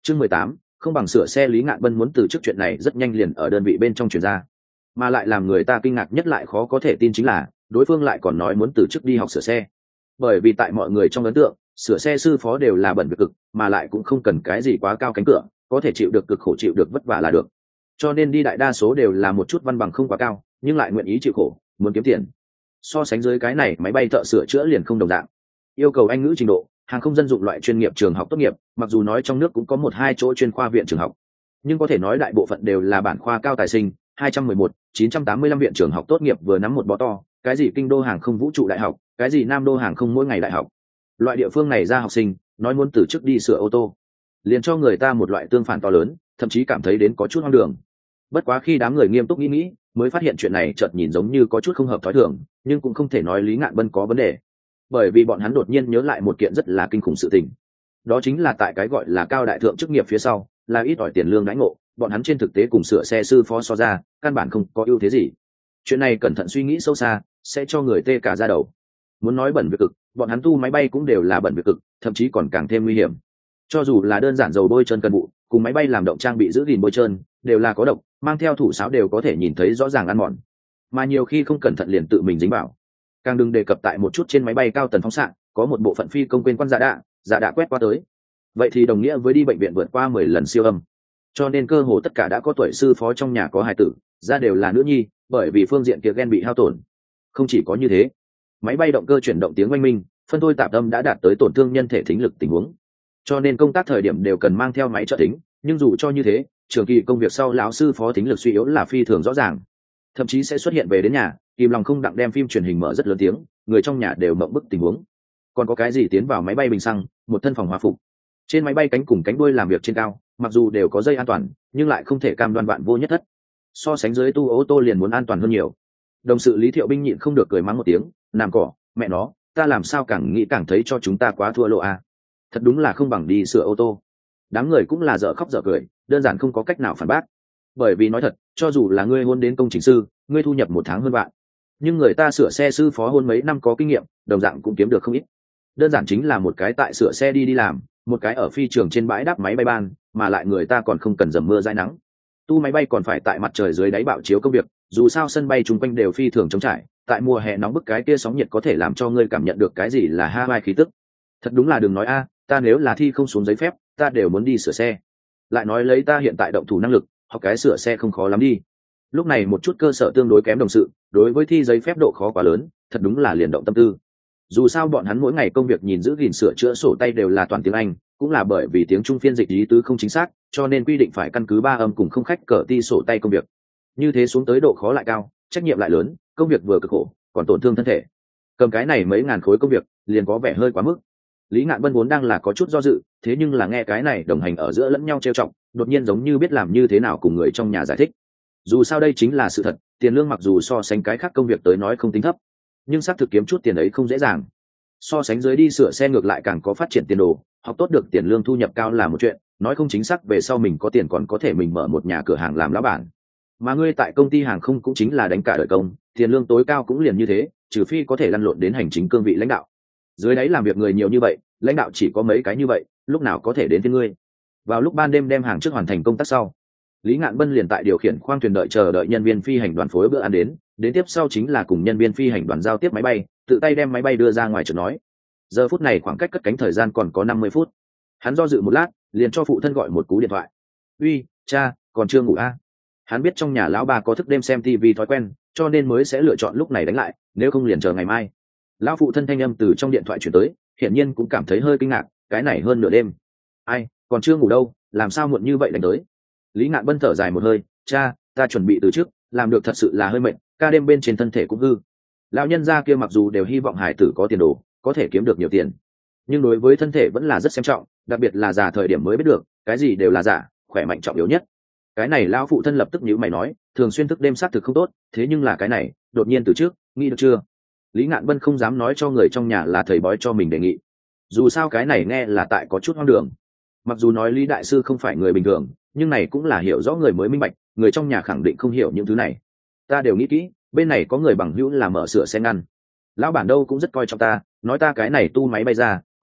Chương 18, không bằng sửa xe. Lý Ngạn Bân muốn từ chức chuyện này rất nhanh liền ở đơn vị bên trong truyền ra, mà lại làm người ta kinh ngạc nhất lại khó có thể tin chính là đối phương lại còn nói muốn từ chức đi học sửa xe. Bởi vì tại mọi người trong ấn tượng, sửa xe sư phó đều là bẩn việc cực, mà lại cũng không cần cái gì quá cao cánh cửa, có thể chịu được cực khổ, chịu được vất vả là được. Cho nên đi đại đa số đều là một chút văn bằng không quá cao, nhưng lại nguyện ý chịu khổ, muốn kiếm tiền. So sánh dưới cái này, máy bay thợ sửa chữa liền không đồng dạng. Yêu cầu Anh ngữ trình độ, hàng không dân dụng loại chuyên nghiệp trường học tốt nghiệp, mặc dù nói trong nước cũng có 1-2 chỗ chuyên khoa viện trường học, nhưng có thể nói đại bộ phận đều là bản khoa cao tài sinh. 211-985 viện trường học tốt nghiệp vừa nắm một bó to, cái gì kinh đô hàng không vũ trụ đại học, cái gì nam đô hàng không mỗi ngày đại học. Loại địa phương này ra học sinh nói muốn từ chức đi sửa ô tô, liền cho người ta một loại tương phản to lớn, thậm chí cảm thấy đến có chút hoang đường. Bất quá khi đám người nghiêm túc nghĩ, mới phát hiện chuyện này chợt nhìn giống như có chút không hợp thói thường, nhưng cũng không thể nói Lý Ngạn Bân có vấn đề, bởi vì bọn hắn đột nhiên nhớ lại một kiện rất là kinh khủng sự tình. Đó chính là tại cái gọi là cao đại thượng chức nghiệp phía sau là ít ỏi tiền lương đãi ngộ, bọn hắn trên thực tế cùng sửa xe sư phó so ra căn bản không có ưu thế gì. Chuyện này cẩn thận suy nghĩ sâu xa sẽ cho người tê cả da đầu. Muốn nói bẩn việc cực, bọn hắn tu máy bay cũng đều là bẩn việc cực, thậm chí còn càng thêm nguy hiểm. Cho dù là đơn giản dầu bôi trơn cần vụ cùng máy bay làm động trang bị giữ gìn bôi trơn đều là có độc, mang theo thủ sáo đều có thể nhìn thấy rõ ràng ăn mòn, mà nhiều khi không cẩn thận liền tự mình dính vào. Càng đừng đề cập tại một chút trên máy bay cao tần phóng xạ có một bộ phận phi công quên quan giả đạ quét qua tới, vậy thì đồng nghĩa với đi bệnh viện vượt qua 10 lần siêu âm. Cho nên cơ hồ tất cả đã có tuổi sư phó trong nhà có hài tử ra đều là nữ nhi, bởi vì phương diện kia gen bị hao tổn. Không chỉ có như thế, máy bay động cơ chuyển động tiếng oanh minh, phân thôi tạp âm đã đạt tới tổn thương nhân thể thính lực tình huống, cho nên công tác thời điểm đều cần mang theo máy trợ thính. Nhưng dù cho như thế, trường kỳ công việc sau lão sư phó thính lực suy yếu là phi thường rõ ràng, thậm chí sẽ xuất hiện về đến nhà kìm lòng không đặng đem phim truyền hình mở rất lớn tiếng, người trong nhà đều mộng bức tình huống. Còn có cái gì tiến vào máy bay bình xăng, một thân phòng hóa phục, trên máy bay cánh cùng cánh đuôi làm việc trên cao, mặc dù đều có dây an toàn nhưng lại không thể cam đoan vạn vô nhất thất. So sánh dưới tu ô tô liền muốn an toàn hơn nhiều. Đồng sự Lý Thiệu Binh nhịn không được cười mắng một tiếng, làm cỏ, mẹ nó, ta làm sao càng nghĩ càng thấy cho chúng ta quá thua lộ à. Thật đúng là không bằng đi sửa ô tô. Đám người cũng là dở khóc dở cười, đơn giản không có cách nào phản bác. Bởi vì nói thật, cho dù là ngươi hôn đến công trình sư, ngươi thu nhập 1 tháng hơn vạn, nhưng người ta sửa xe sư phó hôn mấy năm có kinh nghiệm, đồng dạng cũng kiếm được không ít. Đơn giản chính là một cái tại sửa xe đi làm, một cái ở phi trường trên bãi đáp máy bay ban, mà lại người ta còn không cần dầm mưa dãi nắng. Tu máy bay còn phải tại mặt trời dưới đáy bạo chiếu công việc, dù sao sân bay chung quanh đều phi thường trống trải, tại mùa hè nóng bức cái kia sóng nhiệt có thể làm cho ngươi cảm nhận được cái gì là Hawaii khí tức. Thật đúng là đừng nói a, ta nếu là thi không xuống giấy phép, ta đều muốn đi sửa xe. Lại nói lấy ta hiện tại động thủ năng lực, học cái sửa xe không khó lắm đi. Lúc này một chút cơ sở tương đối kém đồng sự, đối với thi giấy phép độ khó quá lớn, thật đúng là liền động tâm tư. Dù sao bọn hắn mỗi ngày công việc nhìn giữ gìn sửa chữa sổ tay đều là toàn tiếng Anh, cũng là bởi vì tiếng Trung phiên dịch ý tứ không chính xác, cho nên quy định phải căn cứ 3 âm cùng không khách cờ ti sổ tay công việc. Như thế xuống tới độ khó lại cao, trách nhiệm lại lớn, công việc vừa cực khổ, còn tổn thương thân thể. Cầm cái này mấy ngàn khối công việc, liền có vẻ hơi quá mức. Lý Ngạn Bân vốn đang là có chút do dự, thế nhưng là nghe cái này đồng hành ở giữa lẫn nhau trêu chọc, đột nhiên giống như biết làm như thế nào cùng người trong nhà giải thích. Dù sao đây chính là sự thật, tiền lương mặc dù so sánh cái khác công việc tới nói không tính thấp, nhưng xác thực kiếm chút tiền ấy không dễ dàng. So sánh dưới đi sửa xe ngược lại càng có phát triển tiền đồ, học tốt được tiền lương thu nhập cao là một chuyện, nói không chính xác về sau mình có tiền còn có thể mình mở một nhà cửa hàng làm lão bản. Mà ngươi tại công ty hàng không cũng chính là đánh cả đời công, tiền lương tối cao cũng liền như thế, trừ phi có thể lăn lộn đến hành chính cương vị lãnh đạo. Dưới đấy làm việc người nhiều như vậy, lãnh đạo chỉ có mấy cái như vậy, lúc nào có thể đến với ngươi. Vào lúc ban đêm đem hàng trước hoàn thành công tác sau, Lý Ngạn Bân liền tại điều khiển khoang thuyền chờ đợi nhân viên phi hành đoàn phối bữa ăn đến tiếp sau chính là cùng nhân viên phi hành đoàn giao tiếp máy bay, tự tay đem máy bay đưa ra ngoài chợt nói. Giờ phút này khoảng cách cất cánh thời gian còn có 50 phút. Hắn do dự một lát, liền cho phụ thân gọi một cú điện thoại. "Uy, cha, còn chưa ngủ à?" Hắn biết trong nhà lão bà có thức đêm xem TV thói quen, cho nên mới sẽ lựa chọn lúc này đánh lại, nếu không liền chờ ngày mai. Lão phụ thân thanh âm từ trong điện thoại chuyển tới, hiển nhiên cũng cảm thấy hơi kinh ngạc, cái này hơn nửa đêm. "Ai, còn chưa ngủ đâu, làm sao muộn như vậy đánh tới?" Lý Ngạn Bân thở dài một hơi, "Cha, ta chuẩn bị từ trước, làm được thật sự là hơi mệt, ca đêm bên trên thân thể cũng hư." Lão nhân gia kia mặc dù đều hy vọng hải tử có tiền đồ, có thể kiếm được nhiều tiền, nhưng đối với thân thể vẫn là rất xem trọng, đặc biệt là già thời điểm mới biết được, cái gì đều là giả, khỏe mạnh trọng yếu nhất. Cái này lão phụ thân lập tức nhíu mày nói, thường xuyên thức đêm xác thực không tốt, thế nhưng là cái này, đột nhiên từ trước, nghĩ được chưa? Lý Ngạn Bân không dám nói cho người trong nhà là thầy bói cho mình đề nghị. Dù sao cái này nghe là tại có chút hoang đường. Mặc dù nói Lý đại sư không phải người bình thường, nhưng này cũng là hiểu rõ người mới minh bạch, người trong nhà khẳng định không hiểu những thứ này. Ta đều nghĩ kỹ, bên này có người bằng hữu là mở sửa xe ngăn. Lão bản đâu cũng rất coi trọng ta, nói ta cái này tu máy bay ra,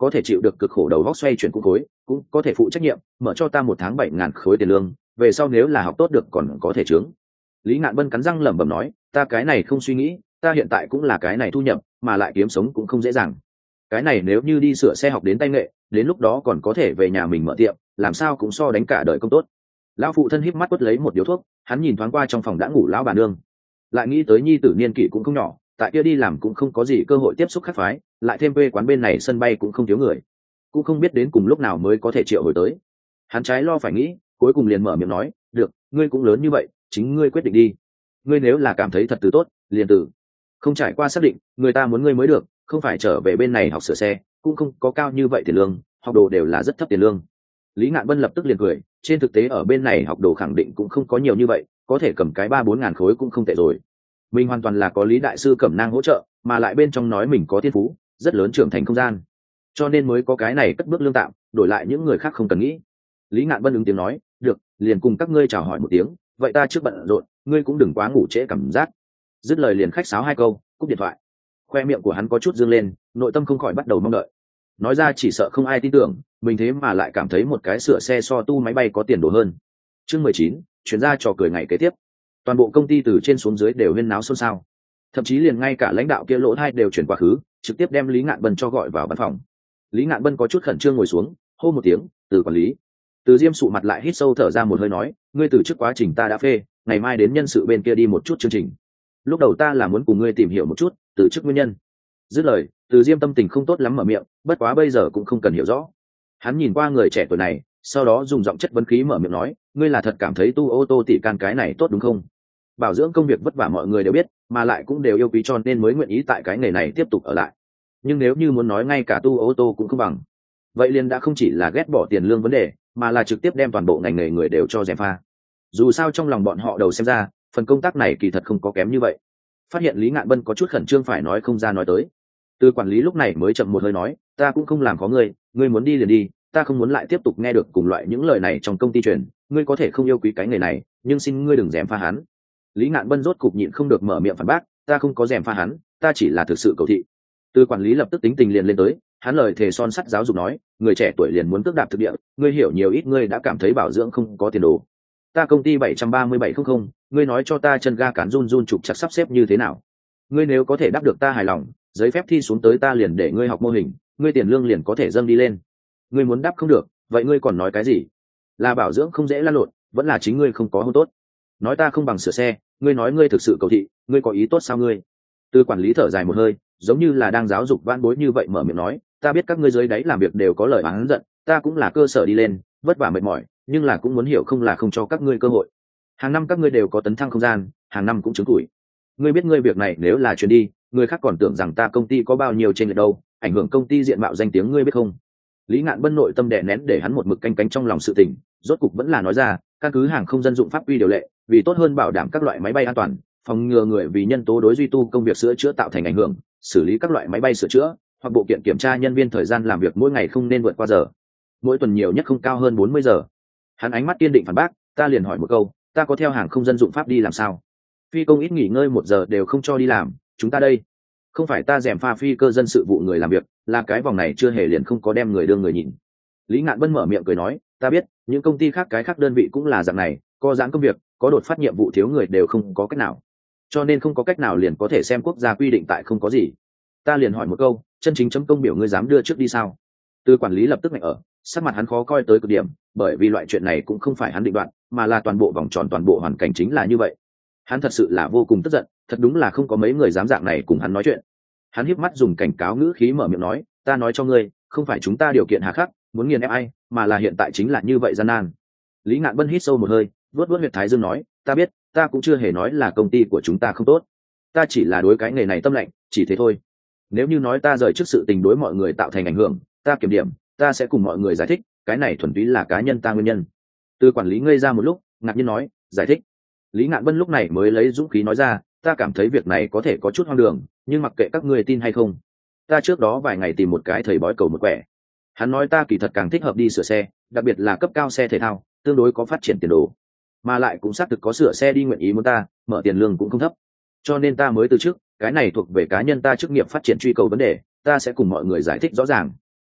có thể chịu được cực khổ đầu góc xoay chuyển cũng khối, cũng có thể phụ trách nhiệm, mở cho ta một tháng 7.000 khối tiền lương, về sau nếu là học tốt được còn có thể trướng. Lý Ngạn Bân cắn răng lẩm bẩm nói, ta cái này không suy nghĩ, ta hiện tại cũng là cái này thu nhập, mà lại kiếm sống cũng không dễ dàng. Cái này nếu như đi sửa xe học đến tay nghệ, đến lúc đó còn có thể về nhà mình mở tiệm, làm sao cũng so đánh cả đời công tốt. Lão phụ thân híp mắt quất lấy một điếu thuốc, hắn nhìn thoáng qua trong phòng đã ngủ lão bà nương, lại nghĩ tới nhi tử niên kỷ cũng không nhỏ, tại kia đi làm cũng không có gì cơ hội tiếp xúc khác phái, lại thêm quê quán bên này sân bay cũng không thiếu người, cũng không biết đến cùng lúc nào mới có thể triệu hồi tới. Hắn trái lo phải nghĩ, cuối cùng liền mở miệng nói, được, ngươi cũng lớn như vậy, chính ngươi quyết định đi. Ngươi nếu là cảm thấy thật từ tốt, liền từ. Không trải qua xác định, người ta muốn ngươi mới được, không phải trở về bên này học sửa xe, cũng không có cao như vậy tiền lương, học đồ đều là rất thấp tiền lương. Lý Ngạn Bân lập tức liền cười, trên thực tế ở bên này học đồ khẳng định cũng không có nhiều như vậy, có thể cầm cái 3-4 ngàn khối cũng không tệ rồi. Mình hoàn toàn là có Lý đại sư Cẩm Nang hỗ trợ, mà lại bên trong nói mình có thiên phú, rất lớn trưởng thành không gian, cho nên mới có cái này cất bước lương tạm, đổi lại những người khác không cần nghĩ. Lý Ngạn Bân ứng tiếng nói, được, liền cùng các ngươi chào hỏi một tiếng, vậy ta trước bận rộn, ngươi cũng đừng quá ngủ trễ cảm giác. Dứt lời liền khách sáo 2 câu, cúp điện thoại. Khoe miệng của hắn có chút dương lên, nội tâm không khỏi bắt đầu mong đợi. Nói ra chỉ sợ không ai tin tưởng, mình thế mà lại cảm thấy một cái sửa xe so tu máy bay có tiền đồ hơn. Chương 19, chuyển ra trò cười ngày kế tiếp. Toàn bộ công ty từ trên xuống dưới đều huyên náo xôn xao, thậm chí liền ngay cả lãnh đạo kia lỗ hai đều chuyển quá khứ, trực tiếp đem Lý Ngạn Bân cho gọi vào văn phòng. Lý Ngạn Bân có chút khẩn trương ngồi xuống, hô một tiếng, Từ quản lý. Từ Diêm sụ mặt lại hít sâu thở ra một hơi nói, ngươi từ trước quá trình ta đã phê, ngày mai đến nhân sự bên kia đi một chút chương trình. Lúc đầu ta là muốn cùng ngươi tìm hiểu một chút từ chức nguyên nhân. Dứt lời, Từ Diêm tâm tình không tốt lắm mở miệng, bất quá bây giờ cũng không cần hiểu rõ. Hắn nhìn qua người trẻ tuổi này, sau đó dùng giọng chất vấn khí mở miệng nói, ngươi là thật cảm thấy tu ô tô tỷ can cái này tốt đúng không? Bảo dưỡng công việc vất vả mọi người đều biết, mà lại cũng đều yêu quý cho nên mới nguyện ý tại cái nghề này tiếp tục ở lại. Nhưng nếu như muốn nói ngay cả tu ô tô cũng không bằng, vậy liền đã không chỉ là ghét bỏ tiền lương vấn đề, mà là trực tiếp đem toàn bộ ngành nghề người đều cho gièm pha. Dù sao trong lòng bọn họ đầu xem ra, phần công tác này kỳ thật không có kém như vậy. Phát hiện Lý Ngạn Bân có chút khẩn trương phải nói không ra nói tới. Từ quản lý lúc này mới chậm một hơi nói, ta cũng không làm khó ngươi, ngươi muốn đi liền đi, ta không muốn lại tiếp tục nghe được cùng loại những lời này trong công ty truyền, ngươi có thể không yêu quý cái nghề này, nhưng xin ngươi đừng gièm pha hắn. Lý Ngạn Bân rốt cục nhịn không được mở miệng phản bác, ta không có gièm pha hắn, ta chỉ là thực sự cầu thị. Từ quản lý lập tức tính tình liền lên tới, hắn lời thề son sắt giáo dục nói, người trẻ tuổi liền muốn tước đạp thực địa, ngươi hiểu nhiều ít ngươi đã cảm thấy bảo dưỡng không có tiền đồ. Ta công ty 73700, ngươi nói cho ta chân ga cán run run trục chặt sắp xếp như thế nào? Ngươi nếu có thể đáp được ta hài lòng, giấy phép thi xuống tới ta liền để ngươi học mô hình, ngươi tiền lương liền có thể dâng đi lên. Ngươi muốn đáp không được, vậy ngươi còn nói cái gì? Là bảo dưỡng không dễ lăn lộn, vẫn là chính ngươi không có hôn tốt. Nói ta không bằng sửa xe, ngươi nói ngươi thực sự cầu thị, ngươi có ý tốt sao ngươi? Từ quản lý thở dài một hơi, giống như là đang giáo dục vãn bối như vậy mở miệng nói, ta biết các ngươi dưới đáy làm việc đều có lời oán giận, ta cũng là cơ sở đi lên, vất vả mệt mỏi, nhưng là cũng muốn hiểu không là không cho các ngươi cơ hội. Hàng năm các ngươi đều có tấn thăng không gian, hàng năm cũng chứng tuổi. Ngươi biết ngươi việc này nếu là chuyển đi, người khác còn tưởng rằng ta công ty có bao nhiêu trên lệch đâu, ảnh hưởng công ty diện mạo danh tiếng ngươi biết không? Lý Ngạn Bân nội tâm đè nén để hắn một mực canh cánh trong lòng sự tình, rốt cục vẫn là nói ra, căn cứ hàng không dân dụng pháp quy điều lệ, vì tốt hơn bảo đảm các loại máy bay an toàn, phòng ngừa người vì nhân tố đối duy tu công việc sửa chữa tạo thành ảnh hưởng, xử lý các loại máy bay sửa chữa hoặc bộ kiện kiểm tra nhân viên thời gian làm việc mỗi ngày không nên vượt qua giờ, mỗi tuần nhiều nhất không cao hơn 40 giờ. Hắn ánh mắt kiên định phản bác, ta liền hỏi một câu, ta có theo hàng không dân dụng pháp đi làm sao? Phi công ít nghỉ ngơi 1 giờ đều không cho đi làm, chúng ta đây không phải ta gièm pha phi cơ dân sự vụ người làm việc, là cái vòng này chưa hề liền không có đem người đương người nhìn. Lý Ngạn Bân mở miệng cười nói, ta biết những công ty khác cái khác đơn vị cũng là dạng này, có giãn công việc, có đột phát nhiệm vụ thiếu người đều không có cách nào, cho nên không có cách nào liền có thể xem quốc gia quy định tại không có gì. Ta liền hỏi một câu, chân chính chấm công biểu ngươi dám đưa trước đi sao? Từ quản lý lập tức ngạch ở, sắc mặt hắn khó coi tới cực điểm, bởi vì loại chuyện này cũng không phải hắn định đoạt, mà là toàn bộ vòng tròn toàn bộ hoàn cảnh chính là như vậy. Hắn thật sự là vô cùng tức giận, thật đúng là không có mấy người dám dạng này cùng hắn nói chuyện. Hắn híp mắt dùng cảnh cáo ngữ khí mở miệng nói, ta nói cho ngươi, không phải chúng ta điều kiện hà khắc muốn nghiền ép ai, mà là hiện tại chính là như vậy gian nan. Lý Ngạn Bân hít sâu một hơi, vuốt huyệt thái dương nói, ta biết, ta cũng chưa hề nói là công ty của chúng ta không tốt, ta chỉ là đối cái nghề này tâm lạnh, chỉ thế thôi. Nếu như nói ta rời trước sự tình đối mọi người tạo thành ảnh hưởng, ta kiểm điểm, ta sẽ cùng mọi người giải thích, cái này thuần túy là cá nhân ta nguyên nhân. Từ quản lý ngây ra một lúc, ngạc nhiên nói, giải thích. Lý Ngạn Bân lúc này mới lấy dũng khí nói ra, ta cảm thấy việc này có thể có chút hoang đường, nhưng mặc kệ các ngươi tin hay không, ta trước đó vài ngày tìm một cái thầy bói cầu một quẻ, hắn nói ta kỳ thật càng thích hợp đi sửa xe, đặc biệt là cấp cao xe thể thao, tương đối có phát triển tiền đồ, mà lại cũng xác thực có sửa xe đi nguyện ý muốn ta, mở tiền lương cũng không thấp, cho nên ta mới từ chức. Cái này thuộc về cá nhân ta chức nghiệp phát triển truy cầu vấn đề, ta sẽ cùng mọi người giải thích rõ ràng.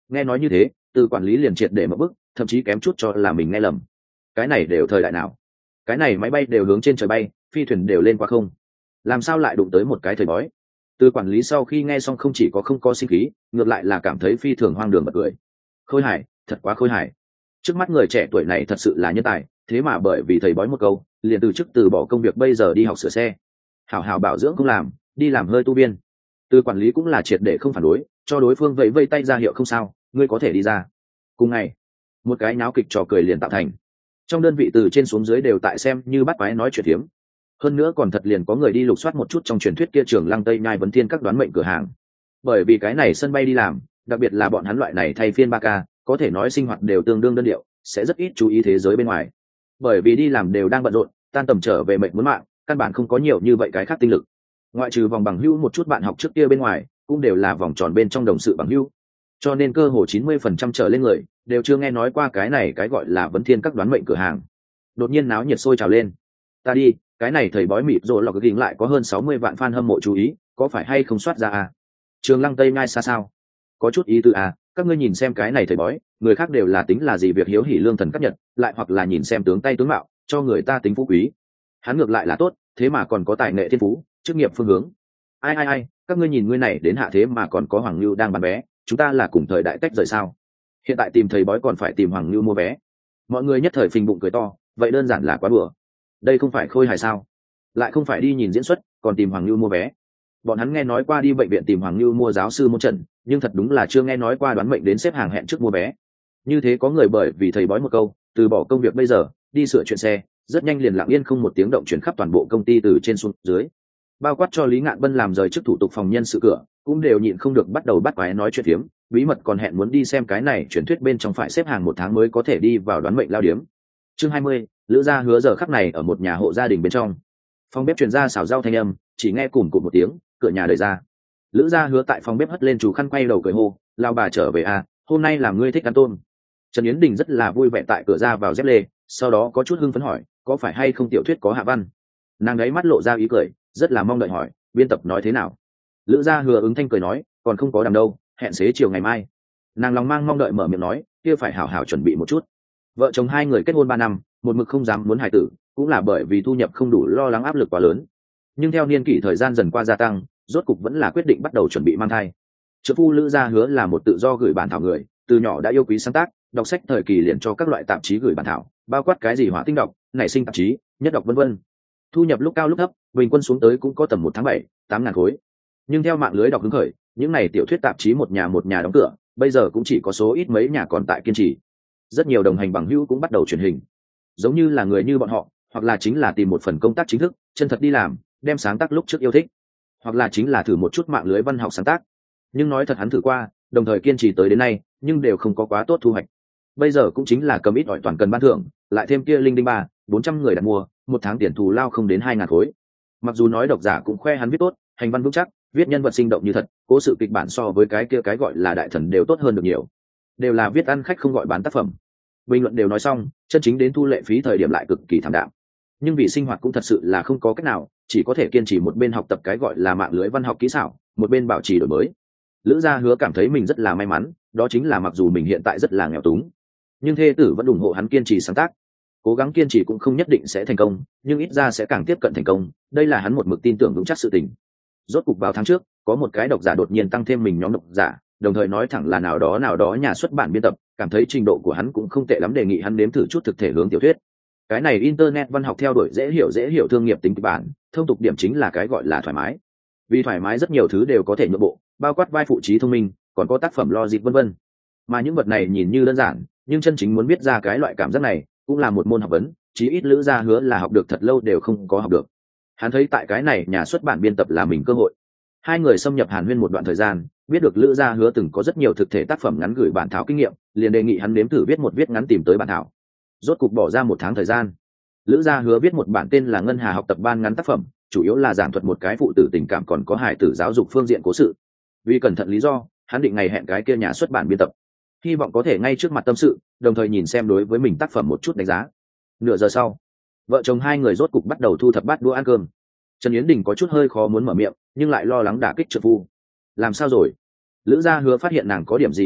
Nghe nói như thế, từ quản lý liền triệt để mất bức, thậm chí kém chút cho là mình nghe lầm. Cái này đều thời đại nào? Cái này máy bay đều hướng trên trời bay, phi thuyền đều lên qua không, làm sao lại đụng tới một cái thầy bói? Từ quản lý sau khi nghe xong không chỉ có không có sinh khí, ngược lại là cảm thấy phi thường hoang đường bật cười. Khôi hài, thật quá khôi hài. Trước mắt người trẻ tuổi này thật sự là nhân tài, thế mà bởi vì thầy bói một câu liền từ chức từ bỏ công việc bây giờ đi học sửa xe, hảo hảo bảo dưỡng không làm, đi làm hơi tu viên. Từ quản lý cũng là triệt để không phản đối, cho đối phương vẫy vây tay ra hiệu không sao, ngươi có thể đi ra. Cùng ngày, một cái náo kịch trò cười liền tạo thành. Trong đơn vị từ trên xuống dưới đều tại xem như bắt quái nói chuyện hiếm. Hơn nữa còn thật liền có người đi lục soát một chút trong truyền thuyết kia trường Lăng Tây Nhai vấn thiên các đoán mệnh cửa hàng. Bởi vì cái này sân bay đi làm, đặc biệt là bọn hắn loại này thay phiên 3K, có thể nói sinh hoạt đều tương đương đơn điệu, sẽ rất ít chú ý thế giới bên ngoài. Bởi vì đi làm đều đang bận rộn, tan tầm trở về mệt muốn mạng, căn bản không có nhiều như vậy cái khác tinh lực. Ngoại trừ vòng bằng hữu một chút bạn học trước kia bên ngoài, cũng đều là vòng tròn bên trong đồng sự bằng hữu. Cho nên cơ hồ 90% trở lên người đều chưa nghe nói qua cái này cái gọi là vấn thiên các đoán mệnh cửa hàng. Đột nhiên náo nhiệt sôi trào lên. Ta đi, cái này thầy bói mịt rồi lọc cái gỉnh lại có hơn 60 vạn fan hâm mộ chú ý, có phải hay không soát ra à? Trường Lăng Tây Nhai xa sao? Có chút ý tư à, các ngươi nhìn xem cái này thầy bói, người khác đều là tính là gì việc hiếu hỉ lương thần cấp nhật, lại hoặc là nhìn xem tướng tay tướng mạo, cho người ta tính phú quý. Hắn ngược lại là tốt, thế mà còn có tài nghệ thiên phú, chức nghiệp phương hướng. Ai, các ngươi nhìn ngươi này đến hạ thế mà còn có Hoàng Nưu đang bán vé, chúng ta là cùng thời đại tách rời sao? Hiện tại tìm thầy bói còn phải tìm Hoàng Nưu mua vé. Mọi người nhất thời phình bụng cười to, vậy đơn giản là quá đùa. Đây không phải khôi hài sao? Lại không phải đi nhìn diễn xuất, còn tìm Hoàng Nưu mua vé. Bọn hắn nghe nói qua đi bệnh viện tìm Hoàng Nưu mua giáo sư môn trận, nhưng thật đúng là chưa nghe nói qua đoán mệnh đến xếp hàng hẹn trước mua vé. Như thế có người bởi vì thầy bói một câu, từ bỏ công việc bây giờ, đi sửa chuyện xe, rất nhanh liền lặng yên không một tiếng động chuyển khắp toàn bộ công ty từ trên xuống dưới. Bao quát cho Lý Ngạn Bân làm rời chức thủ tục phòng nhân sự cửa, cũng đều nhịn không được bắt đầu bắt quái nói chuyện phiếm, bí mật còn hẹn muốn đi xem cái này truyền thuyết bên trong phải xếp hàng 1 tháng mới có thể đi vào đoán mệnh lao điếm. Chương 20, Lữ Gia Hứa giờ khắc này ở một nhà hộ gia đình bên trong. Phòng bếp truyền ra xào rau thanh âm, chỉ nghe cùm cụm một tiếng, cửa nhà đẩy ra. Lữ Gia Hứa tại phòng bếp hất lên chủ khăn quay đầu cười hô, lao bà trở về à, hôm nay làm ngươi thích ăn tôm. Trần Yến Đình rất là vui vẻ tại cửa ra vào dép lê, sau đó có chút hưng phấn hỏi, có phải hay không tiểu thuyết có hạ văn? Nàng ấy mắt lộ ra ý cười, rất là mong đợi hỏi, biên tập nói thế nào? Lữ Gia Hứa ứng thanh cười nói, còn không có đàm đâu, hẹn xế chiều ngày mai. Nàng lòng mang mong đợi mở miệng nói, kia phải hảo hảo chuẩn bị một chút. Vợ chồng hai người kết hôn 3 năm, một mực không dám muốn hài tử, cũng là bởi vì thu nhập không đủ, lo lắng áp lực quá lớn. Nhưng theo niên kỷ thời gian dần qua gia tăng, rốt cục vẫn là quyết định bắt đầu chuẩn bị mang thai. Trợ phu Lữ Gia Hứa là một tự do gửi bản thảo người, từ nhỏ đã yêu quý sáng tác, đọc sách thời kỳ liền cho các loại tạp chí gửi bản thảo, bao quát cái gì hỏa tinh đọc, nảy sinh tạp chí, nhất đọc vân vân. Thu nhập lúc cao lúc thấp, bình quân xuống tới cũng có tầm 1 tháng 7-8 ngàn khối. Nhưng theo mạng lưới đọc hứng khởi, những này tiểu thuyết tạp chí một nhà đóng cửa, bây giờ cũng chỉ có số ít mấy nhà còn tại kiên trì. Rất nhiều đồng hành bằng hữu cũng bắt đầu truyền hình, giống như là người như bọn họ, hoặc là chính là tìm một phần công tác chính thức, chân thật đi làm, đem sáng tác lúc trước yêu thích, hoặc là chính là thử một chút mạng lưới văn học sáng tác. Nhưng nói thật hắn thử qua, đồng thời kiên trì tới đến nay, nhưng đều không có quá tốt thu hoạch. Bây giờ cũng chính là cầm ít ỏi toàn cần ban thưởng, lại thêm kia linh đinh 300-400 người đặt mua, 1 tháng tiền thù lao không đến 2 ngàn khối. Mặc dù nói độc giả cũng khoe hắn viết tốt, hành văn vững chắc, viết nhân vật sinh động như thật, cố sự kịch bản so với cái kia cái gọi là đại thần đều tốt hơn được nhiều. Đều là viết ăn khách không gọi bán tác phẩm. Bình luận đều nói xong, chân chính đến thu lệ phí thời điểm lại cực kỳ thảm đạm. Nhưng vì sinh hoạt cũng thật sự là không có cách nào, chỉ có thể kiên trì một bên học tập cái gọi là mạng lưới văn học kỹ xảo, một bên bảo trì đổi mới. Lữ Gia Hứa cảm thấy mình rất là may mắn, đó chính là mặc dù mình hiện tại rất là nghèo túng, nhưng thê tử vẫn ủng hộ hắn kiên trì sáng tác. Cố gắng kiên trì cũng không nhất định sẽ thành công, nhưng ít ra sẽ càng tiếp cận thành công, đây là hắn một mực tin tưởng vững chắc sự tình. Rốt cục vào tháng trước, có một cái độc giả đột nhiên tăng thêm mình nhóm độc giả, đồng thời nói thẳng là nào đó nhà xuất bản biên tập, cảm thấy trình độ của hắn cũng không tệ lắm, đề nghị hắn nếm thử chút thực thể hướng tiểu thuyết. Cái này internet văn học theo đuổi dễ hiểu thương nghiệp tính kịch bản, thông tục điểm chính là cái gọi là thoải mái. Vì thoải mái rất nhiều thứ đều có thể nhượng bộ, bao quát vai phụ trí thông minh, còn có tác phẩm logic vân vân. Mà những vật này nhìn như đơn giản, nhưng chân chính muốn biết ra cái loại cảm giác này, cũng là một môn học vấn, chí ít Lữ Gia Hứa là học được thật lâu đều không có học được. Hắn thấy tại cái này nhà xuất bản biên tập là mình cơ hội. Hai người xâm nhập hàn huyên một đoạn thời gian, biết được Lữ Gia Hứa từng có rất nhiều thực thể tác phẩm ngắn gửi bản thảo kinh nghiệm, liền đề nghị hắn nếm thử viết một viết ngắn tìm tới bản thảo. Rốt cục bỏ ra 1 tháng thời gian, Lữ Gia Hứa viết một bản tên là Ngân Hà học tập ban ngắn tác phẩm, chủ yếu là giảng thuật một cái phụ tử tình cảm còn có hài tử giáo dục phương diện cố sự. Vì cẩn thận lý do, hắn định ngày hẹn cái kia nhà xuất bản biên tập, hy vọng có thể ngay trước mặt tâm sự, đồng thời nhìn xem đối với mình tác phẩm một chút đánh giá. Nửa giờ sau, vợ chồng hai người rốt cục bắt đầu thu thập bát đũa ăn cơm. Trần Yến Đình có chút hơi khó muốn mở miệng, nhưng lại lo lắng đả kích trợ phu. Làm sao rồi? Lữ Gia Hứa phát hiện nàng có điểm gì là lạ,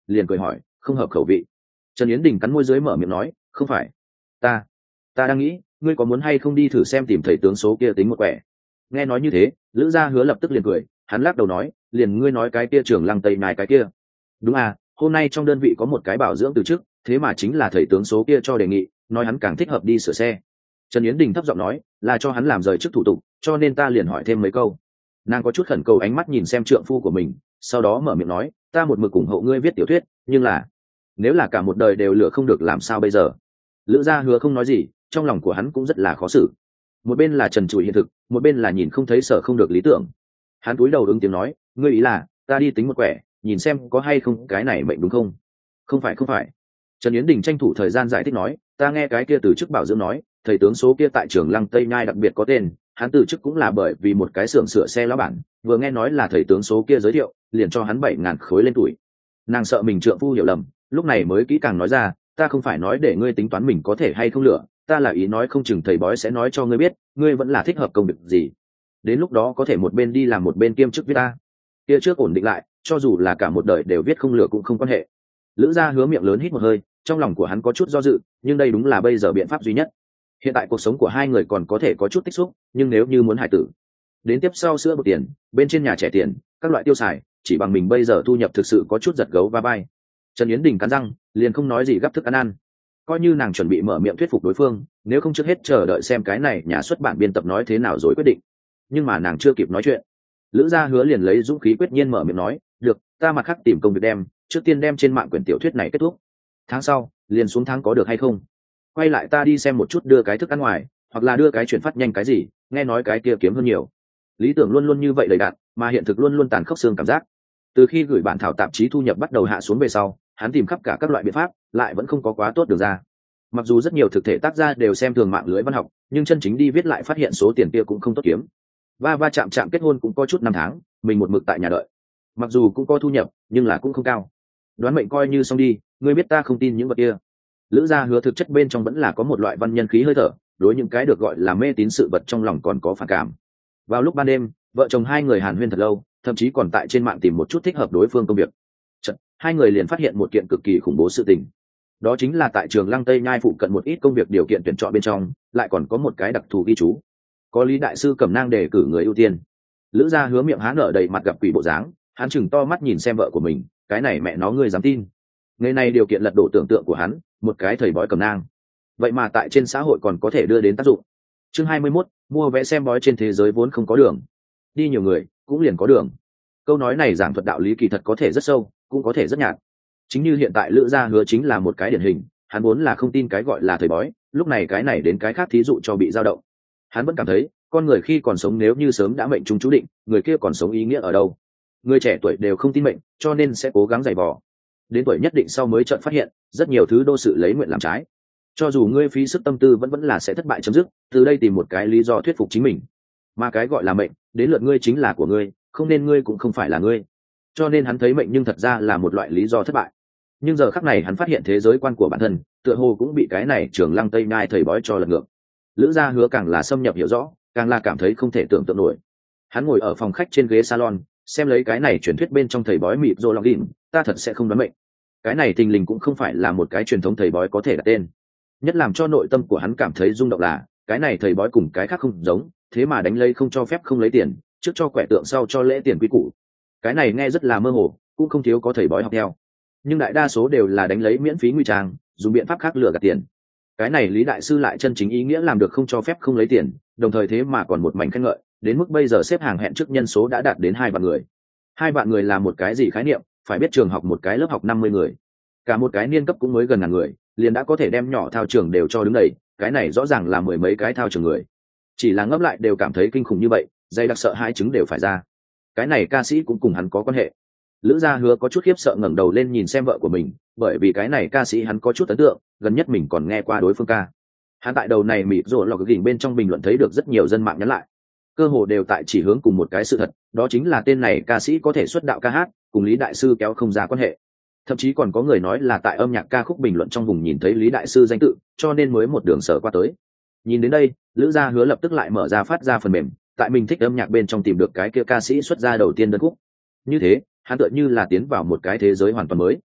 liền cười hỏi không hợp khẩu vị. Trần Yến Đình cắn môi dưới mở miệng nói không phải, ta đang nghĩ ngươi có muốn hay không đi thử xem tìm thầy tướng số kia tính một quẻ. Nghe nói như thế, Lữ Gia Hứa lập tức liền cười, hắn lắc đầu nói liền ngươi nói cái kia Trường Lăng Tây Nhai cái kia. Đúng à, hôm nay trong đơn vị có một cái bảo dưỡng từ chức, thế mà chính là thầy tướng số kia cho đề nghị, nói hắn càng thích hợp đi sửa xe. Trần Yến Đình thấp giọng nói là cho hắn làm rời chức thủ tục, cho nên ta liền hỏi thêm mấy câu. Nàng có chút khẩn cầu ánh mắt nhìn xem trượng phu của mình, sau đó mở miệng nói ta một mực ủng hộ ngươi viết tiểu thuyết, nhưng là nếu là cả một đời đều lựa không được làm sao bây giờ. Lữ Gia Hứa không nói gì, trong lòng của hắn cũng rất là khó xử. Một bên là trần trụi hiện thực, một bên là nhìn không thấy sở không được lý tưởng. Hắn cúi đầu ứng tiếng nói ngươi ý là ta đi tính một quẻ, nhìn xem có hay không cái này mệnh đúng không? Không phải. Trần Yến Đình tranh thủ thời gian giải thích nói ta nghe cái kia từ chức bảo dưỡng nói thầy tướng số kia tại Trường Lăng Tây Nhai đặc biệt có tên, hắn từ chức cũng là bởi vì một cái xưởng sửa xe lão bản vừa nghe nói là thầy tướng số kia giới thiệu, liền cho hắn 7.000 khối lên tuổi. Nàng sợ mình trượng phu hiểu lầm, lúc này mới kỹ càng nói ra ta không phải nói để ngươi tính toán mình có thể hay không lựa, ta là ý nói không chừng thầy bói sẽ nói cho ngươi biết ngươi vẫn là thích hợp công việc gì, đến lúc đó có thể một bên đi làm một bên kiêm chức viết ta kia trước ổn định lại, cho dù là cả một đời đều viết không lựa cũng không quan hệ. Lữ Gia Hứa miệng lớn hít một hơi, trong lòng của hắn có chút do dự, nhưng đây đúng là bây giờ biện pháp duy nhất. Hiện tại cuộc sống của hai người còn có thể có chút tích xúc, nhưng nếu như muốn hài tử, đến tiếp sau sữa bột tiền, bên trên nhà trẻ tiền, các loại tiêu xài, chỉ bằng mình bây giờ thu nhập thực sự có chút giật gấu va vai. Trần Yến Đình cắn răng, liền không nói gì gấp thức ăn. Coi như nàng chuẩn bị mở miệng thuyết phục đối phương, nếu không trước hết chờ đợi xem cái này nhà xuất bản biên tập nói thế nào rồi quyết định. Nhưng mà nàng chưa kịp nói chuyện, Lữ Gia Hứa liền lấy dũng khí quyết nhiên mở miệng nói được, ta mặt khác tìm công việc đem, trước tiên đem trên mạng quyển tiểu thuyết này kết thúc, tháng sau liền xuống tháng có được hay không? Quay lại ta đi xem một chút đưa cái thức ăn ngoài, hoặc là đưa cái chuyển phát nhanh cái gì, nghe nói cái kia kiếm hơn nhiều. Lý tưởng luôn luôn như vậy đầy đặn, mà hiện thực luôn luôn tàn khốc xương cảm giác. Từ khi gửi bản thảo tạp chí thu nhập bắt đầu hạ xuống về sau, hắn tìm khắp cả các loại biện pháp, lại vẫn không có quá tốt được ra. Mặc dù rất nhiều thực thể tác gia đều xem thường mạng lưới văn học, nhưng chân chính đi viết lại phát hiện số tiền kia cũng không tốt kiếm. Va chạm kết hôn cũng có chút năm tháng, mình một mực tại nhà đợi. Mặc dù cũng có thu nhập, nhưng là cũng không cao. Đoán mệnh coi như xong đi, ngươi biết ta không tin những vật kia. Lữ Gia Hứa thực chất bên trong vẫn là có một loại văn nhân khí hơi thở, đối những cái được gọi là mê tín sự vật trong lòng còn có phản cảm. Vào lúc ban đêm, vợ chồng hai người hàn huyên thật lâu, thậm chí còn tại trên mạng tìm một chút thích hợp đối phương công việc. Chật, hai người liền phát hiện một kiện cực kỳ khủng bố sự tình. Đó chính là tại Trường Lăng Tây Nhai phụ cận một ít công việc điều kiện tuyển chọn bên trong, lại còn có một cái đặc thù ghi chú. Có Lý đại sư Cẩm Nang đề cử người ưu tiên. Lữ Gia Hứa miệng há nở đầy mặt gặp quỷ bộ dáng, hắn chừng to mắt nhìn xem vợ của mình, cái này mẹ nó ngươi dám tin? Ngày này điều kiện lật đổ tưởng tượng của hắn, một cái thầy bói Cẩm Nang, vậy mà tại trên xã hội còn có thể đưa đến tác dụng. Chương 21, mua vé xem bói trên thế giới vốn không có đường, đi nhiều người cũng liền có đường. Câu nói này giảng thuật đạo lý kỳ thật có thể rất sâu, cũng có thể rất nhạt. Chính như hiện tại Lữ Gia Hứa chính là một cái điển hình, hắn vốn là không tin cái gọi là thầy bói, lúc này cái này đến cái khác thí dụ cho bị dao động. Hắn vẫn cảm thấy con người khi còn sống nếu như sớm đã mệnh trung chú định, người kia còn sống ý nghĩa ở đâu? Người trẻ tuổi đều không tin mệnh, cho nên sẽ cố gắng giày vò, đến tuổi nhất định sau mới chợt phát hiện rất nhiều thứ đô sự lấy nguyện làm trái. Cho dù ngươi phí sức tâm tư vẫn là sẽ thất bại chấm dứt, từ đây tìm một cái lý do thuyết phục chính mình. Mà cái gọi là mệnh, đến lượt ngươi chính là của ngươi, không nên ngươi cũng không phải là ngươi. Cho nên hắn thấy mệnh nhưng thật ra là một loại lý do thất bại. Nhưng giờ khắc này hắn phát hiện thế giới quan của bản thân tựa hồ cũng bị cái này Trường Lăng Tây Nhai thầy bói cho lật ngược. Lữ Gia Hứa càng là xâm nhập hiểu rõ, càng là cảm thấy không thể tưởng tượng nổi. Hắn ngồi ở phòng khách trên ghế salon, xem lấy cái này truyền thuyết bên trong thầy bói mịt rô login, ta thật sẽ không đoán mệnh. Cái này thình lình cũng không phải là một cái truyền thống thầy bói có thể đặt tên. Nhất làm cho nội tâm của hắn cảm thấy rung động là cái này thầy bói cùng cái khác không giống, thế mà đánh lấy không cho phép không lấy tiền, trước cho quẻ tượng sau cho lễ tiền quý củ. Cái này nghe rất là mơ hồ, cũng không thiếu có thầy bói học theo, nhưng đại đa số đều là đánh lấy miễn phí nguy trang, dùng biện pháp khác lừa gạt tiền. Cái này Lý đại sư lại chân chính ý nghĩa làm được không cho phép không lấy tiền, đồng thời thế mà còn một mảnh khen ngợi, đến mức bây giờ xếp hàng hẹn trước nhân số đã đạt đến 2 vạn người. 2 vạn người là một cái gì khái niệm? Phải biết trường học một cái lớp học 50 người, cả một cái niên cấp cũng mới gần ngàn người, liền đã có thể đem nhỏ thao trường đều cho đứng đầy, cái này rõ ràng là mười mấy cái thao trường người. Chỉ là ngấp lại đều cảm thấy kinh khủng như vậy, dây đặc sợ hai chứng đều phải ra. Cái này ca sĩ cũng cùng hắn có quan hệ. Lữ Gia Hứa có chút khiếp sợ ngẩng đầu lên nhìn xem vợ của mình, bởi vì cái này ca sĩ hắn có chút ấn tượng, gần nhất mình còn nghe qua đối phương ca. Hắn tại đầu này mịt rồi lọc gỉnh bên trong bình luận thấy được rất nhiều dân mạng nhắn lại, cơ hồ đều tại chỉ hướng cùng một cái sự thật, đó chính là tên này ca sĩ có thể xuất đạo ca hát, cùng Lý đại sư kéo không ra quan hệ. Thậm chí còn có người nói là tại âm nhạc ca khúc bình luận trong vùng nhìn thấy Lý đại sư danh tự, cho nên mới một đường sở qua tới. Nhìn đến đây, Lữ Gia Hứa lập tức lại mở ra phát ra phần mềm, tại mình thích âm nhạc bên trong tìm được cái kia ca sĩ xuất ra đầu tiên đơn khúc. Như thế, hắn tựa như là tiến vào một cái thế giới hoàn toàn mới.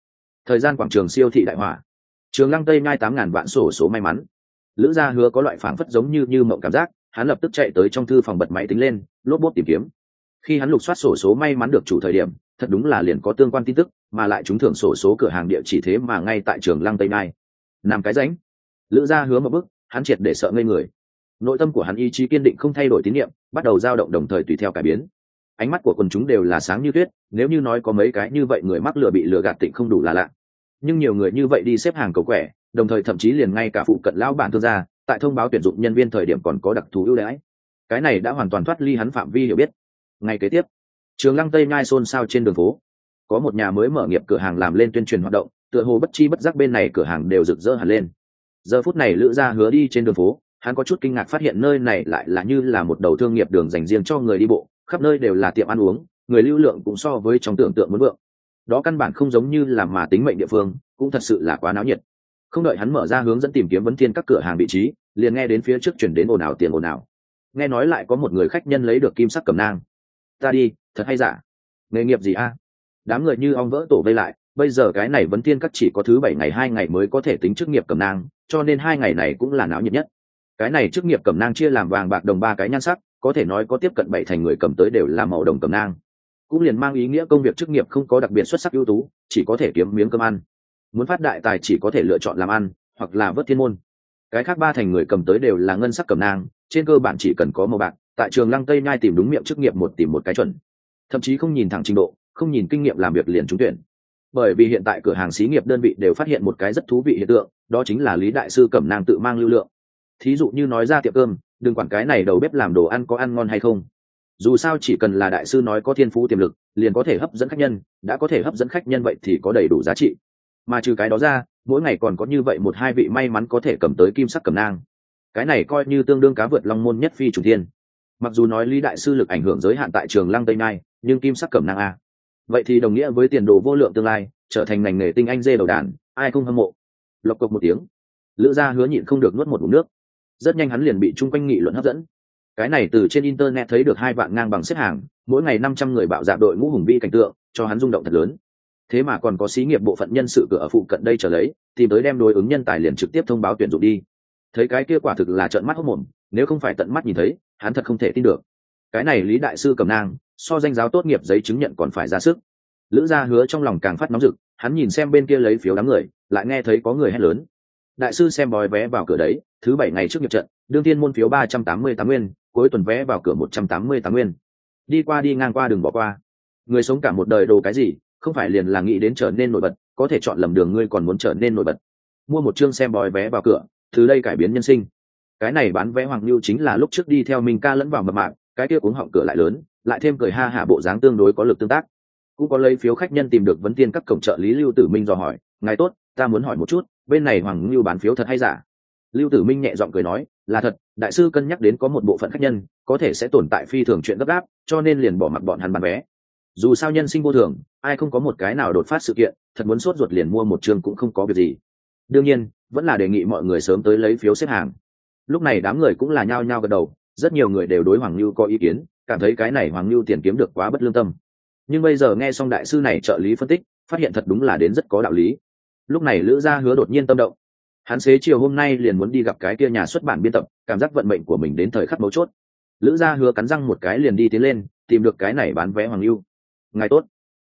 Thời gian quảng trường siêu thị đại hỏa, Trường Lăng Tây Nhai 8.000 vạn sổ số may mắn. Lữ Gia Hứa có loại phảng phất giống như mộng cảm giác, hắn lập tức chạy tới trong thư phòng bật máy tính lên, lốp bốp tìm kiếm. Khi hắn lục soát sổ số may mắn được chủ thời điểm, thật đúng là liền có tương quan tin tức, mà lại trúng thưởng sổ số cửa hàng địa chỉ thế mà ngay tại Trường Lăng Tây Nhai. Nằm cái rãnh. Lữ Gia Hứa một bước, hắn triệt để sợ ngây người. Nội tâm của hắn ý chí kiên định không thay đổi tín niệm, bắt đầu dao động đồng thời tùy theo cải biến. Ánh mắt của quần chúng đều là sáng như tuyết, nếu như nói có mấy cái như vậy người mắc lừa bị lừa gạt tịnh không đủ là lạ. Nhưng nhiều người như vậy đi xếp hàng cầu quẻ, đồng thời thậm chí liền ngay cả phụ cận lão bản thương gia, tại thông báo tuyển dụng nhân viên thời điểm còn có đặc thù ưu đãi. Cái này đã hoàn toàn thoát ly hắn phạm vi hiểu biết. Ngày kế tiếp, Trường Lăng Tây Nhai xôn xao trên đường phố, có một nhà mới mở nghiệp cửa hàng làm lên tuyên truyền hoạt động, tựa hồ bất chi bất giác bên này cửa hàng đều rực rỡ hẳn lên. Giờ phút này Lữ Gia Hứa đi trên đường phố, hắn có chút kinh ngạc phát hiện nơi này lại là như là một đầu thương nghiệp đường dành riêng cho người đi bộ, khắp nơi đều là tiệm ăn uống, người lưu lượng cũng so với trong tưởng tượng muốn vượng. Đó căn bản không giống như là mà tính mệnh địa phương, cũng thật sự là quá náo nhiệt. Không đợi hắn mở ra hướng dẫn tìm kiếm vấn thiên các cửa hàng vị trí, liền nghe đến phía trước chuyển đến ồn ào tiền ồn ào. Nghe nói lại có một người khách nhân lấy được kim sắc cẩm nang. Ta đi, thật hay giả? Nghề nghiệp gì a? Đám người như ong vỡ tổ vây lại, bây giờ cái này vấn thiên các chỉ có thứ 7 ngày 2 ngày mới có thể tính chức nghiệp cẩm nang, cho nên 2 ngày này cũng là náo nhiệt nhất. Cái này chức nghiệp cẩm nang chia làm vàng bạc đồng 3 cái nhan sắc, có thể nói có tiếp cận 7 thành người cầm tới đều là màu đồng cẩm nang. Cũng liền mang ý nghĩa công việc chức nghiệp không có đặc biệt xuất sắc ưu tú, chỉ có thể kiếm miếng cơm ăn. Muốn phát đại tài chỉ có thể lựa chọn làm ăn hoặc là vớt thiên môn. Cái khác 3 thành người cầm tới đều là ngân sắc cẩm nang, trên cơ bản chỉ cần có màu bạc, tại Trường Lăng Tây Nhai tìm đúng miệng chức nghiệp một tìm một cái chuẩn, thậm chí không nhìn thẳng trình độ, không nhìn kinh nghiệm làm việc liền trúng tuyển. Bởi vì hiện tại cửa hàng xí nghiệp đơn vị đều phát hiện một cái rất thú vị hiện tượng, đó chính là Lý đại sư cẩm nang tự mang lưu lượng. Thí dụ như nói ra tiệm cơm, đừng quản cái này đầu bếp làm đồ ăn có ăn ngon hay không, dù sao chỉ cần là đại sư nói có thiên phú tiềm lực liền có thể hấp dẫn khách nhân, đã có thể hấp dẫn khách nhân vậy thì có đầy đủ giá trị. Mà trừ cái đó ra, mỗi ngày còn có như vậy 1-2 vị may mắn có thể cầm tới kim sắc cẩm nang, cái này coi như tương đương cá vượt long môn nhất phi trùng thiên. Mặc dù nói Lý đại sư lực ảnh hưởng giới hạn tại Trường Lăng Tây Nhai, nhưng kim sắc cẩm nang a, vậy thì đồng nghĩa với tiền đồ vô lượng tương lai, trở thành ngành nghề tinh anh dê đầu đàn, ai không hâm mộ. Lộc cộc một tiếng, Lữ Gia Hứa nhịn không được nuốt một ngụm nước. Rất nhanh hắn liền bị chung quanh nghị luận hấp dẫn. Cái này từ trên internet thấy được 2 vạn ngang bằng xếp hàng, mỗi ngày 500 người bạo dạn đội ngũ hùng vĩ cảnh tượng, cho hắn rung động thật lớn. Thế mà còn có xí nghiệp bộ phận nhân sự cửa ở phụ cận đây chờ lấy, tìm tới đem đối ứng nhân tài liền trực tiếp thông báo tuyển dụng đi. Thấy cái kia quả thực là trợn mắt hốt mồm, nếu không phải tận mắt nhìn thấy, hắn thật không thể tin được. Cái này Lý đại sư cẩm nang, so danh giáo tốt nghiệp giấy chứng nhận còn phải ra sức. Lữ Gia Hứa trong lòng càng phát nóng rực, hắn nhìn xem bên kia lấy phiếu đám người, lại nghe thấy có người hét lớn. Đại sư xem bói vé vào cửa đấy, thứ 7 ngày trước nghiệp trận, đương thiên môn phiếu 388 nguyên, cuối tuần vé vào cửa 188 nguyên. Đi qua đi ngang qua đừng bỏ qua. Người sống cả một đời đồ cái gì, không phải liền là nghĩ đến trở nên nổi bật, có thể chọn lầm đường ngươi còn muốn trở nên nổi bật. Mua một chương xem bói vé vào cửa, từ đây cải biến nhân sinh. Cái này bán vé Hoàng Lưu chính là lúc trước đi theo Minh Ca lẫn vào mập mạp, cái kia cuống họng cửa lại lớn, lại thêm cười ha hả bộ dáng tương đối có lực tương tác. Cũng có lấy phiếu khách nhân tìm được vấn tiên các cổng trợ lý Lưu Tử Minh dò hỏi, ngài tốt, ta muốn hỏi một chút, bên này Hoàng Lưu bán phiếu thật hay giả? Lưu Tử Minh nhẹ giọng cười nói, là thật, đại sư cân nhắc đến có một bộ phận khách nhân có thể sẽ tồn tại phi thường chuyện gấp gáp, cho nên liền bỏ mặc bọn hắn bán vé. Dù sao nhân sinh vô thường, ai không có một cái nào đột phát sự kiện, thật muốn sốt ruột liền mua một chương cũng không có việc gì. Đương nhiên, vẫn là đề nghị mọi người sớm tới lấy phiếu xếp hàng. Lúc này đám người cũng là nhao nhao gật đầu, rất nhiều người đều đối Hoàng Lưu có ý kiến, cảm thấy cái này Hoàng Lưu tiền kiếm được quá bất lương tâm. Nhưng bây giờ nghe xong đại sư này trợ lý phân tích, phát hiện thật đúng là đến rất có đạo lý. Lúc này Lữ Gia Hứa đột nhiên tâm động, hắn xế chiều hôm nay liền muốn đi gặp cái kia nhà xuất bản biên tập, cảm giác vận mệnh của mình đến thời khắc mấu chốt. Lữ Gia Hứa cắn răng một cái liền đi tiến lên, tìm được cái này bán vé Hoàng Lưu. Ngài tốt,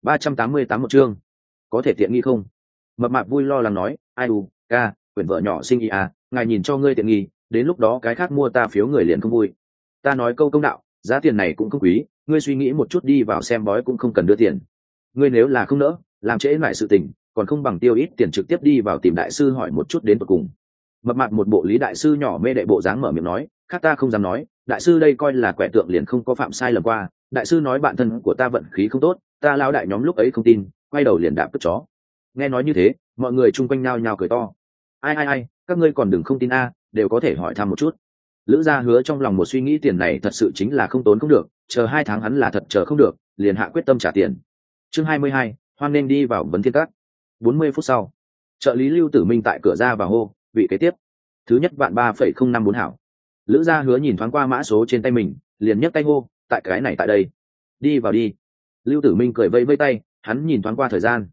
388 một chương, có thể tiện nghi không? Mập mạp vui lo lắng nói, ai u ca, quyển vợ nhỏ sinh ý à, ngài nhìn cho ngươi tiện nghi, đến lúc đó cái khác mua ta phiếu người liền không vui. Ta nói câu công đạo, giá tiền này cũng không quý, ngươi suy nghĩ một chút đi vào xem bói cũng không cần đưa tiền. Ngươi nếu là không nỡ, làm trễ lại sự tình, còn không bằng tiêu ít tiền trực tiếp đi vào tìm đại sư hỏi một chút đến tận cùng. Mập mạp một bộ Lý đại sư nhỏ mê đệ bộ dáng mở miệng nói, khác ta không dám nói, đại sư đây coi là quẻ tượng liền không có phạm sai lầm qua, đại sư nói bạn thân của ta vận khí không tốt, ta lao đại nhóm lúc ấy không tin, quay đầu liền đạp cất chó. Nghe nói như thế, mọi người chung quanh nhao nhao cười to. Ai, các ngươi còn đừng không tin a, đều có thể hỏi thăm một chút. Lữ Gia Hứa trong lòng một suy nghĩ tiền này thật sự chính là không tốn không được, chờ 2 tháng hắn là thật chờ không được, liền hạ quyết tâm trả tiền. Chương 22, hoan nên đi vào vấn thiên các. 40 phút sau, trợ lý Lưu Tử Minh tại cửa ra và hô, vị kế tiếp. Thứ nhất vạn 3,054 hảo. Lữ Gia Hứa nhìn thoáng qua mã số trên tay mình, liền nhấc tay hô, tại cái này tại đây. Đi vào đi. Lưu Tử Minh cười vây vây tay, hắn nhìn thoáng qua thời gian.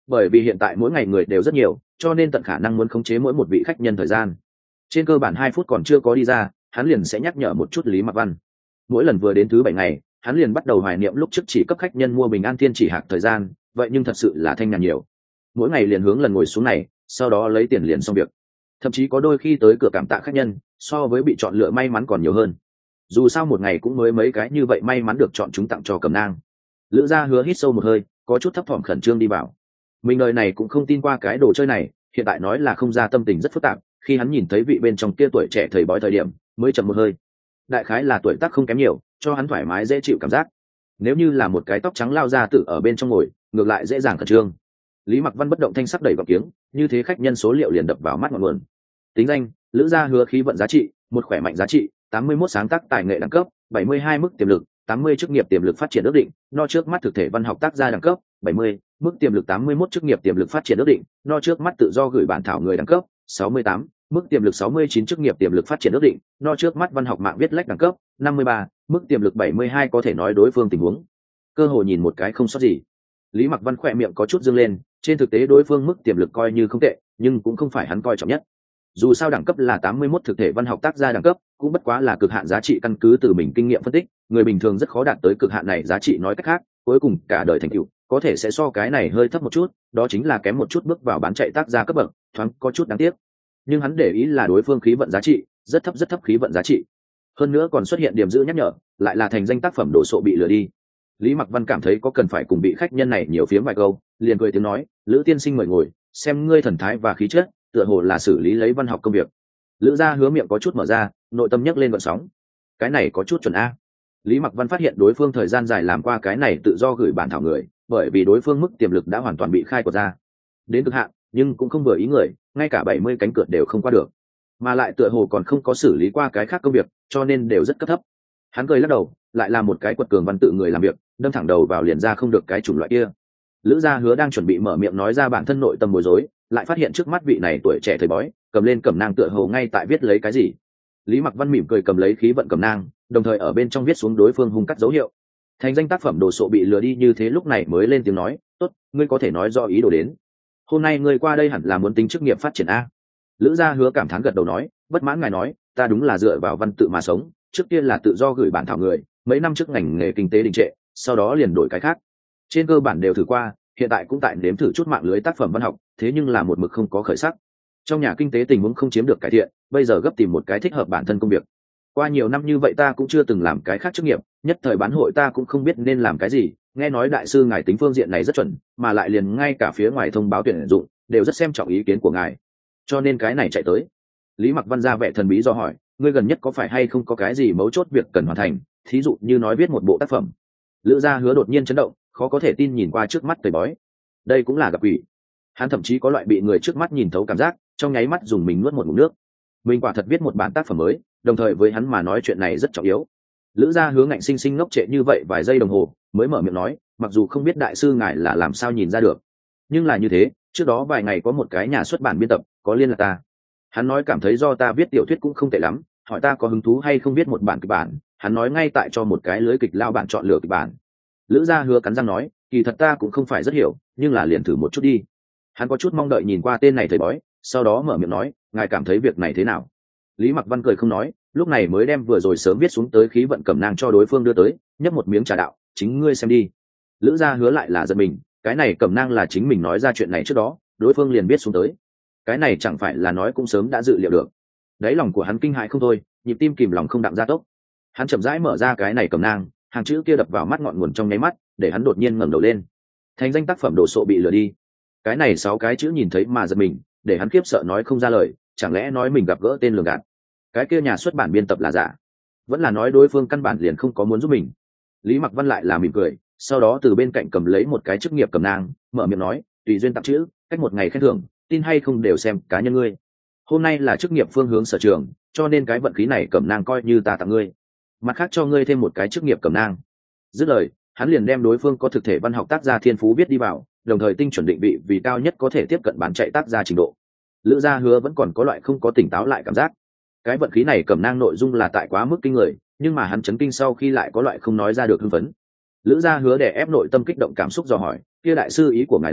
bởi vì hiện tại mỗi ngày người đều rất nhiều, cho nên tận khả năng muốn khống chế mỗi một vị khách nhân thời gian. Trên cơ bản 2 phút còn chưa có đi ra, hắn liền sẽ nhắc nhở một chút Lý Mặc Văn. Mỗi lần vừa đến thứ 7 ngày, hắn liền bắt đầu hoài niệm lúc trước chỉ cấp khách nhân mua bình an thiên chỉ hạc thời gian, vậy nhưng thật sự là thanh nhàn nhiều. Mỗi ngày liền hướng lần ngồi xuống này, sau đó lấy tiền liền xong việc. Thậm chí có đôi khi tới cửa cảm tạ khách nhân, so với bị chọn lựa may mắn còn nhiều hơn. Dù sao một ngày cũng mới mấy cái như vậy may mắn được chọn chúng tặng cho Cẩm Nang. Lữ Gia Hứa hít sâu một hơi, có chút thấp thỏm khẩn trương đi vào. Mình đời này cũng không tin qua cái đồ chơi này, hiện tại nói là không ra, tâm tình rất phức tạp. Khi hắn nhìn thấy vị bên trong kia tuổi trẻ thầy bói thời điểm, mới chậm một hơi. Đại khái là tuổi tác không kém nhiều, cho hắn thoải mái dễ chịu cảm giác. Nếu như là một cái tóc trắng lao ra tự ở bên trong ngồi, ngược lại dễ dàng khẩn trương. Lý Mặc Văn bất động thanh sắc đẩy vào kiếng, như thế khách nhân số liệu liền đập vào mắt ngọn nguồn. Tính danh: Lữ Gia Hứa, khí vận giá trị một, khỏe mạnh giá trị 81, sáng tác tài nghệ đẳng cấp 72, mức tiềm lực 80, chức nghiệp tiềm lực phát triển ước định no trước mắt thực thể văn học tác gia đẳng cấp 70, mức tiềm lực 81, chức nghiệp tiềm lực phát triển ước định no trước mắt tự do gửi bản thảo người đẳng cấp 68, mức tiềm lực 69, chức nghiệp tiềm lực phát triển ước định no trước mắt văn học mạng viết lách đẳng cấp 53, mức tiềm lực 72. Có thể nói đối phương tình huống cơ hồ nhìn một cái không sót gì. Lý Mặc Văn khỏe miệng có chút dương lên, trên thực tế đối phương mức tiềm lực coi như không tệ, nhưng cũng không phải hắn coi trọng nhất. Dù sao đẳng cấp là 81, thực thể văn học tác gia đẳng cấp cũng bất quá là cực hạn giá trị, căn cứ từ mình kinh nghiệm phân tích, người bình thường rất khó đạt tới cực hạn này giá trị, nói cách khác, cuối cùng cả đời thành tựu có thể sẽ so cái này hơi thấp một chút, đó chính là kém một chút bước vào bán chạy tác gia cấp bậc, thoáng có chút đáng tiếc. Nhưng hắn để ý là đối phương khí vận giá trị rất thấp khí vận giá trị. Hơn nữa còn xuất hiện điểm giữ nhắc nhở, lại là thành danh tác phẩm đồ sộ bị lừa đi. Lý Mặc Văn cảm thấy có cần phải cùng bị khách nhân này nhiều phiếm vài câu, liền cười tiếng nói: Lữ tiên sinh mời ngồi, xem ngươi thần thái và khí chất, tựa hồ là xử lý lấy văn học công việc. Lữ Gia Hứa miệng có chút mở ra, nội tâm nhấc lên gợn sóng. Cái này có chút chuẩn a. Lý Mặc Văn phát hiện đối phương thời gian dài làm qua cái này tự do gửi bản thảo người, bởi vì đối phương mức tiềm lực đã hoàn toàn bị khai quật ra đến cực hạn, nhưng cũng không vừa ý người, ngay cả 70 cánh cửa đều không qua được, mà lại tựa hồ còn không có xử lý qua cái khác công việc, cho nên đều rất cấp thấp. Hắn cười lắc đầu, lại là một cái quật cường văn tự người làm việc, đâm thẳng đầu vào liền ra không được cái chủng loại kia. Lữ Gia Hứa đang chuẩn bị mở miệng nói ra bản thân nội tâm bối rối, lại phát hiện trước mắt vị này tuổi trẻ thầy bói cầm lên cẩm nang tựa hồ ngay tại viết lấy cái gì. Lý Mặc Văn mỉm cười cầm lấy khí vận cẩm nang, đồng thời ở bên trong viết xuống đối phương hung cắt dấu hiệu. Thành danh tác phẩm đồ sộ bị lừa đi như thế, lúc này mới lên tiếng nói: tốt, ngươi có thể nói rõ ý đồ đến. Hôm nay ngươi qua đây hẳn là muốn tính chức nghiệp phát triển a. Lữ Gia Hứa cảm thán gật đầu nói: bất mãn ngài nói, ta đúng là dựa vào văn tự mà sống, trước kia là tự do gửi bản thảo người, mấy năm trước ngành nghề kinh tế đình trệ, sau đó liền đổi cái khác, trên cơ bản đều thử qua, hiện tại cũng tại nếm thử chút mạng lưới tác phẩm văn học, thế nhưng là một mực không có khởi sắc. Trong nhà kinh tế tình huống không chiếm được cải thiện, bây giờ gấp tìm một cái thích hợp bản thân công việc. Qua nhiều năm như vậy ta cũng chưa từng làm cái khác chức nghiệp, nhất thời bán hội ta cũng không biết nên làm cái gì, nghe nói đại sư ngài tính phương diện này rất chuẩn, mà lại liền ngay cả phía ngoài thông báo tuyển dụng đều rất xem trọng ý kiến của ngài, cho nên cái này chạy tới. Lý Mặc Văn ra vẻ thần bí do hỏi: ngươi gần nhất có phải hay không có cái gì mấu chốt việc cần hoàn thành, thí dụ như nói viết một bộ tác phẩm? Lữ Gia Hứa đột nhiên chấn động, khó có thể tin nhìn qua trước mắt thầy bói. Đây cũng là gặp quỷ. Hắn thậm chí có loại bị người trước mắt nhìn thấu cảm giác, trong nháy mắt dùng mình nuốt một ngụm nước. Mình quả thật viết một bản tác phẩm mới, đồng thời với hắn mà nói chuyện này rất trọng yếu. Lữ Gia Hứa ngạnh sinh sinh ngốc trệ như vậy vài giây đồng hồ, mới mở miệng nói: mặc dù không biết đại sư ngài là làm sao nhìn ra được, nhưng là như thế, trước đó vài ngày có một cái nhà xuất bản biên tập có liên lạc ta. Hắn nói cảm thấy do ta viết tiểu thuyết cũng không tệ lắm, hỏi ta có hứng thú hay không viết một bản kịch bản. Hắn nói ngay tại cho một cái lưới kịch lao bản chọn lựa kịch bản. Lữ Gia Hứa cắn răng nói: kỳ thật ta cũng không phải rất hiểu, nhưng là liền thử một chút đi. Hắn có chút mong đợi nhìn qua tên này thầy bói, sau đó mở miệng nói: ngài cảm thấy việc này thế nào? Lý Mặc Văn cười không nói, lúc này mới đem vừa rồi sớm viết xuống tới khí vận cẩm nang cho đối phương đưa tới, nhấp một miếng trà đạo: chính ngươi xem đi. Lữ Gia Hứa lại là giật mình, cái này cẩm nang là chính mình nói ra chuyện này trước đó, đối phương liền biết xuống tới. Cái này chẳng phải là nói cũng sớm đã dự liệu được. Đáy lòng của hắn kinh hãi không thôi, nhịp tim kìm lòng không đặng gia tốc. Hắn chậm rãi mở ra cái này cẩm nang, hàng chữ kia đập vào mắt ngọn nguồn trong nháy mắt, để hắn đột nhiên ngẩng đầu lên. Thành danh tác phẩm đồ sộ bị lừa đi. Cái này 6 cái chữ nhìn thấy mà giật mình, để hắn khiếp sợ nói không ra lời, chẳng lẽ nói mình gặp gỡ tên lường gạt? Cái kia nhà xuất bản biên tập là giả, vẫn là nói đối phương căn bản liền không có muốn giúp mình? Lý Mặc Văn lại là mỉm cười, sau đó từ bên cạnh cầm lấy một cái chức nghiệp cẩm nang, mở miệng nói: tùy duyên tặng chữ, cách một ngày khen thưởng, tin hay không đều xem cá nhân ngươi. Hôm nay là chức nghiệp phương hướng sở trường, cho nên cái vận khí này cẩm nang coi như ta tặng ngươi, mặt khác cho ngươi thêm một cái chức nghiệp cẩm nang. Dứt lời, hắn liền đem đối phương có thực thể văn học tác gia thiên phú viết đi vào, đồng thời tinh chuẩn định vị vì cao nhất có thể tiếp cận bán chạy tác gia trình độ. Lữ Gia Hứa vẫn còn có loại không có tỉnh táo lại cảm giác. Cái vận khí này cẩm nang nội dung là tại quá mức kinh người, nhưng mà hắn chấn kinh sau khi lại có loại không nói ra được hưng phấn. Lữ Gia Hứa đè ép nội tâm kích động cảm xúc dò hỏi: kia đại sư ý của ngài là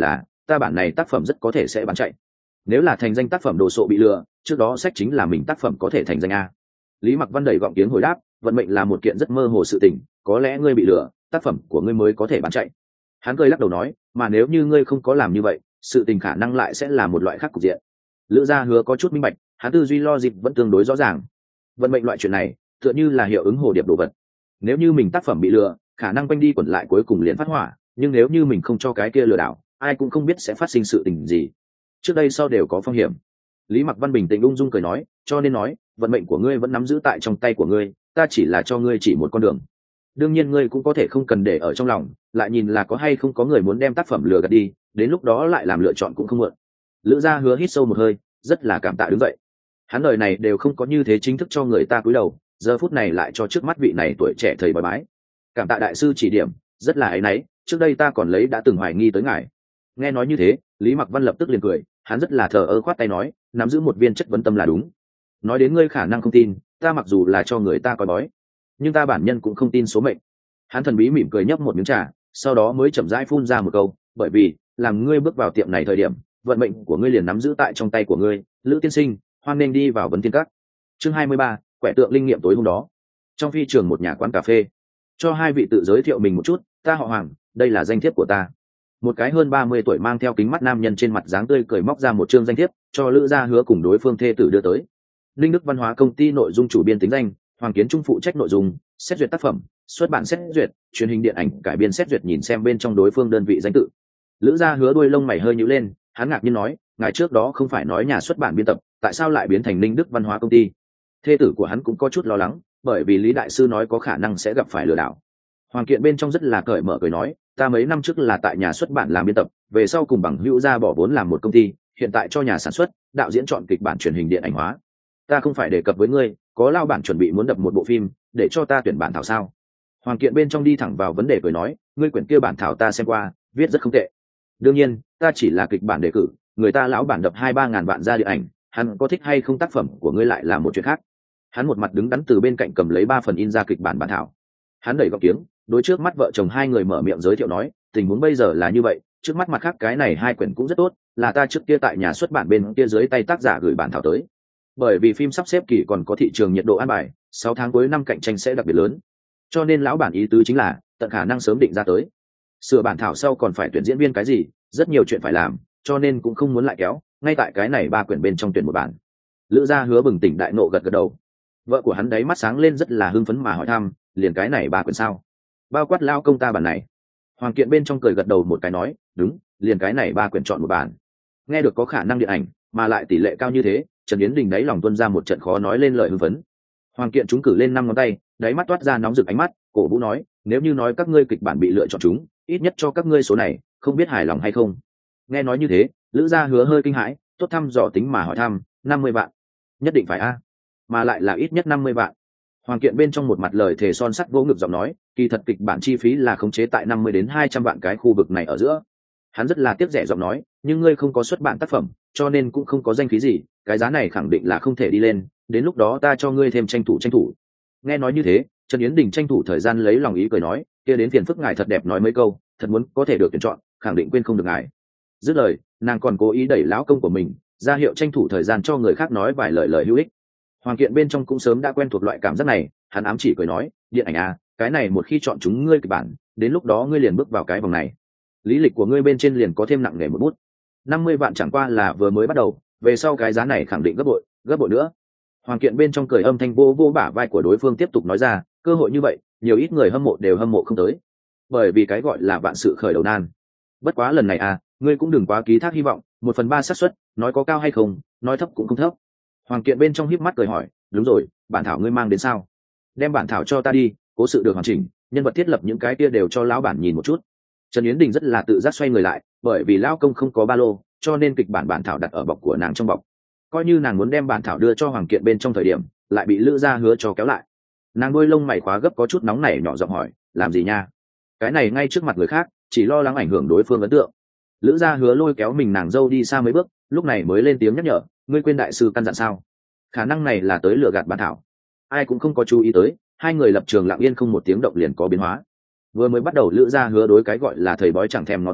ta bản này tác phẩm rất có thể sẽ bán chạy. Nếu là thành danh tác phẩm đồ sộ bị lừa, trước đó sách chính là mình tác phẩm có thể thành danh a. Lý Mặc Văn đầy gọng tiếng hồi đáp, vận mệnh là một kiện rất mơ hồ sự tình, có lẽ ngươi bị lừa, tác phẩm của ngươi mới có thể bán chạy. Hắn cười lắc đầu nói, mà nếu như ngươi không có làm như vậy, sự tình khả năng lại sẽ là một loại khác cục diện. Lữ Gia Hứa có chút minh bạch, hắn tư duy logic vẫn tương đối rõ ràng. Vận mệnh loại chuyện này tựa như là hiệu ứng hồ điệp đồ vật, nếu như mình tác phẩm bị lừa, khả năng quanh đi quẩn lại cuối cùng liền phát hỏa, nhưng nếu như mình không cho cái kia lừa đảo, ai cũng không biết sẽ phát sinh sự tình gì, trước đây sau đều có phong hiểm. Lý Mặc Văn bình tĩnh ung dung cười nói, cho nên nói vận mệnh của ngươi vẫn nắm giữ tại trong tay của ngươi, ta chỉ là cho ngươi chỉ một con đường. Đương nhiên ngươi cũng có thể không cần để ở trong lòng, lại nhìn là có hay không có người muốn đem tác phẩm lừa gạt đi, đến lúc đó lại làm lựa chọn cũng không muộn. Lữ Gia Hứa hít sâu một hơi, rất là cảm tạ đứng dậy. Hắn đời này đều không có như thế chính thức cho người ta cúi đầu, giờ phút này lại cho trước mắt vị này tuổi trẻ thầy bói bái. Cảm tạ đại sư chỉ điểm, rất là áy náy, trước đây ta còn lấy đã từng hoài nghi tới ngài. Nghe nói như thế, Lý Mặc Văn lập tức liền cười, hắn rất là thờ ơ khoát tay nói, nắm giữ một viên chất vấn tâm là đúng. Nói đến ngươi khả năng không tin, ta mặc dù là cho người ta coi bói, nhưng ta bản nhân cũng không tin số mệnh. Hắn thần bí mỉm cười nhấp một miếng trà, sau đó mới chậm rãi phun ra một câu, bởi vì làm ngươi bước vào tiệm này thời điểm, vận mệnh của ngươi liền nắm giữ tại trong tay của ngươi. Lữ tiên sinh, hoan nên đi vào vấn thiên các. Chương 23, quẻ tượng linh nghiệm tối hôm đó. Trong phi trường một nhà quán cà phê, cho hai vị tự giới thiệu mình một chút, ta họ Hoàng, đây là danh thiếp của ta. Một cái hơn 30 tuổi mang theo kính mắt nam nhân trên mặt dáng tươi cười móc ra một chương danh thiếp, cho Lữ Gia Hứa cùng đối phương thê tử đưa tới. Linh Đức Văn hóa công ty nội dung chủ biên tính danh, Hoàng Kiến Trung phụ trách nội dung, xét duyệt tác phẩm, xuất bản xét duyệt, truyền hình điện ảnh cải biên xét duyệt, nhìn xem bên trong đối phương đơn vị danh tự. Lữ Gia Hứa đuôi lông mày hơi nhíu lên, hắn ngạc nhiên nói, ngài trước đó không phải nói nhà xuất bản biên tập, tại sao lại biến thành Linh Đức Văn hóa công ty? Thê tử của hắn cũng có chút lo lắng, bởi vì Lý đại sư nói có khả năng sẽ gặp phải lừa đảo. Hoàng Kiện bên trong rất là cởi mở cười nói, ta mấy năm trước là tại nhà xuất bản làm biên tập, về sau cùng bằng hữu ra bỏ vốn làm một công ty, hiện tại cho nhà sản xuất, đạo diễn chọn kịch bản truyền hình điện ảnh hóa. Ta không phải đề cập với ngươi, có lao bản chuẩn bị muốn đập một bộ phim, để cho ta tuyển bản thảo sao? Hoàng Kiện bên trong đi thẳng vào vấn đề cười nói, ngươi quyển kia bản thảo ta xem qua, viết rất không tệ. Đương nhiên, ta chỉ là kịch bản đề cử, người ta lão bản đập 2-3 ngàn vạn ra điện ảnh, hắn có thích hay không tác phẩm của ngươi lại là một chuyện khác. Hắn một mặt đứng đắn từ bên cạnh cầm lấy 3 phần in ra kịch bản bản thảo. Hắn đẩy góc tiếng, đối trước mắt vợ chồng hai người mở miệng giới thiệu nói, tình huống bây giờ là như vậy, trước mắt mặt khác cái này hai quyển cũng rất tốt, là ta trước kia tại nhà xuất bản bên kia dưới tay tác giả gửi bản thảo tới. Bởi vì phim sắp xếp kỳ còn có thị trường nhiệt độ an bài, 6 tháng cuối năm cạnh tranh sẽ đặc biệt lớn, cho nên lão bản ý tứ chính là tận khả năng sớm định ra tới. Sửa bản thảo sau còn phải tuyển diễn viên cái gì, rất nhiều chuyện phải làm, cho nên cũng không muốn lại kéo, ngay tại cái này 3 quyển bên trong tuyển một bản. Lữ Gia Hứa bừng tỉnh đại nộ gật gật đầu. Vợ của hắn đáy mắt sáng lên rất là hưng phấn mà hỏi thăm, liền cái này 3 quyển sao? Bao quát lao công ta bản này? Hoàng Kiện bên trong cười gật đầu một cái nói, đúng, liền cái này 3 quyển chọn một bản. Nghe được có khả năng điện ảnh mà lại tỷ lệ cao như thế, Trần Yến Đình đáy lòng tuôn ra một trận khó nói lên lời hưng phấn. Hoàng Kiện chúng cử lên 5 ngón tay, đáy mắt toát ra nóng rực ánh mắt, cổ vũ nói, nếu như nói các ngươi kịch bản bị lựa chọn chúng, ít nhất cho các ngươi số này, không biết hài lòng hay không? Nghe nói như thế, Lữ Gia Hứa hơi kinh hãi, tốt thăm dò tính mà hỏi thăm, 50 vạn? Nhất định phải a? Mà lại là ít nhất 50 vạn. Hoàng Kiện bên trong một mặt lời thề son sắt vỗ ngực giọng nói, kỳ thật kịch bản chi phí là khống chế tại 50 đến 200 vạn cái khu vực này ở giữa. Hắn rất là tiếc rẻ giọng nói, nhưng ngươi không có xuất bản tác phẩm, cho nên cũng không có danh khí gì, cái giá này khẳng định là không thể đi lên, đến lúc đó ta cho ngươi thêm tranh thủ. Nghe nói như thế, Trần Yến Đình tranh thủ thời gian lấy lòng ý cười nói, kia đến phiền phức ngài thật đẹp nói mấy câu, thật muốn có thể được tuyển chọn, khẳng định quên không được ngài. Dứt lời, nàng còn cố ý đẩy lão công của mình ra hiệu tranh thủ thời gian cho người khác nói vài lời hữu ích. Hoàng Kiện bên trong cũng sớm đã quen thuộc loại cảm giác này, hắn ám chỉ cười nói, điện ảnh à, cái này một khi chọn chúng ngươi kịch bản, đến lúc đó ngươi liền bước vào cái vòng này, lý lịch của ngươi bên trên liền có thêm nặng nề một bút. 50 vạn chẳng qua là vừa mới bắt đầu, về sau cái giá này khẳng định gấp bội nữa. Hoàng Kiện bên trong cười âm thanh vô vô bả vai của đối phương tiếp tục nói ra, cơ hội như vậy, nhiều ít người hâm mộ đều hâm mộ không tới, bởi vì cái gọi là vạn sự khởi đầu nan. Bất quá lần này à, ngươi cũng đừng quá ký thác hy vọng, 1/3 xác suất, nói có cao hay không, nói thấp cũng không thấp. Hoàng Kiện bên trong híp mắt cười hỏi, đúng rồi, bản thảo ngươi mang đến sao? Đem bản thảo cho ta đi, cố sự được hoàn chỉnh, nhân vật thiết lập những cái kia đều cho lão bản nhìn một chút. Trần Yến Đình rất là tự giác xoay người lại, bởi vì lão công không có ba lô, cho nên kịch bản thảo đặt ở bọc của nàng trong bọc. Coi như nàng muốn đem bản thảo đưa cho Hoàng Kiện bên trong thời điểm, lại bị Lữ Gia Hứa cho kéo lại. Nàng đôi lông mày khóa gấp có chút nóng nảy, nhỏ giọng hỏi, làm gì nha? Cái này ngay trước mặt người khác, chỉ lo lắng ảnh hưởng đối phương ấn tượng. Lữ Gia Hứa lôi kéo mình nàng dâu đi xa mấy bước, lúc này mới lên tiếng nhắc nhở, ngươi quên đại sư căn dặn sao? Khả năng này là tới lừa gạt bản thảo. Ai cũng không có chú ý tới, hai người lập trường lặng yên không một tiếng động liền có biến hóa. Vừa mới bắt đầu Lữ Gia Hứa đối cái gọi là thầy bói chẳng thèm nó tới,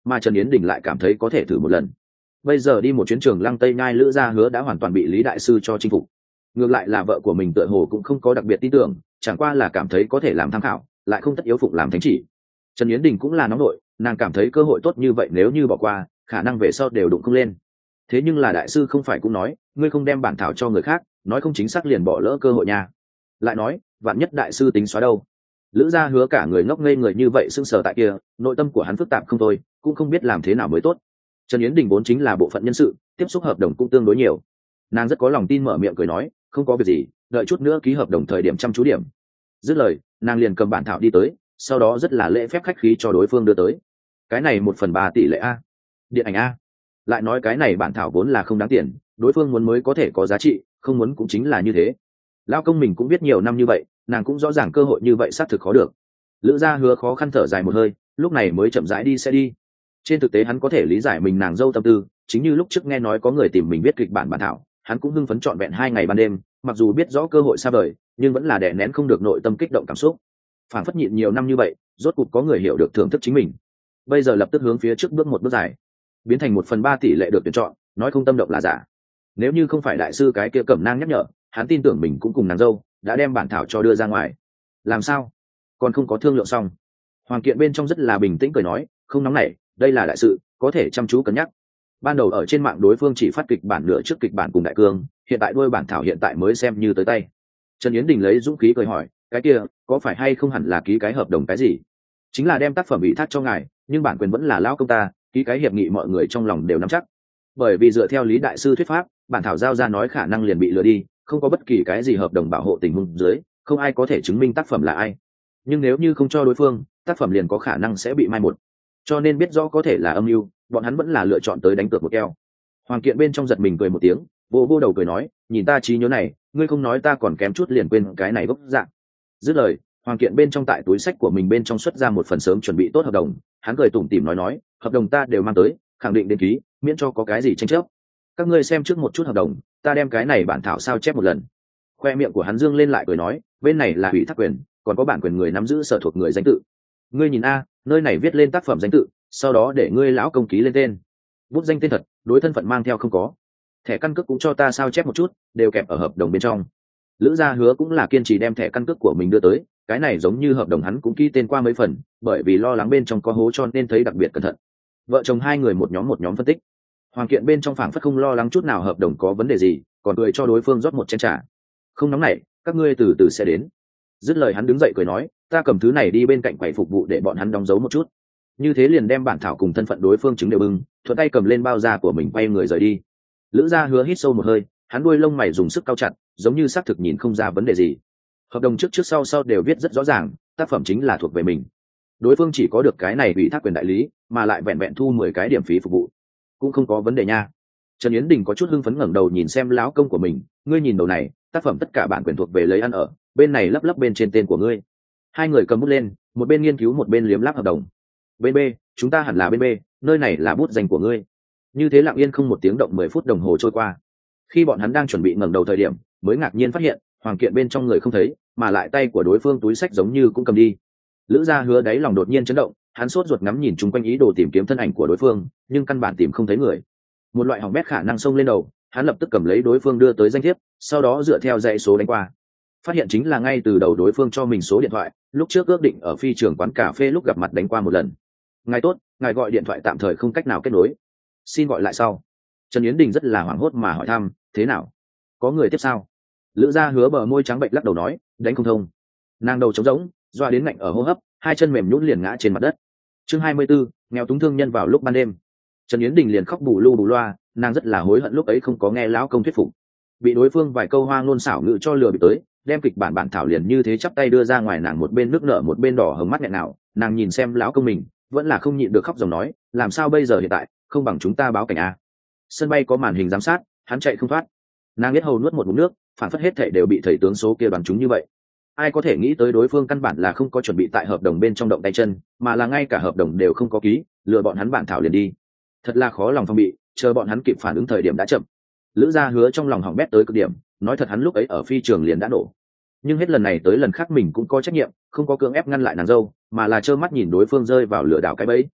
mà Trần Yến Đình lại cảm thấy có thể thử một lần. Bây giờ đi một chuyến Trường Lăng Tây Nhai, Lữ Gia Hứa đã hoàn toàn bị Lý đại sư cho chinh phục. Ngược lại là vợ của mình tựa hồ cũng không có đặc biệt tin tưởng, chẳng qua là cảm thấy có thể làm tham khảo, lại không tất yếu phụng làm thánh chỉ. Trần Yến Đình cũng là nóng nội, nàng cảm thấy cơ hội tốt như vậy nếu như bỏ qua, khả năng về sau đều đụng không lên. Thế nhưng là đại sư không phải cũng nói, ngươi không đem bản thảo cho người khác, nói không chính xác liền bỏ lỡ cơ hội nha. Lại nói, vạn nhất đại sư tính xóa đâu? Lữ Gia Hứa cả người ngốc ngây người như vậy sững sờ tại kia, nội tâm của hắn phức tạp không thôi, cũng không biết làm thế nào mới tốt. Trần Yến Đình vốn chính là bộ phận nhân sự, tiếp xúc hợp đồng cũng tương đối nhiều. Nàng rất có lòng tin mở miệng cười nói, không có việc gì, đợi chút nữa ký hợp đồng thời điểm chăm chú điểm. Dứt lời, nàng liền cầm bản thảo đi tới, sau đó rất là lễ phép khách khí cho đối phương đưa tới. Cái này 1/3 tỷ lệ a, điện ảnh a. Lại nói cái này bản thảo vốn là không đáng tiền, đối phương muốn mới có thể có giá trị, không muốn cũng chính là như thế. Lao công mình cũng biết nhiều năm như vậy, nàng cũng rõ ràng cơ hội như vậy xác thực khó được. Lữ Gia Hứa khó khăn thở dài một hơi, lúc này mới chậm rãi đi xe đi. Trên thực tế hắn có thể lý giải mình nàng dâu tâm tư, chính như lúc trước nghe nói có người tìm mình viết kịch bản thảo, hắn cũng hưng phấn trọn vẹn 2 ngày ban đêm, mặc dù biết rõ cơ hội xa vời, nhưng vẫn là đè nén không được nội tâm kích động cảm xúc. Phản phất nhịn nhiều năm như vậy, rốt cục có người hiểu được thưởng thức chính mình. Bây giờ lập tức hướng phía trước bước một bước dài, biến thành 1/3 tỷ lệ được tuyển chọn, nói không tâm động là giả. Nếu như không phải đại sư cái kia cẩm nang nhắc nhở, hắn tin tưởng mình cũng cùng nàng dâu đã đem bản thảo cho đưa ra ngoài. Làm sao? Còn không có thương lượng xong. Hoàng Kiện bên trong rất là bình tĩnh cười nói, không nóng nảy, đây là đại sự, có thể chăm chú cân nhắc. Ban đầu ở trên mạng đối phương chỉ phát kịch bản nửa trước kịch bản cùng đại cương, hiện tại đôi bản thảo hiện tại mới xem như tới tay. Trần Yến Đình lấy dũng khí cười hỏi, cái kia có phải hay không hẳn là ký cái hợp đồng cái gì? Chính là đem tác phẩm ủy thác cho ngài, nhưng bản quyền vẫn là lão công ta, ký cái hiệp nghị mọi người trong lòng đều nắm chắc. Bởi vì dựa theo Lý đại sư thuyết pháp, bản thảo giao ra nói khả năng liền bị lừa đi, không có bất kỳ cái gì hợp đồng bảo hộ tình huống dưới, không ai có thể chứng minh tác phẩm là ai. Nhưng nếu như không cho đối phương, tác phẩm liền có khả năng sẽ bị mai một. Cho nên biết rõ có thể là âm mưu, bọn hắn vẫn là lựa chọn tới đánh cược một keo. Hoàng Kiện bên trong giật mình cười một tiếng, vô đầu cười nói, nhìn ta trí nhớ này, ngươi không nói ta còn kém chút liền quên cái này gốc dạng. Dứt lời, Hoàng Kiện bên trong tại túi sách của mình bên trong xuất ra một phần sớm chuẩn bị tốt hợp đồng, hắn cười tủm tỉm nói, hợp đồng ta đều mang tới, khẳng định đến ký, miễn cho có cái gì tranh chấp. Các ngươi xem trước một chút hợp đồng, ta đem cái này bản thảo sao chép một lần. Khoe miệng của hắn dương lên lại cười nói, bên này là ủy thác quyền, còn có bản quyền người nắm giữ sở thuộc người danh tự. Ngươi nhìn a, nơi này viết lên tác phẩm danh tự, sau đó để ngươi lão công ký lên tên. Bút danh tên thật, đối thân phận mang theo không có. Thẻ căn cước cũng cho ta sao chép một chút, đều kẹp ở hợp đồng bên trong. Lữ Gia Hứa cũng là kiên trì đem thẻ căn cước của mình đưa tới, cái này giống như hợp đồng hắn cũng ký tên qua mấy phần, bởi vì lo lắng bên trong có hố cho nên thấy đặc biệt cẩn thận. Vợ chồng hai người một nhóm phân tích. Hoàng Kiện bên trong phảng phất không lo lắng chút nào hợp đồng có vấn đề gì, còn cười cho đối phương rót một chén trà. Không nóng nảy, các ngươi từ từ sẽ đến. Dứt lời hắn đứng dậy cười nói, ta cầm thứ này đi bên cạnh quầy phục vụ để bọn hắn đóng dấu một chút. Như thế liền đem bản thảo cùng thân phận đối phương chứng đều bưng, thuận tay cầm lên bao da của mình quay người rời đi. Lữ Gia Hứa hít sâu một hơi, hắn đuôi lông mày dùng sức cao chặt, giống như xác thực nhìn không ra vấn đề gì. Hợp đồng trước sau đều viết rất rõ ràng, tác phẩm chính là thuộc về mình. Đối phương chỉ có được cái này ủy thác quyền đại lý, mà lại vẹn vẹn thu 10 cái điểm phí phục vụ, cũng không có vấn đề nha. Trần Yến Đình có chút hưng phấn ngẩng đầu nhìn xem lão công của mình, ngươi nhìn đầu này, tác phẩm tất cả bản quyền thuộc về lấy ăn ở, bên này lấp bên trên tên của ngươi. Hai người cầm bút lên, một bên nghiên cứu một bên liếm láp hợp đồng. Bên B, chúng ta hẳn là bên B, nơi này là bút danh của ngươi. Như thế lặng yên không một tiếng động 10 phút đồng hồ trôi qua. Khi bọn hắn đang chuẩn bị ngẩng đầu thời điểm, mới ngạc nhiên phát hiện, Hoàng Kiện bên trong người không thấy, mà lại tay của đối phương túi sách giống như cũng cầm đi. Lữ Gia Hứa đáy lòng đột nhiên chấn động, hắn sốt ruột ngắm nhìn chung quanh ý đồ tìm kiếm thân ảnh của đối phương, nhưng căn bản tìm không thấy người. Một loại hỏng bét khả năng xông lên đầu, hắn lập tức cầm lấy đối phương đưa tới danh thiếp, sau đó dựa theo dãy số đánh qua. Phát hiện chính là ngay từ đầu đối phương cho mình số điện thoại, lúc trước ước định ở phi trường quán cà phê lúc gặp mặt đánh qua một lần. Ngài tốt, ngài gọi điện thoại tạm thời không cách nào kết nối, xin gọi lại sau. Trần Yến Đình rất là hoảng hốt mà hỏi thăm, thế nào, có người tiếp sao? Lữ Gia Hứa bờ môi trắng bệnh lắc đầu nói, đánh không thông. Nàng đầu trống rỗng, doa đến ngạnh ở hô hấp, hai chân mềm nhũn liền ngã trên mặt đất. Chương 24, nghèo túng thương nhân vào lúc ban đêm. Trần Yến Đình liền khóc bù lu bù loa, nàng rất là hối hận lúc ấy không có nghe lão công thuyết phục, bị đối phương vài câu hoa ngôn xảo ngữ cho lừa bị tới, đem kịch bản thảo liền như thế chắp tay đưa ra ngoài, nàng một bên nước nở một bên đỏ hồng mắt nghẹn nào, nàng nhìn xem lão công mình, vẫn là không nhịn được khóc ròng nói, làm sao bây giờ hiện tại, không bằng chúng ta báo cảnh a. Sân bay có màn hình giám sát, hắn chạy không thoát. Nàng biết hầu nuốt một ngụm nước, phản phất hết thảy đều bị thầy tướng số kia đoán chúng như vậy. Ai có thể nghĩ tới đối phương căn bản là không có chuẩn bị tại hợp đồng bên trong động tay chân, mà là ngay cả hợp đồng đều không có ký, lừa bọn hắn bản thảo liền đi. Thật là khó lòng phòng bị, chờ bọn hắn kịp phản ứng thời điểm đã chậm. Lữ Gia Hứa trong lòng hỏng bét tới cực điểm, nói thật hắn lúc ấy ở phi trường liền đã nổ. Nhưng hết lần này tới lần khác mình cũng có trách nhiệm, không có cưỡng ép ngăn lại nàng dâu, mà là trơ mắt nhìn đối phương rơi vào lừa đảo cái bẫy.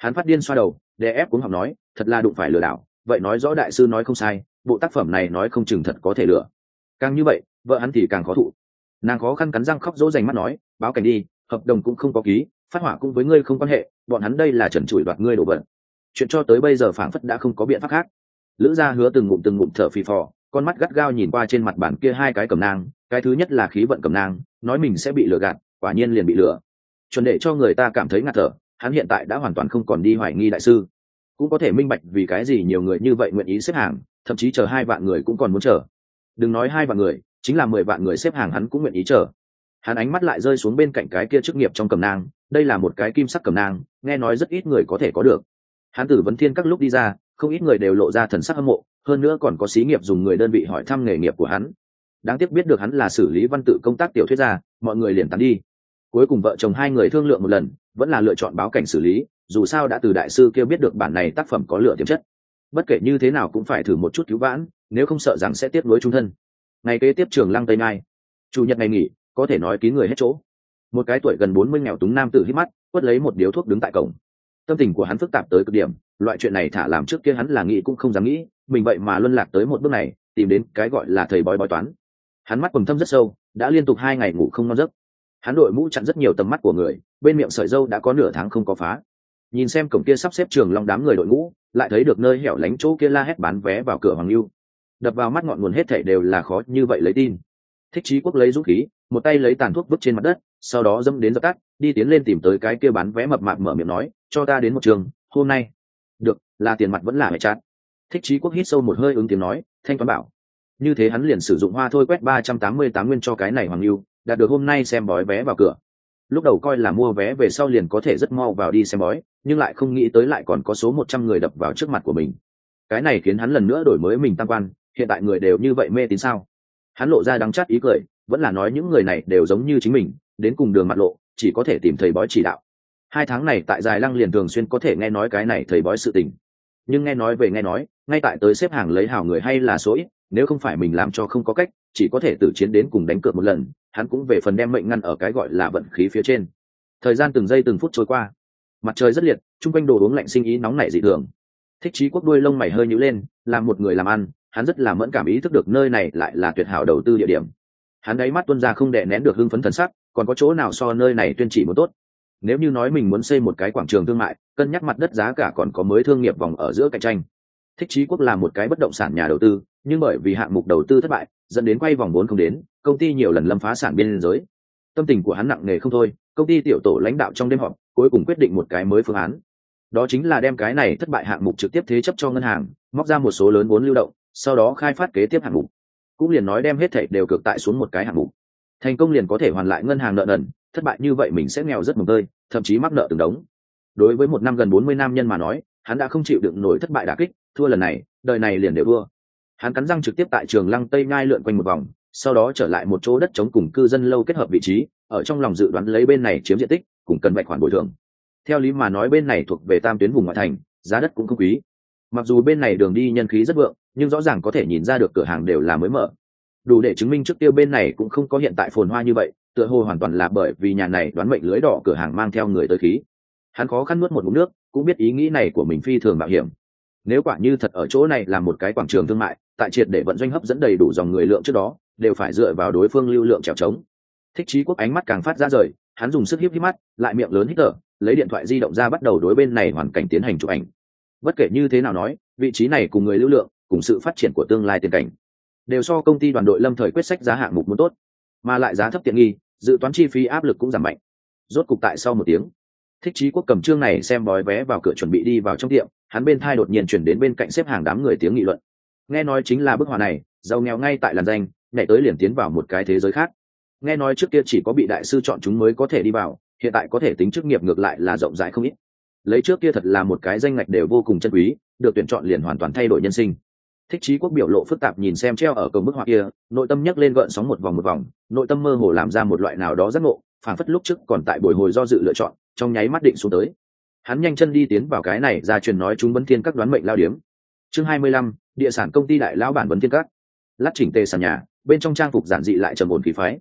Hắn phát điên xoa đầu, đè ép cuống học nói, thật là đụng phải lừa đảo, vậy nói rõ đại sư nói không sai, bộ tác phẩm này nói không chừng thật có thể lừa. Càng như vậy vợ hắn thì càng khó thụ. Nàng khó khăn cắn răng khóc dỗ dành mắt nói, báo cảnh đi, hợp đồng cũng không có ký, phát hỏa cũng với ngươi không quan hệ, bọn hắn đây là trần trụi đoạt ngươi đồ vật. Chuyện cho tới bây giờ phảng phất đã không có biện pháp khác. Lữ Gia Hứa từng ngụm thở phì phò, con mắt gắt gao nhìn qua trên mặt bàn kia hai cái cẩm nang, cái thứ nhất là khí vận cẩm nang, nói mình sẽ bị lừa gạt, quả nhiên liền bị lừa. Chuẩn để cho người ta cảm thấy ngạt thở, hắn hiện tại đã hoàn toàn không còn đi hoài nghi đại sư, cũng có thể minh bạch vì cái gì nhiều người như vậy nguyện ý xếp hàng, thậm chí chờ 2 vạn người cũng còn muốn chờ. Đừng nói 2 vạn người, chính là 10 vạn người xếp hàng hắn cũng nguyện ý chờ. Hắn ánh mắt lại rơi xuống bên cạnh cái kia chức nghiệp trong cẩm nang, đây là một cái kim sắc cẩm nang, nghe nói rất ít người có thể có được. Hắn từ Vấn Thiên các lúc đi ra, không ít người đều lộ ra thần sắc hâm mộ, hơn nữa còn có xí nghiệp dùng người đơn vị hỏi thăm nghề nghiệp của hắn. Đáng tiếc biết được hắn là xử lý văn tự công tác tiểu thuyết gia, mọi người liền tán đi. Cuối cùng vợ chồng hai người thương lượng một lần, vẫn là lựa chọn báo cảnh xử lý, dù sao đã từ đại sư kia biết được bản này tác phẩm có lựa tiềm chất. Bất kể như thế nào cũng phải thử một chút cứu vãn, nếu không sợ rằng sẽ tiếp nối chung thân. Ngày kế tiếp Trường Lăng Tây Nhai, chủ nhật ngày nghỉ, có thể nói kín người hết chỗ. Một cái tuổi gần 40 nghèo túng nam tử hít mắt, quất lấy một điếu thuốc đứng tại cổng. Tâm tình của hắn phức tạp tới cực điểm, loại chuyện này thả làm trước kia hắn là nghĩ cũng không dám nghĩ, mình vậy mà luân lạc tới một bước này, tìm đến cái gọi là thầy bói toán. Hắn mắt quầng thâm rất sâu, đã liên tục 2 ngày ngủ không ngon giấc. Hắn đội mũ chặn rất nhiều tầm mắt của người, bên miệng sợi râu đã có nửa tháng không có phá. Nhìn xem cổng kia sắp xếp Trường Long đám người đội ngũ, lại thấy được nơi hẻo lánh chỗ kia la hét bán vé vào cửa Hoàng Lưu. Đập vào mắt ngọn nguồn hết thảy đều là khó như vậy lấy tin. Thích Chí Quốc lấy dũng khí, một tay lấy tàn thuốc vứt trên mặt đất, sau đó dẫm đến dập tắt, đi tiến lên tìm tới cái kia bán vé mập mạp mở miệng nói, cho ta đến một trường, hôm nay. Được, là tiền mặt vẫn là hệ chát. Thích Chí Quốc hít sâu một hơi ứng tiếng nói, thanh toán bảo. Như thế hắn liền sử dụng hoa thôi quét 388 nguyên cho cái này Hoàng Lưu, đạt được hôm nay xem bói vé vào cửa. Lúc đầu coi là mua vé về sau liền có thể rất mau vào đi xem bói, nhưng lại không nghĩ tới lại còn có số 100 người đập vào trước mặt của mình. Cái này khiến hắn lần nữa đổi mới mình tam quan, hiện tại người đều như vậy mê tín sao? Hắn lộ ra đắng chát ý cười, vẫn là nói những người này đều giống như chính mình, đến cùng đường mặt lộ, chỉ có thể tìm thầy bói chỉ đạo. 2 tháng này tại Dài Lăng liền thường xuyên có thể nghe nói cái này thầy bói sự tình. Nhưng nghe nói về nghe nói, ngay tại tới xếp hàng lấy hảo người hay là số ít, nếu không phải mình làm cho không có cách, chỉ có thể tử chiến đến cùng đánh cược một lần, hắn cũng về phần đem mệnh ngăn ở cái gọi là vận khí phía trên. Thời gian từng giây từng phút trôi qua, mặt trời rất liệt, chung quanh đồ uống lạnh sinh ý nóng nảy dị thường. Thích Chí Quốc đuôi lông mày hơi nhíu lên, làm một người làm ăn, hắn rất là mẫn cảm ý thức được nơi này lại là tuyệt hảo đầu tư địa điểm. Hắn đáy mắt tuôn ra không đè nén được hưng phấn thần sắc, còn có chỗ nào so nơi này tuyên chỉ một tốt. Nếu như nói mình muốn xây một cái quảng trường thương mại, cân nhắc mặt đất giá cả còn có mới thương nghiệp vòng ở giữa cạnh tranh. Thích Chí Quốc là một cái bất động sản nhà đầu tư, nhưng bởi vì hạng mục đầu tư thất bại, dẫn đến quay vòng vốn không đến, công ty nhiều lần lâm phá sản biên giới. Tâm tình của hắn nặng nề không thôi, công ty tiểu tổ lãnh đạo trong đêm họp, cuối cùng quyết định một cái mới phương án. Đó chính là đem cái này thất bại hạng mục trực tiếp thế chấp cho ngân hàng, móc ra một số lớn vốn lưu động, sau đó khai phát kế tiếp hạng mục. Cũng liền nói đem hết thảy đều cược tại xuống một cái hạng mục. Thành công liền có thể hoàn lại ngân hàng nợ nần, thất bại như vậy mình sẽ nghèo rất mồng tơi, thậm chí mắc nợ từng đống. Đối với một năm gần 40 nam nhân mà nói, hắn đã không chịu đựng nổi thất bại đả kích, thua lần này, đời này liền đều thua. Hắn cắn răng trực tiếp tại Trường Lăng Tây Nhai lượn quanh một vòng, sau đó trở lại một chỗ đất trống cùng cư dân lâu kết hợp vị trí, ở trong lòng dự đoán lấy bên này chiếm diện tích, cùng cần vạch khoản bồi thường. Theo lý mà nói bên này thuộc về tam tuyến vùng ngoại thành, giá đất cũng không quý. Mặc dù bên này đường đi nhân khí rất vượng, nhưng rõ ràng có thể nhìn ra được cửa hàng đều là mới mở. Đủ để chứng minh trước tiêu bên này cũng không có hiện tại phồn hoa như vậy, tựa hồ hoàn toàn là bởi vì nhà này đoán mệnh lưới đỏ cửa hàng mang theo người tới khí. Hắn khó khăn nuốt một ngụm nước, cũng biết ý nghĩ này của mình phi thường mạo hiểm. Nếu quả như thật ở chỗ này là một cái quảng trường thương mại, tại triệt để vận doanh hấp dẫn đầy đủ dòng người lượng trước đó, đều phải dựa vào đối phương lưu lượng trèo trống. Thích Chí Quốc ánh mắt càng phát ra rời, hắn dùng sức híp mắt, lại miệng lớn hít thở, lấy điện thoại di động ra bắt đầu đối bên này hoàn cảnh tiến hành chụp ảnh. Bất kể như thế nào nói, vị trí này cùng người lưu lượng, cùng sự phát triển của tương lai tiền cảnh, đều so công ty đoàn đội lâm thời quyết sách giá hạng mục muốn tốt, mà lại giá thấp tiện nghi, dự toán chi phí áp lực cũng giảm mạnh. Rốt cục tại sau một tiếng, Thích Chí Quốc cầm chương này xem bói vé vào cửa chuẩn bị đi vào trong tiệm, hắn bên thai đột nhiên chuyển đến bên cạnh xếp hàng đám người tiếng nghị luận. Nghe nói chính là bức họa này, giàu nghèo ngay tại làn danh, nhảy tới liền tiến vào một cái thế giới khác. Nghe nói trước kia chỉ có bị đại sư chọn chúng mới có thể đi vào, hiện tại có thể tính chức nghiệp ngược lại là rộng rãi không ít. Lấy trước kia thật là một cái danh ngạch đều vô cùng chân quý, được tuyển chọn liền hoàn toàn thay đổi nhân sinh. Thích Chí Quốc biểu lộ phức tạp nhìn xem treo ở cổng bức họa kia, nội tâm nhấc lên gợn sóng một vòng, nội tâm mơ hồ làm ra một loại nào đó giác ngộ, phảng phất lúc trước còn tại bồi hồi do dự lựa chọn, trong nháy mắt định xuống tới. Hắn nhanh chân đi tiến vào cái này ra truyền nói chúng Vấn Thiên các đoán mệnh lao điếm. Chương 25, địa sản công ty đại lão bản Vấn Thiên các. Lát chỉnh tề sàn nhà, bên trong trang phục giản dị lại trầm ổn khí phái.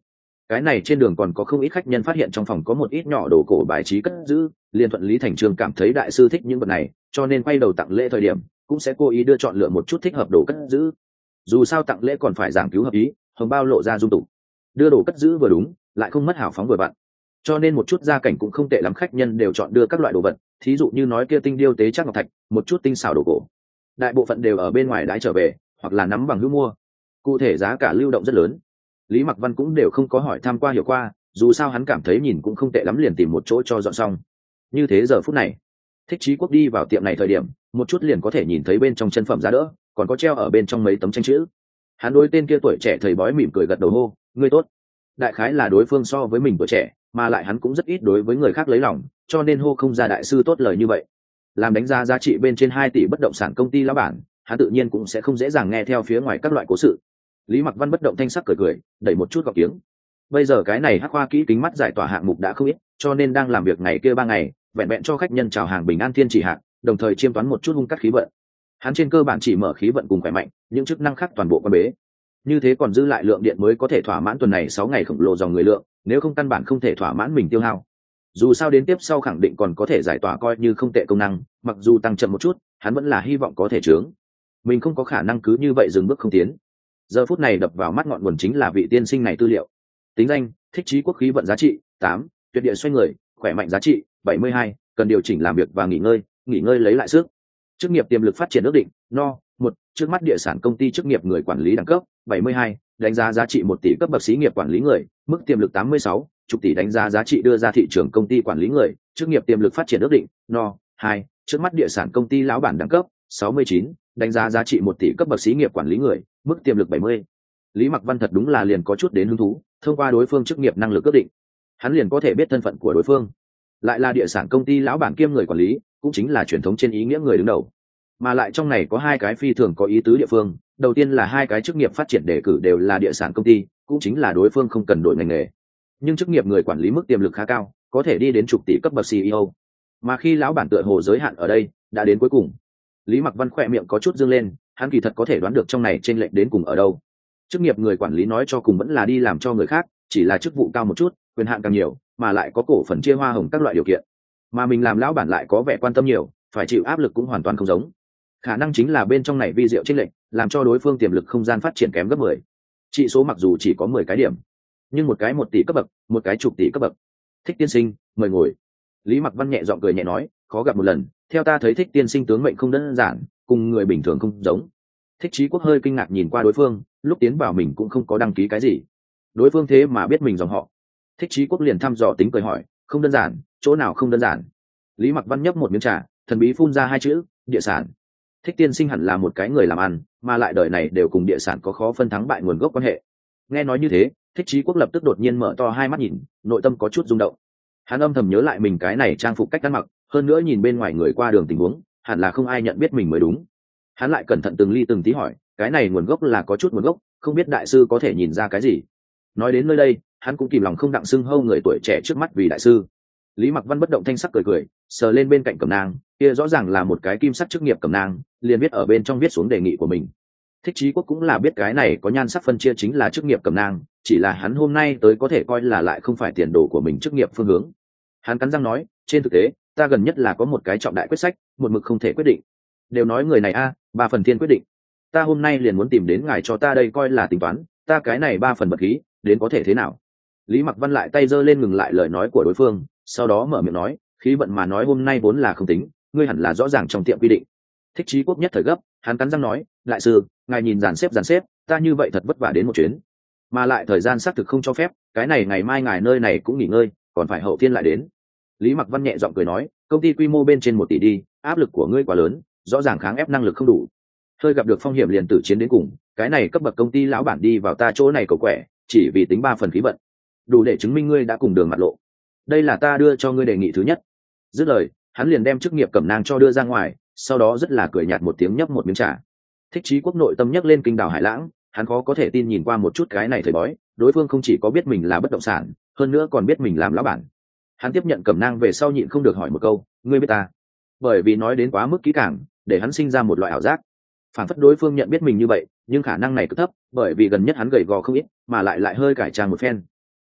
Cái này trên đường còn có không ít khách nhân phát hiện trong phòng có một ít nhỏ đồ cổ bài trí cất giữ, liền thuận lý thành trường cảm thấy đại sư thích những vật này, cho nên quay đầu tặng lễ thời điểm cũng sẽ cố ý đưa chọn lựa một chút thích hợp đồ cất giữ. Dù sao tặng lễ còn phải giảng cứu hợp ý, hồng bao lộ ra dung tục, đưa đồ cất giữ vừa đúng lại không mất hào phóng vừa vặn, cho nên một chút gia cảnh cũng không tệ lắm khách nhân đều chọn đưa các loại đồ vật, thí dụ như nói kia tinh điêu tế chắc ngọc thạch, một chút tinh xảo đồ cổ, đại bộ phận đều ở bên ngoài đái trở về hoặc là nắm bằng hữu mua, cụ thể giá cả lưu động rất lớn. Lý Mặc Văn cũng đều không có hỏi tham qua hiểu qua, dù sao hắn cảm thấy nhìn cũng không tệ lắm liền tìm một chỗ cho dọn xong. Như thế giờ phút này Thích Chí Quốc đi vào tiệm này thời điểm một chút liền có thể nhìn thấy bên trong chân phẩm giá đỡ còn có treo ở bên trong mấy tấm tranh chữ. Hắn đối tên kia tuổi trẻ thầy bói mỉm cười gật đầu hô, ngươi tốt. Đại khái là đối phương so với mình tuổi trẻ, mà lại hắn cũng rất ít đối với người khác lấy lòng, cho nên hô không ra đại sư tốt lời như vậy. Làm đánh giá giá trị bên trên 2 tỷ bất động sản công ty lão bản, hắn tự nhiên cũng sẽ không dễ dàng nghe theo phía ngoài các loại cố sự. Lý Mặc Văn bất động thanh sắc cười cười, đẩy một chút gọc tiếng. Bây giờ cái này hắc khoa kỹ kính mắt giải tỏa hạng mục đã không ít, cho nên đang làm việc ngày kia 3 ngày, vẹn vẹn cho khách nhân chào hàng bình an thiên chỉ hạng, đồng thời chiêm toán một chút hung cắt khí vận. Hắn trên cơ bản chỉ mở khí vận cùng khỏe mạnh, những chức năng khác toàn bộ quan bế. Như thế còn giữ lại lượng điện mới có thể thỏa mãn tuần này 6 ngày khổng lồ dòng người lượng, nếu không căn bản không thể thỏa mãn mình tiêu hao. Dù sao đến tiếp sau khẳng định còn có thể giải tỏa coi như không tệ công năng, mặc dù tăng chậm một chút, hắn vẫn là hy vọng có thể chướng. Mình không có khả năng cứ như vậy dừng bước không tiến. Giờ phút này đập vào mắt ngọn nguồn chính là vị tiên sinh này tư liệu. Tính danh: Thích Chí Quốc, khí vận giá trị 8, tuyệt địa xoay người, khỏe mạnh giá trị 72, cần điều chỉnh làm việc và nghỉ ngơi lấy lại sức. Chức nghiệp tiềm lực phát triển ước định: No 1, trước mắt địa sản công ty chức nghiệp người quản lý đẳng cấp 72, đánh giá giá trị 1 tỷ cấp bậc xí nghiệp quản lý người, mức tiềm lực 86, chục tỷ đánh giá giá trị đưa ra thị trường công ty quản lý người, chức nghiệp tiềm lực phát triển ước định: No 2, trước mắt địa sản công ty lão bản đẳng cấp 69, đánh giá giá trị 1 tỷ cấp bậc xí nghiệp quản lý người, mức tiềm lực 70. Lý Mặc Văn thật đúng là liền có chút đến hứng thú, thông qua đối phương chức nghiệp năng lực ước định, hắn liền có thể biết thân phận của đối phương, lại là địa sản công ty lão bản kiêm người quản lý, cũng chính là truyền thống trên ý nghĩa người đứng đầu. Mà lại trong này có 2 cái phi thường có ý tứ địa phương, đầu tiên là 2 cái chức nghiệp phát triển đề cử đều là địa sản công ty, cũng chính là đối phương không cần đổi ngành nghề, nhưng chức nghiệp người quản lý mức tiềm lực khá cao, có thể đi đến chục tỷ cấp bậc CEO. Mà khi lão bản tựa hồ giới hạn ở đây, đã đến cuối cùng. Lý Mặc Văn khỏe miệng có chút dương lên, hắn kỳ thật có thể đoán được trong này chênh lệch đến cùng ở đâu. Chức nghiệp người quản lý nói cho cùng vẫn là đi làm cho người khác, chỉ là chức vụ cao một chút, quyền hạn càng nhiều, mà lại có cổ phần chia hoa hồng các loại điều kiện. Mà mình làm lão bản lại có vẻ quan tâm nhiều, phải chịu áp lực cũng hoàn toàn không giống. Khả năng chính là bên trong này vi diệu chênh lệch, làm cho đối phương tiềm lực không gian phát triển kém gấp 10. Trị số mặc dù chỉ có 10 cái điểm, nhưng một cái 1 tỷ cấp bậc, một cái chục tỷ cấp bậc. Thích tiên sinh, mời ngồi. Lý Mặc Văn nhẹ giọng cười nhẹ nói, khó gặp một lần, theo ta thấy Thích tiên sinh tướng mệnh không đơn giản, cùng người bình thường không giống. Thích Chí Quốc hơi kinh ngạc nhìn qua đối phương, lúc tiến vào mình cũng không có đăng ký cái gì, đối phương thế mà biết mình dòng họ. Thích Chí Quốc liền thăm dò tính cười hỏi, không đơn giản, chỗ nào không đơn giản? Lý Mặc Văn nhấp một miếng trà, thần bí phun ra 2 chữ, địa sản. Thích tiên sinh hẳn là một cái người làm ăn, mà lại đời này đều cùng địa sản có khó phân thắng bại nguồn gốc quan hệ. Nghe nói như thế, Thích Chí Quốc lập tức đột nhiên mở to 2 mắt nhìn, nội tâm có chút rung động. Hắn âm thầm nhớ lại mình cái này trang phục cách ăn mặc, hơn nữa nhìn bên ngoài người qua đường tình huống, hẳn là không ai nhận biết mình mới đúng. Hắn lại cẩn thận từng ly từng tí hỏi, cái này nguồn gốc là có chút nguồn gốc, không biết đại sư có thể nhìn ra cái gì? Nói đến nơi đây, hắn cũng kìm lòng không đặng xưng hâu người tuổi trẻ trước mắt vì đại sư. Lý Mặc Văn bất động thanh sắc cười cười, sờ lên bên cạnh cẩm nang, kia rõ ràng là một cái kim sắc chức nghiệp cẩm nang, liền viết ở bên trong viết xuống đề nghị của mình. Thích Chí Quốc cũng là biết cái này có nhan sắc phân chia chính là chức nghiệp cẩm nang, chỉ là hắn hôm nay tới có thể coi là lại không phải tiền đồ của mình chức nghiệp phương hướng. Hắn cắn răng nói, trên thực tế, ta gần nhất là có một cái trọng đại quyết sách, một mực không thể quyết định. Đều nói người này 3 phần thiên quyết định. Ta hôm nay liền muốn tìm đến ngài cho ta đây coi là tính toán, ta cái này 3 phần bật khí, đến có thể thế nào? Lý Mặc Văn lại tay giơ lên ngừng lại lời nói của đối phương, sau đó mở miệng nói, khí vận mà nói hôm nay vốn là không tính, ngươi hẳn là rõ ràng trong tiệm quy định. Thích Chí Quốc nhất thời gấp, hắn cắn răng nói, đại sư, ngài nhìn dàn xếp, ta như vậy thật vất vả đến một chuyến, mà lại thời gian xác thực không cho phép, cái này ngày mai ngài nơi này cũng nghỉ ngơi, còn phải hậu thiên lại đến. Lý Mặc Văn nhẹ giọng cười nói, công ty quy mô bên trên 1 tỷ đi, áp lực của ngươi quá lớn, rõ ràng kháng ép năng lực không đủ. Hơi gặp được phong hiểm liền tử chiến đến cùng, cái này cấp bậc công ty lão bản đi vào ta chỗ này cầu quẻ, chỉ vì tính 3 phần khí vận, đủ để chứng minh ngươi đã cùng đường mặt lộ. Đây là ta đưa cho ngươi đề nghị thứ nhất. Dứt lời, hắn liền đem chức nghiệp cẩm nang cho đưa ra ngoài, sau đó rất là cười nhạt một tiếng nhấp một miếng trà. Thích Chí Quốc nội tâm nhấc lên kinh đảo hải lãng, hắn khó có thể tin nhìn qua một chút cái này thầy bói, đối phương không chỉ có biết mình là bất động sản, hơn nữa còn biết mình làm lão bản. Hắn tiếp nhận cẩm nang về sau nhịn không được hỏi một câu, ngươi biết ta? Bởi vì nói đến quá mức kỹ càng, để hắn sinh ra một loại ảo giác, phản phất đối phương nhận biết mình như vậy, nhưng khả năng này cực thấp, bởi vì gần nhất hắn gầy gò không ít, mà lại hơi cải trang một phen.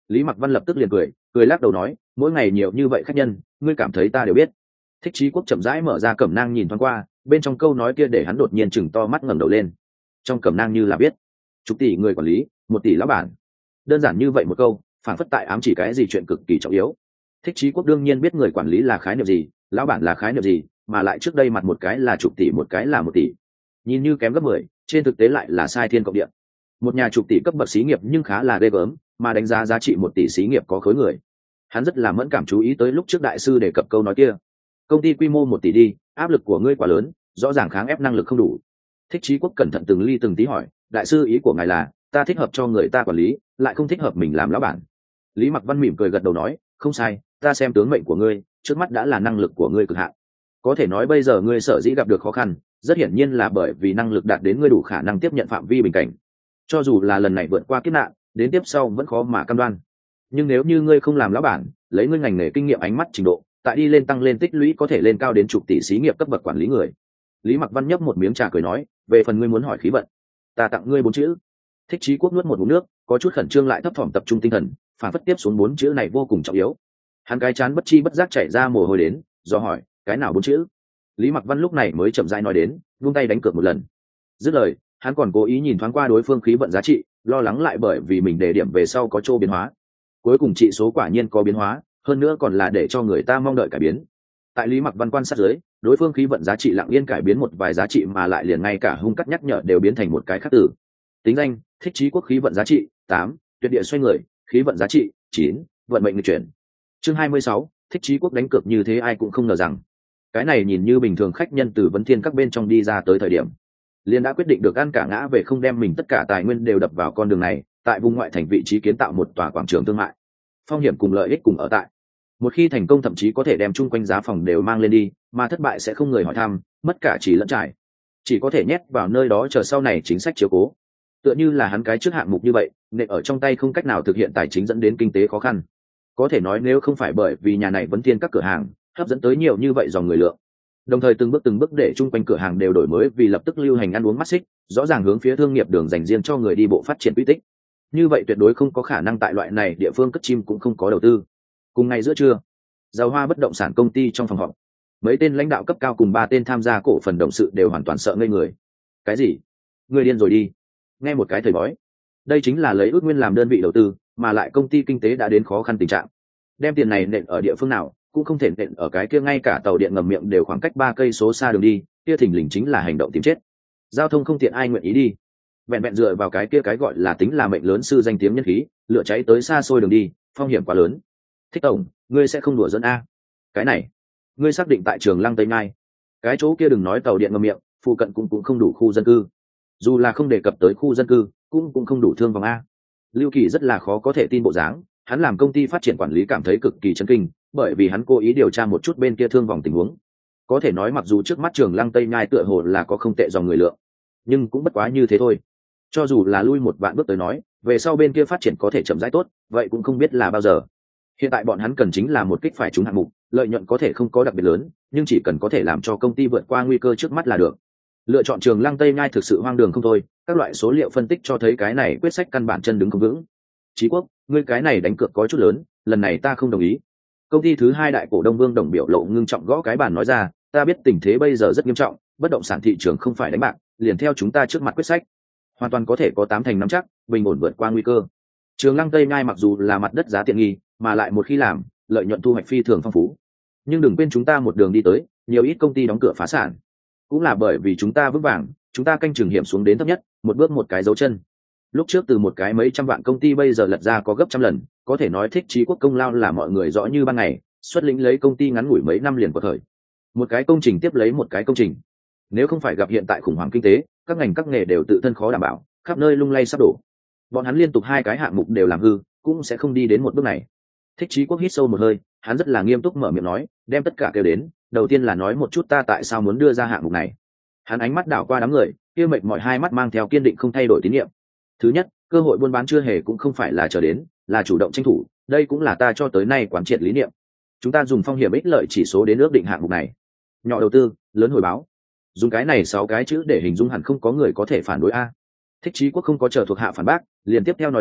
Lý Mặc Văn lập tức liền cười lắc đầu nói, mỗi ngày nhiều như vậy khách nhân, ngươi cảm thấy ta đều biết. Thích Chí Quốc chậm rãi mở ra cẩm nang nhìn thoáng qua, bên trong câu nói kia để hắn đột nhiên chừng to mắt ngẩng đầu lên. Trong cẩm nang như là biết, chục tỷ người quản lý, 1 tỷ lão bản. Đơn giản như vậy một câu, phản phất tại ám chỉ cái gì chuyện cực kỳ trọng yếu. Thích Chí Quốc đương nhiên biết người quản lý là khái niệm gì, lão bản là khái niệm gì, mà lại trước đây mặt một cái là chục tỷ, một cái là 1 tỷ, nhìn như kém gấp 10, trên thực tế lại là sai thiên cộng địa. Một nhà chục tỷ cấp bậc xí nghiệp nhưng khá là ghê gớm, mà đánh giá giá trị 1 tỷ xí nghiệp có khối người. Hắn rất là mẫn cảm chú ý tới lúc trước đại sư đề cập câu nói kia. Công ty quy mô 1 tỷ đi, áp lực của ngươi quá lớn, rõ ràng kháng ép năng lực không đủ. Thích Chí Quốc cẩn thận từng ly từng tí hỏi, đại sư ý của ngài là ta thích hợp cho người ta quản lý, lại không thích hợp mình làm lão bản. Lý Mặc Văn mỉm cười gật đầu nói, không sai, ta xem tướng mệnh của ngươi, trước mắt đã là năng lực của ngươi cực hạn. Có thể nói bây giờ ngươi sở dĩ gặp được khó khăn, rất hiển nhiên là bởi vì năng lực đạt đến ngươi đủ khả năng tiếp nhận phạm vi bình cảnh. Cho dù là lần này vượt qua kiếp nạn, đến tiếp sau vẫn khó mà cam đoan. Nhưng nếu như ngươi không làm lão bản, lấy ngươi ngành nghề kinh nghiệm ánh mắt trình độ, tại đi lên tăng lên tích lũy có thể lên cao đến chục tỷ xí nghiệp cấp bậc quản lý người. Lý Mặc Văn nhấp một miếng trà cười nói, về phần ngươi muốn hỏi khí vận, ta tặng ngươi 4 chữ. Thích Chí Quốc nuốt một ngụm nước, có chút khẩn trương lại thấp thỏm tập trung tinh thần, phản phất tiếp xuống 4 chữ này vô cùng trọng yếu. Hắn cái chán bất chi bất giác chảy ra mồ hôi đến, do hỏi, cái nào 4 chữ? Lý Mặc Văn lúc này mới chậm rãi nói đến, vung tay đánh cược một lần. Dứt lời, hắn còn cố ý nhìn thoáng qua đối phương khí vận giá trị, lo lắng lại bởi vì mình đề điểm về sau có chỗ biến hóa. Cuối cùng trị số quả nhiên có biến hóa, hơn nữa còn là để cho người ta mong đợi cải biến. Tại Lý Mặc Văn quan sát dưới, đối phương khí vận giá trị lặng yên cải biến một vài giá trị mà lại liền ngay cả hung cắt nhắc nhở đều biến thành một cái khác tử. Tính danh: Thích Chí Quốc khí vận giá trị 8, tuyệt địa xoay người, khí vận giá trị 9, vận mệnh nghịch chuyển. Chương 26, Thích Chí Quốc đánh cược như thế ai cũng không ngờ rằng, cái này nhìn như bình thường khách nhân từ vấn thiên các bên trong đi ra tới thời điểm, liền đã quyết định được ăn cả ngã về không đem mình tất cả tài nguyên đều đập vào con đường này, tại vùng ngoại thành vị trí kiến tạo một tòa quảng trường thương mại. Phong hiểm cùng lợi ích cùng ở tại. Một khi thành công thậm chí có thể đem chung quanh giá phòng đều mang lên đi, mà thất bại sẽ không người hỏi thăm, mất cả chỉ lẫn trải, chỉ có thể nhét vào nơi đó chờ sau này chính sách chiếu cố. Tựa như là hắn cái trước hạng mục như vậy, nên ở trong tay không cách nào thực hiện tài chính dẫn đến kinh tế khó khăn. Có thể nói nếu không phải bởi vì nhà này vấn thiên các cửa hàng hấp dẫn tới nhiều như vậy dòng người lượng, đồng thời từng bước để chung quanh cửa hàng đều đổi mới vì lập tức lưu hành ăn uống mắt xích, rõ ràng hướng phía thương nghiệp đường dành riêng cho người đi bộ phát triển uy tích, như vậy tuyệt đối không có khả năng tại loại này địa phương cất chim cũng không có đầu tư. Cùng ngày giữa trưa, Giàu Hoa bất động sản công ty trong phòng họp, mấy tên lãnh đạo cấp cao cùng 3 tên tham gia cổ phần động sự đều hoàn toàn sợ ngây người. Cái gì? Người điên rồi đi? Nghe một cái thời bói, đây chính là lấy ước nguyên làm đơn vị đầu tư, mà lại công ty kinh tế đã đến khó khăn tình trạng, đem tiền này nện ở địa phương nào cũng không thể nện ở cái kia ngay cả tàu điện ngầm miệng đều khoảng cách 3 cây số xa đường đi, kia thình lình chính là hành động tìm chết. Giao thông không tiện ai nguyện ý đi, vẹn dựa vào cái kia cái gọi là tính là mệnh lớn sư danh tiếng nhân khí, lửa cháy tới xa xôi đường đi, phong hiểm quá lớn. Thích tổng, ngươi sẽ không đùa dẫn a? Cái này, ngươi xác định tại Trường Lăng Tây Nhai, cái chỗ kia đừng nói tàu điện ngầm miệng, phụ cận cũng không đủ khu dân cư, dù là không đề cập tới khu dân cư cũng không đủ thương vòng a. Lưu Kỳ rất là khó có thể tin bộ dáng, hắn làm công ty phát triển quản lý cảm thấy cực kỳ chấn kinh, bởi vì hắn cố ý điều tra một chút bên kia thương vòng tình huống. Có thể nói mặc dù trước mắt Trường Lăng Tây Nhai tựa hồ là có không tệ dòng người lượng, nhưng cũng bất quá như thế thôi. Cho dù là lui một vạn bước tới nói, về sau bên kia phát triển có thể chậm rãi tốt, vậy cũng không biết là bao giờ. Hiện tại bọn hắn cần chính là một kích phải trúng hạng mục, lợi nhuận có thể không có đặc biệt lớn, nhưng chỉ cần có thể làm cho công ty vượt qua nguy cơ trước mắt là được. Lựa chọn Trường Lăng Tây Nhai thực sự hoang đường không thôi, các loại số liệu phân tích cho thấy cái này quyết sách căn bản chân đứng không vững. Chí Quốc, ngươi cái này đánh cược có chút lớn, lần này ta không đồng ý. Công ty thứ 2 đại cổ đông Vương Đồng biểu lộ ngưng trọng gõ cái bàn nói ra, ta biết tình thế bây giờ rất nghiêm trọng, bất động sản thị trường không phải đánh bạc, liền theo chúng ta trước mặt quyết sách, hoàn toàn có thể có 8 thành 5 chắc bình ổn vượt qua nguy cơ. Trường Lăng Tây Nhai mặc dù là mặt đất giá tiện nghi, mà lại một khi làm, lợi nhuận thu hoạch phi thường phong phú. Nhưng đừng quên chúng ta một đường đi tới, nhiều ít công ty đóng cửa phá sản, cũng là bởi vì chúng ta vững vàng, chúng ta canh chừng hiểm xuống đến thấp nhất, một bước một cái dấu chân. Lúc trước từ một cái mấy trăm vạn công ty bây giờ lật ra có gấp trăm lần, có thể nói Thích Chí Quốc công lao là mọi người rõ như ban ngày, xuất lĩnh lấy công ty ngắn ngủi mấy năm liền có thời. Một cái công trình tiếp lấy một cái công trình. Nếu không phải gặp hiện tại khủng hoảng kinh tế, các ngành các nghề đều tự thân khó đảm bảo, khắp nơi lung lay sắp đổ. Bọn hắn liên tục 2 cái hạng mục đều làm hư, cũng sẽ không đi đến một bước này. Thích Chí Quốc hít sâu một hơi, hắn rất là nghiêm túc mở miệng nói, đem tất cả kêu đến, đầu tiên là nói một chút ta tại sao muốn đưa ra hạng mục này. Hắn ánh mắt đảo qua đám người, kia mệt mỏi hai mắt mang theo kiên định không thay đổi tín nhiệm. Thứ nhất, cơ hội buôn bán chưa hề cũng không phải là chờ đến, là chủ động tranh thủ, đây cũng là ta cho tới nay quán triệt lý niệm. Chúng ta dùng phong hiểm ích lợi chỉ số đến ước định hạng mục này. Nhỏ đầu tư, lớn hồi báo. Dùng cái này 6 cái chữ để hình dung hẳn không có người có thể phản đối a. Thích Chí Quốc không có chờ thuộc hạ phản bác, liền tiếp theo nói ra,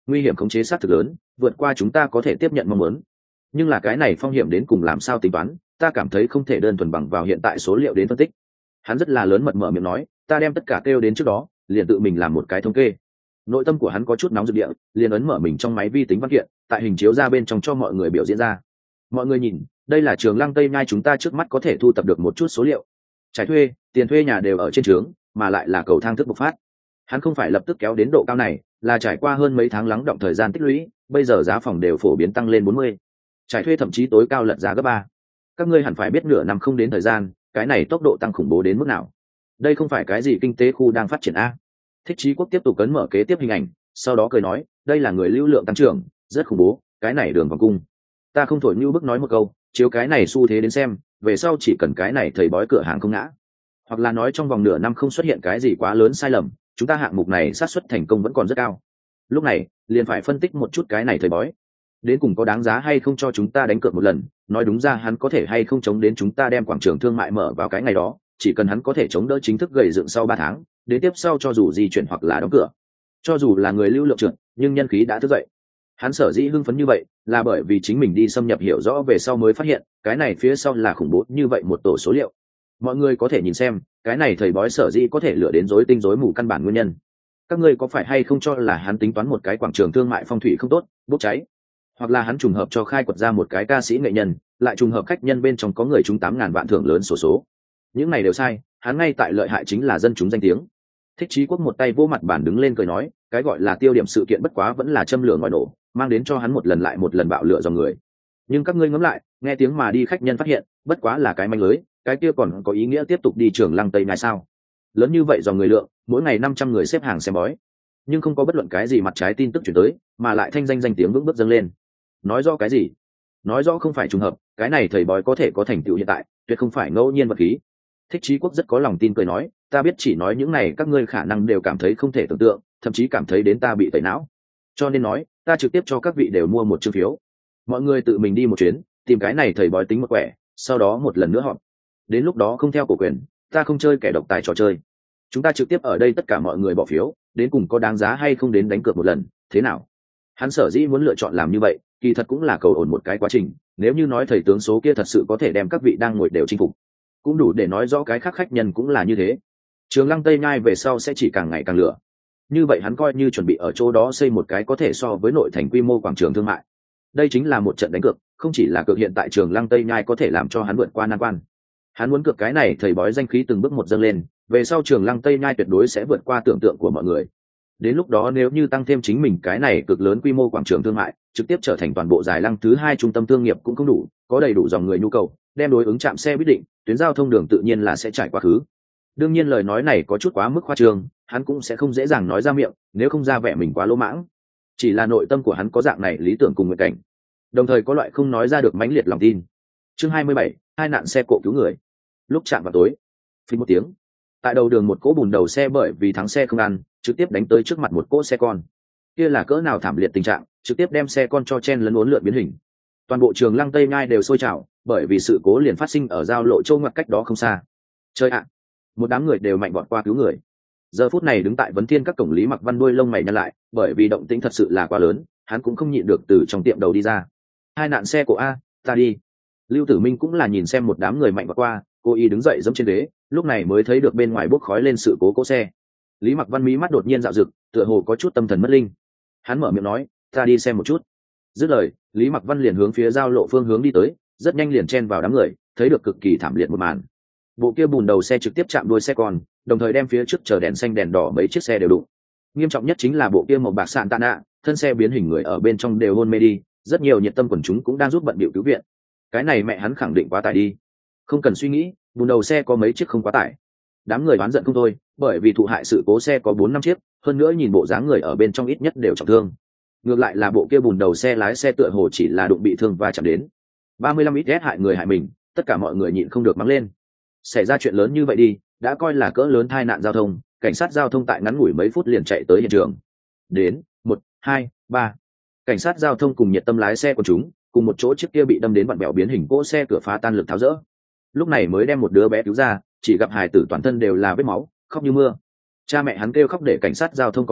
nguy hiểm khống chế sát thực lớn, vượt qua chúng ta có thể tiếp nhận mong muốn. Nhưng là cái này phong hiểm đến cùng làm sao tính toán, ta cảm thấy không thể đơn thuần bằng vào hiện tại số liệu đến phân tích. Hắn rất là lớn mật mở miệng nói, ta đem tất cả kêu đến trước đó, liền tự mình làm một cái thống kê. Nội tâm của hắn có chút nóng rực địa, liền ấn mở mình trong máy vi tính văn kiện, tại hình chiếu ra bên trong cho mọi người biểu diễn ra. Mọi người nhìn, đây là Trường Lăng Tây Nhai chúng ta trước mắt có thể thu tập được một chút số liệu. Trải thuê, tiền thuê nhà đều ở trên trướng, mà lại là cầu thang thức bộc phát. Hắn không phải lập tức kéo đến độ cao này, là trải qua hơn mấy tháng lắng động thời gian tích lũy, bây giờ giá phòng đều phổ biến tăng lên 40. Trải thuê thậm chí tối cao lật giá gấp 3. Các ngươi hẳn phải biết nửa năm không đến thời gian, cái này tốc độ tăng khủng bố đến mức nào. Đây không phải cái gì kinh tế khu đang phát triển a. Thích Chí Quốc tiếp tục cấn mở kế tiếp hình ảnh, sau đó cười nói, đây là người lưu lượng tăng trưởng, rất khủng bố, cái này đường vòng cung. Ta không thổi như bức nói một câu, chiếu cái này xu thế đến xem, về sau chỉ cần cái này thầy bói cửa hàng không ngã, hoặc là nói trong vòng nửa năm không xuất hiện cái gì quá lớn sai lầm, chúng ta hạng mục này xác suất thành công vẫn còn rất cao. Lúc này liền phải phân tích một chút cái này thầy bói đến cùng có đáng giá hay không cho chúng ta đánh cược một lần. Nói đúng ra hắn có thể hay không chống đến chúng ta đem quảng trường thương mại mở vào cái ngày đó, chỉ cần hắn có thể chống đỡ chính thức gầy dựng sau 3 tháng, đến tiếp sau cho dù di chuyển hoặc là đóng cửa, cho dù là người lưu lượng trượt nhưng nhân khí đã thức dậy. Hắn sở dĩ hưng phấn như vậy là bởi vì chính mình đi xâm nhập hiểu rõ về sau mới phát hiện cái này phía sau là khủng bố như vậy một tổ số liệu. Mọi người có thể nhìn xem cái này thầy bói sở dĩ có thể lựa đến rối tinh rối mù căn bản nguyên nhân. Các ngươi có phải hay không cho là hắn tính toán một cái quảng trường thương mại phong thủy không tốt, bốc cháy, hoặc là hắn trùng hợp cho khai quật ra một cái ca sĩ nghệ nhân, lại trùng hợp khách nhân bên trong có người trúng 8.000 vạn thưởng lớn số. Những này đều sai, hắn ngay tại lợi hại chính là dân chúng danh tiếng. Thích Chí Quốc một tay vô mặt bàn đứng lên cười nói, cái gọi là tiêu điểm sự kiện bất quá vẫn là châm lửa ngòi nổ, mang đến cho hắn một lần lại một lần bạo lửa dòng người. Nhưng các ngươi ngẫm lại, nghe tiếng mà đi khách nhân phát hiện, bất quá là cái manh lưới, cái kia còn có ý nghĩa tiếp tục đi Trường Lăng Tây Nhai sao? Lớn như vậy dòng người lượng, mỗi ngày 500 người xếp hàng xem bói, nhưng không có bất luận cái gì mặt trái tin tức chuyển tới, mà lại thanh danh tiếng vững bước dâng lên. Nói rõ cái gì? Nói rõ không phải trùng hợp, cái này thầy bói có thể có thành tựu hiện tại, tuyệt không phải ngẫu nhiên vật khí. Thích Chí Quốc rất có lòng tin cười nói, ta biết chỉ nói những này các ngươi khả năng đều cảm thấy không thể tưởng tượng, thậm chí cảm thấy đến ta bị tẩy não. Cho nên nói, ta trực tiếp cho các vị đều mua một chương phiếu. Mọi người tự mình đi một chuyến, tìm cái này thầy bói tính một quẻ, sau đó một lần nữa họp. Đến lúc đó không theo cổ quyền, ta không chơi kẻ độc tài trò chơi. Chúng ta trực tiếp ở đây tất cả mọi người bỏ phiếu, đến cùng có đáng giá hay không đến đánh cược một lần, thế nào? Hắn sở dĩ muốn lựa chọn làm như vậy, kỳ thật cũng là cầu ổn một cái quá trình. Nếu như nói thầy tướng số kia thật sự có thể đem các vị đang ngồi đều chinh phục, cũng đủ để nói rõ cái khác khách nhân cũng là như thế. Trường Lăng Tây Nhai về sau sẽ chỉ càng ngày càng lửa. Như vậy hắn coi như chuẩn bị ở chỗ đó xây một cái có thể so với nội thành quy mô quảng trường thương mại. Đây chính là một trận đánh cược, không chỉ là cược hiện tại Trường Lăng Tây Nhai có thể làm cho hắn vượt qua nan quan. Hắn muốn cược cái này thầy bói danh khí từng bước một dâng lên, về sau Trường Lăng Tây Nhai tuyệt đối sẽ vượt qua tưởng tượng của mọi người. Đến lúc đó nếu như tăng thêm chính mình cái này cực lớn quy mô quảng trường thương mại, trực tiếp trở thành toàn bộ Giải Lăng thứ 2 trung tâm thương nghiệp cũng không đủ, có đầy đủ dòng người nhu cầu, đem đối ứng trạm xe quyết định, tuyến giao thông đường tự nhiên là sẽ trải qua khứ. Đương nhiên lời nói này có chút quá mức khoa trương, hắn cũng sẽ không dễ dàng nói ra miệng, nếu không ra vẻ mình quá lỗ mãng. Chỉ là nội tâm của hắn có dạng này lý tưởng cùng nguyện cảnh, đồng thời có loại không nói ra được mãnh liệt lòng tin. Chương 27, hai nạn xe cộ cứu người. Lúc chạm vào tối, phí một tiếng, tại đầu đường một cỗ bùn đầu xe bởi vì thắng xe không ăn, trực tiếp đánh tới trước mặt một cỗ xe con. Kia là cỡ nào thảm liệt tình trạng, trực tiếp đem xe con cho chen lấn uốn lượn biến hình. Toàn bộ Trường Lăng Tây Nhai đều sôi trào, bởi vì sự cố liền phát sinh ở giao lộ châu ngoặt cách đó không xa. Chơi ạ! Một đám người đều mạnh vọt qua cứu người. Giờ phút này đứng tại Vấn Thiên các cổng Lý Mặc Văn đuôi lông mày nhăn lại, bởi vì động tĩnh thật sự là quá lớn, hắn cũng không nhịn được từ trong tiệm đầu đi ra. Hai nạn xe của a, ta đi. Lưu Tử Minh cũng là nhìn xem một đám người mạnh vọt qua, cô y đứng dậy giẫm trên ghế, lúc này mới thấy được bên ngoài bốc khói lên sự cố cỗ xe. Lý Mặc Văn mí mắt đột nhiên dạo rực, tựa hồ có chút tâm thần mất linh. Hắn mở miệng nói, ta đi xem một chút. Dứt lời, Lý Mặc Văn liền hướng phía giao lộ phương hướng đi tới, rất nhanh liền chen vào đám người, thấy được cực kỳ thảm liệt một màn. Bộ kia bùn đầu xe trực tiếp chạm đuôi xe con, đồng thời đem phía trước chờ đèn xanh đèn đỏ mấy chiếc xe đều đụng. Nghiêm trọng nhất chính là bộ kia màu bạc sạn tạ nạ, thân xe biến hình người ở bên trong đều hôn mê đi, rất nhiều nhiệt tâm quần chúng cũng đang giúp bận bịu cứu viện. Cái này mẹ hắn khẳng định quá tải đi. Không cần suy nghĩ, bùn đầu xe có mấy chiếc không quá tải. Đám người oán giận không thôi, bởi vì thụ hại sự cố xe có 4-5 chiếc, hơn nữa nhìn bộ dáng người ở bên trong ít nhất đều trọng thương. Ngược lại là bộ kia bùn đầu xe lái xe tựa hồ chỉ là đụng bị thương và chạm đến. 35 ít hại người hại mình, tất cả mọi người nhịn không được mắng lên. Xảy ra chuyện lớn như vậy đi, đã coi là cỡ lớn tai nạn giao thông, cảnh sát giao thông tại ngắn ngủi mấy phút liền chạy tới hiện trường. Đến, 1, 2, 3. Cảnh sát giao thông cùng nhiệt tâm lái xe của chúng, cùng một chỗ chiếc kia bị đâm đến vặn bèo biến hình cỗ xe cửa phá tan lực tháo rỡ. Lúc này mới đem một đứa bé cứu ra, chỉ gặp hài tử toàn thân đều là vết máu, khóc như mưa. Cha mẹ hắn kêu khóc để cảnh sát giao thông có ra,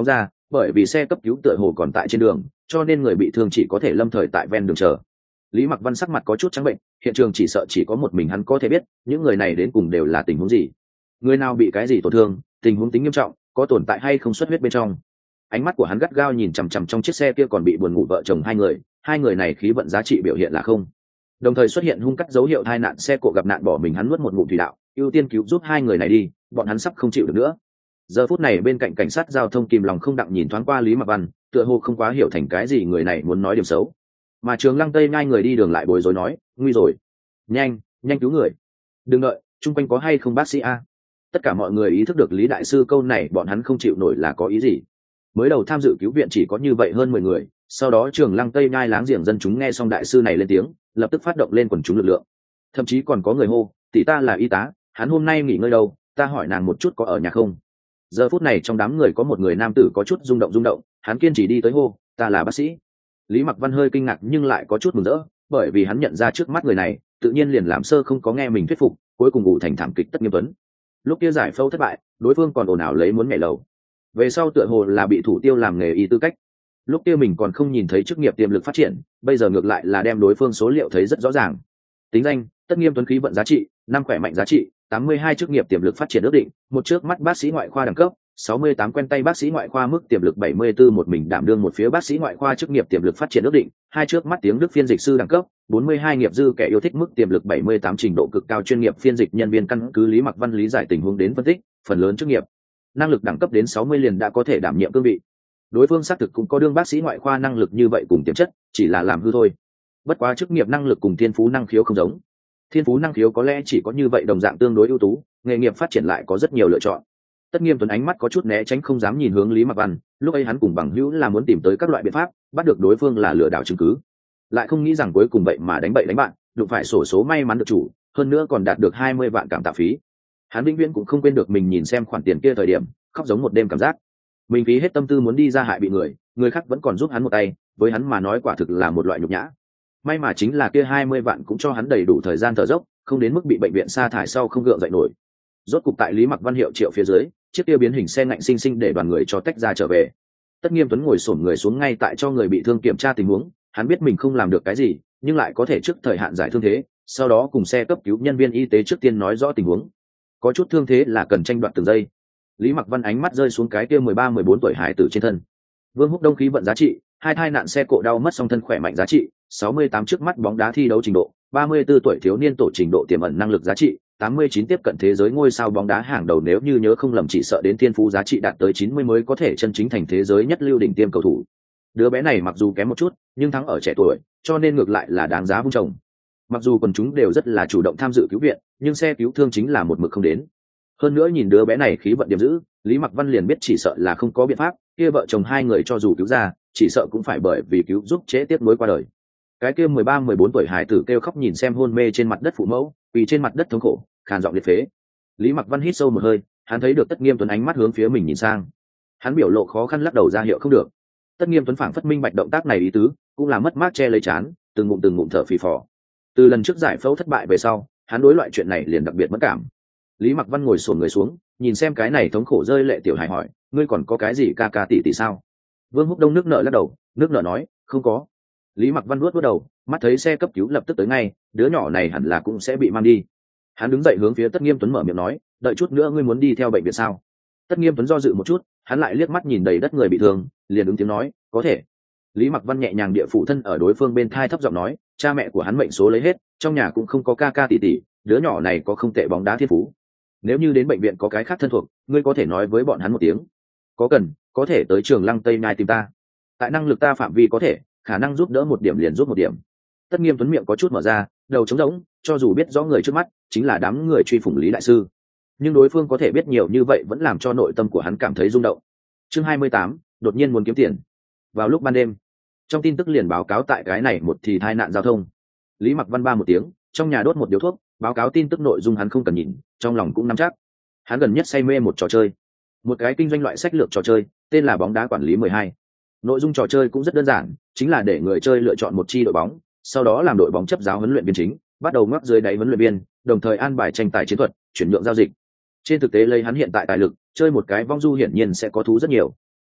bởi vì xe cấp cứu tựa hồ còn tại trên đường, cho nên người bị thương chỉ có thể lâm thời tại ven đường chờ. Lý Mặc Văn sắc mặt có chút trắng bệnh, hiện trường chỉ sợ chỉ có một mình hắn có thể biết những người này đến cùng đều là tình huống gì, người nào bị cái gì tổn thương, tình huống tính nghiêm trọng, có tồn tại hay không xuất huyết bên trong. Ánh mắt của hắn gắt gao nhìn chằm chằm trong chiếc xe kia còn bị buồn ngủ vợ chồng hai người này khí vận giá trị biểu hiện là không. Đồng thời xuất hiện hung cắt dấu hiệu tai nạn xe cộ gặp nạn bỏ mình, hắn nuốt một ngụm thủy đạo, ưu tiên cứu giúp hai người này đi, bọn hắn sắp không chịu được nữa. Giờ phút này bên cạnh cảnh sát giao thông kìm lòng không đặng nhìn thoáng qua Lý Mặc Văn, tựa hồ không quá hiểu thành cái gì người này muốn nói điểm xấu. Mà Trường Lăng Tây ngay người đi đường lại bối rối nói, nguy rồi, nhanh nhanh cứu người, đừng đợi, chung quanh có hay không bác sĩ a? Tất cả mọi người ý thức được Lý đại sư câu này bọn hắn không chịu nổi là có ý gì. Mới đầu tham dự cứu viện chỉ có như vậy hơn 10 người, sau đó Trường Lăng Tây nhai láng giềng dân chúng nghe xong đại sư này lên tiếng, lập tức phát động lên quần chúng lực lượng. Thậm chí còn có người hô, tỷ ta là y tá, hắn hôm nay nghỉ ngơi đâu, ta hỏi nàng một chút có ở nhà không. Giờ phút này trong đám người có một người nam tử có chút rung động, hắn kiên trì đi tới hô, ta là bác sĩ. Lý Mặc Văn hơi kinh ngạc nhưng lại có chút mừng rỡ, bởi vì hắn nhận ra trước mắt người này tự nhiên liền làm sơ không có nghe mình thuyết phục, cuối cùng ủ thành thảm kịch Tất Nghiêm Tuấn. Lúc kia giải phẫu thất bại, đối phương còn ồn ào lấy muốn nhảy lầu, về sau tựa hồ là bị thủ tiêu làm nghề y tư cách. Lúc kia mình còn không nhìn thấy chức nghiệp tiềm lực phát triển, bây giờ ngược lại là đem đối phương số liệu thấy rất rõ ràng. Tính danh: Tất Nghiêm Tuấn, khí vận giá trị 5, khỏe mạnh giá trị 82, chức nghiệp tiềm lực phát triển ước định: một trước mắt bác sĩ ngoại khoa đẳng cấp 68, quen tay bác sĩ ngoại khoa mức tiềm lực 74, một mình đảm đương một phía bác sĩ ngoại khoa, chức nghiệp tiềm lực phát triển ước định: hai trước mắt tiếng Đức phiên dịch sư đẳng cấp 42, nghiệp dư kẻ yêu thích mức tiềm lực 78, trình độ cực cao chuyên nghiệp phiên dịch nhân viên. Căn cứ Lý Mặc Văn lý giải tình huống đến phân tích, phần lớn chức nghiệp năng lực đẳng cấp đến 60 liền đã có thể đảm nhiệm cương vị. Đối phương xác thực cũng có đương bác sĩ ngoại khoa năng lực như vậy cùng tiềm chất, chỉ là làm hư thôi. Bất quá chức nghiệp năng lực cùng thiên phú năng khiếu không giống. Thiên phú năng khiếu có lẽ chỉ có như vậy đồng dạng tương đối ưu tú, nghề nghiệp phát triển lại có rất nhiều lựa chọn. Tất Nghiêm Tuấn ánh mắt có chút né tránh, không dám nhìn hướng Lý Mặc Văn, lúc ấy hắn cùng bằng hữu là muốn tìm tới các loại biện pháp bắt được đối phương là lừa đảo chứng cứ, lại không nghĩ rằng cuối cùng vậy mà đánh bậy đánh bạn, đụng phải sổ số may mắn được chủ, hơn nữa còn đạt được 20 vạn cảm tạ phí. Hắn vĩnh viễn cũng không quên được mình nhìn xem khoản tiền kia thời điểm khóc giống một đêm, cảm giác mình phí hết tâm tư muốn đi ra hại bị người khác vẫn còn giúp hắn một tay, với hắn mà nói quả thực là một loại nhục nhã. May mà chính là kia 20 vạn cũng cho hắn đầy đủ thời gian thở dốc, không đến mức bị bệnh viện sa thải sau không gượng dậy nổi. Rốt cục tại Lý Mặc Văn hiệu triệu phía dưới, chiếc kia biến hình xe ngạnh sinh sinh để đoàn người cho tách ra trở về. Tất Nghiêm Tuấn ngồi xổm người xuống ngay tại cho người bị thương kiểm tra tình huống, hắn biết mình không làm được cái gì, nhưng lại có thể trước thời hạn giải thương thế, sau đó cùng xe cấp cứu nhân viên y tế trước tiên nói rõ tình huống. Có chút thương thế là cần tranh đoạt từng giây. Lý Mặc Văn ánh mắt rơi xuống cái kia 13-14 tuổi hải tử trên thân. Vương Húc Đông, khí vận giá trị 2, thai nạn xe cộ đau mất song thân, khỏe mạnh giá trị 68, trước mắt bóng đá thi đấu trình độ 34, tuổi thiếu niên tổ trình độ tiềm ẩn năng lực giá trị 89, tiếp cận thế giới ngôi sao bóng đá hàng đầu, nếu như nhớ không lầm chỉ sợ đến thiên phú giá trị đạt tới 90 mới có thể chân chính thành thế giới nhất lưu đỉnh tiêm cầu thủ. Đứa bé này mặc dù kém một chút nhưng thắng ở trẻ tuổi, cho nên ngược lại là đáng giá vung trồng. Mặc dù quần chúng đều rất là chủ động tham dự cứu viện, nhưng xe cứu thương chính là một mực không đến. Hơn nữa nhìn đứa bé này khí vận điểm dữ, Lý Mặc Văn liền biết chỉ sợ là không có biện pháp, kia vợ chồng hai người cho dù cứu ra, chỉ sợ cũng phải bởi vì cứu giúp trễ tiếp nối qua đời. Cái kia 13-14 tuổi hải tử kêu khóc nhìn xem hôn mê trên mặt đất phụ mẫu, quỳ trên mặt đất thống khổ, khàn giọng liệt phế. Lý Mặc Văn hít sâu một hơi, hắn thấy được Tất Nghiêm Tuấn ánh mắt hướng phía mình nhìn sang. Hắn biểu lộ khó khăn lắc đầu ra hiệu không được. Tất Nghiêm Tuấn phảng phất minh bạch động tác này ý tứ, cũng là mất mát che lấy trán, từng ngụm thở phì phò. Từ lần trước giải phẫu thất bại về sau, hắn đối loại chuyện này liền đặc biệt mất cảm. Lý Mặc Văn ngồi xổm người xuống, nhìn xem cái này thống khổ rơi lệ tiểu hài hỏi, ngươi còn có cái gì ca ca tỷ tỷ sao? Vương Húc Đông nước nợ lắc đầu, nước nợ nói, không có. Lý Mặc Văn vuốt đầu, mắt thấy xe cấp cứu lập tức tới ngay, đứa nhỏ này hẳn là cũng sẽ bị mang đi. Hắn đứng dậy hướng phía Tất Nghiêm Tuấn mở miệng nói, đợi chút nữa ngươi muốn đi theo bệnh viện sao? Tất Nghiêm Tuấn do dự một chút, hắn lại liếc mắt nhìn đầy đất người bị thương, liền ứng tiếng nói, có thể. Lý Mặc Văn nhẹ nhàng địa phụ thân ở đối phương bên thai thấp giọng nói, cha mẹ của hắn mệnh số lấy hết, trong nhà cũng không có ca ca tỷ tỷ, đứa nhỏ này có không tệ bóng đá thiên phú. Nếu như đến bệnh viện có cái khác thân thuộc, ngươi có thể nói với bọn hắn một tiếng. Có cần, có thể tới Trường Lăng Tây Nhai tìm ta. Tại năng lực ta phạm vi có thể, khả năng giúp đỡ một điểm liền giúp một điểm. Tất Nghiêm Tuấn miệng có chút mở ra, đầu trống rỗng, cho dù biết rõ người trước mắt chính là đám người truy phủng Lý đại sư, nhưng đối phương có thể biết nhiều như vậy vẫn làm cho nội tâm của hắn cảm thấy rung động. Chương 28, đột nhiên muốn kiếm tiền. Vào lúc ban đêm, trong tin tức liền báo cáo tại cái này một thì tai nạn giao thông. Lý Mặc Văn ba một tiếng, trong nhà đốt một điếu thuốc, báo cáo tin tức nội dung hắn không cần nhìn, trong lòng cũng nắm chắc. Hắn gần nhất say mê một trò chơi, một cái kinh doanh loại sách lược trò chơi, tên là bóng đá quản lý 12. Nội dung trò chơi cũng rất đơn giản, chính là để người chơi lựa chọn một chi đội bóng, sau đó làm đội bóng chấp giáo huấn luyện viên chính, bắt đầu ngoắc dưới đáy huấn luyện viên, đồng thời an bài tranh tài chiến thuật, chuyển nhượng giao dịch. Trên thực tế lấy hắn hiện tại tài lực, chơi một cái vong du hiển nhiên sẽ có thú rất nhiều.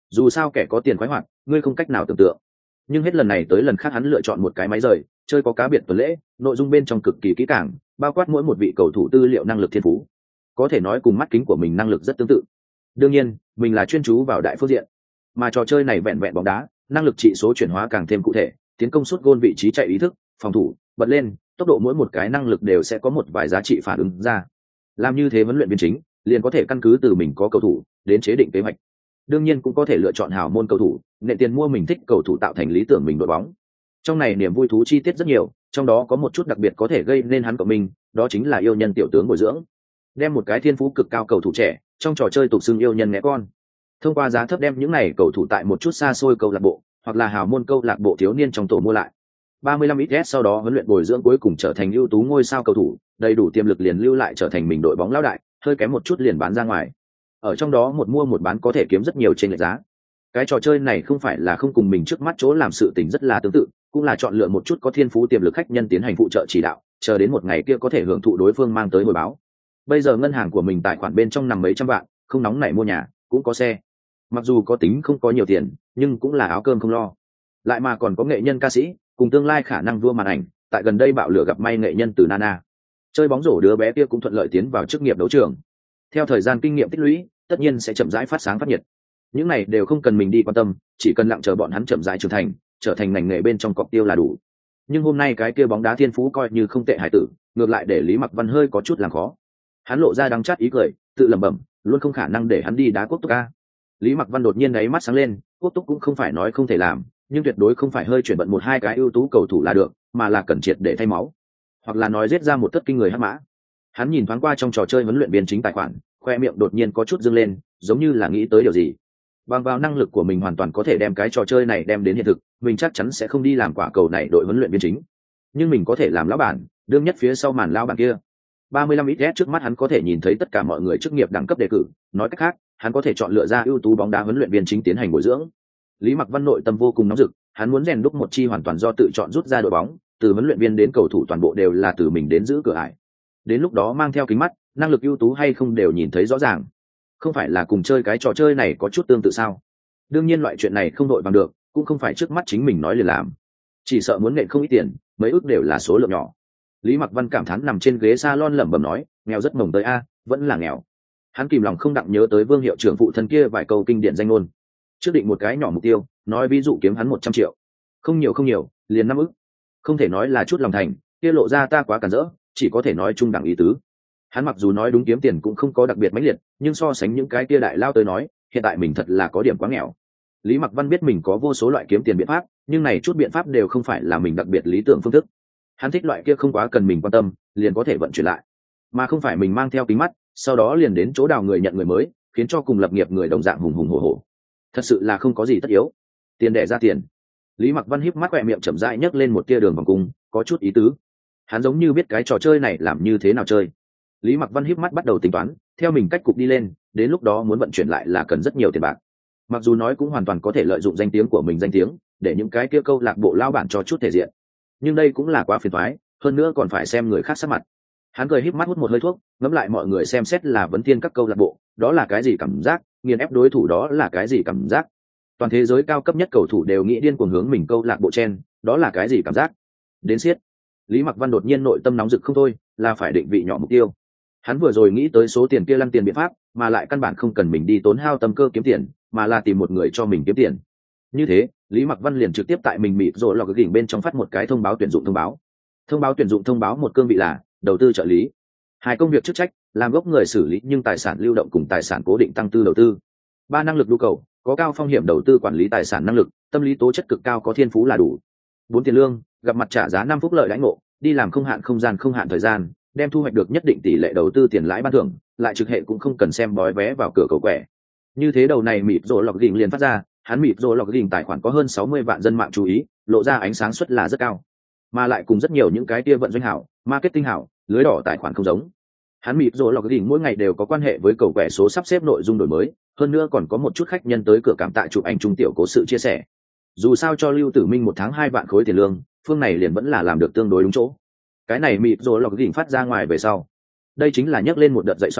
dù sao kẻ có tiền khoái hoạt, ngươi không cách nào tưởng tượng. Nhưng hết lần này tới lần khác hắn lựa chọn một cái máy rời chơi có cá biệt tuần lễ, nội dung bên trong cực kỳ kỹ càng, bao quát mỗi một vị cầu thủ tư liệu năng lực thiên phú, có thể nói cùng mắt kính của mình năng lực rất tương tự. Đương nhiên mình là chuyên chú vào đại phương diện, mà trò chơi này vẹn vẹn bóng đá, năng lực trị số chuyển hóa càng thêm cụ thể, tiến công sút gôn vị trí chạy ý thức, phòng thủ bật lên, tốc độ, mỗi một cái năng lực đều sẽ có một vài giá trị phản ứng ra. Làm như thế huấn luyện viên chính liền có thể căn cứ từ mình có cầu thủ đến chế định kế hoạch. Đương nhiên cũng có thể lựa chọn hào môn cầu thủ, nện tiền mua mình thích cầu thủ tạo thành lý tưởng mình đội bóng. Trong này niềm vui thú chi tiết rất nhiều, trong đó có một chút đặc biệt có thể gây nên hắn cộng mình, đó chính là yêu nhân tiểu tướng bồi dưỡng. Đem một cái thiên phú cực cao cầu thủ trẻ trong trò chơi tục xưng yêu nhân né con, thông qua giá thấp đem những này cầu thủ tại một chút xa xôi câu lạc bộ hoặc là hào môn câu lạc bộ thiếu niên trong tổ mua lại. 35 ít sau đó huấn luyện bồi dưỡng, cuối cùng trở thành ưu tú ngôi sao cầu thủ, đầy đủ tiềm lực liền lưu lại trở thành mình đội bóng lão đại, hơi kém một chút liền bán ra ngoài. Ở trong đó một mua một bán có thể kiếm rất nhiều trên lệch giá. Cái trò chơi này không phải là không cùng mình trước mắt chỗ làm sự tình rất là tương tự, cũng là chọn lựa một chút có thiên phú tiềm lực khách nhân tiến hành phụ trợ chỉ đạo, chờ đến một ngày kia có thể hưởng thụ đối phương mang tới hồi báo. Bây giờ ngân hàng của mình tài khoản bên trong nằm mấy trăm vạn, không nóng nảy mua nhà, cũng có xe. Mặc dù có tính không có nhiều tiền, nhưng cũng là áo cơm không lo. Lại mà còn có nghệ nhân ca sĩ, cùng tương lai khả năng vua màn ảnh, tại gần đây bạo lửa gặp may nghệ nhân từ Nana. Chơi bóng rổ đứa bé kia cũng thuận lợi tiến vào chức nghiệp đấu trường. Theo thời gian kinh nghiệm tích lũy, tất nhiên sẽ chậm rãi phát sáng phát nhiệt. Những này đều không cần mình đi quan tâm, chỉ cần lặng chờ bọn hắn chậm rãi trưởng thành, trở thành ngành nghề bên trong cọc tiêu là đủ. Nhưng hôm nay cái kia bóng đá thiên phú coi như không tệ hải tử, ngược lại để Lý Mặc Văn hơi có chút làm khó. Hắn lộ ra đắng chát ý cười, tự lẩm bẩm, luôn không khả năng để hắn đi đá quốc túc a. Lý Mặc Văn đột nhiên đáy mắt sáng lên, quốc túc cũng không phải nói không thể làm, nhưng tuyệt đối không phải hơi chuyển bận một hai cái ưu tú cầu thủ là được, mà là cần triệt để thay máu, hoặc là nói giết ra một tất kinh người hắc mã. Hắn nhìn thoáng qua trong trò chơi huấn luyện viên chính tài khoản, khoe miệng đột nhiên có chút dâng lên, giống như là nghĩ tới điều gì. Bằng vào năng lực của mình hoàn toàn có thể đem cái trò chơi này đem đến hiện thực, mình chắc chắn sẽ không đi làm quả cầu này đội huấn luyện viên chính, nhưng mình có thể làm lão bản, đương nhất phía sau màn lão bản kia. 35 ít trước mắt hắn có thể nhìn thấy tất cả mọi người chức nghiệp đẳng cấp đề cử, nói cách khác, hắn có thể chọn lựa ra ưu tú bóng đá huấn luyện viên chính tiến hành bồi dưỡng. Lý Mặc Văn nội tâm vô cùng nóng rực, hắn muốn rèn đúc một chi hoàn toàn do tự chọn rút ra đội bóng, từ huấn luyện viên đến cầu thủ toàn bộ đều là từ mình đến giữ cửa ải. Đến lúc đó mang theo kính mắt, năng lực ưu tú hay không đều nhìn thấy rõ ràng. Không phải là cùng chơi cái trò chơi này có chút tương tự sao? Đương nhiên loại chuyện này không đội bằng được, cũng không phải trước mắt chính mình nói liền làm. Chỉ sợ muốn nện không ít tiền, mấy ước đều là số lượng nhỏ. Lý Mặc Văn cảm thán nằm trên ghế salon lẩm bẩm nói, nghèo rất mồng tới a, vẫn là nghèo. Hắn kìm lòng không đặng nhớ tới Vương hiệu trưởng phụ thân kia vài câu kinh điển danh ngôn. Trước định một cái nhỏ mục tiêu, nói ví dụ kiếm hắn 100 triệu. Không nhiều, liền 5 ức. Không thể nói là chút lòng thành, kia lộ ra ta quá cản rỡ, chỉ có thể nói trung đẳng ý tứ. Hắn mặc dù nói đúng kiếm tiền cũng không có đặc biệt mãnh liệt, nhưng so sánh những cái kia đại lao tới nói, hiện tại mình thật là có điểm quá nghèo. Lý Mặc Văn biết mình có vô số loại kiếm tiền biện pháp, nhưng này chút biện pháp đều không phải là mình đặc biệt lý tưởng phương thức. Hắn thích loại kia không quá cần mình quan tâm, liền có thể vận chuyển lại, mà không phải mình mang theo kính mắt, sau đó liền đến chỗ đào người nhận người mới, khiến cho cùng lập nghiệp người đồng dạng hùng hùng hổ hổ. Thật sự là không có gì tất yếu. Tiền đẻ ra tiền. Lý Mặc Văn híp mắt quẹ miệng chậm rãi nhấc lên một tia đường vòng cung, có chút ý tứ. Hắn giống như biết cái trò chơi này làm như thế nào chơi. Lý Mặc Văn híp mắt bắt đầu tính toán, theo mình cách cục đi lên, đến lúc đó muốn vận chuyển lại là cần rất nhiều tiền bạc. Mặc dù nói cũng hoàn toàn có thể lợi dụng danh tiếng của mình danh tiếng, để những cái kia câu lạc bộ lao bản cho chút thể diện. Nhưng đây cũng là quá phiền toái, hơn nữa còn phải xem người khác sắc mặt. Hắn cười híp mắt hút một hơi thuốc, ngẫm lại mọi người xem xét là vấn thiên các câu lạc bộ, đó là cái gì cảm giác, nghiền ép đối thủ đó là cái gì cảm giác. Toàn thế giới cao cấp nhất cầu thủ đều nghĩ điên cuồng hướng mình câu lạc bộ chen, đó là cái gì cảm giác. Đến siết. Lý Mặc Văn đột nhiên nội tâm nóng rực không thôi, là phải định vị nhỏ mục tiêu. Hắn vừa rồi nghĩ tới số tiền kia lăn tiền biện pháp, mà lại căn bản không cần mình đi tốn hao tâm cơ kiếm tiền, mà là tìm một người cho mình kiếm tiền. Như thế, Lý Mặc Văn liền trực tiếp tại mình mịt rồi lọc gỉnh bên trong phát một cái thông báo tuyển dụng thông báo. Thông báo tuyển dụng thông báo một cương vị là đầu tư trợ lý. Hai công việc chức trách, làm gốc người xử lý nhưng tài sản lưu động cùng tài sản cố định tăng tư đầu tư. 3 năng lực nhu cầu, có cao phong hiểm đầu tư quản lý tài sản năng lực, tâm lý tố chất cực cao có thiên phú là đủ. 4 tiền lương, gặp mặt trả giá 5 phúc lợi đãi ngộ, đi làm không hạn không gian không hạn thời gian, đem thu hoạch được nhất định tỷ lệ đầu tư tiền lãi ban thưởng, lại trực hệ cũng không cần xem bói vé vào cửa cầu quẻ. Như thế đầu này mịt rồi lọc gỉnh liền phát ra, hắn mịt rồi lọc gỉnh tài khoản có hơn 60 vạn dân mạng chú ý, lộ ra ánh sáng suất là rất cao, mà lại cùng rất nhiều những cái kia vận doanh hảo, marketing hảo, lưới đỏ tài khoản không giống. Hắn mịt rồi lọc gỉnh mỗi ngày đều có quan hệ với cầu quẻ số sắp xếp nội dung đổi mới, hơn nữa còn có một chút khách nhân tới cửa cảm tạ chụp ảnh trung tiểu cố sự chia sẻ. Dù sao cho Lưu Tử Minh 1 tháng 2 vạn khối tiền lương, phương này liền vẫn là làm được tương đối đúng chỗ. Cái này mịt rồi lọc gỉnh phát ra ngoài về sau, đây chính là nhấc lên một đợt dậy sóng,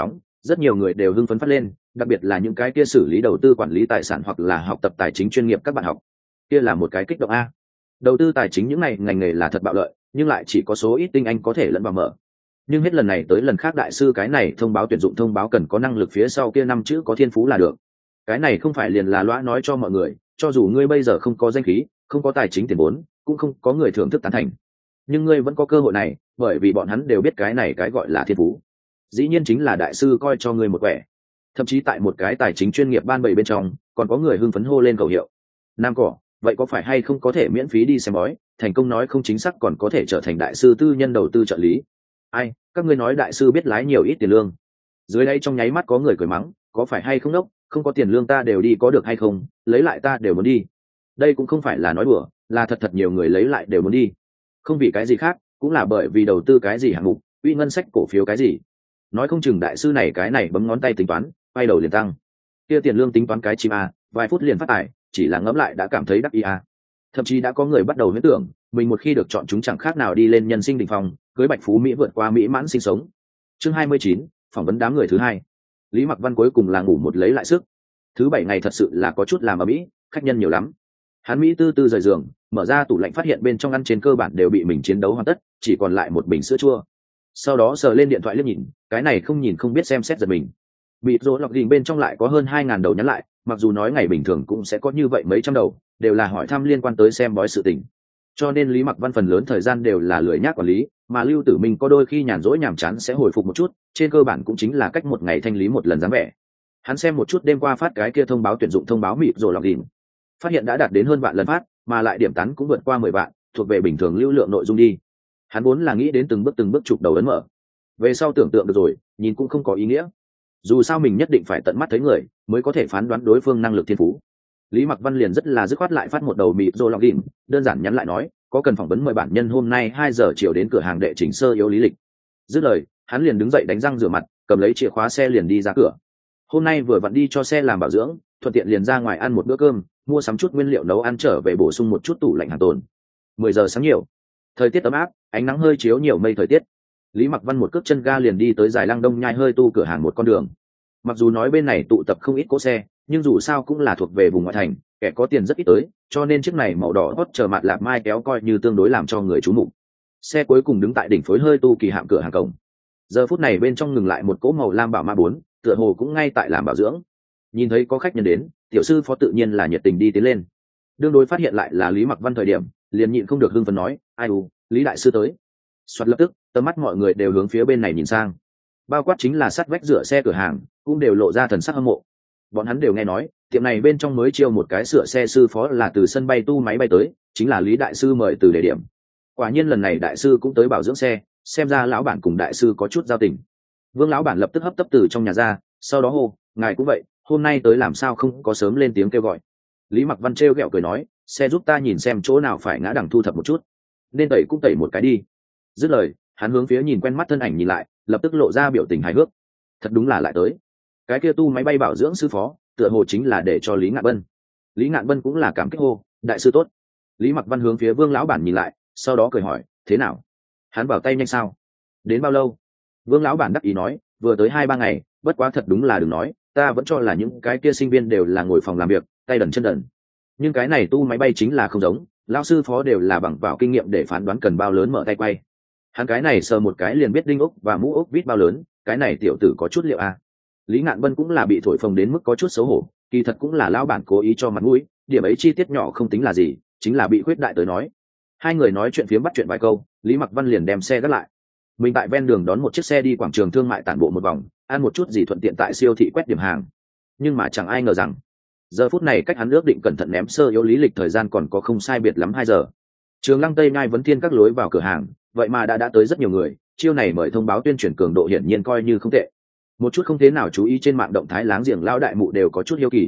Rất nhiều người đều hưng phấn phát lên, đặc biệt là những cái kia xử lý đầu tư quản lý tài sản hoặc là học tập tài chính chuyên nghiệp các bạn học. Kia là một cái kích động a. Đầu tư tài chính những này ngành nghề là thật bạo lợi, nhưng lại chỉ có số ít tinh anh có thể lẫn vào mở. Nhưng hết lần này tới lần khác đại sư cái này thông báo tuyển dụng thông báo cần có năng lực phía sau kia 5 chữ có thiên phú là được. Cái này không phải liền là loa nói cho mọi người, cho dù ngươi bây giờ không có danh khí, không có tài chính tiền vốn, cũng không có người thưởng thức tán thành, nhưng ngươi vẫn có cơ hội này, bởi vì bọn hắn đều biết cái này cái gọi là thiên phú. Dĩ nhiên chính là đại sư coi cho ngươi một quẻ. Thậm chí tại một cái tài chính chuyên nghiệp ban bầy bên trong, còn có người hưng phấn hô lên khẩu hiệu nam cỏ, vậy có phải hay không có thể miễn phí đi xem bói, thành công nói không chính xác còn có thể trở thành đại sư tư nhân đầu tư trợ lý. Ai, các ngươi nói đại sư biết lái nhiều ít tiền lương. Dưới đây trong nháy mắt có người cười mắng, có phải hay không đốc, không có tiền lương ta đều đi có được hay không, lấy lại ta đều muốn đi. Đây cũng không phải là nói đùa, là thật nhiều người lấy lại đều muốn đi. Không vì cái gì khác, cũng là bởi vì đầu tư cái gì hạng mục, uy ngân sách cổ phiếu cái gì. Nói không chừng đại sư này cái này bấm ngón tay tính toán, quay đầu liền tăng. Kia tiền lương tính toán cái chim a, vài phút liền phát tài, chỉ là ngẫm lại đã cảm thấy đắc ý a. Thậm chí đã có người bắt đầu huyễn tưởng, mình một khi được chọn chúng chẳng khác nào đi lên nhân sinh đỉnh phong, cưới bạch phú mỹ vượt qua mỹ mãn sinh sống. Chương 29, phỏng vấn đám người thứ hai. Lý Mặc Văn cuối cùng là ngủ một lấy lại sức. Thứ bảy ngày thật sự là có chút làm ở mỹ, khách nhân nhiều lắm. Hắn mỹ tư tư rời giường, mở ra tủ lạnh phát hiện bên trong ăn trên cơ bản đều bị mình chiến đấu hoàn tất, chỉ còn lại một bình sữa chua. Sau đó sờ lên điện thoại liếc nhìn, cái này không nhìn không biết xem xét giật mình. Bị rỗ lọc đình bên trong lại có hơn 2.000 đầu nhắn lại, mặc dù nói ngày bình thường cũng sẽ có như vậy mấy trăm đầu, đều là hỏi thăm liên quan tới xem bói sự tình. Cho nên Lý Mặc Văn phần lớn thời gian đều là lười nhác quản lý, mà Lưu Tử Minh có đôi khi nhàn rỗi nhàm chán sẽ hồi phục một chút, trên cơ bản cũng chính là cách một ngày thanh lý một lần dáng vẻ. Hắn xem một chút đêm qua phát cái kia thông báo tuyển dụng thông báo mịt rồi lọc đỉnh, phát hiện đã đạt đến hơn vạn lần phát, mà lại điểm tán cũng vượt qua 10 vạn, thuộc về bình thường lưu lượng nội dung đi. Hắn vốn là nghĩ đến từng bước chụp đầu ấn mở, về sau tưởng tượng được rồi, nhìn cũng không có ý nghĩa. Dù sao mình nhất định phải tận mắt thấy người, mới có thể phán đoán đối phương năng lực thiên phú. Lý Mặc Văn liền rất là dứt khoát lại phát một đầu mịt rồi lọc đỉnh, đơn giản nhắn lại nói, có cần phỏng vấn mời bản nhân hôm nay 2 giờ chiều đến cửa hàng đệ chỉnh sơ yếu lý lịch. Dứt lời, hắn liền đứng dậy đánh răng rửa mặt, cầm lấy chìa khóa xe liền đi ra cửa. Hôm nay vừa vặn đi cho xe làm bảo dưỡng, thuận tiện liền ra ngoài ăn một bữa cơm, mua sắm chút nguyên liệu nấu ăn trở về bổ sung một chút tủ lạnh hàng tồn. 10 giờ sáng nhiều, thời tiết ấm áp, ánh nắng hơi chiếu nhiều mây thời tiết. Lý Mặc Văn một cước chân ga liền đi tới Giải Lăng Đông nhai hơi tu cửa hàng một con đường. Mặc dù nói bên này tụ tập không ít cỗ xe, nhưng dù sao cũng là thuộc về vùng ngoại thành, kẻ có tiền rất ít tới, cho nên chiếc này màu đỏ hot chờ mặt lạp mai kéo coi như tương đối làm cho người chú mục. Xe cuối cùng đứng tại đỉnh phối hơi tu kỳ hạm cửa hàng cổng. Giờ phút này bên trong ngừng lại một cỗ màu lam bảo ma 4, tựa hồ cũng ngay tại làm bảo dưỡng. Nhìn thấy có khách nhân đến, tiểu sư phó tự nhiên là nhiệt tình đi tiến lên. Đương đối phát hiện lại là Lý Mặc Văn thời điểm, liền nhịn không được hưng phấn nói, ai u, Lý đại sư tới. Soạt lập tức, tầm mắt mọi người đều hướng phía bên này nhìn sang. Bao quát chính là sát vách rửa xe cửa hàng, cũng đều lộ ra thần sắc hâm mộ. Bọn hắn đều nghe nói, tiệm này bên trong mới chiêu một cái sửa xe sư phó là từ sân bay tu máy bay tới, chính là Lý đại sư mời từ địa điểm. Quả nhiên lần này đại sư cũng tới bảo dưỡng xe, xem ra lão bản cùng đại sư có chút giao tình. Vương lão bản lập tức hấp tấp từ trong nhà ra, sau đó hô, ngài cũng vậy, hôm nay tới làm sao không có sớm lên tiếng kêu gọi. Lý Mặc Văn trêu ghẹo cười nói, xe giúp ta nhìn xem chỗ nào phải ngã đằng thu thập một chút, nên tẩy cũng tẩy một cái đi. Dứt lời, hắn hướng phía nhìn quen mắt thân ảnh nhìn lại, lập tức lộ ra biểu tình hài hước. Thật đúng là lại tới. Cái kia tu máy bay bảo dưỡng sư phó, tựa hồ chính là để cho Lý Ngạn Bân. Lý Ngạn Bân cũng là cảm kích hô, đại sư tốt. Lý Mặc Văn hướng phía Vương lão bản nhìn lại, sau đó cười hỏi, thế nào? Hắn bảo tay nhanh sao? Đến bao lâu? Vương lão bản đắc ý nói, vừa tới 2-3 ngày, bất quá thật đúng là đừng nói, ta vẫn cho là những cái kia sinh viên đều là ngồi phòng làm việc, tay đần chân đần. Nhưng cái này tu máy bay chính là không giống, lão sư phó đều là bằng vào kinh nghiệm để phán đoán cần bao lớn mở tay quay. Hắn cái này sờ một cái liền biết đinh ốc và mũ ốc vít bao lớn, cái này tiểu tử có chút liệu à. Lý Ngạn Bân cũng là bị thổi phồng đến mức có chút xấu hổ, kỳ thật cũng là lão bản cố ý cho mặt mũi, điểm ấy chi tiết nhỏ không tính là gì, chính là bị khuyết đại tới nói. Hai người nói chuyện phiếm bắt chuyện vài câu, Lý Mặc Văn liền đem xe gác lại. Mình tại ven đường đón một chiếc xe đi quảng trường thương mại tản bộ một vòng, ăn một chút gì thuận tiện tại siêu thị quét điểm hàng. Nhưng mà chẳng ai ngờ rằng, giờ phút này cách hắn ước định cẩn thận ném sơ yếu lý lịch thời gian còn có không sai biệt lắm 2 giờ. Trường Lăng Tây Nhai vấn thiên các lối vào cửa hàng, vậy mà đã tới rất nhiều người, chiêu này mời thông báo tuyên truyền cường độ hiển nhiên coi như không tệ. Một chút không thế nào chú ý trên mạng động thái láng giềng lão đại mụ đều có chút hiếu kỳ.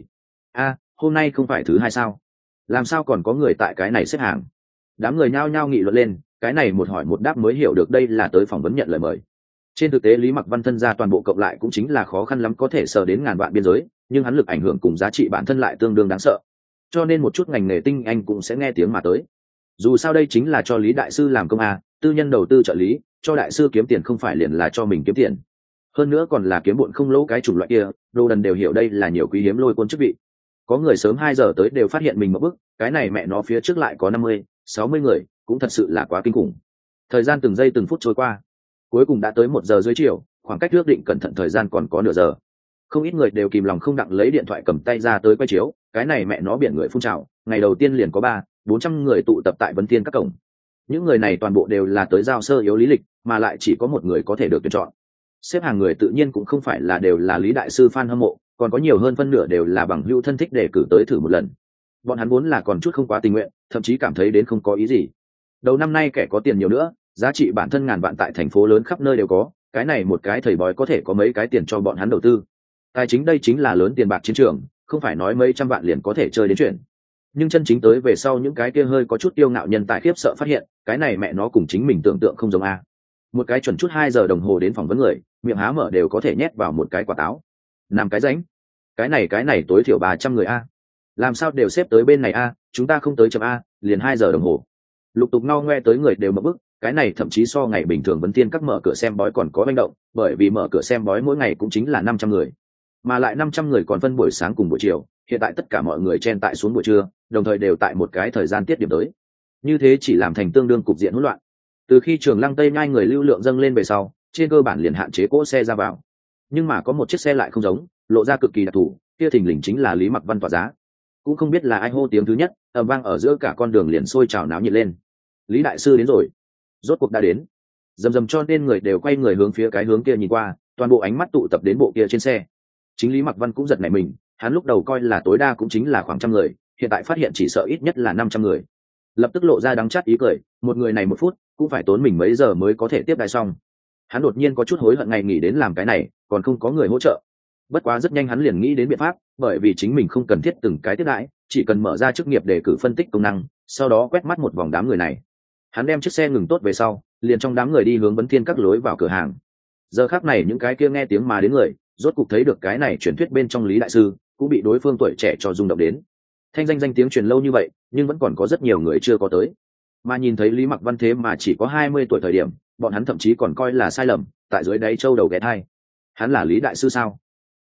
Hôm nay không phải thứ hai sao? Làm sao còn có người tại cái này xếp hàng? Đám người nhao nhao nghị luận lên, cái này một hỏi một đáp mới hiểu được đây là tới phỏng vấn nhận lời mời. Trên thực tế Lý Mặc Văn thân ra toàn bộ cộng lại cũng chính là khó khăn lắm có thể sờ đến ngàn vạn biên giới, nhưng hắn lực ảnh hưởng cùng giá trị bản thân lại tương đương đáng sợ. Cho nên một chút ngành nghề tinh anh cũng sẽ nghe tiếng mà tới. Dù sao đây chính là cho Lý đại sư làm công tư nhân đầu tư trợ lý, cho đại sư kiếm tiền không phải liền là cho mình kiếm tiền. hơn nữa còn là kiếm bộn không lỗ cái chủng loại kia. Đồ đần đều hiểu đây là nhiều quý hiếm lôi quân chức vị. Có người sớm 2 giờ tới đều phát hiện mình một bức, cái này mẹ nó phía trước lại có 50, 60 người, cũng thật sự là quá kinh khủng. Thời gian từng giây từng phút trôi qua, cuối cùng đã tới 1 giờ dưới chiều, khoảng cách ước định cẩn thận thời gian còn có nửa giờ. Không ít người đều kìm lòng không đặng lấy điện thoại cầm tay ra tới quay chiếu, cái này mẹ nó biển người phun trào, ngày đầu tiên liền có 300-400 người tụ tập tại Vấn Thiên các cổng. Những người này toàn bộ đều là tới giao sơ yếu lý lịch, mà lại chỉ có một người có thể được tuyển chọn. Xếp hàng người tự nhiên cũng không phải là đều là Lý đại sư fan hâm mộ, còn có nhiều hơn phân nửa đều là bằng hữu thân thích để cử tới thử một lần. Bọn hắn vốn là còn chút không quá tình nguyện, thậm chí cảm thấy đến không có ý gì. Đầu năm nay kẻ có tiền nhiều nữa, giá trị bản thân ngàn vạn tại thành phố lớn khắp nơi đều có, cái này một cái thầy bói có thể có mấy cái tiền cho bọn hắn đầu tư. Tài chính đây chính là lớn tiền bạc chiến trường, không phải nói mấy trăm vạn liền có thể chơi đến chuyện. Nhưng chân chính tới về sau những cái kia hơi có chút tiêu ngạo nhân tài khiếp sợ phát hiện, cái này mẹ nó cùng chính mình tưởng tượng không giống a. Một cái chuẩn chút 2 giờ đồng hồ đến phỏng vấn người, miệng há mở đều có thể nhét vào một cái quả táo. Làm cái ránh. Cái này tối thiểu 300 người a. Làm sao đều xếp tới bên này a, chúng ta không tới chậm a, liền 2 giờ đồng hồ. Lục tục ngao ngoe tới người đều mở bức, cái này thậm chí so ngày bình thường Vấn Thiên các mở cửa xem bói còn có manh động, bởi vì mở cửa xem bói mỗi ngày cũng chính là 500 người. Mà lại 500 người còn phân buổi sáng cùng buổi chiều, hiện tại tất cả mọi người chen tại xuống buổi trưa, đồng thời đều tại một cái thời gian tiết điểm tới. Như thế chỉ làm thành tương đương cục diện hỗn loạn. Từ khi Trường Lăng Tây Nhai người lưu lượng dâng lên về sau, trên cơ bản liền hạn chế cỗ xe ra vào. Nhưng mà có một chiếc xe lại không giống, lộ ra cực kỳ đặc thù, kia thình lình chính là Lý Mặc Văn tỏa giá. Cũng không biết là ai hô tiếng thứ nhất, ầm vang ở giữa cả con đường liền sôi trào náo nhiệt lên. Lý đại sư đến rồi, rốt cuộc đã đến. Dầm dầm cho nên người đều quay người hướng phía cái hướng kia nhìn qua, toàn bộ ánh mắt tụ tập đến bộ kia trên xe. Chính Lý Mặc Văn cũng giật nảy mình, hắn lúc đầu coi là tối đa cũng chính là khoảng 100 người, hiện tại phát hiện chỉ sợ ít nhất là 500 người. Lập tức lộ ra đắng chát ý cười, một người này 1 phút cũng phải tốn mình mấy giờ mới có thể tiếp đài xong. Hắn đột nhiên có chút hối hận ngày nghỉ đến làm cái này, còn không có người hỗ trợ. Bất quá rất nhanh hắn liền nghĩ đến biện pháp, bởi vì chính mình không cần thiết từng cái tiếp đãi, chỉ cần mở ra chức nghiệp để cử phân tích công năng, sau đó quét mắt một vòng đám người này. Hắn đem chiếc xe ngừng tốt về sau, liền trong đám người đi hướng Vấn Thiên các lối vào cửa hàng. Giờ khắc này những cái kia nghe tiếng mà đến người, rốt cục thấy được cái này truyền thuyết bên trong Lý đại sư, cũng bị đối phương tuổi trẻ cho rung động đến. Thanh danh tiếng truyền lâu như vậy, nhưng vẫn còn có rất nhiều người chưa có tới. Mà nhìn thấy Lý Mặc Văn thế mà chỉ có 20 tuổi thời điểm, bọn hắn thậm chí còn coi là sai lầm, tại dưới đáy châu đầu ghé thai. Hắn là Lý đại sư sao?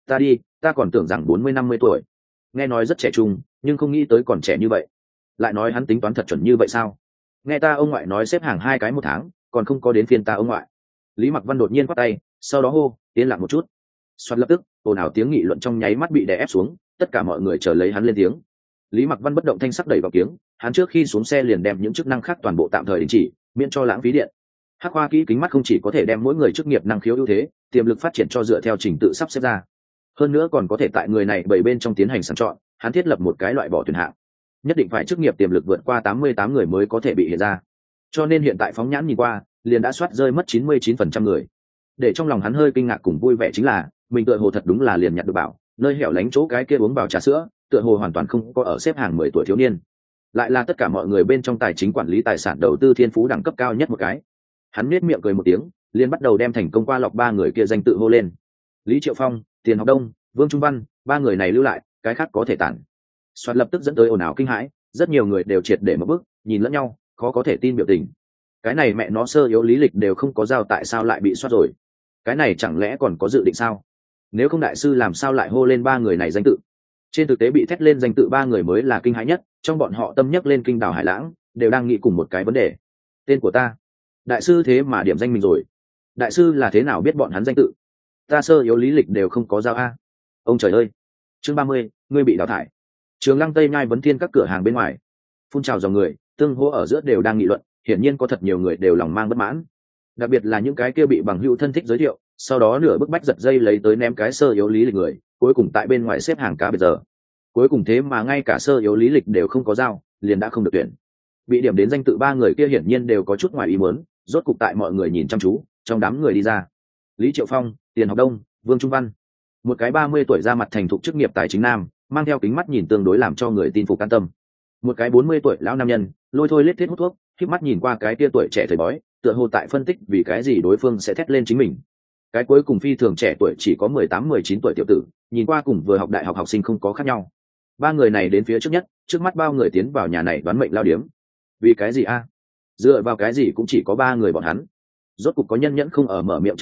Ta còn tưởng rằng 40-50 tuổi. Nghe nói rất trẻ trung, nhưng không nghĩ tới còn trẻ như vậy. Lại nói hắn tính toán thật chuẩn như vậy sao? Nghe ta ông ngoại nói xếp hàng 2 cái 1 tháng, còn không có đến phiên ta ông ngoại. Lý Mặc Văn đột nhiên quát tay, sau đó hô, yên lặng một chút. Soạt lập tức, ồn ào tiếng nghị luận trong nháy mắt bị đè ép xuống, tất cả mọi người chờ lấy hắn lên tiếng. Lý Mặc Văn bất động thanh sắc đẩy vào kiếng, hắn trước khi xuống xe liền đem những chức năng khác toàn bộ tạm thời đình chỉ, miễn cho lãng phí điện. Hắc Hoa kỹ kính mắt không chỉ có thể đem mỗi người chức nghiệp năng khiếu ưu thế, tiềm lực phát triển cho dựa theo trình tự sắp xếp ra, hơn nữa còn có thể tại người này 7 bên trong tiến hành sàng chọn. Hắn thiết lập một cái loại bỏ tuyển hạng, nhất định phải chức nghiệp tiềm lực vượt qua 88 người mới có thể bị hiện ra. Cho nên hiện tại phóng nhãn nhìn qua, liền đã soát rơi mất 99% người. Để trong lòng hắn hơi kinh ngạc cùng vui vẻ chính là, mình tựa hồ thật đúng là liền nhặt được bảo, nơi hẻo lánh chỗ cái kia uống vào trà sữa, tựa hồ hoàn toàn không có ở xếp hàng 10 tuổi thiếu niên. Lại là tất cả mọi người bên trong tài chính quản lý tài sản đầu tư thiên phú đẳng cấp cao nhất một cái. Hắn nhếch miệng cười một tiếng, liền bắt đầu đem thành công qua lọc 3 người kia danh tự hô lên. Lý Triệu Phong, Tiền Học Đông, Vương Trung Văn, 3 người này lưu lại, cái khác có thể tản. Soạt lập tức dẫn tới ồn ào kinh hãi, rất nhiều người đều triệt để một bước, nhìn lẫn nhau, khó có thể tin biểu tình. Cái này mẹ nó sơ yếu lý lịch đều không có giao, tại sao lại bị soát rồi? Cái này chẳng lẽ còn có dự định sao? Nếu không đại sư làm sao lại hô lên 3 người này danh tự? Trên thực tế bị thét lên danh tự 3 người mới là kinh hãi nhất, trong bọn họ tâm nhắc lên kinh đảo hải lãng, đều đang nghĩ cùng một cái vấn đề. Tên của ta. Đại sư thế mà điểm danh mình rồi. Đại sư là thế nào biết bọn hắn danh tự? Ta sơ yếu lý lịch đều không có giao a. Ông trời ơi. Chương 30, ngươi bị đào thải. Trường Lăng Tây Nhai Vấn Thiên các cửa hàng bên ngoài, phun trào dòng người, tương hỗ ở giữa đều đang nghị luận, hiển nhiên có thật nhiều người đều lòng mang bất mãn. Đặc biệt là những cái kia bị bằng hữu thân thích giới thiệu, sau đó nửa bức bách giật dây lấy tới ném cái sơ yếu lý lịch người, cuối cùng tại bên ngoài xếp hàng cả bây giờ. Cuối cùng thế mà ngay cả sơ yếu lý lịch đều không có giao, liền đã không được tuyển. Bị điểm đến danh tự 3 người kia hiển nhiên đều có chút ngoài ý muốn, rốt cục tại mọi người nhìn chăm chú, trong đám người đi ra. Lý Triệu Phong, Tiền Học Đông, Vương Trung Văn. Một cái 30 tuổi ra mặt thành thục chức nghiệp tài chính nam, mang theo kính mắt nhìn tương đối làm cho người tin phục an tâm. Một cái 40 tuổi lão nam nhân, lôi thôi lết thiết hút thuốc, khép mắt nhìn qua cái tia tuổi trẻ thầy bói, tựa hồ tại phân tích vì cái gì đối phương sẽ thét lên chính mình. Cái cuối cùng phi thường trẻ tuổi chỉ có 18-19 tuổi tiểu tử, nhìn qua cùng vừa học đại học học sinh không có khác nhau. 3 người này đến phía trước nhất, trước mắt bao người tiến vào nhà này đoán mệnh lao điếm. Vì cái gì a? Dựa vào cái gì cũng chỉ có 3 người bọn hắn. Rốt cục có nhân nhẫn không ở mở miệng chất vấn,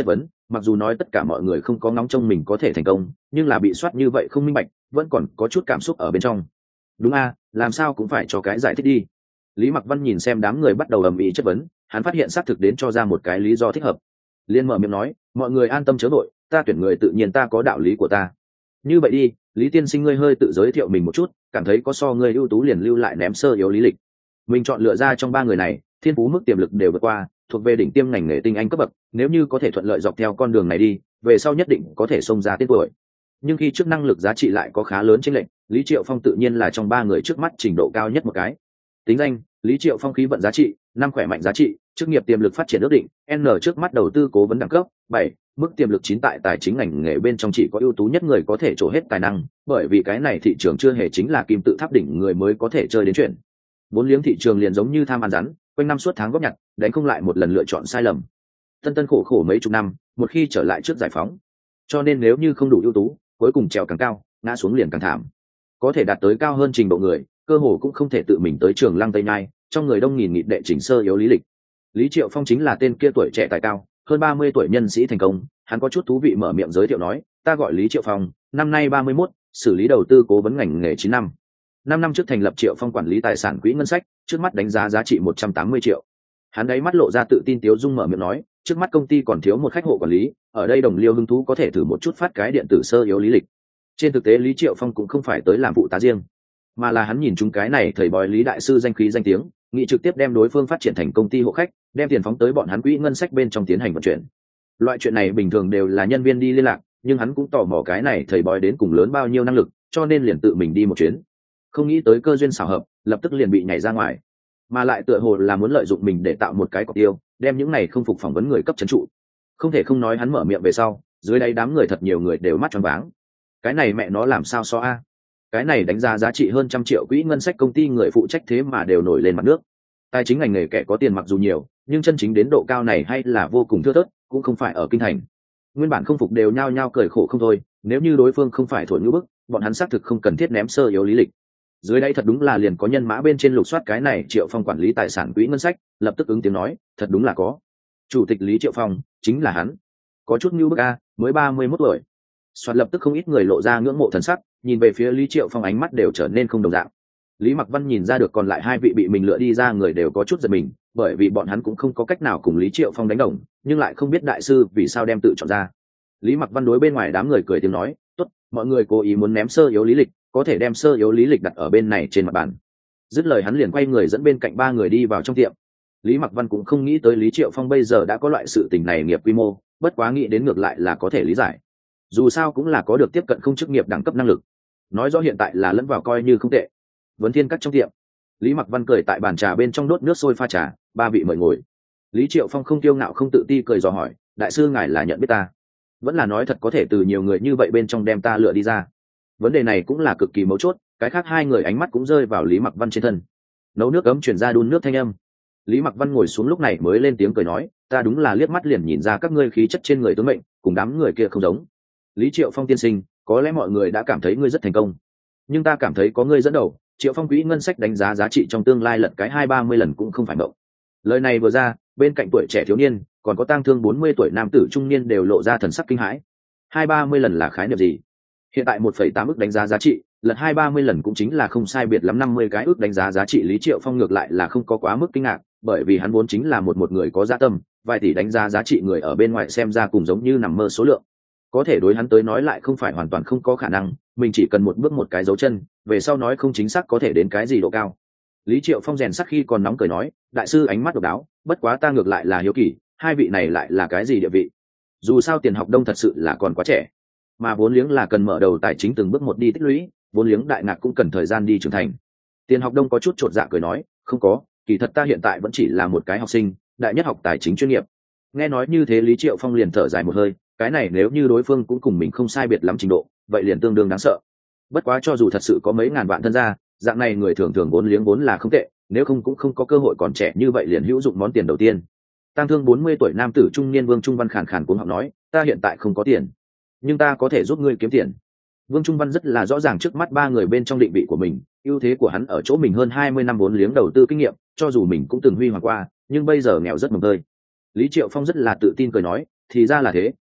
mặc dù nói tất cả mọi người không có ngóng trông mình có thể thành công, nhưng là bị soát như vậy không minh bạch, vẫn còn có chút cảm xúc ở bên trong. Đúng a, làm sao cũng phải cho cái giải thích đi. Lý Mặc Văn nhìn xem đám người bắt đầu ầm ĩ chất vấn, hắn phát hiện xác thực đến cho ra một cái lý do thích hợp. Liên mở miệng nói, mọi người an tâm chớ vội, ta tuyển người tự nhiên ta có đạo lý của ta. Như vậy đi, Lý tiên sinh ngươi hơi tự giới thiệu mình một chút, cảm thấy có so ngươi ưu tú liền lưu lại ném sơ yếu lý lịch. Mình chọn lựa ra trong ba người này, thiên phú mức tiềm lực đều vượt qua, thuộc về đỉnh tiêm ngành nghề tinh anh cấp bậc, nếu như có thể thuận lợi dọc theo con đường này đi, về sau nhất định có thể xông ra tên tuổi. Nhưng khi trước năng lực giá trị lại có khá lớn chênh lệch, Lý Triệu Phong tự nhiên là trong ba người trước mắt trình độ cao nhất một cái. Tính danh: Lý Triệu Phong, khí vận giá trị 5, khỏe mạnh giá trị, chức nghiệp tiềm lực phát triển ước định N, trước mắt đầu tư cố vấn đẳng cấp 7, mức tiềm lực 9, tại tài chính ngành nghề bên trong chỉ có ưu tú nhất người có thể trổ hết tài năng, bởi vì cái này thị trường chưa hề chính là kim tự tháp đỉnh người mới có thể chơi đến chuyện. Vốn liếng thị trường liền giống như tham ăn rắn, quanh năm suốt tháng góp nhặt, đánh không lại một lần lựa chọn sai lầm. Tân khổ khổ mấy chục năm, một khi trở lại trước giải phóng, cho nên nếu như không đủ ưu tú, cuối cùng trèo càng cao, ngã xuống liền càng thảm. Có thể đạt tới cao hơn trình độ người, cơ hồ cũng không thể tự mình tới trường lăng tây nhai, trong người đông nghìn nghịt đệ chỉnh sơ yếu lý lịch. Lý Triệu Phong chính là tên kia tuổi trẻ tài cao, hơn 30 tuổi nhân sĩ thành công. Hắn có chút thú vị mở miệng giới thiệu nói, ta gọi Lý Triệu Phong, năm nay 31, xử lý đầu tư cố vấn ngành nghề 9 năm. 5 năm trước thành lập Triệu Phong quản lý tài sản quỹ ngân sách, trước mắt đánh giá giá trị 180 triệu. Hắn đáy mắt lộ ra tự tin tiếu dung mở miệng nói, trước mắt công ty còn thiếu một khách hộ quản lý, ở đây đồng liêu hứng thú có thể thử một chút phát cái điện tử sơ yếu lý lịch. Trên thực tế Lý Triệu Phong cũng không phải tới làm vụ tá riêng, mà là hắn nhìn chúng cái này thầy bói Lý đại sư danh khí danh tiếng, nghĩ trực tiếp đem đối phương phát triển thành công ty hộ khách, đem tiền phóng tới bọn hắn quỹ ngân sách bên trong tiến hành vận chuyển. Loại chuyện này bình thường đều là nhân viên đi liên lạc, nhưng hắn cũng tò mò cái này thầy bói đến cùng lớn bao nhiêu năng lực, cho nên liền tự mình đi một chuyến. Không nghĩ tới cơ duyên xảo hợp, lập tức liền bị nhảy ra ngoài, mà lại tựa hồ là muốn lợi dụng mình để tạo một cái cọc tiêu, đem những này không phục phỏng vấn người cấp trấn trụ. Không thể không nói hắn mở miệng về sau, dưới đây đám người thật nhiều người đều mắt tròn váng. Cái này mẹ nó làm sao so a? Cái này đánh giá giá trị hơn 100 triệu quỹ ngân sách công ty người phụ trách thế mà đều nổi lên mặt nước. Tài chính ngành nghề kẻ có tiền mặc dù nhiều, nhưng chân chính đến độ cao này hay là vô cùng thưa thớt, cũng không phải ở kinh thành. Nguyên bản không phục đều nhao nhao cười khổ không thôi, nếu như đối phương không phải thổi nhũ bức, bọn hắn xác thực không cần thiết ném sơ yếu lý lịch. Dưới đây thật đúng là liền có nhân mã bên trên lục soát cái này Triệu Phong quản lý tài sản quỹ ngân sách, lập tức ứng tiếng nói, thật đúng là có. Chủ tịch Lý Triệu Phong, chính là hắn. Có chút nhũ bức a, mới 31 tuổi. Soạt lập tức không ít người lộ ra ngưỡng mộ thần sắc, nhìn về phía Lý Triệu Phong ánh mắt đều trở nên không đồng dạng. Lý Mặc Văn nhìn ra được còn lại hai vị bị mình lựa đi ra người đều có chút giật mình, bởi vì bọn hắn cũng không có cách nào cùng Lý Triệu Phong đánh đồng, nhưng lại không biết đại sư vì sao đem tự chọn ra. Lý Mặc Văn đối bên ngoài đám người cười tiếng nói, tốt, mọi người cố ý muốn ném sơ yếu lý lịch, có thể đem sơ yếu lý lịch đặt ở bên này trên mặt bàn. Dứt lời hắn liền quay người dẫn bên cạnh ba người đi vào trong tiệm. Lý Mặc Văn cũng không nghĩ tới Lý Triệu Phong bây giờ đã có loại sự tình này nghiệp quy mô, bất quá nghĩ đến ngược lại là có thể lý giải. Dù sao cũng là có được tiếp cận không chức nghiệp đẳng cấp năng lực, nói rõ hiện tại là lẫn vào coi như không tệ. Vấn Thiên Cắt trong tiệm, Lý Mặc Văn cười tại bàn trà bên trong đốt nước sôi pha trà, ba vị mời ngồi. Lý Triệu Phong không kiêu ngạo không tự ti cười dò hỏi, đại sư ngài là nhận biết ta, vẫn là nói thật có thể từ nhiều người như vậy bên trong đem ta lựa đi ra? Vấn đề này cũng là cực kỳ mấu chốt, cái khác hai người ánh mắt cũng rơi vào Lý Mặc Văn trên thân. Nấu nước ấm chuyển ra đun nước thanh âm. Lý Mặc Văn ngồi xuống lúc này mới lên tiếng cười nói, ta đúng là liếc mắt liền nhìn ra các ngươi khí chất trên người tướng mệnh cùng đám người kia không giống. Lý Triệu Phong tiên sinh, có lẽ mọi người đã cảm thấy ngươi rất thành công, nhưng ta cảm thấy có ngươi dẫn đầu, Triệu Phong quỹ ngân sách đánh giá giá trị trong tương lai lật cái 20-30 lần cũng không phải mộng. Lời này vừa ra, bên cạnh tuổi trẻ thiếu niên, còn có tang thương 40 tuổi nam tử trung niên đều lộ ra thần sắc kinh hãi. 20-30 lần là khái niệm gì? Hiện tại 1,8 ức đánh giá giá trị, lật 20-30 lần cũng chính là không sai biệt lắm 50 cái ước đánh giá giá trị. Lý Triệu Phong ngược lại là không có quá mức kinh ngạc, bởi vì hắn vốn chính là một người có dạ tâm, vài tỷ đánh giá giá trị người ở bên ngoài xem ra cùng giống như nằm mơ số lượng. Có thể đối hắn tới nói lại không phải hoàn toàn không có khả năng, mình chỉ cần một bước một cái dấu chân, về sau nói không chính xác có thể đến cái gì độ cao. Lý Triệu Phong rèn sắc khi còn nóng cười nói, đại sư ánh mắt độc đáo, bất quá ta ngược lại là hiếu kỳ, hai vị này lại là cái gì địa vị? Dù sao tiền học đông thật sự là còn quá trẻ, mà vốn liếng là cần mở đầu tài chính từng bước một đi tích lũy, vốn liếng đại ngạc cũng cần thời gian đi trưởng thành. Tiền học đông có chút chột dạ cười nói, không có, kỳ thật ta hiện tại vẫn chỉ là một cái học sinh, đại nhất học tài chính chuyên nghiệp. Nghe nói như thế Lý Triệu Phong liền thở dài một hơi, cái này nếu như đối phương cũng cùng mình không sai biệt lắm trình độ, vậy liền tương đương đáng sợ. Bất quá cho dù thật sự có mấy ngàn vạn thân gia, dạng này người thường thường vốn liếng vốn là không tệ, nếu không cũng không có cơ hội còn trẻ như vậy liền hữu dụng món tiền đầu tiên. Tang thương 40 tuổi nam tử trung niên Vương Trung Văn khàn khàn cuống họng nói, ta hiện tại không có tiền, nhưng ta có thể giúp ngươi kiếm tiền. Vương Trung Văn rất là rõ ràng trước mắt ba người bên trong định vị của mình, ưu thế của hắn ở chỗ mình hơn 20 năm vốn liếng đầu tư kinh nghiệm, cho dù mình cũng từng huy hoàng qua, nhưng bây giờ nghèo rất mồng tơi. Lý Triệu Phong rất là tự tin cười nói, thì ra là thế,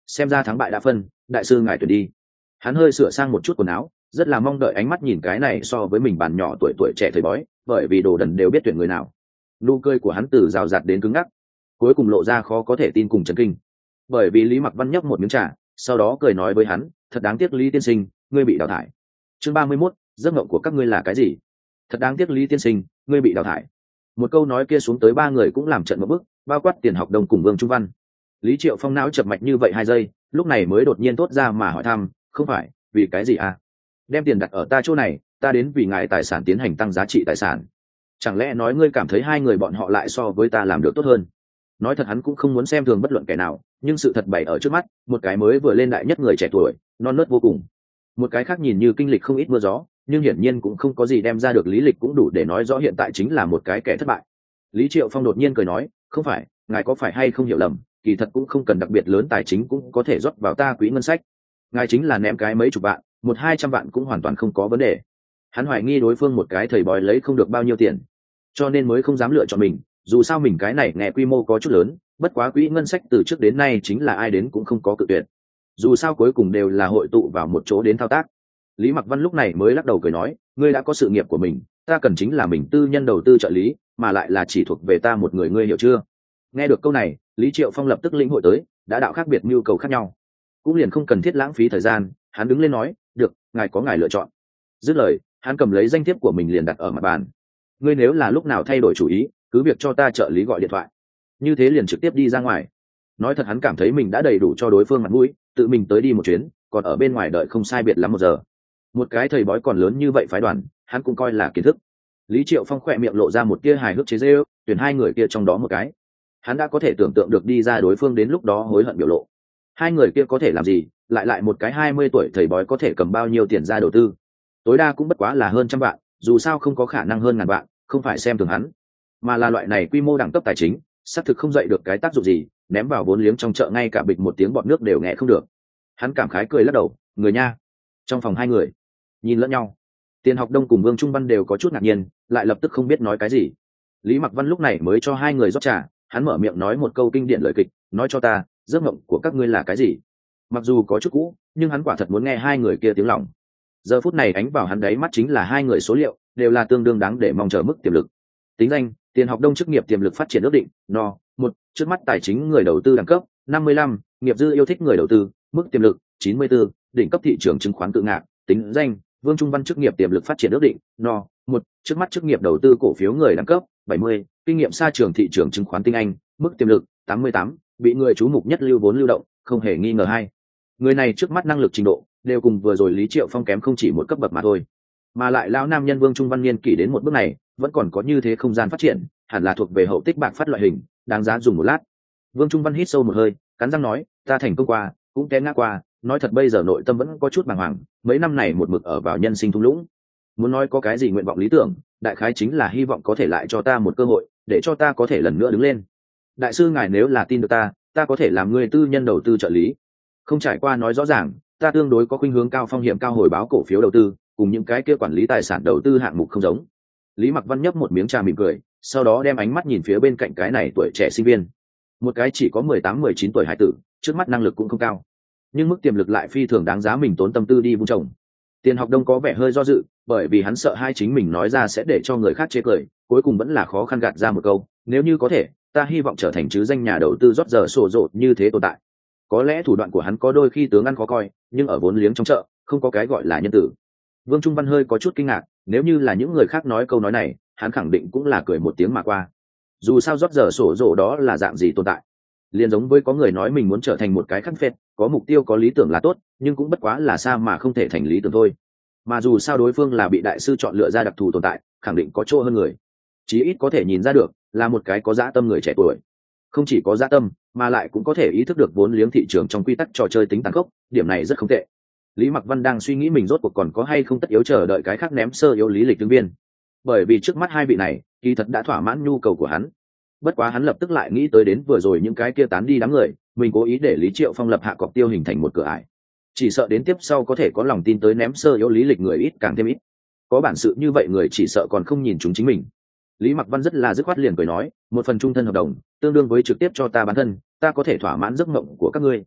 xem ra thắng bại đã phân, đại sư ngài tuyển đi. Hắn hơi sửa sang một chút quần áo, rất là mong đợi ánh mắt nhìn cái này so với mình bàn nhỏ tuổi trẻ thầy bói, bởi vì đồ đần đều biết tuyển người nào. Nụ cười của hắn từ rào rạt đến cứng ngắc, cuối cùng lộ ra khó có thể tin cùng chấn kinh. Bởi vì Lý Mặc Văn nhấp một miếng trà, sau đó cười nói với hắn, thật đáng tiếc Lý tiên sinh, ngươi bị đào thải. Chương 31, giấc mộng của các ngươi là cái gì? Thật đáng tiếc Lý tiên sinh, ngươi bị đào thải. Một câu nói kia xuống tới ba người cũng làm trận một bước, bao quát Tiền Học Đông cùng Vương Trung Văn. Lý Triệu Phong não chập mạch như vậy 2 giây, lúc này mới đột nhiên thốt ra mà hỏi thăm, không phải, vì cái gì à? Đem tiền đặt ở ta chỗ này, ta đến vì ngài tài sản tiến hành tăng giá trị tài sản. Chẳng lẽ nói ngươi cảm thấy hai người bọn họ lại so với ta làm được tốt hơn? Nói thật hắn cũng không muốn xem thường bất luận kẻ nào, nhưng sự thật bày ở trước mắt, một cái mới vừa lên đại nhất người trẻ tuổi, non nớt vô cùng. Một cái khác nhìn như kinh lịch không ít mưa gió, nhưng hiển nhiên cũng không có gì đem ra được lý lịch cũng đủ để nói rõ hiện tại chính là một cái kẻ thất bại. Lý Triệu Phong đột nhiên cười nói, không phải, ngài có phải hay không hiểu lầm, kỳ thật cũng không cần đặc biệt lớn tài chính cũng có thể rót vào ta quỹ ngân sách. Ngài chính là ném cái mấy chục vạn, 100-200 vạn cũng hoàn toàn không có vấn đề. Hắn hoài nghi đối phương một cái thầy bói lấy không được bao nhiêu tiền, cho nên mới không dám lựa chọn mình, dù sao mình cái này nghe quy mô có chút lớn, bất quá quỹ ngân sách từ trước đến nay chính là ai đến cũng không có cự tuyệt. Dù sao cuối cùng đều là hội tụ vào một chỗ đến thao tác. Lý Mặc Văn lúc này mới lắc đầu cười nói, ngươi đã có sự nghiệp của mình, ta cần chính là mình tư nhân đầu tư trợ lý, mà lại là chỉ thuộc về ta một người, ngươi hiểu chưa? Nghe được câu này, Lý Triệu Phong lập tức lĩnh hội tới, đã đạo khác biệt nhu cầu khác nhau, cũng liền không cần thiết lãng phí thời gian, hắn đứng lên nói, được, ngài có ngài lựa chọn. Dứt lời, hắn cầm lấy danh thiếp của mình liền đặt ở mặt bàn. Ngươi nếu là lúc nào thay đổi chủ ý, cứ việc cho ta trợ lý gọi điện thoại. Như thế liền trực tiếp đi ra ngoài. Nói thật hắn cảm thấy mình đã đầy đủ cho đối phương mặt mũi, tự mình tới đi một chuyến, còn ở bên ngoài đợi không sai biệt lắm 1 giờ. Một cái thầy bói còn lớn như vậy phái đoàn, hắn cũng coi là kiến thức. Lý Triệu Phong khỏe miệng lộ ra một tia hài hước chế giễu, tuyển hai người kia trong đó một cái. Hắn đã có thể tưởng tượng được đi ra đối phương đến lúc đó hối hận biểu lộ. Hai người kia có thể làm gì, lại một cái 20 tuổi thầy bói có thể cầm bao nhiêu tiền ra đầu tư? Tối đa cũng bất quá là hơn 100 vạn, dù sao không có khả năng hơn 1000 vạn, không phải xem thường hắn, mà là loại này quy mô đẳng cấp tài chính, xác thực không dậy được cái tác dụng gì, ném vào vốn liếng trong chợ ngay cả bịch một tiếng bọt nước đều nghe không được. Hắn cảm khái cười lắc đầu, người nha. Trong phòng hai người nhìn lẫn nhau, Tiền Học Đông cùng Vương Trung Văn đều có chút ngạc nhiên, lại lập tức không biết nói cái gì. Lý Mặc Văn lúc này mới cho hai người rót trà, hắn mở miệng nói một câu kinh điển lời kịch, nói cho ta, giấc mộng của các ngươi là cái gì? Mặc dù có chút cũ, nhưng hắn quả thật muốn nghe hai người kia tiếng lòng. Giờ phút này ánh vào hắn đáy mắt chính là hai người số liệu, đều là tương đương đáng để mong chờ mức tiềm lực. Tính danh: Tiền Học Đông, chức nghiệp tiềm lực phát triển ước định, no 1, trước mắt tài chính người đầu tư đẳng cấp 55, nghiệp dư yêu thích người đầu tư, mức tiềm lực 94, đỉnh cấp thị trường chứng khoán tự ngạc. Tính danh: Vương Trung Văn, chức nghiệp tiềm lực phát triển ước định, no 1, trước mắt chức nghiệp đầu tư cổ phiếu người đẳng cấp 70, kinh nghiệm xa trường thị trường chứng khoán tinh anh, mức tiềm lực 88, bị người chú mục nhất lưu vốn lưu động, không hề nghi ngờ hai. Người này trước mắt năng lực trình độ đều cùng vừa rồi Lý Triệu Phong kém không chỉ một cấp bậc mà thôi, mà lại lão nam nhân Vương Trung Văn niên kỷ đến một bước này vẫn còn có như thế không gian phát triển, hẳn là thuộc về hậu tích bạc phát loại hình, đáng giá dùng một lát. Vương Trung Văn hít sâu một hơi, cắn răng nói, ta thành công qua, cũng té ngã qua, nói thật bây giờ nội tâm vẫn có chút bàng hoàng, mấy năm này một mực ở vào nhân sinh thung lũng. Muốn nói có cái gì nguyện vọng lý tưởng, đại khái chính là hy vọng có thể lại cho ta một cơ hội, để cho ta có thể lần nữa đứng lên. Đại sư ngài nếu là tin được ta có thể làm người tư nhân đầu tư trợ lý. Không trải qua nói rõ ràng, ta tương đối có khuynh hướng cao phong hiểm cao hồi báo cổ phiếu đầu tư, cùng những cái kia quản lý tài sản đầu tư hạng mục không giống. Lý Mặc Văn nhấp một miếng trà mỉm cười, sau đó đem ánh mắt nhìn phía bên cạnh cái này tuổi trẻ sinh viên. Một cái chỉ có 18-19 tuổi hải tử, trước mắt năng lực cũng không cao, nhưng mức tiềm lực lại phi thường đáng giá mình tốn tâm tư đi vun trồng. Tiền Học Đông có vẻ hơi do dự, bởi vì hắn sợ hai chính mình nói ra sẽ để cho người khác chê cười, cuối cùng vẫn là khó khăn gạt ra một câu, nếu như có thể, ta hy vọng trở thành chứ danh nhà đầu tư rót giờ sổ rộ như thế tồn tại. Có lẽ thủ đoạn của hắn có đôi khi tướng ăn khó coi, nhưng ở vốn liếng trong chợ, không có cái gọi là nhân tử. Vương Trung Văn hơi có chút kinh ngạc, nếu như là những người khác nói câu nói này, hắn khẳng định cũng là cười một tiếng mà qua. Dù sao rót giờ sổ rộ đó là dạng gì tồn tại, liền giống với có người nói mình muốn trở thành một cái khắc phết, có mục tiêu có lý tưởng là tốt, nhưng cũng bất quá là xa mà không thể thành lý tưởng thôi. Mà dù sao đối phương là bị đại sư chọn lựa ra đặc thù tồn tại, khẳng định có chỗ hơn người. Chí ít có thể nhìn ra được là một cái có dã tâm người trẻ tuổi. Không chỉ có dã tâm, mà lại cũng có thể ý thức được vốn liếng thị trường trong quy tắc trò chơi tính tàn khốc, điểm này rất không tệ. Lý Mặc Văn đang suy nghĩ mình rốt cuộc còn có hay không tất yếu chờ đợi cái khác ném sơ yếu lý lịch ứng viên, bởi vì trước mắt hai vị này kỳ thật đã thỏa mãn nhu cầu của hắn. Bất quá hắn lập tức lại nghĩ tới đến vừa rồi những cái kia tán đi đám người, mình cố ý để Lý Triệu Phong lập hạ cọc tiêu hình thành một cửa ải, chỉ sợ đến tiếp sau có thể có lòng tin tới ném sơ yếu lý lịch người ít càng thêm ít. Có bản sự như vậy người chỉ sợ còn không nhìn chúng chính mình. Lý Mặc Văn rất là dứt khoát liền cười nói, một phần trung thân hợp đồng tương đương với trực tiếp cho ta bán thân, ta có thể thỏa mãn giấc mộng của các ngươi.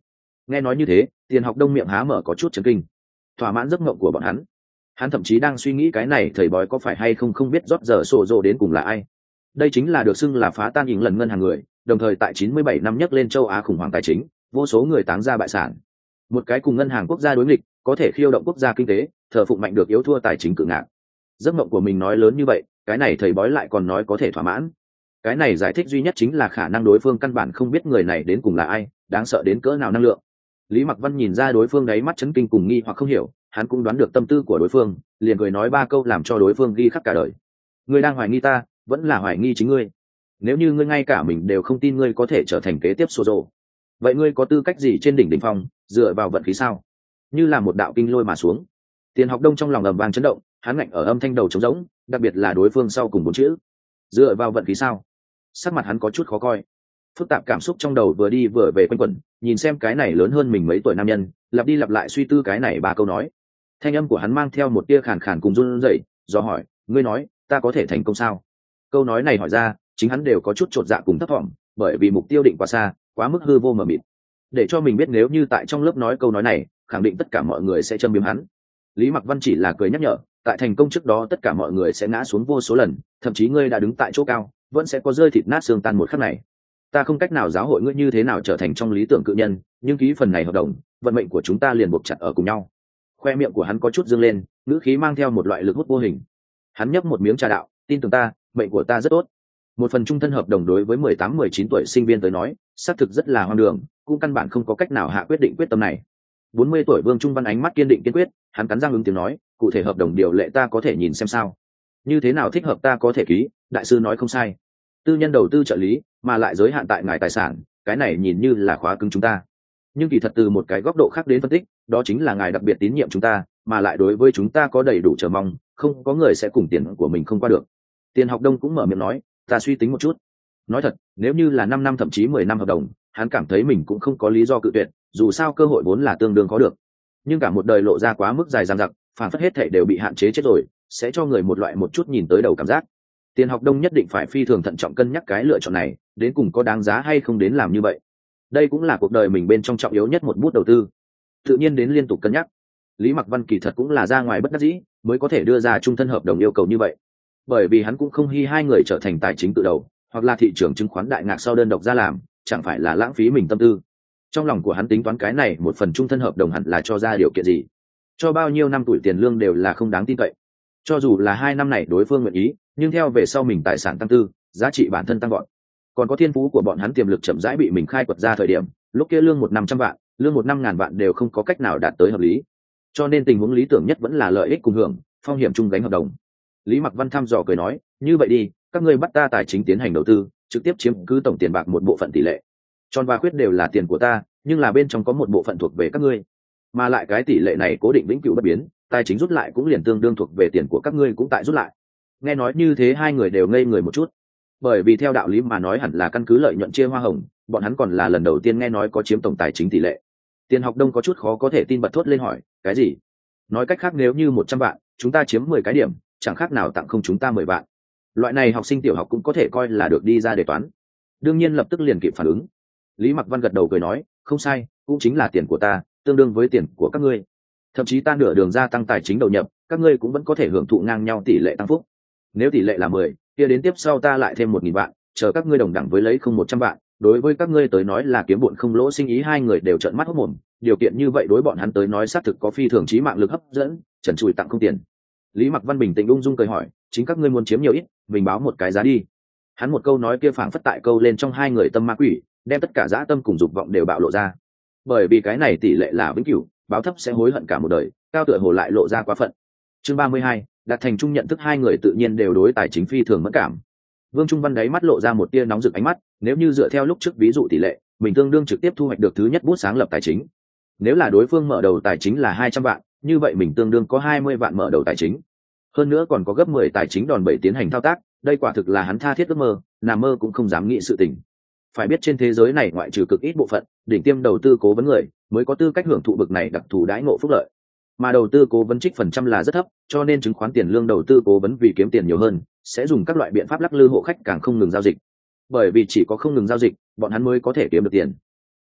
Nghe nói như thế, Tiền Học Đông miệng há mở có chút chấn kinh. Thỏa mãn giấc mộng của bọn hắn thậm chí đang suy nghĩ cái này thầy bói có phải hay không biết rót giờ sổ rồ đến cùng là ai. Đây chính là được xưng là phá tan ỉng lần ngân hàng người, đồng thời tại 97 năm nhấc lên châu Á khủng hoảng tài chính, vô số người táng ra bại sản. Một cái cùng ngân hàng quốc gia đối nghịch, có thể khiêu động quốc gia kinh tế, thờ phụng mạnh được yếu thua tài chính cự ngạc. Giấc mộng của mình nói lớn như vậy, cái này thầy bói lại còn nói có thể thỏa mãn. Cái này giải thích duy nhất chính là khả năng đối phương căn bản không biết người này đến cùng là ai, đáng sợ đến cỡ nào năng lượng. Lý Mặc Văn nhìn ra đối phương đáy mắt chấn kinh cùng nghi hoặc không hiểu, hắn cũng đoán được tâm tư của đối phương, liền cười nói 3 câu làm cho đối phương ghi khắc cả đời. Ngươi đang hoài nghi ta, vẫn là hoài nghi chính ngươi. Nếu như ngươi ngay cả mình đều không tin ngươi có thể trở thành kế tiếp Sô Dô, vậy ngươi có tư cách gì trên đỉnh phong, dựa vào vận khí sao? Như là một đạo kinh lôi mà xuống. Tiền Học Đông trong lòng ầm vang chấn động, hắn ngạnh ở âm thanh đầu trống rỗng, đặc biệt là đối phương sau cùng 4 chữ. Dựa vào vận khí sao? Sắc mặt hắn có chút khó coi. Phức tạp cảm xúc trong đầu vừa đi vừa về quanh quẩn, nhìn xem cái này lớn hơn mình mấy tuổi nam nhân, lặp đi lặp lại suy tư cái này 3 câu nói. Thanh âm của hắn mang theo một tia khàn khàn cùng run rẩy, do hỏi, ngươi nói, ta có thể thành công sao? Câu nói này hỏi ra, chính hắn đều có chút chột dạ cùng thấp thỏm, bởi vì mục tiêu định quá xa, quá mức hư vô mờ mịt. Để cho mình biết nếu như tại trong lớp nói câu nói này, khẳng định tất cả mọi người sẽ châm biếm hắn. Lý Mặc Văn chỉ là cười nhắc nhở, tại thành công trước đó tất cả mọi người sẽ ngã xuống vô số lần, thậm chí ngươi đã đứng tại chỗ cao, vẫn sẽ có rơi thịt nát xương tan một khắc này. Ta không cách nào giáo hội ngươi như thế nào trở thành trong lý tưởng cự nhân, nhưng ký phần này hợp đồng, vận mệnh của chúng ta liền buộc chặt ở cùng nhau. Khoe miệng của hắn có chút dương lên, ngữ khí mang theo một loại lực hút vô hình. Hắn nhấp một miếng trà đạo, tin tưởng ta, mệnh của ta rất tốt. Một phần chung thân hợp đồng đối với 18-19 tuổi sinh viên tới nói, xác thực rất là hoang đường, cũng căn bản không có cách nào hạ quyết định quyết tâm này. 40 tuổi Vương Trung Văn ánh mắt kiên định kiên quyết, hắn cắn răng ứng tiếng nói, cụ thể hợp đồng điều lệ ta có thể nhìn xem sao? Như thế nào thích hợp ta có thể ký, đại sư nói không sai. Tư nhân đầu tư trợ lý, mà lại giới hạn tại ngài tài sản, cái này nhìn như là khóa cứng chúng ta. Nhưng kỳ thật từ một cái góc độ khác đến phân tích, đó chính là ngài đặc biệt tín nhiệm chúng ta, mà lại đối với chúng ta có đầy đủ chờ mong, không có người sẽ cùng tiền của mình không qua được. Tiền Học Đông cũng mở miệng nói, ta suy tính một chút. Nói thật, nếu như là 5 năm thậm chí 10 năm hợp đồng, hắn cảm thấy mình cũng không có lý do cự tuyệt, dù sao cơ hội vốn là tương đương có được. Nhưng cả một đời lộ ra quá mức dài dằng dặc, phản phất hết thảy đều bị hạn chế chết rồi, sẽ cho người một loại một chút nhìn tới đầu cảm giác. Tiền Học Đông nhất định phải phi thường thận trọng cân nhắc cái lựa chọn này, đến cùng có đáng giá hay không đến làm như vậy. Đây cũng là cuộc đời mình bên trong trọng yếu nhất một bút đầu tư, tự nhiên đến liên tục cân nhắc. Lý Mặc Văn kỳ thật cũng là ra ngoài bất đắc dĩ mới có thể đưa ra chung thân hợp đồng yêu cầu như vậy, bởi vì hắn cũng không hy hai người trở thành tài chính tự đầu, hoặc là thị trường chứng khoán đại ngạc sau đơn độc ra làm, chẳng phải là lãng phí mình tâm tư. Trong lòng của hắn tính toán cái này một phần chung thân hợp đồng hẳn là cho ra điều kiện gì, cho bao nhiêu năm tuổi tiền lương đều là không đáng tin cậy. Cho dù là 2 năm này đối phương nguyện ý, nhưng theo về sau mình tài sản tăng tư, giá trị bản thân tăng gọn, còn có thiên phú của bọn hắn tiềm lực chậm rãi bị mình khai quật ra thời điểm, lúc kia lương 1/500 vạn, lương 1/5.000 vạn đều không có cách nào đạt tới hợp lý. Cho nên tình huống lý tưởng nhất vẫn là lợi ích cùng hưởng, phong hiểm chung gánh hợp đồng. Lý Mặc Văn thăm dò cười nói, như vậy đi, các ngươi bắt ta tài chính tiến hành đầu tư, trực tiếp chiếm cứ tổng tiền bạc một bộ phận tỷ lệ. Tròn và khuyết đều là tiền của ta, nhưng là bên trong có một bộ phận thuộc về các ngươi, mà lại cái tỷ lệ này cố định vĩnh cửu bất biến, tài chính rút lại cũng liền tương đương thuộc về tiền của các ngươi cũng tại rút lại. Nghe nói như thế hai người đều ngây người một chút, bởi vì theo đạo lý mà nói hẳn là căn cứ lợi nhuận chia hoa hồng, bọn hắn còn là lần đầu tiên nghe nói có chiếm tổng tài chính tỷ lệ. Tiền Học Đông có chút khó có thể tin bật thốt lên hỏi, cái gì? Nói cách khác nếu như 100 vạn, chúng ta chiếm 10 cái điểm, chẳng khác nào tặng không chúng ta 10 vạn. Loại này học sinh tiểu học cũng có thể coi là được đi ra đề toán. Đương nhiên lập tức liền kịp phản ứng. Lý Mặc Văn gật đầu cười nói, không sai, cũng chính là tiền của ta, tương đương với tiền của các ngươi. Thậm chí ta nửa đường gia tăng tài chính đầu nhập, các ngươi cũng vẫn có thể hưởng thụ ngang nhau tỷ lệ tăng phúc. Nếu tỷ lệ là 10, kia đến tiếp sau ta lại thêm 1000 vạn, chờ các ngươi đồng đẳng với lấy không 100 vạn, đối với các ngươi tới nói là kiếm bộn không lỗ sinh ý. Hai người đều trợn mắt hốt mồm, điều kiện như vậy đối bọn hắn tới nói xác thực có phi thường chí mạng lực hấp dẫn, trần trụi tặng không tiền. Lý Mặc Văn bình tĩnh ung dung cười hỏi, chính các ngươi muốn chiếm nhiều ít, mình báo một cái giá đi. Hắn một câu nói kia phảng phất tại câu lên trong hai người tâm ma quỷ, đem tất cả dã tâm cùng dục vọng đều bạo lộ ra. Bởi vì cái này tỷ lệ là vĩnh cửu, báo thấp sẽ hối hận cả một đời, cao tựa hồ lại lộ ra quá phận. Chương 32, đạt thành chung nhận thức. Hai người tự nhiên đều đối tài chính phi thường mẫn cảm. Vương Trung Văn đáy mắt lộ ra một tia nóng rực ánh mắt, nếu như dựa theo lúc trước ví dụ tỷ lệ, mình tương đương trực tiếp thu hoạch được thứ nhất bút sáng lập tài chính. Nếu là đối phương mở đầu tài chính là 200 vạn, như vậy mình tương đương có 20 vạn mở đầu tài chính. Hơn nữa còn có gấp 10 tài chính đòn bẩy tiến hành thao tác, đây quả thực là hắn tha thiết ước mơ, nằm mơ cũng không dám nghĩ sự tình. Phải biết trên thế giới này ngoại trừ cực ít bộ phận đỉnh tiêm đầu tư cố vấn người mới có tư cách hưởng thụ bực này đặc thù đãi ngộ phúc lợi, mà đầu tư cố vấn trích phần trăm là rất thấp, cho nên chứng khoán tiền lương đầu tư cố vấn vì kiếm tiền nhiều hơn sẽ dùng các loại biện pháp lắc lư hộ khách càng không ngừng giao dịch, bởi vì chỉ có không ngừng giao dịch bọn hắn mới có thể kiếm được tiền.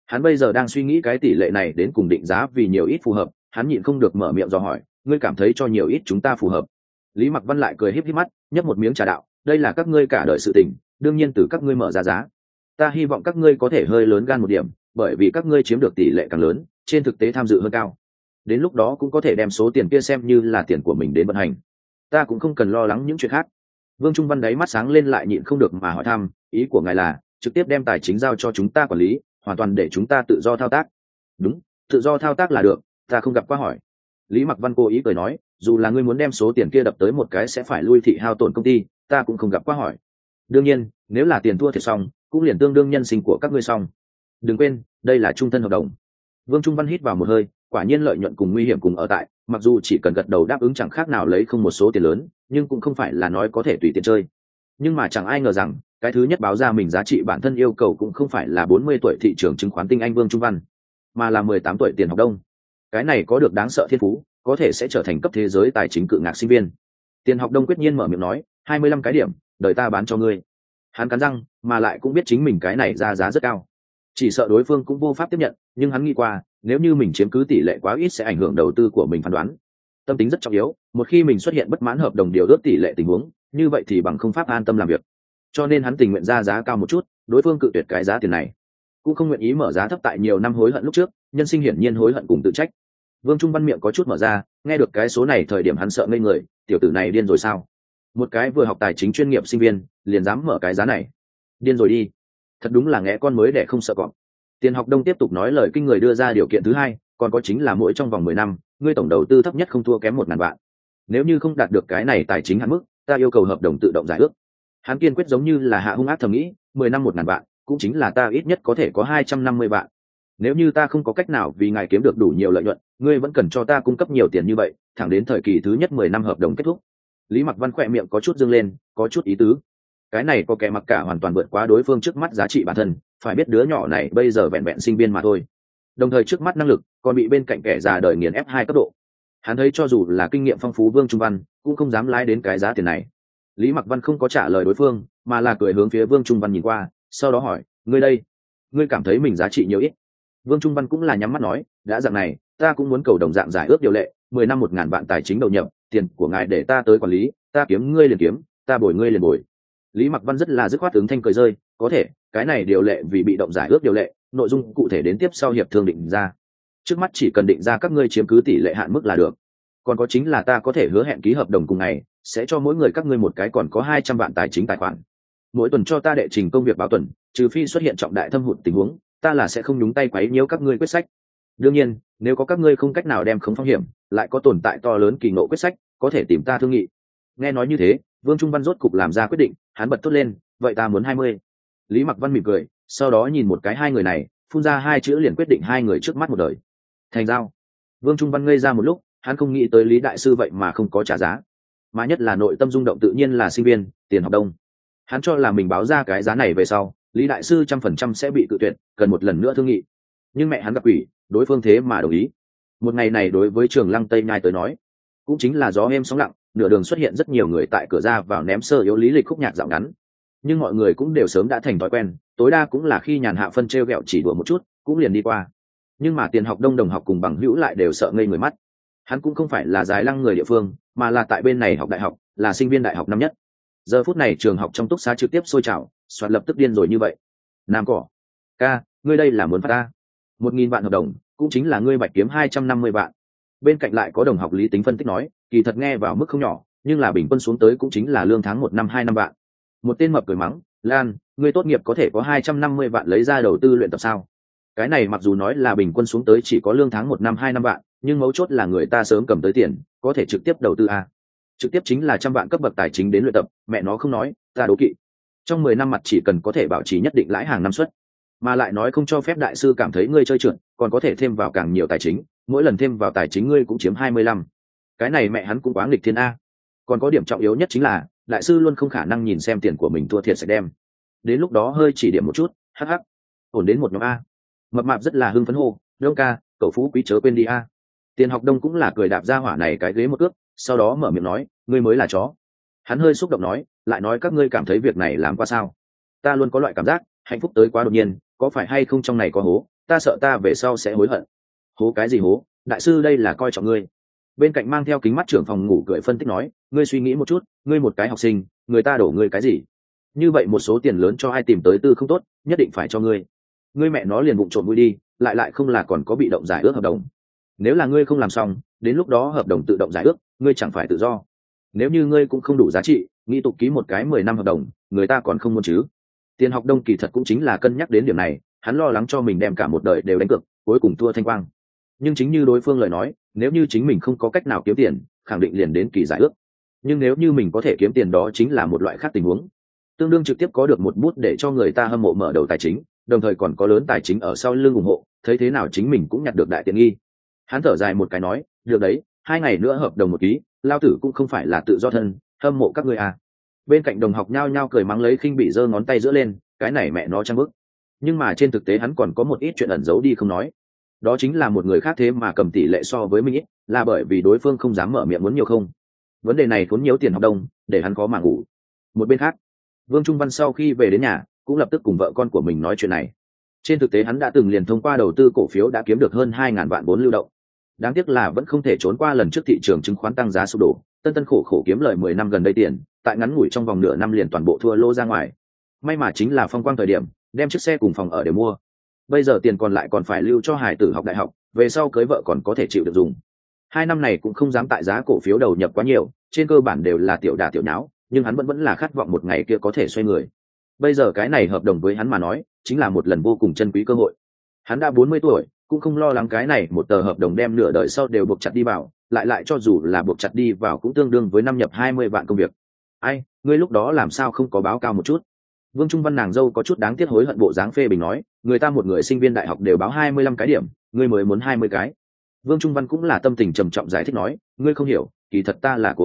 Hắn bây giờ đang suy nghĩ cái tỷ lệ này đến cùng định giá vì nhiều ít phù hợp, hắn nhịn không được mở miệng dò hỏi, ngươi cảm thấy cho nhiều ít chúng ta phù hợp? Lý Mặc Văn lại cười híp híp mắt, nhấp một miếng trà đạo, đây là các ngươi cả đời sự tình, đương nhiên từ các ngươi mở ra giá. Ta hy vọng các ngươi có thể hơi lớn gan một điểm, bởi vì các ngươi chiếm được tỷ lệ càng lớn, trên thực tế tham dự hơn cao. Đến lúc đó cũng có thể đem số tiền kia xem như là tiền của mình đến vận hành. Ta cũng không cần lo lắng những chuyện khác. Vương Trung Văn đáy mắt sáng lên lại nhịn không được mà hỏi thăm, ý của ngài là trực tiếp đem tài chính giao cho chúng ta quản lý, hoàn toàn để chúng ta tự do thao tác? Đúng, tự do thao tác là được, ta không gặp qua hỏi. Lý Mặc Văn cố ý cười nói, dù là ngươi muốn đem số tiền kia đập tới một cái sẽ phải lui thị hao tổn công ty, ta cũng không gặp qua hỏi. Đương nhiên, nếu là tiền thua thiệt xong, cũng liền tương đương nhân sinh của các ngươi xong. Đừng quên, đây là trung thân hợp đồng. Vương Trung Văn hít vào một hơi, quả nhiên lợi nhuận cùng nguy hiểm cùng ở tại, mặc dù chỉ cần gật đầu đáp ứng chẳng khác nào lấy không một số tiền lớn, nhưng cũng không phải là nói có thể tùy tiện chơi. Nhưng mà chẳng ai ngờ rằng, cái thứ nhất báo ra mình giá trị bản thân yêu cầu cũng không phải là 40 tuổi thị trường chứng khoán tinh anh Vương Trung Văn, mà là 18 tuổi tiền học đông. Cái này có được đáng sợ thiên phú, có thể sẽ trở thành cấp thế giới tài chính cự ngạc sinh viên. Tiền học đông quyết nhiên mở miệng nói, 25 cái điểm, đời ta bán cho ngươi. Hắn cắn răng, mà lại cũng biết chính mình cái này ra giá rất cao, chỉ sợ đối phương cũng vô pháp tiếp nhận, nhưng hắn nghĩ qua, nếu như mình chiếm cứ tỷ lệ quá ít sẽ ảnh hưởng đầu tư của mình phán đoán. Tâm tính rất trọng yếu, một khi mình xuất hiện bất mãn hợp đồng điều ước tỷ lệ tình huống, như vậy thì bằng không pháp an tâm làm việc. Cho nên hắn tình nguyện ra giá cao một chút, đối phương cự tuyệt cái giá tiền này, cũng không nguyện ý mở giá thấp tại nhiều năm hối hận lúc trước, nhân sinh hiển nhiên hối hận cùng tự trách. Vương Trung Văn miệng có chút mở ra, nghe được cái số này thời điểm hắn sợ ngây người, tiểu tử này điên rồi sao? Một cái vừa học tài chính chuyên nghiệp sinh viên, liền dám mở cái giá này, điên rồi đi. Thật đúng là ngẽ con mới để không sợ cọp. Tiền học đông tiếp tục nói lời kinh người đưa ra điều kiện thứ hai, còn có chính là mỗi trong vòng 10 năm, ngươi tổng đầu tư thấp nhất không thua kém 1.000 vạn. Nếu như không đạt được cái này tài chính hạn mức, ta yêu cầu hợp đồng tự động giải ước. Hắn kiên quyết giống như là hạ hung ác thầm nghĩ, 10 năm 1.000 vạn, cũng chính là ta ít nhất có thể có 250 vạn. Nếu như ta không có cách nào vì ngài kiếm được đủ nhiều lợi nhuận, ngươi vẫn cần cho ta cung cấp nhiều tiền như vậy, thẳng đến thời kỳ thứ nhất 10 năm hợp đồng kết thúc. Lý Mặc Văn khỏe miệng có chút dương lên, có chút ý tứ. Cái này có kẻ mặc cả hoàn toàn vượt quá đối phương trước mắt giá trị bản thân, phải biết đứa nhỏ này bây giờ vẹn vẹn sinh viên mà thôi, đồng thời trước mắt năng lực còn bị bên cạnh kẻ già đời nghiền ép 2 cấp độ. Hắn thấy cho dù là kinh nghiệm phong phú Vương Trung Văn cũng không dám lái đến cái giá tiền này. Lý Mặc Văn không có trả lời đối phương, mà là cười hướng phía Vương Trung Văn nhìn qua, sau đó hỏi, ngươi đây, ngươi cảm thấy mình giá trị nhiều ít? Vương Trung Văn cũng là nhắm mắt nói, đã dạng này, ta cũng muốn cầu đồng dạng giải ước điều lệ, 10 năm 1.000 vạn tài chính đầu nhập, tiền của ngài để ta tới quản lý, ta kiếm ngươi liền kiếm, ta bồi ngươi liền bồi. Lý Mặc Văn rất là dứt khoát ứng thanh cười rơi, có thể, cái này điều lệ vì bị động giải ước điều lệ, nội dung cụ thể đến tiếp sau hiệp thương định ra. Trước mắt chỉ cần định ra các ngươi chiếm cứ tỷ lệ hạn mức là được. Còn có chính là ta có thể hứa hẹn ký hợp đồng cùng ngày, sẽ cho mỗi người các ngươi một cái còn có 200 vạn tài chính tài khoản. Mỗi tuần cho ta đệ trình công việc báo tuần, trừ phi xuất hiện trọng đại thâm hụt tình huống, ta là sẽ không nhúng tay quấy nhiễu các ngươi quyết sách. Đương nhiên, nếu có các ngươi không cách nào đem khống phong hiểm, lại có tồn tại to lớn kỳ ngộ quyết sách, có thể tìm ta thương nghị. Nghe nói như thế, Vương Trung Văn rốt cục làm ra quyết định, hắn bật thốt lên, vậy ta muốn 20. Lý Mặc Văn mỉm cười, sau đó nhìn một cái hai người này, phun ra 2 chữ liền quyết định hai người trước mắt một đời. Thành giao. Vương Trung Văn ngây ra một lúc, hắn không nghĩ tới Lý đại sư vậy mà không có trả giá, mà nhất là nội tâm rung động tự nhiên là sinh viên, tiền học đông. Hắn cho là mình báo ra cái giá này về sau, Lý đại sư 100% sẽ bị cự tuyệt, cần một lần nữa thương nghị. Nhưng mẹ hắn gặp quỷ, đối phương thế mà đồng ý. Một ngày này đối với Trường Lăng Tây Nhai tới nói, cũng chính là gió êm sóng lặng, nửa đường xuất hiện rất nhiều người tại cửa ra vào ném sơ yếu lý lịch khúc nhạc dạo ngắn. Nhưng mọi người cũng đều sớm đã thành thói quen, tối đa cũng là khi nhàn hạ phân trêu ghẹo chỉ đùa một chút, cũng liền đi qua. Nhưng mà tiền học đông đồng học cùng bằng hữu lại đều sợ ngây người mắt. Hắn cũng không phải là Giái Lăng người địa phương, mà là tại bên này học đại học, là sinh viên đại học năm nhất. Giờ phút này trường học trong túc xá trực tiếp sôi trào, soạt lập tức điên rồi như vậy. Nam cỏ, ca, ngươi đây là muốn phạt ta? 1.000 vạn hợp đồng, cũng chính là ngươi bạch kiếm 250 vạn. Bên cạnh lại có đồng học lý tính phân tích nói, kỳ thật nghe vào mức không nhỏ, nhưng là bình quân xuống tới cũng chính là lương tháng 1 năm 2 năm vạn. Một tên mập cười mắng, Lan, ngươi tốt nghiệp có thể có 250 vạn lấy ra đầu tư luyện tập sao? Cái này mặc dù nói là bình quân xuống tới chỉ có lương tháng 1 năm 2 năm vạn, nhưng mấu chốt là người ta sớm cầm tới tiền, có thể trực tiếp đầu tư a. Trực tiếp chính là 100 vạn cấp bậc tài chính đến luyện tập, mẹ nó không nói, ta đố kỵ. Trong 10 năm mặt chỉ cần có thể bảo trì nhất định lãi hàng năm suất, mà lại nói không cho phép đại sư cảm thấy ngươi chơi trượt, còn có thể thêm vào càng nhiều tài chính, mỗi lần thêm vào tài chính ngươi cũng chiếm 25. Cái này mẹ hắn cũng quá nghịch thiên a. Còn có điểm trọng yếu nhất chính là, đại sư luôn không khả năng nhìn xem tiền của mình thua thiệt sạch đem. Đến lúc đó hơi chỉ điểm một chút, hắc hắc. Ổn đến một nhóm a. Mập mạp rất là hưng phấn hô, "Đông ca, cậu phú quý chớ quên đi a." Tiền học đông cũng là cười đạp ra hỏa này cái ghế một cước, sau đó mở miệng nói, "Ngươi mới là chó." Hắn hơi xúc động nói, lại nói các ngươi cảm thấy việc này làm qua sao? Ta luôn có loại cảm giác, hạnh phúc tới quá đột nhiên, có phải hay không trong này có hố, ta sợ ta về sau sẽ hối hận. Hố cái gì hố, đại sư đây là coi trọng ngươi. Bên cạnh mang theo kính mắt trưởng phòng ngủ cười phân tích nói, ngươi suy nghĩ một chút, ngươi một cái học sinh, người ta đổ ngươi cái gì? Như vậy một số tiền lớn cho ai tìm tới tư không tốt, nhất định phải cho ngươi. Ngươi mẹ nó liền vụng trộm vui đi, lại không là còn có bị động giải ước hợp đồng. Nếu là ngươi không làm xong, đến lúc đó hợp đồng tự động giải ước, ngươi chẳng phải tự do. Nếu như ngươi cũng không đủ giá trị, nghĩ tục ký một cái 10 năm hợp đồng, người ta còn không muốn chứ. Tiền học đông kỳ thật cũng chính là cân nhắc đến điểm này, hắn lo lắng cho mình đem cả một đời đều đánh cược, cuối cùng thua thanh quang. Nhưng chính như đối phương lời nói, nếu như chính mình không có cách nào kiếm tiền, khẳng định liền đến kỳ giải ước. Nhưng nếu như mình có thể kiếm tiền, đó chính là một loại khác tình huống, tương đương trực tiếp có được một bút để cho người ta hâm mộ mở đầu tài chính, đồng thời còn có lớn tài chính ở sau lưng ủng hộ, thấy thế nào chính mình cũng nhặt được đại tiện nghi. Hắn thở dài một cái nói, được đấy, 2 ngày nữa hợp đồng một ký, lao tử cũng không phải là tự do thân, hâm mộ các ngươi à. Bên cạnh đồng học nhao nhao cười mắng lấy khinh bị, giơ ngón tay giữa lên, cái này mẹ nó trang bức. Nhưng mà trên thực tế hắn còn có một ít chuyện ẩn giấu đi không nói, đó chính là một người khác thế mà cầm tỷ lệ so với mình ít, là bởi vì đối phương không dám mở miệng muốn nhiều không. Vấn đề này cuốn nhiều tiền học đông, để hắn khó mà ngủ. Một bên khác, Vương Trung Văn sau khi về đến nhà cũng lập tức cùng vợ con của mình nói chuyện này. Trên thực tế hắn đã từng liền thông qua đầu tư cổ phiếu đã kiếm được hơn 2.000 vạn vốn lưu động. Đáng tiếc là vẫn không thể trốn qua lần trước thị trường chứng khoán tăng giá sụp đổ, tân khổ khổ kiếm lời 10 năm gần đây tiền, tại ngắn ngủi trong vòng nửa năm liền toàn bộ thua lỗ ra ngoài. May mà chính là phong quang thời điểm, đem chiếc xe cùng phòng ở để mua. Bây giờ tiền còn lại còn phải lưu cho hải tử học đại học, về sau cưới vợ còn có thể chịu được dùng. 2 năm này cũng không dám tại giá cổ phiếu đầu nhập quá nhiều, trên cơ bản đều là tiểu đà tiểu nháo, nhưng hắn vẫn là khát vọng một ngày kia có thể xoay người. Bây giờ cái này hợp đồng với hắn mà nói chính là một lần vô cùng chân quý cơ hội. Hắn đã 40 tuổi, cũng không lo lắng cái này một tờ hợp đồng đem nửa đời sau đều buộc chặt đi vào, lại cho dù là buộc chặt đi vào cũng tương đương với năm nhập 20 vạn công việc. Ai, ngươi lúc đó làm sao không có báo cao một chút? Vương Trung Văn nàng dâu có chút đáng tiếc hối hận bộ dáng phê bình nói, người ta một người sinh viên đại học đều báo 25 cái điểm, ngươi mới muốn 20 cái. Vương Trung Văn cũng là tâm tình trầm trọng giải thích nói, ngươi không hiểu, kỳ thật ta là cố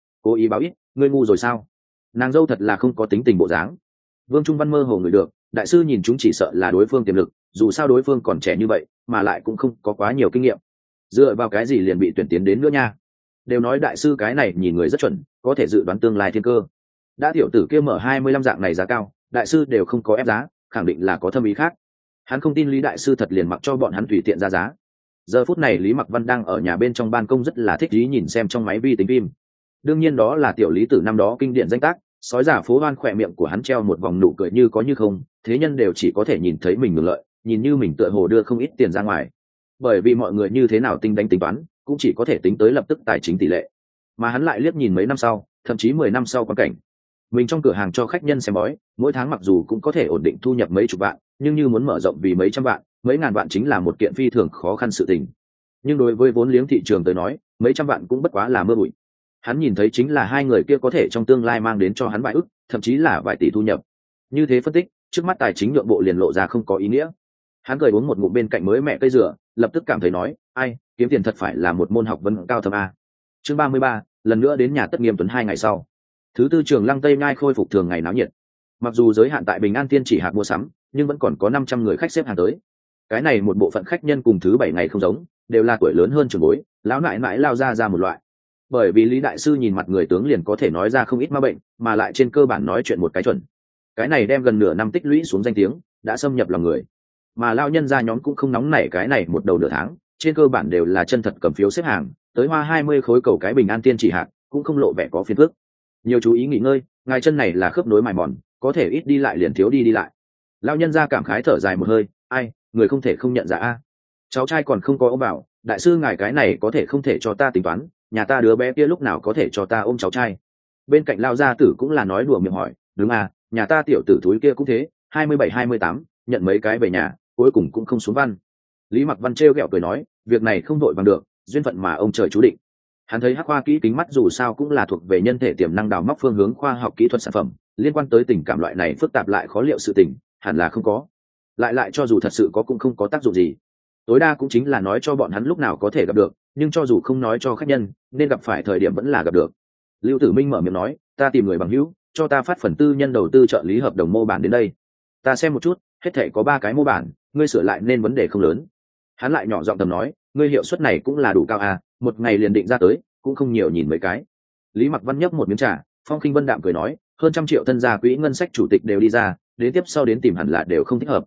ý báo ít, ngươi ngu rồi sao? Nàng dâu thật là không có tính tình bộ dáng. Vương Trung Văn mơ hồ người được, đại sư nhìn chúng chỉ sợ là đối phương tiềm lực, dù sao đối phương còn trẻ như vậy, mà lại cũng không có quá nhiều kinh nghiệm. Dựa vào cái gì liền bị tuyển tiến đến nữa nha? Đều nói đại sư cái này nhìn người rất chuẩn, có thể dự đoán tương lai thiên cơ. Đã tiểu tử kia mở 25 dạng này giá cao, đại sư đều không có ép giá, khẳng định là có thâm ý khác. Hắn không tin Lý đại sư thật liền mặc cho bọn hắn tùy tiện ra giá. Giờ phút này Lý Mặc Văn đang ở nhà bên trong ban công rất là thích ý nhìn xem trong máy vi tính phim. Đương nhiên đó là tiểu Lý Tử năm đó kinh điển danh tác, sói giả phố hoan, khỏe miệng của hắn treo một vòng nụ cười như có như không, thế nhân đều chỉ có thể nhìn thấy mình ngược lợi, nhìn như mình tựa hồ đưa không ít tiền ra ngoài. Bởi vì mọi người như thế nào tính đánh tính toán, cũng chỉ có thể tính tới lập tức tài chính tỷ lệ. Mà hắn lại liếc nhìn mấy năm sau, thậm chí 10 năm sau quan cảnh. Mình trong cửa hàng cho khách nhân xem bói, mỗi tháng mặc dù cũng có thể ổn định thu nhập mấy chục vạn, nhưng như muốn mở rộng vì mấy trăm vạn, mấy ngàn vạn chính là một kiện phi thường khó khăn sự tình. Nhưng đối với vốn liếng thị trường tới nói, mấy trăm vạn cũng bất quá là mưa bụi. Hắn nhìn thấy chính là hai người kia có thể trong tương lai mang đến cho hắn vài ức, thậm chí là vài tỷ thu nhập. Như thế phân tích, trước mắt tài chính nhượng bộ liền lộ ra không có ý nghĩa. Hắn cười uống một ngụm bên cạnh mới mẹ cây dừa, lập tức cảm thấy nói, ai, kiếm tiền thật phải là một môn học vấn cao thâm a. Chương 33, lần nữa đến nhà Tất Nghiêm Tuấn 2 ngày sau. Thứ tư trường Lăng Tây Nhai khôi phục thường ngày náo nhiệt. Mặc dù giới hạn tại Bình An Tiên chỉ hạt mua sắm, nhưng vẫn còn có 500 người khách xếp hàng tới. Cái này một bộ phận khách nhân cùng thứ 7 ngày không giống, đều là tuổi lớn hơn trưởng bối, lão nại nại lao ra một loại. Bởi vì Lý đại sư nhìn mặt người tướng liền có thể nói ra không ít ma bệnh, mà lại trên cơ bản nói chuyện một cái chuẩn. Cái này đem gần nửa năm tích lũy xuống danh tiếng, đã xâm nhập lòng người. Mà lao nhân gia nhóm cũng không nóng nảy cái này một đầu nửa tháng, trên cơ bản đều là chân thật cầm phiếu xếp hàng, tới hoa 20 khối cầu cái Bình An Tiên chỉ hạt, cũng không lộ vẻ có phiền phức. Nhiều chú ý nghỉ ngơi, ngài chân này là khớp nối mài mòn, có thể ít đi lại liền thiếu đi lại. Lao nhân gia cảm khái thở dài một hơi, ai, người không thể không nhận ra a. Cháu trai còn không có ôm bảo, đại sư ngài cái này có thể không thể cho ta tính toán, nhà ta đứa bé kia lúc nào có thể cho ta ôm cháu trai. Bên cạnh Lao gia tử cũng là nói đùa miệng hỏi, đúng à, nhà ta tiểu tử thúi kia cũng thế, 27-28, nhận mấy cái về nhà, cuối cùng cũng không xuống văn. Lý Mặc Văn trêu ghẹo cười nói, việc này không vội bằng được, duyên phận mà ông trời chú định. Hắn thấy Hắc Khoa kỹ kính mắt dù sao cũng là thuộc về nhân thể tiềm năng đào móc phương hướng khoa học kỹ thuật sản phẩm, liên quan tới tình cảm loại này phức tạp lại khó liệu sự tình, hẳn là không có. Lại cho dù thật sự có cũng không có tác dụng gì. Tối đa cũng chính là nói cho bọn hắn lúc nào có thể gặp được, nhưng cho dù không nói cho khách nhân, nên gặp phải thời điểm vẫn là gặp được. Lưu Tử Minh mở miệng nói, ta tìm người bằng hữu, cho ta phát phần tư nhân đầu tư trợ lý hợp đồng mô bản đến đây. Ta xem một chút, hết thể có 3 cái mô bản, ngươi sửa lại nên vấn đề không lớn. Hắn lại nhỏ giọng tầm nói, ngươi hiệu suất này cũng là đủ cao à, một ngày liền định ra tới, cũng không nhiều nhìn mấy cái. Lý Mặc Văn nhấp một miếng trà, Phong Khinh Vân đạm cười nói, hơn 100 triệu thân gia quỹ ngân sách chủ tịch đều đi ra, đến tiếp sau đến tìm hẳn là đều không thích hợp.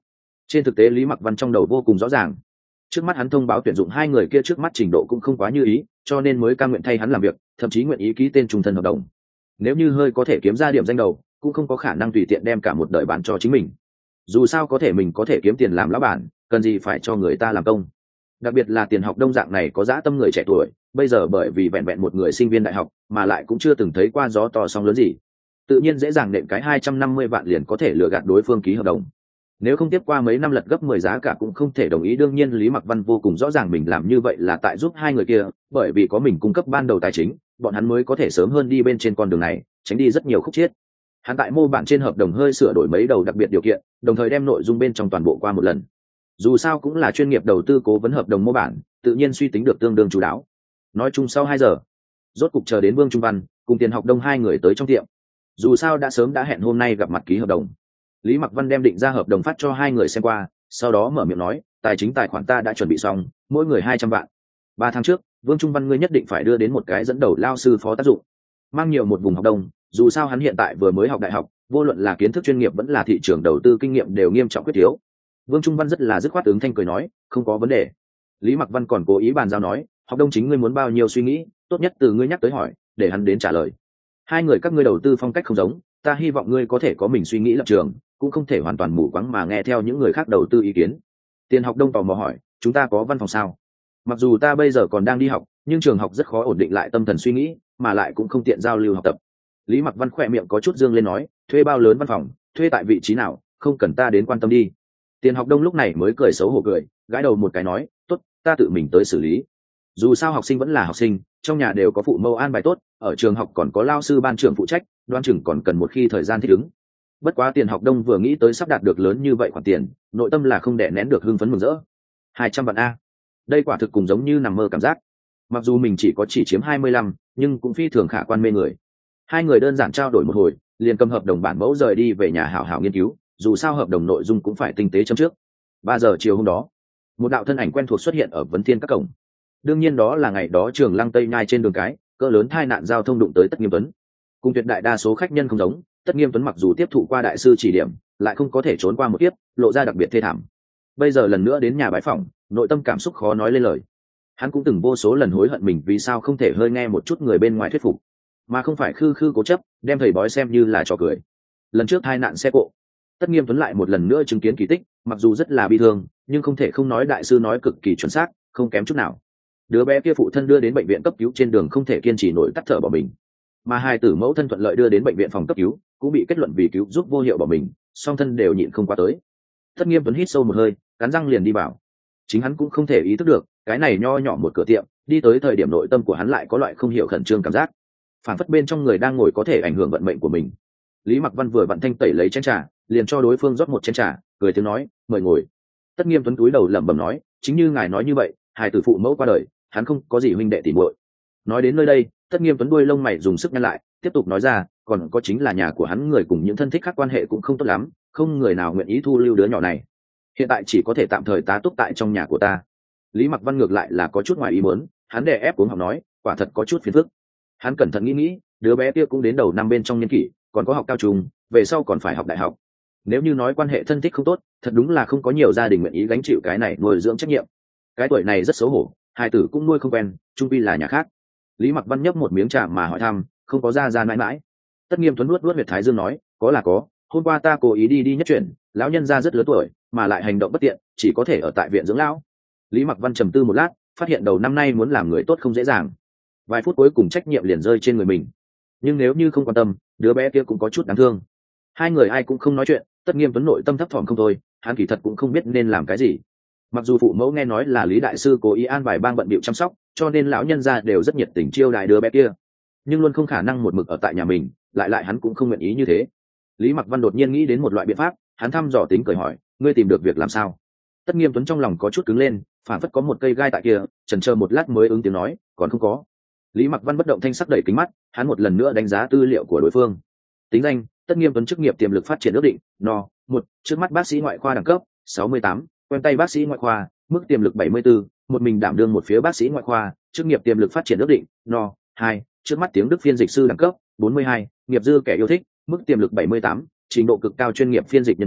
Trên thực tế Lý Mặc Văn trong đầu vô cùng rõ ràng, trước mắt hắn thông báo tuyển dụng hai người kia trước mắt trình độ cũng không quá như ý, cho nên mới cam nguyện thay hắn làm việc, thậm chí nguyện ý ký tên trung thân hợp đồng. Nếu như hơi có thể kiếm ra điểm danh đầu, cũng không có khả năng tùy tiện đem cả một đời bán cho chính mình. Dù sao có thể mình có thể kiếm tiền làm lão bản, cần gì phải cho người ta làm công. Đặc biệt là Tiền Học Đông dạng này có dã tâm người trẻ tuổi, bây giờ bởi vì vẹn vẹn một người sinh viên đại học mà lại cũng chưa từng thấy qua gió to sóng lớn gì, tự nhiên dễ dàng nện cái 250 vạn liền có thể lừa gạt đối phương ký hợp đồng. Nếu không tiếp qua mấy năm lật gấp 10 giá cả cũng không thể đồng ý. Đương nhiên Lý Mặc Văn vô cùng rõ ràng mình làm như vậy là tại giúp hai người kia, bởi vì có mình cung cấp ban đầu tài chính, bọn hắn mới có thể sớm hơn đi bên trên con đường này, tránh đi rất nhiều khúc chiết. Hắn tại mô bản trên hợp đồng hơi sửa đổi mấy đầu đặc biệt điều kiện, đồng thời đem nội dung bên trong toàn bộ qua một lần. Dù sao cũng là chuyên nghiệp đầu tư cố vấn hợp đồng mô bản, tự nhiên suy tính được tương đương chú đáo. Nói chung sau 2 giờ, rốt cục chờ đến Vương Trung Văn cùng Tiền Học Đông hai người tới trong tiệm. Dù sao đã sớm đã hẹn hôm nay gặp mặt ký hợp đồng. Lý Mặc Văn đem định ra hợp đồng phát cho hai người xem qua, sau đó mở miệng nói, tài chính tài khoản ta đã chuẩn bị xong, mỗi người 200 vạn. 3 tháng trước, Vương Trung Văn ngươi nhất định phải đưa đến một cái dẫn đầu lao sư phó tác dụng, mang nhiều một vùng học đông. Dù sao hắn hiện tại vừa mới học đại học, vô luận là kiến thức chuyên nghiệp vẫn là thị trường đầu tư kinh nghiệm đều nghiêm trọng khuyết thiếu. Vương Trung Văn rất là dứt khoát ứng thanh cười nói, không có vấn đề. Lý Mặc Văn còn cố ý bàn giao nói, học đông chính ngươi muốn bao nhiêu suy nghĩ, tốt nhất từ ngươi nhắc tới hỏi, để hắn đến trả lời. Hai người các ngươi đầu tư phong cách không giống, ta hy vọng ngươi có thể có mình suy nghĩ lập trường, cũng không thể hoàn toàn mù quáng mà nghe theo những người khác đầu tư ý kiến. Tiền Học Đông tò mò hỏi, chúng ta có văn phòng sao? Mặc dù ta bây giờ còn đang đi học, nhưng trường học rất khó ổn định lại tâm thần suy nghĩ, mà lại cũng không tiện giao lưu học tập. Lý Mặc Văn khỏe miệng có chút dương lên nói, thuê bao lớn văn phòng, thuê tại vị trí nào, không cần ta đến quan tâm đi. Tiền Học Đông lúc này mới cười xấu hổ cười, gãi đầu một cái nói, tốt, ta tự mình tới xử lý. Dù sao học sinh vẫn là học sinh, trong nhà đều có phụ mẫu an bài tốt, ở trường học còn có lao sư ban trưởng phụ trách, đoán chừng còn cần một khi thời gian thích ứng. Bất quá Tiền Học Đông vừa nghĩ tới sắp đạt được lớn như vậy khoản tiền, nội tâm là không đè nén được hưng phấn mừng rỡ. 200 vạn a, đây quả thực cùng giống như nằm mơ cảm giác. Mặc dù mình chỉ chiếm 25, nhưng cũng phi thường khả quan mê người. Hai người đơn giản trao đổi một hồi, liền cầm hợp đồng bản mẫu rời đi về nhà hảo hảo nghiên cứu, dù sao hợp đồng nội dung cũng phải tinh tế chấm trước. 3 giờ chiều hôm đó, một đạo thân ảnh quen thuộc xuất hiện ở Vấn Thiên các cổng. Đương nhiên đó là ngày đó Trường Lăng Tây Nhai trên đường cái, cỡ lớn tai nạn giao thông đụng tới Tất Nghiêm Tuấn. Cùng tuyệt đại đa số khách nhân không giống, Tất Nghiêm Tuấn mặc dù tiếp thụ qua đại sư chỉ điểm, lại không có thể trốn qua một kiếp, lộ ra đặc biệt thê thảm. Bây giờ lần nữa đến nhà bái phỏng, nội tâm cảm xúc khó nói lên lời. Hắn cũng từng vô số lần hối hận mình vì sao không thể hơi nghe một chút người bên ngoài thuyết phục, mà không phải khư khư cố chấp đem thầy bói xem như là trò cười. Lần trước tai nạn xe cộ, Tất Nghiêm Tuấn lại một lần nữa chứng kiến kỳ tích, mặc dù rất là bi thương, nhưng không thể không nói đại sư nói cực kỳ chuẩn xác, không kém chút nào. Đứa bé kia phụ thân đưa đến bệnh viện cấp cứu trên đường không thể kiên trì nổi tắt thở bỏ mình, mà hai tử mẫu thân thuận lợi đưa đến bệnh viện phòng cấp cứu, cũng bị kết luận vì cứu giúp vô hiệu bỏ mình, song thân đều nhịn không qua tới. Tất Nghiêm Tuấn hít sâu một hơi, cắn răng liền đi vào. Chính hắn cũng không thể ý thức được, cái này nho nhỏ một cửa tiệm, đi tới thời điểm nội tâm của hắn lại có loại không hiểu khẩn trương cảm giác, phản phất bên trong người đang ngồi có thể ảnh hưởng vận mệnh của mình. Lý Mặc Văn vừa vặn thanh tẩy lấy chén trà, liền cho đối phương rót một chén trà, cười tiếng nói, mời ngồi. Tất Nghiêm Tuấn cúi đầu lẩm bẩm nói, chính như ngài nói như vậy, hài tử phụ mẫu qua đời, hắn không có gì huynh đệ tỉ muội. Nói đến nơi đây, Tất Nghiêm Tuấn đuôi lông mày dùng sức nhăn lại, tiếp tục nói ra, còn có chính là nhà của hắn người cùng những thân thích khác quan hệ cũng không tốt lắm, không người nào nguyện ý thu lưu đứa nhỏ này. Hiện tại chỉ có thể tạm thời tá túc tại trong nhà của ta. Lý Mặc Văn ngược lại là có chút ngoài ý muốn, hắn đè ép cuống họng nói, quả thật có chút phiền phức. Hắn cẩn thận nghĩ, đứa bé kia cũng đến đầu năm bên trong niên kỷ, còn có học cao trung, về sau còn phải học đại học. Nếu như nói quan hệ thân thích không tốt, thật đúng là không có nhiều gia đình nguyện ý gánh chịu cái này nuôi dưỡng trách nhiệm. Cái tuổi này rất xấu hổ, hai tử cũng nuôi không quen, trung quy là nhà khác. Lý Mặc Văn nhấp một miếng trà mà hỏi thăm, không có ra mãi mãi. Tất Nghiêm Tuấn nuốt huyệt thái dương nói, có là có, hôm qua ta cố ý đi nhất chuyển, lão nhân gia rất lớn tuổi, mà lại hành động bất tiện, chỉ có thể ở tại viện dưỡng lão. Lý Mặc Văn trầm tư một lát, phát hiện đầu năm nay muốn làm người tốt không dễ dàng. Vài phút cuối cùng trách nhiệm liền rơi trên người mình. Nhưng nếu như không quan tâm, đứa bé kia cũng có chút đáng thương. Hai người ai cũng không nói chuyện, Tất Nghiêm Tuấn nội tâm thấp thỏm không thôi, hắn kỳ thật cũng không biết nên làm cái gì. Mặc dù phụ mẫu nghe nói là Lý đại sư cố ý an bài bang bận bịu chăm sóc, cho nên lão nhân gia đều rất nhiệt tình chiêu đãi đứa bé kia, nhưng luôn không khả năng một mực ở tại nhà mình, lại hắn cũng không nguyện ý như thế. Lý Mặc Văn đột nhiên nghĩ đến một loại biện pháp, hắn thăm dò tính cười hỏi, ngươi tìm được việc làm sao? Tất Nghiêm Tuấn trong lòng có chút cứng lên, phản phất có một cây gai tại kia, chần chờ một lát mới ứng tiếng nói, còn không có. Lý Mặc Văn bất động thanh sắc đẩy kính mắt, hắn một lần nữa đánh giá tư liệu của đối phương. Tính danh: Tất Nghiêm Tuấn, chức nghiệp tiềm lực phát triển ước định, no 1, trước mắt bác sĩ ngoại khoa đẳng cấp 68, quen tay bác sĩ ngoại khoa, mức tiềm lực 74, một mình đảm đương một phía bác sĩ ngoại khoa, chức nghiệp tiềm lực phát triển ước định, no 2, trước mắt tiếng Đức phiên dịch sư đẳng cấp 42, nghiệp dư kẻ yêu thích, mức tiềm lực 78, trình độ cực cao chuyên nghiệp phiên dịch nhân viên,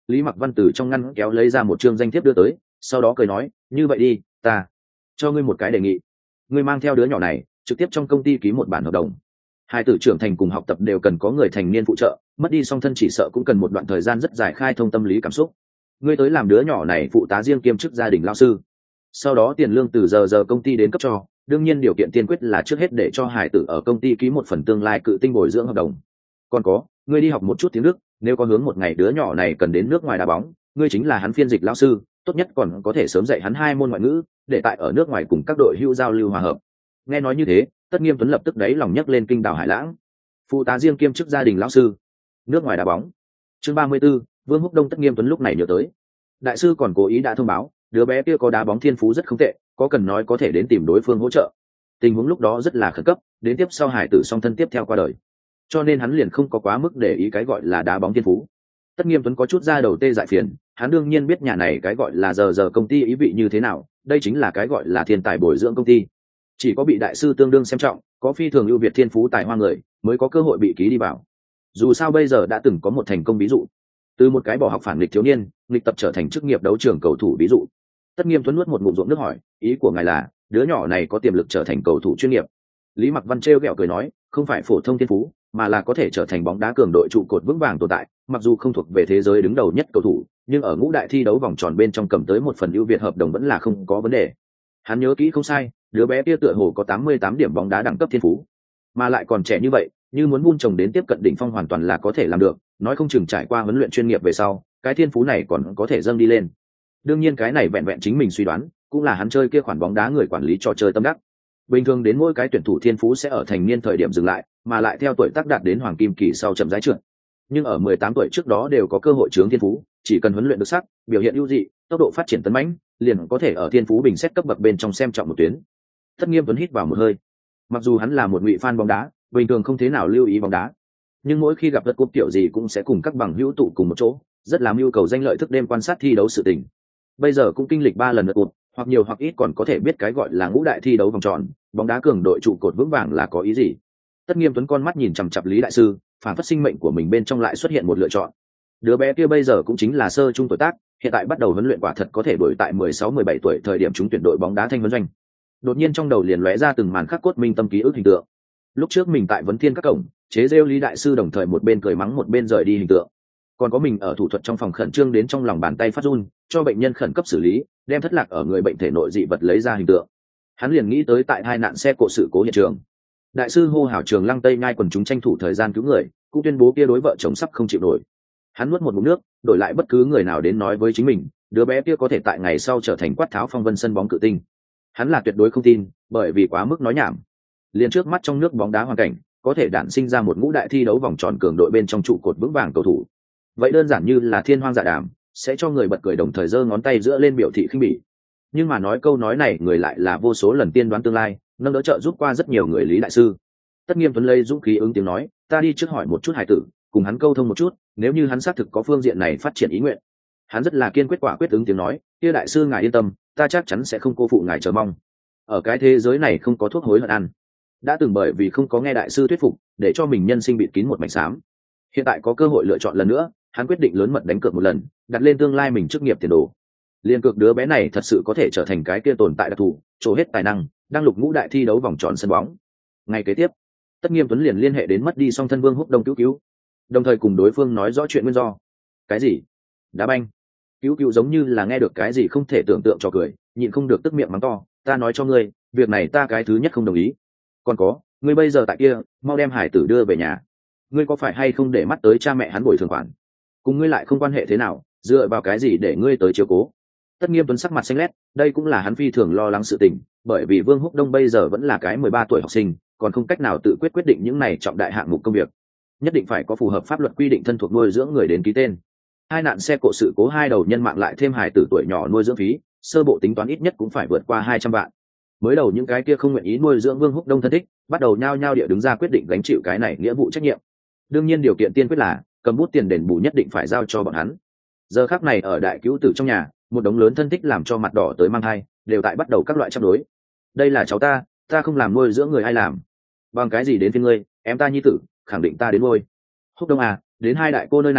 Lý Mặc Văn từ trong ngăn kéo lấy ra một chương danh thiếp đưa tới, sau đó cười nói, như vậy đi, ta cho ngươi một cái đề nghị. Ngươi mang theo đứa nhỏ này trực tiếp trong công ty ký một bản hợp đồng. Hai tử trưởng thành cùng học tập đều cần có người thành niên phụ trợ, mất đi song thân chỉ sợ cũng cần một đoạn thời gian rất dài khai thông tâm lý cảm xúc. Ngươi tới làm đứa nhỏ này phụ tá riêng kiêm chức gia đình lao sư, sau đó tiền lương từ giờ công ty đến cấp cho, đương nhiên điều kiện tiên quyết là trước hết để cho hải tử ở công ty ký một phần tương lai cự tinh bồi dưỡng hợp đồng. Còn có, ngươi đi học một chút tiếng Đức, nếu có hướng một ngày đứa nhỏ này cần đến nước ngoài đá bóng, ngươi chính là hắn phiên dịch lao sư, tốt nhất còn có thể sớm dạy hắn 2 môn ngoại ngữ, để tại ở nước ngoài cùng các đội hữu giao lưu hòa hợp. Nghe nói như thế, Tất Nghiêm Tuấn lập tức đáy lòng nhấc lên kinh đảo hải lãng. Phụ tá riêng kiêm chức gia đình lão sư, nước ngoài đá bóng. Chương 34, Vương Húc Đông. Tất Nghiêm Tuấn lúc này nhớ tới, đại sư còn cố ý đã thông báo, đứa bé kia có đá bóng thiên phú rất không tệ, có cần nói có thể đến tìm đối phương hỗ trợ. Tình huống lúc đó rất là khẩn cấp, đến tiếp sau hải tử song thân tiếp theo qua đời, cho nên hắn liền không có quá mức để ý cái gọi là đá bóng thiên phú. Tất Nghiêm Tuấn có chút ra đầu tê dại phiền, hắn đương nhiên biết nhà này cái gọi là giờ công ty ý vị như thế nào, đây chính là cái gọi là thiên tài bồi dưỡng công ty, chỉ có bị đại sư tương đương xem trọng, có phi thường ưu việt thiên phú tài hoa người mới có cơ hội bị ký đi vào. Dù sao bây giờ đã từng có một thành công ví dụ, từ một cái bỏ học phản nghịch thiếu niên nghịch tập trở thành chức nghiệp đấu trường cầu thủ ví dụ. Tất Nghiêm Tuấn nuốt một ngụm ruộng nước hỏi, ý của ngài là đứa nhỏ này có tiềm lực trở thành cầu thủ chuyên nghiệp? Lý Mặc Văn trêu ghẹo cười nói, không phải phổ thông thiên phú, mà là có thể trở thành bóng đá cường đội trụ cột vững vàng tồn tại, mặc dù không thuộc về thế giới đứng đầu nhất cầu thủ, nhưng ở ngũ đại thi đấu vòng tròn bên trong cầm tới một phần ưu việt hợp đồng vẫn là không có vấn đề. Hắn nhớ kỹ không sai, đứa bé kia tựa hồ có 88 điểm bóng đá đẳng cấp thiên phú, mà lại còn trẻ như vậy, như muốn vun trồng đến tiếp cận đỉnh phong hoàn toàn là có thể làm được, nói không chừng trải qua huấn luyện chuyên nghiệp về sau, cái thiên phú này còn có thể dâng đi lên. Đương nhiên cái này vẹn vẹn chính mình suy đoán, cũng là hắn chơi kia khoản bóng đá người quản lý trò chơi tâm đắc. Bình thường đến mỗi cái tuyển thủ thiên phú sẽ ở thành niên thời điểm dừng lại, mà lại theo tuổi tác đạt đến hoàng kim kỳ sau chậm rãi trượt. Nhưng ở 18 tuổi trước đó đều có cơ hội chướng thiên phú, chỉ cần huấn luyện được sắc, biểu hiện ưu dị, tốc độ phát triển tấn mãnh, liền có thể ở thiên phú bình xét cấp bậc bên trong xem trọng một tuyến. Tất Nghiêm Tuấn hít vào một hơi. Mặc dù hắn là một ngụy fan bóng đá, bình thường không thế nào lưu ý bóng đá, nhưng mỗi khi gặp đất cúp tiểu gì cũng sẽ cùng các bằng hữu tụ cùng một chỗ, rất làm yêu cầu danh lợi thức đêm quan sát thi đấu sự tình. Bây giờ cũng kinh lịch 3 lần đất cúp, hoặc nhiều hoặc ít còn có thể biết cái gọi là ngũ đại thi đấu vòng tròn, bóng đá cường đội trụ cột vững vàng là có ý gì. Tất Nghiêm Tuấn con mắt nhìn chằm chằm Lý đại sư, phản phất sinh mệnh của mình bên trong lại xuất hiện một lựa chọn. Đứa bé kia bây giờ cũng chính là sơ trung tuổi tác, hiện tại bắt đầu huấn luyện quả thật có thể đuổi tại 16-17 tuổi thời điểm chúng tuyển đội bóng đá Thanh Vân Doanh. Đột nhiên trong đầu liền lóe ra từng màn khắc cốt minh tâm ký ức hình tượng. Lúc trước mình tại Vấn Thiên các cổng, chế rêu Lý đại sư đồng thời một bên cười mắng một bên rời đi hình tượng. Còn có mình ở thủ thuật trong phòng khẩn trương đến trong lòng bàn tay phát run, cho bệnh nhân khẩn cấp xử lý, đem thất lạc ở người bệnh thể nội dị vật lấy ra hình tượng. Hắn liền nghĩ tới tại hai nạn xe cộ sự cố hiện trường, đại sư hô hào Trường Lăng Tây Nhai quần chúng tranh thủ thời gian cứu người, cũng tuyên bố kia đối vợ chồng sắp không chịu nổi. Hắn nuốt một ngụm nước, đổi lại bất cứ người nào đến nói với chính mình, đứa bé kia có thể tại ngày sau trở thành quát tháo phong vân sân bóng cự tinh. Hắn là tuyệt đối không tin, bởi vì quá mức nói nhảm. Liền trước mắt trong nước bóng đá hoàn cảnh, có thể đản sinh ra một ngũ đại thi đấu vòng tròn cường đội bên trong trụ cột vững vàng cầu thủ. Vậy đơn giản như là thiên hoang dạ đàm, sẽ cho người bật cười đồng thời giơ ngón tay giữa lên biểu thị khinh bỉ. Nhưng mà nói câu nói này người lại là vô số lần tiên đoán tương lai, nâng đỡ trợ giúp qua rất nhiều người Lý đại sư. Tất Nghiêm Tuấn lấy dũng khí ứng tiếng nói, ta đi trước hỏi một chút hải tử, cùng hắn câu thông một chút, nếu như hắn xác thực có phương diện này phát triển ý nguyện. Hắn rất là kiên quyết quả quyết ứng tiếng nói, kia đại sư ngài yên tâm, ta chắc chắn sẽ không cô phụ ngài chờ mong. Ở cái thế giới này không có thuốc hối hận ăn. Đã từng bởi vì không có nghe đại sư thuyết phục, để cho mình nhân sinh bịt kín một mảnh xám. Hiện tại có cơ hội lựa chọn lần nữa, hắn quyết định lớn mật đánh cược một lần, đặt lên tương lai mình chức nghiệp tiền đồ. Liên cược đứa bé này thật sự có thể trở thành cái kia tồn tại đặc thù, trổ hết tài năng, đang lục ngũ đại thi đấu vòng tròn sân bóng. Ngày kế tiếp, Tất Nghiêm Tuấn liền liên hệ đến mất đi song thân Vương Húc Đông cứu, đồng thời cùng đối phương nói rõ chuyện nguyên do. Cái gì? Đá banh? Cứu giống như là nghe được cái gì không thể tưởng tượng cho cười, nhịn không được tức miệng mắng to, ta nói cho ngươi, việc này ta cái thứ nhất không đồng ý. Còn có, ngươi bây giờ tại kia, mau đem hải tử đưa về nhà. Ngươi có phải hay không để mắt tới cha mẹ hắn bồi thường khoản? Cùng ngươi lại không quan hệ thế nào, dựa vào cái gì để ngươi tới chiếu cố? Tất Nghiêm Tuấn sắc mặt xanh lét, đây cũng là hắn phi thường lo lắng sự tình, bởi vì Vương Húc Đông bây giờ vẫn là cái 13 tuổi học sinh, còn không cách nào tự quyết định những này trọng đại hạng mục công việc. Nhất định phải có phù hợp pháp luật quy định thân thuộc nuôi dưỡng người đến ký tên. Hai nạn xe cộ sự cố hai đầu nhân mạng lại thêm hài tử tuổi nhỏ nuôi dưỡng phí, sơ bộ tính toán ít nhất cũng phải vượt qua 200 vạn. Mới đầu những cái kia không nguyện ý nuôi dưỡng Vương Húc Đông thân thích, bắt đầu nhao nhao địa đứng ra quyết định gánh chịu cái này nghĩa vụ trách nhiệm. Đương nhiên điều kiện tiên quyết là cầm bút tiền đền bù nhất định phải giao cho bọn hắn. Giờ khắc này ở đại cứu tử trong nhà, một đống lớn thân thích làm cho mặt đỏ tới mang hai, đều tại bắt đầu các loại chấp đối. Đây là cháu ta không làm nuôi dưỡng người ai làm? Bằng cái gì đến với ngươi, em ta nhi tử, khẳng định ta đến nuôi. Húc Đông à, đến hai đại cô nơi này,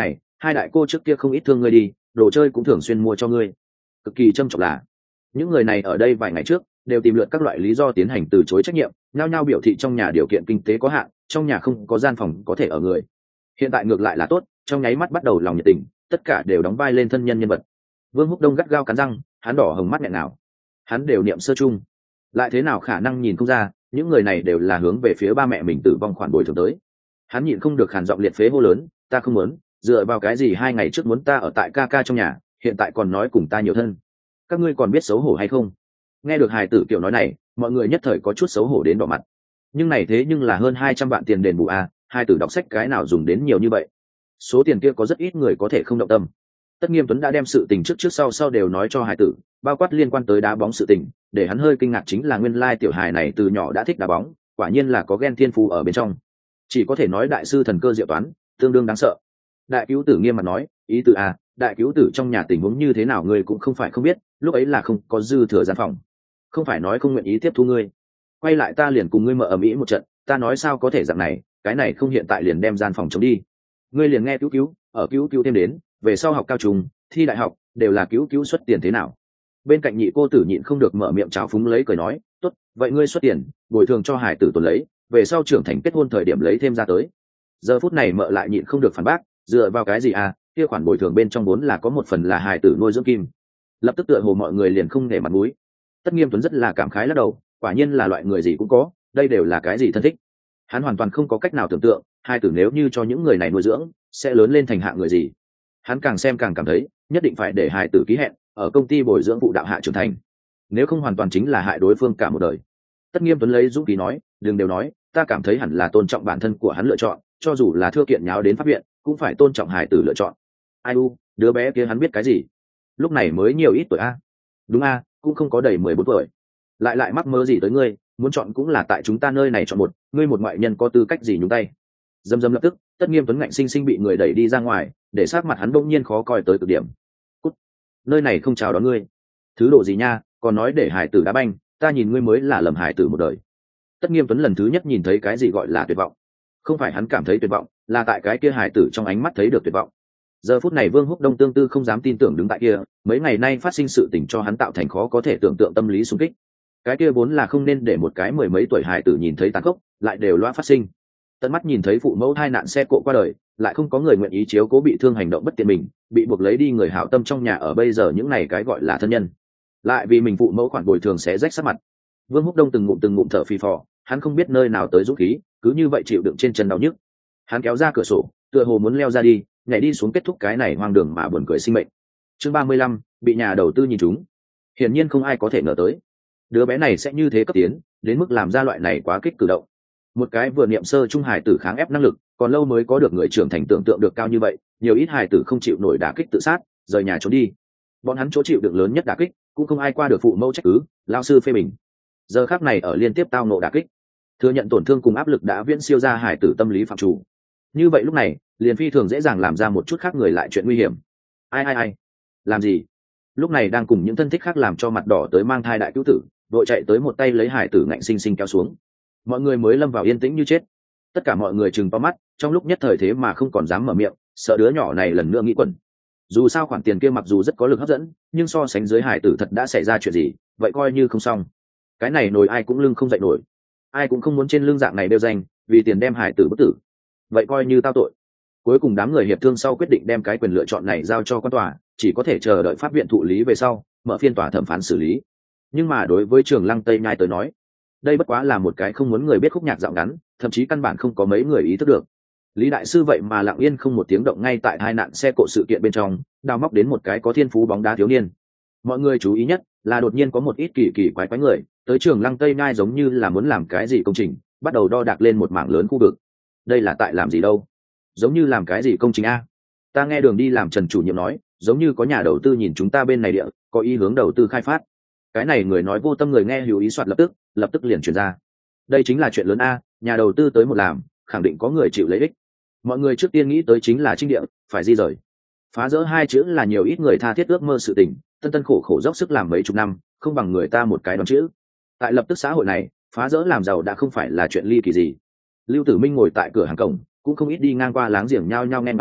hai đại cô trước kia không ít thương ngươi đi, đồ chơi cũng thường xuyên mua cho ngươi. Cực kỳ trâm trọng là những người này ở đây vài ngày trước đều tìm lượt các loại lý do tiến hành từ chối trách nhiệm, nhao nhao biểu thị trong nhà điều kiện kinh tế có hạn, trong nhà không có gian phòng có thể ở người. Hiện tại ngược lại là tốt, trong nháy mắt bắt đầu lòng nhiệt tình, tất cả đều đóng vai lên thân nhân nhân vật. Vương Húc Đông gắt gao cắn răng, hắn đỏ hồng mắt nghẹn nào. Hắn đều niệm sơ chung, lại thế nào khả năng nhìn không ra, những người này đều là hướng về phía ba mẹ mình tử vong khoản bồi thường tới. Hắn nhịn không được khàn giọng liệt phế hô lớn, ta không muốn, dựa vào cái gì 2 ngày trước muốn ta ở tại ca ca trong nhà, hiện tại còn nói cùng ta nhiều thân. Các ngươi còn biết xấu hổ hay không? Nghe được hài tử kiểu nói này, mọi người nhất thời có chút xấu hổ đến đỏ mặt. Nhưng này thế nhưng là hơn 200 vạn tiền đền bù à, hai tử đọc sách cái nào dùng đến nhiều như vậy? Số tiền kia có rất ít người có thể không động tâm. Tất Nghiêm Tuấn đã đem sự tình trước sau đều nói cho hài tử, bao quát liên quan tới đá bóng sự tình, để hắn hơi kinh ngạc chính là nguyên lai tiểu hài này từ nhỏ đã thích đá bóng, quả nhiên là có ghen thiên phú ở bên trong. Chỉ có thể nói đại sư thần cơ diệu toán, tương đương đáng sợ. Đại cứu tử nghiêm mặt nói, ý tử à, đại cứu tử trong nhà tình huống như thế nào ngươi cũng không phải không biết, lúc ấy là không có dư thừa gian phòng, không phải nói không nguyện ý tiếp thu ngươi, quay lại ta liền cùng ngươi mở ầm ĩ một trận, ta nói sao có thể dạng này, cái này không hiện tại liền đem gian phòng chống đi, ngươi liền nghe cứu ở cứu thêm đến, về sau học cao trung thi đại học đều là cứu xuất tiền thế nào. Bên cạnh nhị cô tử nhịn không được mở miệng trào phúng lấy cười nói, tốt, vậy ngươi xuất tiền bồi thường cho hải tử tuần lấy, về sau trưởng thành kết hôn thời điểm lấy thêm ra tới. Giờ phút này mợ lại nhịn không được phản bác, dựa vào cái gì à, kia khoản bồi thường bên trong vốn là có một phần là hải tử nuôi dưỡng kim. Lập tức tựa hồ mọi người liền không để mặt mũi. Tất Nghiêm Tuấn rất là cảm khái lắc đầu, quả nhiên là loại người gì cũng có, đây đều là cái gì thân thích. Hắn hoàn toàn không có cách nào tưởng tượng hai tử nếu như cho những người này nuôi dưỡng sẽ lớn lên thành hạng người gì. Hắn càng xem càng cảm thấy nhất định phải để hai tử ký hẹn ở công ty bồi dưỡng phụ đạo hạ trưởng thành, nếu không hoàn toàn chính là hại đối phương cả một đời. Tất Nghiêm Tuấn lấy dũng khí nói, đừng đều nói, ta cảm thấy hẳn là tôn trọng bản thân của hắn lựa chọn, cho dù là thưa kiện nháo đến pháp viện cũng phải tôn trọng hài tử lựa chọn. Ai u, đứa bé kia hắn biết cái gì, lúc này mới nhiều ít tuổi a? Đúng a, cũng không có đầy 14 tuổi, lại mắc mơ gì tới ngươi, muốn chọn cũng là tại chúng ta nơi này chọn một, ngươi một ngoại nhân có tư cách gì nhúng tay. Dâm lập tức Tất Nghiêm Tuấn ngạnh sinh sinh bị người đẩy đi ra ngoài, để sát mặt hắn bỗng nhiên khó coi tới cực điểm. Cút, nơi này không chào đón ngươi. Thứ độ gì nha, còn nói để hải tử đá banh, ta nhìn ngươi mới là lầm hải tử một đời. Tất Nghiêm Tuấn lần thứ nhất nhìn thấy cái gì gọi là tuyệt vọng, không phải hắn cảm thấy tuyệt vọng, là tại cái kia hải tử trong ánh mắt thấy được tuyệt vọng. Giờ phút này Vương Húc Đông tương tư không dám tin tưởng đứng tại kia, mấy ngày nay phát sinh sự tình cho hắn tạo thành khó có thể tưởng tượng tâm lý xung kích. Cái kia vốn là không nên để một cái 10 mấy tuổi hải tử nhìn thấy tàn khốc, lại đều loa phát sinh. Tận mắt nhìn thấy phụ mẫu hai nạn xe cộ qua đời, lại không có người nguyện ý chiếu cố bị thương hành động bất tiện mình, bị buộc lấy đi người hảo tâm trong nhà ở bây giờ những này cái gọi là thân nhân, lại vì mình phụ mẫu khoản bồi thường sẽ rách sắc mặt. Vương Húc Đông từng ngụm thở phì phò, hắn không biết nơi nào tới dũng khí, cứ như vậy chịu đựng trên chân đau nhức. Hắn kéo ra cửa sổ, tựa hồ muốn leo ra đi, nhảy đi xuống kết thúc cái này hoang đường mà buồn cười sinh mệnh. Chương 35, bị nhà đầu tư nhìn trúng. Hiển nhiên không ai có thể ngờ tới, đứa bé này sẽ như thế cấp tiến, đến mức làm ra loại này quá kích cử động. Một cái vừa niệm sơ trung hài tử kháng ép năng lực, còn lâu mới có được người trưởng thành tưởng tượng được cao như vậy, nhiều ít hài tử không chịu nổi đả kích tự sát, rời nhà trốn đi. Bọn hắn chỗ chịu được lớn nhất đả kích, cũng không ai qua được phụ mẫu trách cứ, lao sư phê bình. Giờ khắc này ở liên tiếp tao nộ đả kích, thừa nhận tổn thương cùng áp lực đã viễn siêu ra hài tử tâm lý phạm chủ. Như vậy lúc này, liền phi thường dễ dàng làm ra một chút khác người lại chuyện nguy hiểm. Ai, làm gì? Lúc này đang cùng những thân thích khác làm cho mặt đỏ tới mang thai đại cứu tử, đội chạy tới một tay lấy hải tử ngạnh sinh sinh kéo xuống. Mọi người mới lâm vào yên tĩnh như chết. Tất cả mọi người chừng to mắt, trong lúc nhất thời thế mà không còn dám mở miệng, sợ đứa nhỏ này lần nữa nghĩ quẩn. Dù sao khoản tiền kia mặc dù rất có lực hấp dẫn, nhưng so sánh dưới hải tử thật đã xảy ra chuyện gì, vậy coi như không xong. Cái này nổi ai cũng lưng không dậy nổi, ai cũng không muốn trên lưng dạng này đeo danh, vì tiền đem hải tử bất tử, vậy coi như tao tội. Cuối cùng đám người hiệp thương sau quyết định đem cái quyền lựa chọn này giao cho quan tòa, chỉ có thể chờ đợi pháp viện thụ lý về sau mở phiên tòa thẩm phán xử lý. Nhưng mà đối với Trường Lăng Tây Nhai tới nói, đây bất quá là một cái không muốn người biết khúc nhạc dạo ngắn, thậm chí căn bản không có mấy người ý thức được. Lý đại sư vậy mà lặng yên không một tiếng động ngay tại hai nạn xe cộ sự kiện bên trong đào móc đến một cái có thiên phú bóng đá thiếu niên. Mọi người chú ý nhất là đột nhiên có một ít kỳ quái người tới Trường Lăng Tây Nhai, giống như là muốn làm cái gì công trình, bắt đầu đo đạc lên một mảng lớn khu vực. Đây là tại làm gì đâu? Giống như làm cái gì công trình a? Ta nghe Đường đi làm Trần chủ nhiệm nói, giống như có nhà đầu tư nhìn chúng ta bên này địa, có ý hướng đầu tư khai phát. Cái này người nói vô tâm, người nghe hữu ý soạt lập tức liền truyền ra. Đây chính là chuyện lớn a, nhà đầu tư tới một làm, khẳng định có người chịu lấy ích. Mọi người trước tiên nghĩ tới chính là Trinh địa, phải di rời. Phá rỡ hai chữ là nhiều ít người tha thiết ước mơ sự tình, tân khổ dốc sức làm mấy chục năm, không bằng người ta một cái đoán chữ. Tại lập tức xã hội này, phá rỡ làm giàu đã không phải là chuyện ly kỳ gì. Lưu Tử Minh ngồi tại cửa hàng cổng, cũng không ít đi ngang qua láng giềng nhao nhao nghe ngóng,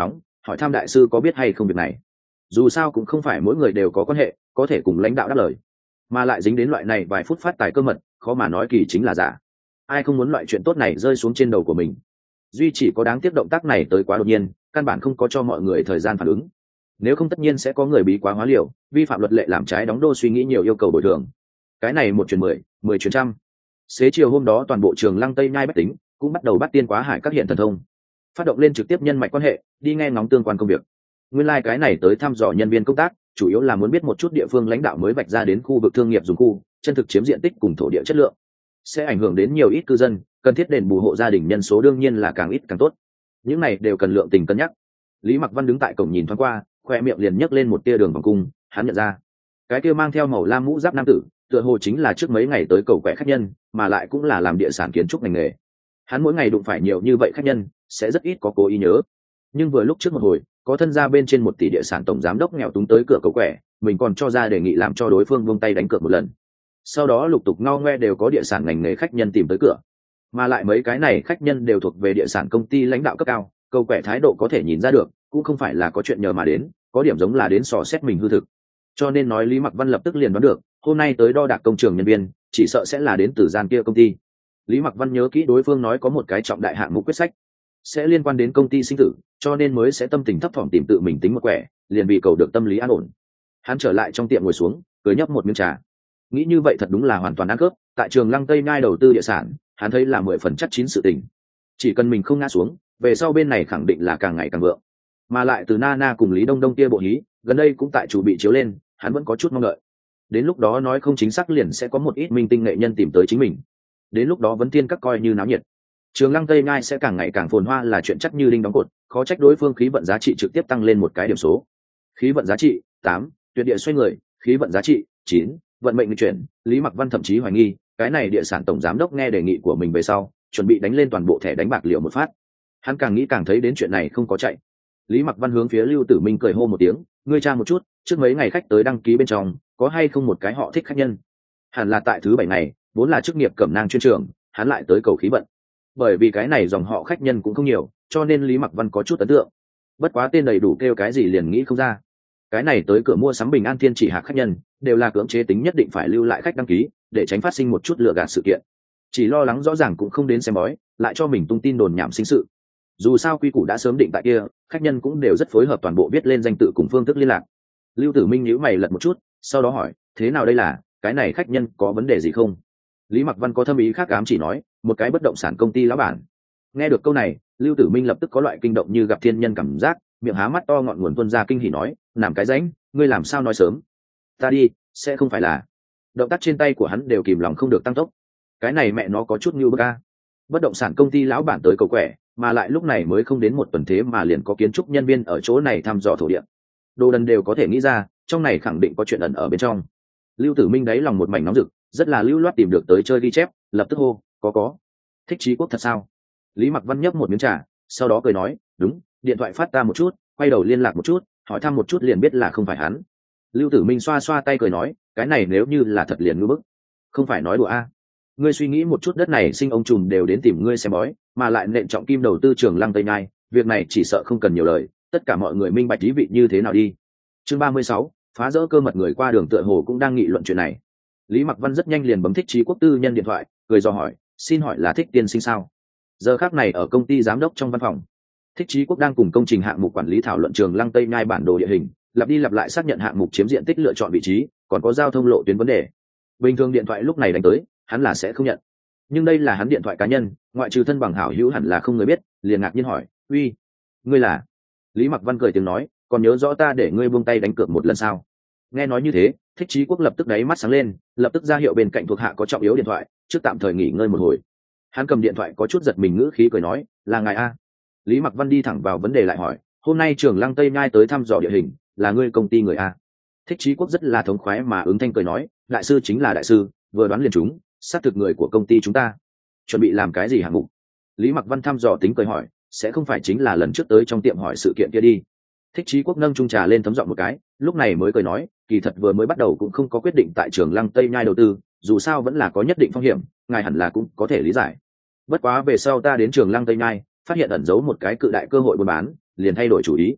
hỏi thăm đại sư có biết hay không việc này. Dù sao cũng không phải mỗi người đều có quan hệ có thể cùng lãnh đạo đáp lời, mà lại dính đến loại này vài phút phát tài cơ mật, khó mà nói kỳ chính là giả. Ai không muốn loại chuyện tốt này rơi xuống trên đầu của mình. Duy chỉ có đáng tiếc động tác này tới quá đột nhiên, căn bản không có cho mọi người thời gian phản ứng. Nếu không tất nhiên sẽ có người bí quá hóa liều, vi phạm luật lệ làm trái đóng đô suy nghĩ nhiều yêu cầu bồi thường. Cái này 1 truyền 10, 10 truyền trăm. Xế chiều hôm đó toàn bộ trường Lăng Tây Nhai bách tính cũng bắt đầu bắt tiên quá hải các hiện thần thông, phát động lên trực tiếp nhân mạch quan hệ, đi nghe ngóng tương quan công việc. Nguyên lai cái này tới thăm dò nhân viên công tác, chủ yếu là muốn biết một chút địa phương lãnh đạo mới vạch ra đến khu vực thương nghiệp dùng khu, chân thực chiếm diện tích cùng thổ địa chất lượng, sẽ ảnh hưởng đến nhiều ít cư dân, cần thiết đền bù hộ gia đình nhân số đương nhiên là càng ít càng tốt. Những này đều cần lượng tình cân nhắc. Lý Mặc Văn đứng tại cổng nhìn thoáng qua, khoe miệng liền nhấc lên một tia đường vòng cung, hắn nhận ra cái kia mang theo màu lam mũ giáp nam tử tựa hồ chính là trước mấy ngày tới cầu quẻ khách nhân, mà lại cũng là làm địa sản kiến trúc ngành nghề. Hắn mỗi ngày đụng phải nhiều như vậy khách nhân, sẽ rất ít có cố ý nhớ. Nhưng vừa lúc trước một hồi, có thân gia bên trên 1 tỷ địa sản tổng giám đốc nghèo túng tới cửa cầu quẻ, mình còn cho ra đề nghị làm cho đối phương buông tay đánh cược một lần. Sau đó lục tục ngao ngoe đều có địa sản ngành nghề khách nhân tìm tới cửa, mà lại mấy cái này khách nhân đều thuộc về địa sản công ty lãnh đạo cấp cao, cầu quẻ thái độ có thể nhìn ra được, cũng không phải là có chuyện nhờ mà đến, có điểm giống là đến dò xét mình hư thực. Cho nên nói Lý Mặc Văn lập tức liền đoán được, hôm nay tới đo đạc công trường nhân viên, chỉ sợ sẽ là đến từ gian kia công ty. Lý Mặc Văn nhớ kỹ đối phương nói có một cái trọng đại hạng mục quyết sách, sẽ liên quan đến công ty sinh tử, cho nên mới sẽ tâm tình thấp thỏm tìm tự mình tính một quẻ, liền vì cầu được tâm lý an ổn. Hắn trở lại trong tiệm ngồi xuống, cười nhấp một miếng trà. Nghĩ như vậy thật đúng là hoàn toàn ăn cướp, tại trường Lăng Tây Nhai đầu tư địa sản, hắn thấy là 10 phần chắc chín sự tình. Chỉ cần mình không ngã xuống, về sau bên này khẳng định là càng ngày càng vượng. Mà lại từ Nana cùng Lý Đông Đông kia bộ hí, gần đây cũng tại chủ bị chiếu lên, hắn vẫn có chút mong đợi. Đến lúc đó nói không chính xác liền sẽ có một ít minh tinh nghệ nhân tìm tới chính mình. Đến lúc đó Vấn Thiên Các coi như náo nhiệt. Trường Lăng Tây Nhai sẽ càng ngày càng phồn hoa là chuyện chắc như đinh đóng cột, khó trách đối phương khí vận giá trị trực tiếp tăng lên một cái điểm số. Khí vận giá trị 8, tuyệt địa xoay người, khí vận giá trị 9, vận mệnh nghịch chuyển. Lý Mặc Văn thậm chí hoài nghi, cái này địa sản tổng giám đốc nghe đề nghị của mình về sau, chuẩn bị đánh lên toàn bộ thẻ đánh bạc liệu một phát. Hắn càng nghĩ càng thấy đến chuyện này không có chạy. Lý Mặc Văn hướng phía Lưu Tử Minh cười hô một tiếng, ngươi tra một chút, trước mấy ngày khách tới đăng ký bên trong, có hay không một cái họ thích khách nhân? Hẳn là tại thứ 7 ngày, vốn là chức nghiệp cẩm nang chuyên trường, hắn lại tới cầu khí vận. Bởi vì cái này dòng họ khách nhân cũng không nhiều, cho nên Lý Mặc Văn có chút ấn tượng. Bất quá tên đầy đủ kêu cái gì liền nghĩ không ra. Cái này tới cửa mua sắm Bình An Thiên chỉ hạ khách nhân, đều là cưỡng chế tính nhất định phải lưu lại khách đăng ký, để tránh phát sinh một chút lừa gạt sự kiện. Chỉ lo lắng rõ ràng cũng không đến xem bói, lại cho mình tung tin đồn nhảm sinh sự. Dù sao quy củ đã sớm định tại kia, khách nhân cũng đều rất phối hợp toàn bộ viết lên danh tự cùng phương thức liên lạc. Lưu Tử Minh nhíu mày lật một chút, sau đó hỏi, thế nào đây là, cái này khách nhân có vấn đề gì không? Lý Mặc Văn có thâm ý khác ám chỉ nói, một cái bất động sản công ty lão bản. Nghe được câu này, Lưu Tử Minh lập tức có loại kinh động như gặp thiên nhân cảm giác, miệng há mắt to ngọn nguồn tuôn ra kinh hỉ nói, làm cái rãnh, ngươi làm sao nói sớm? Ta đi, sẽ không phải là. Động tác trên tay của hắn đều kìm lòng không được tăng tốc. Cái này mẹ nó có chút như bức a. Bất động sản công ty lão bản tới cầu quẻ, mà lại lúc này mới không đến 1 tuần thế mà liền có kiến trúc nhân viên ở chỗ này thăm dò thổ địa. Đồ đần đều có thể nghĩ ra, trong này khẳng định có chuyện ẩn ở bên trong. Lưu Tử Minh đáy lòng một mảnh nóng rực, rất là lưu loát tìm được tới chơi ghi chép, lập tức hô, có. Thích Chí Quốc thật sao? Lý Mặc Văn nhấp một miếng trà, sau đó cười nói, đúng, điện thoại phát ta một chút, quay đầu liên lạc một chút, hỏi thăm một chút liền biết là không phải hắn. Lưu Tử Minh xoa xoa tay cười nói, cái này nếu như là thật liền ngư bức, không phải nói đùa a. Ngươi suy nghĩ một chút, đất này sinh ông trùm đều đến tìm ngươi xem bói, mà lại nện trọng kim đầu tư Trường Lăng Tây Nhai, việc này chỉ sợ không cần nhiều lời, tất cả mọi người minh bạch ý vị như thế nào đi. Chương 36, phá rỡ cơ mật, người qua đường tựa hồ cũng đang nghị luận chuyện này. Lý Mặc Văn rất nhanh liền bấm Thích Chí Quốc tư nhân điện thoại, cười dò hỏi, xin hỏi là Thích tiên sinh sao? Giờ khắc này ở công ty giám đốc trong văn phòng, Thích Chí Quốc đang cùng công trình hạng mục quản lý thảo luận Trường Lăng Tây Nhai bản đồ địa hình, lặp đi lặp lại xác nhận hạng mục chiếm diện tích, lựa chọn vị trí, còn có giao thông lộ tuyến vấn đề. Bình thường điện thoại lúc này đánh tới, hắn là sẽ không nhận, nhưng đây là hắn điện thoại cá nhân, ngoại trừ thân bằng hảo hữu hẳn là không người biết, liền ngạc nhiên hỏi, uy, ngươi là? Lý Mặc Văn cười tiếng nói, còn nhớ rõ ta để ngươi buông tay đánh cược một lần sao? Nghe nói như thế, Thích Chí Quốc lập tức đáy mắt sáng lên, lập tức ra hiệu bên cạnh thuộc hạ có trọng yếu điện thoại, trước tạm thời nghỉ ngơi một hồi. Hắn cầm điện thoại có chút giật mình, ngữ khí cười nói, là ngài a? Lý Mặc Văn đi thẳng vào vấn đề lại hỏi, hôm nay Trường Lăng Tây Nhai tới thăm dò địa hình, là ngươi công ty người a? Thích Chí Quốc rất là thống khoái mà ứng thanh cười nói, đại sư chính là đại sư, vừa đoán liền chúng, xác thực người của công ty chúng ta. Chuẩn bị làm cái gì hạng mục? Lý Mặc Văn thăm dò tính cười hỏi, sẽ không phải chính là lần trước tới trong tiệm hỏi sự kiện kia đi? Thích Chí Quốc nâng chung trà lên thấm giọng một cái, lúc này mới cười nói, kỳ thật vừa mới bắt đầu cũng không có quyết định tại Trường Lăng Tây Nhai đầu tư, dù sao vẫn là có nhất định phong hiểm, ngài hẳn là cũng có thể lý giải. Bất quá về sau ta đến Trường Lăng Tây Nhai, phát hiện ẩn giấu một cái cự đại cơ hội buôn bán, liền thay đổi chủ ý.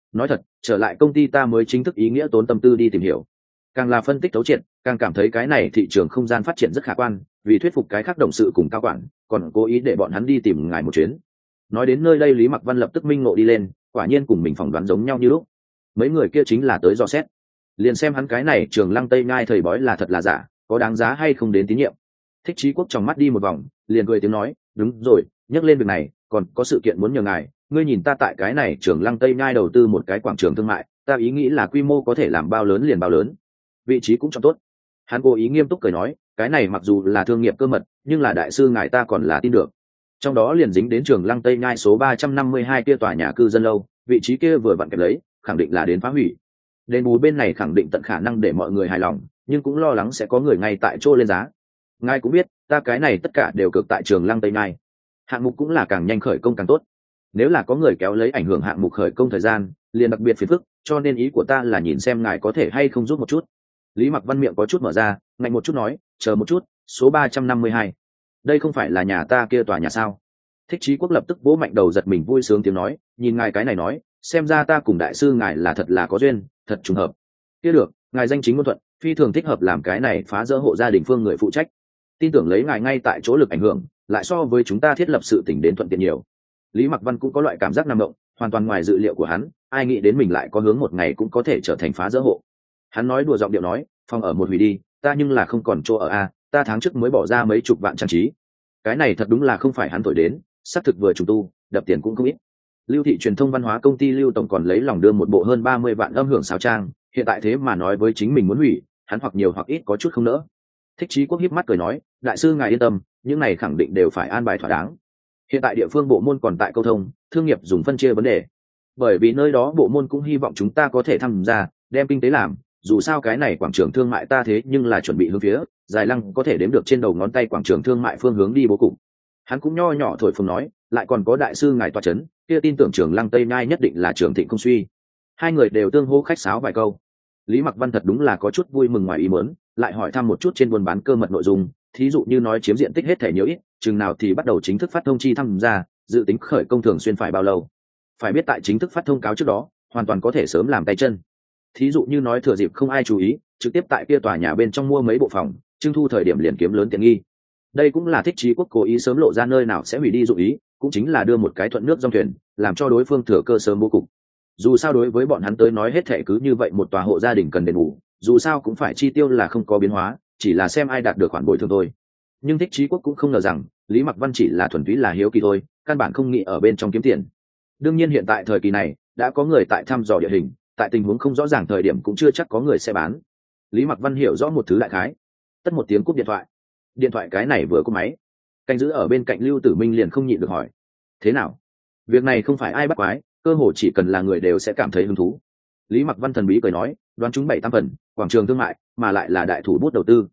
Nói thật, trở lại công ty ta mới chính thức ý nghĩa tốn tâm tư đi tìm hiểu, càng là phân tích thấu triệt càng cảm thấy cái này thị trường không gian phát triển rất khả quan, vì thuyết phục cái khác đồng sự cùng cao quản còn cố ý để bọn hắn đi tìm ngài một chuyến. Nói đến nơi đây Lý Mặc Văn lập tức minh ngộ đi lên, quả nhiên cùng mình phỏng đoán giống nhau như lúc. Mấy người kia chính là tới dò xét, liền xem hắn cái này Trường Lăng Tây Nhai thầy bói là thật là giả, có đáng giá hay không đến tín nhiệm. Thích Chí Quốc trong mắt đi một vòng, liền cười tiếng nói, đúng rồi, nhắc lên việc này còn có sự kiện muốn nhờ ngài. Ngươi nhìn ta tại cái này Trường Lăng Tây Nhai đầu tư một cái quảng trường thương mại, ta ý nghĩ là quy mô có thể làm bao lớn liền bao lớn, vị trí cũng cho tốt. Hắn cố ý nghiêm túc cười nói, cái này mặc dù là thương nghiệp cơ mật, nhưng là đại sư ngài ta còn là tin được. Trong đó liền dính đến Trường Lăng Tây Nhai số 352 kia tòa nhà cư dân lâu, vị trí kia vừa vặn kẹp lấy, khẳng định là đến phá hủy. Đền bù bên này khẳng định tận khả năng để mọi người hài lòng, nhưng cũng lo lắng sẽ có người ngay tại chỗ lên giá. Ngài cũng biết, ta cái này tất cả đều cực tại Trường Lăng Tây Nhai. Hạng mục cũng là càng nhanh khởi công càng tốt. Nếu là có người kéo lấy ảnh hưởng hạng mục khởi công thời gian, liền đặc biệt phiền phức, cho nên ý của ta là nhìn xem ngài có thể hay không giúp một chút. Lý Mặc Văn miệng có chút mở ra, ngạnh một chút nói, chờ một chút, số 352. Đây không phải là nhà ta kia tòa nhà sao? Thích Chí Quốc lập tức vỗ mạnh đầu giật mình vui sướng tiếng nói, nhìn ngài cái này nói, xem ra ta cùng đại sư ngài là thật là có duyên, thật trùng hợp. Kia được, ngài danh chính ngôn thuận, phi thường thích hợp làm cái này phá rỡ hộ gia đình phương người phụ trách. Tin tưởng lấy ngài ngay tại chỗ lực ảnh hưởng, lại so với chúng ta thiết lập sự tình đến thuận tiện nhiều. Lý Mặc Văn cũng có loại cảm giác nằm động, hoàn toàn ngoài dự liệu của hắn, ai nghĩ đến mình lại có hướng một ngày cũng có thể trở thành phá rỡ hộ. Hắn nói đùa giọng điệu nói, phòng ở một hủy đi, ta nhưng là không còn chỗ ở a, ta tháng trước mới bỏ ra mấy chục vạn trang trí. Cái này thật đúng là không phải hắn thổi đến, xác thực vừa trùng tu, đập tiền cũng không ít. Lưu thị truyền thông văn hóa công ty Lưu tổng còn lấy lòng đưa một bộ hơn 30 vạn âm hưởng sáo trang, hiện tại thế mà nói với chính mình muốn hủy, hắn hoặc nhiều hoặc ít có chút không nỡ. Thích Chí Quốc híp mắt cười nói, đại sư ngài yên tâm, những này khẳng định đều phải an bài thỏa đáng. Hiện tại địa phương bộ môn còn tại câu thông, thương nghiệp dùng phân chia vấn đề, bởi vì nơi đó bộ môn cũng hy vọng chúng ta có thể tham gia, đem kinh tế làm, dù sao cái này quảng trường thương mại ta thế nhưng là chuẩn bị hướng phía Dài Lăng có thể đếm được trên đầu ngón tay quảng trường thương mại phương hướng đi bố cục. Hắn cũng nho nhỏ thổi phồng nói, lại còn có đại sư ngài toa chấn, kia tin tưởng Trường Lăng Tây Nhai nhất định là trường thịnh không suy. Hai người đều tương hô khách sáo vài câu. Lý Mặc Văn thật đúng là có chút vui mừng ngoài ý muốn, lại hỏi thăm một chút trên buôn bán cơ mật nội dung, thí dụ như nói chiếm diện tích hết thể nhiều ít, chừng nào thì bắt đầu chính thức phát thông chi tham gia, dự tính khởi công thường xuyên phải bao lâu. Phải biết tại chính thức phát thông cáo trước đó, hoàn toàn có thể sớm làm tay chân. Thí dụ như nói thừa dịp không ai chú ý, trực tiếp tại kia tòa nhà bên trong mua mấy bộ phòng, trưng thu thời điểm liền kiếm lớn tiền nghi. Đây cũng là Thích Chí Quốc cố ý sớm lộ ra nơi nào sẽ hủy đi dụ ý, cũng chính là đưa một cái thuận nước dòng thuyền, làm cho đối phương thừa cơ sớm bố cục. Dù sao đối với bọn hắn tới nói hết thệ cứ như vậy một tòa hộ gia đình cần đền bù, dù sao cũng phải chi tiêu là không có biến hóa, chỉ là xem ai đạt được khoản bồi thường thôi. Nhưng Thích Chí Quốc cũng không ngờ rằng Lý Mặc Văn chỉ là thuần túy là hiếu kỳ thôi, căn bản không nghĩ ở bên trong kiếm tiền. Đương nhiên hiện tại thời kỳ này đã có người tại thăm dò địa hình, tại tình huống không rõ ràng thời điểm cũng chưa chắc có người sẽ bán. Lý Mặc Văn hiểu rõ một thứ đại khái. Tất một tiếng cúp điện thoại. Điện thoại cái này vừa có máy, canh giữ ở bên cạnh Lưu Tử Minh liền không nhịn được hỏi, thế nào? Việc này không phải ai bắt quái, cơ hồ chỉ cần là người đều sẽ cảm thấy hứng thú. Lý Mặc Văn thần bí cười nói, đoán chúng 7-8 phần, quảng trường thương mại mà lại là đại thủ bút đầu tư.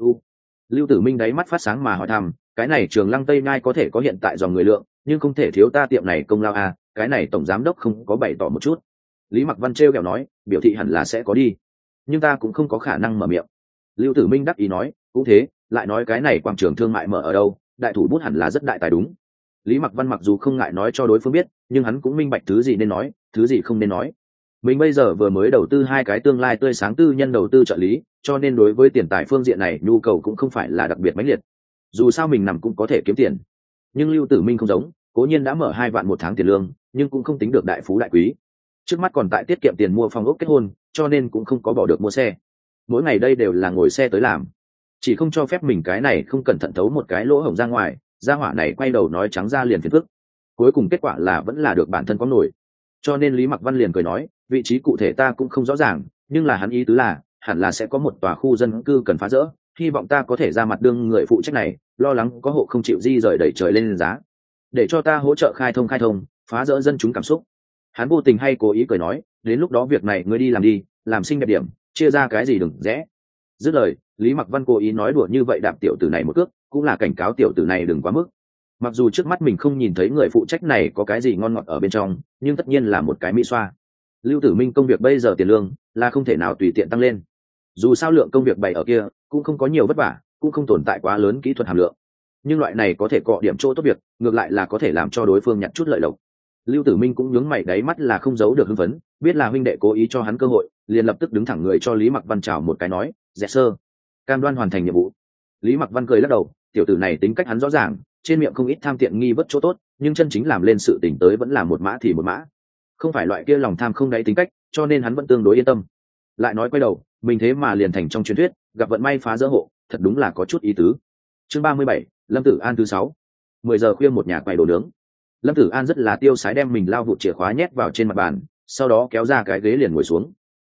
Lưu Tử Minh đáy mắt phát sáng mà hỏi thăm, cái này Trường Lăng Tây Nhai có thể có hiện tại dòng người lượng, nhưng không thể thiếu ta tiệm này công lao à, cái này tổng giám đốc không có bày tỏ một chút. Lý Mặc Văn trêu ghẹo nói, biểu thị hẳn là sẽ có đi, nhưng ta cũng không có khả năng mở miệng. Lưu Tử Minh đắc ý nói, cũng thế, lại nói cái này quảng trường thương mại mở ở đâu, đại thủ bút hẳn là rất đại tài đúng. Lý Mặc Văn mặc dù không ngại nói cho đối phương biết, nhưng hắn cũng minh bạch thứ gì nên nói, thứ gì không nên nói. Mình bây giờ vừa mới đầu tư 2 cái tương lai tươi sáng tư nhân đầu tư trợ lý, cho nên đối với tiền tài phương diện này nhu cầu cũng không phải là đặc biệt mãnh liệt. Dù sao mình nằm cũng có thể kiếm tiền. Nhưng Lưu Tử Minh không giống, cố nhiên đã mở 2 vạn một tháng tiền lương, nhưng cũng không tính được đại phú đại quý. Trước mắt còn tại tiết kiệm tiền mua phòng ốc kết hôn, cho nên cũng không có bỏ được mua xe. Mỗi ngày đây đều là ngồi xe tới làm, chỉ không cho phép mình cái này không cẩn thận thấu một cái lỗ hổng ra ngoài, gia hỏa này quay đầu nói trắng ra liền phiền phức. Cuối cùng kết quả là vẫn là được bản thân có nổi. Cho nên Lý Mặc Văn liền cười nói, vị trí cụ thể ta cũng không rõ ràng, nhưng là hắn ý tứ là hẳn là sẽ có một tòa khu dân cư cần phá rỡ, hy vọng ta có thể ra mặt đương người phụ trách này, lo lắng có hộ không chịu di rời đẩy trời lên giá, để cho ta hỗ trợ khai thông, phá rỡ dân chúng cảm xúc. Hắn vô tình hay cố ý cười nói, đến lúc đó việc này ngươi đi, làm xinh đẹp điểm, chia ra cái gì đừng rẽ. Dứt lời, Lý Mặc Văn cố ý nói đùa như vậy đạp tiểu tử này một cước, cũng là cảnh cáo tiểu tử này đừng quá mức. Mặc dù trước mắt mình không nhìn thấy người phụ trách này có cái gì ngon ngọt ở bên trong, nhưng tất nhiên là một cái mỹ xoa. Lưu Tử Minh công việc bây giờ tiền lương là không thể nào tùy tiện tăng lên. Dù sao lượng công việc bày ở kia cũng không có nhiều vất vả, cũng không tồn tại quá lớn kỹ thuật hàm lượng. Nhưng loại này có thể cọ điểm chỗ tốt việc, ngược lại là có thể làm cho đối phương nhặt chút lợi lộc. Lưu Tử Minh cũng nhướng mày, đáy mắt là không giấu được hưng phấn, biết là huynh đệ cố ý cho hắn cơ hội, liền lập tức đứng thẳng người cho Lý Mặc Văn chào một cái nói, "Dạ sơ, cam đoan hoàn thành nhiệm vụ." Lý Mặc Văn cười lắc đầu, tiểu tử này tính cách hắn rõ ràng, trên miệng không ít tham tiện nghi vất chỗ tốt, nhưng chân chính làm lên sự tình tới vẫn là một mã thì một mã, không phải loại kia lòng tham không đáy tính cách, cho nên hắn vẫn tương đối yên tâm. Lại nói quay đầu, mình thế mà liền thành trong truyền thuyết, gặp vận may phá dỡ hộ, thật đúng là có chút ý tứ. Chương 37, Lâm Tử An thứ 6. 10 giờ khuya một nhà quầy đồ nướng. Lâm Tử An rất là tiêu sái đem mình lao vụt chìa khóa nhét vào trên mặt bàn, sau đó kéo ra cái ghế liền ngồi xuống.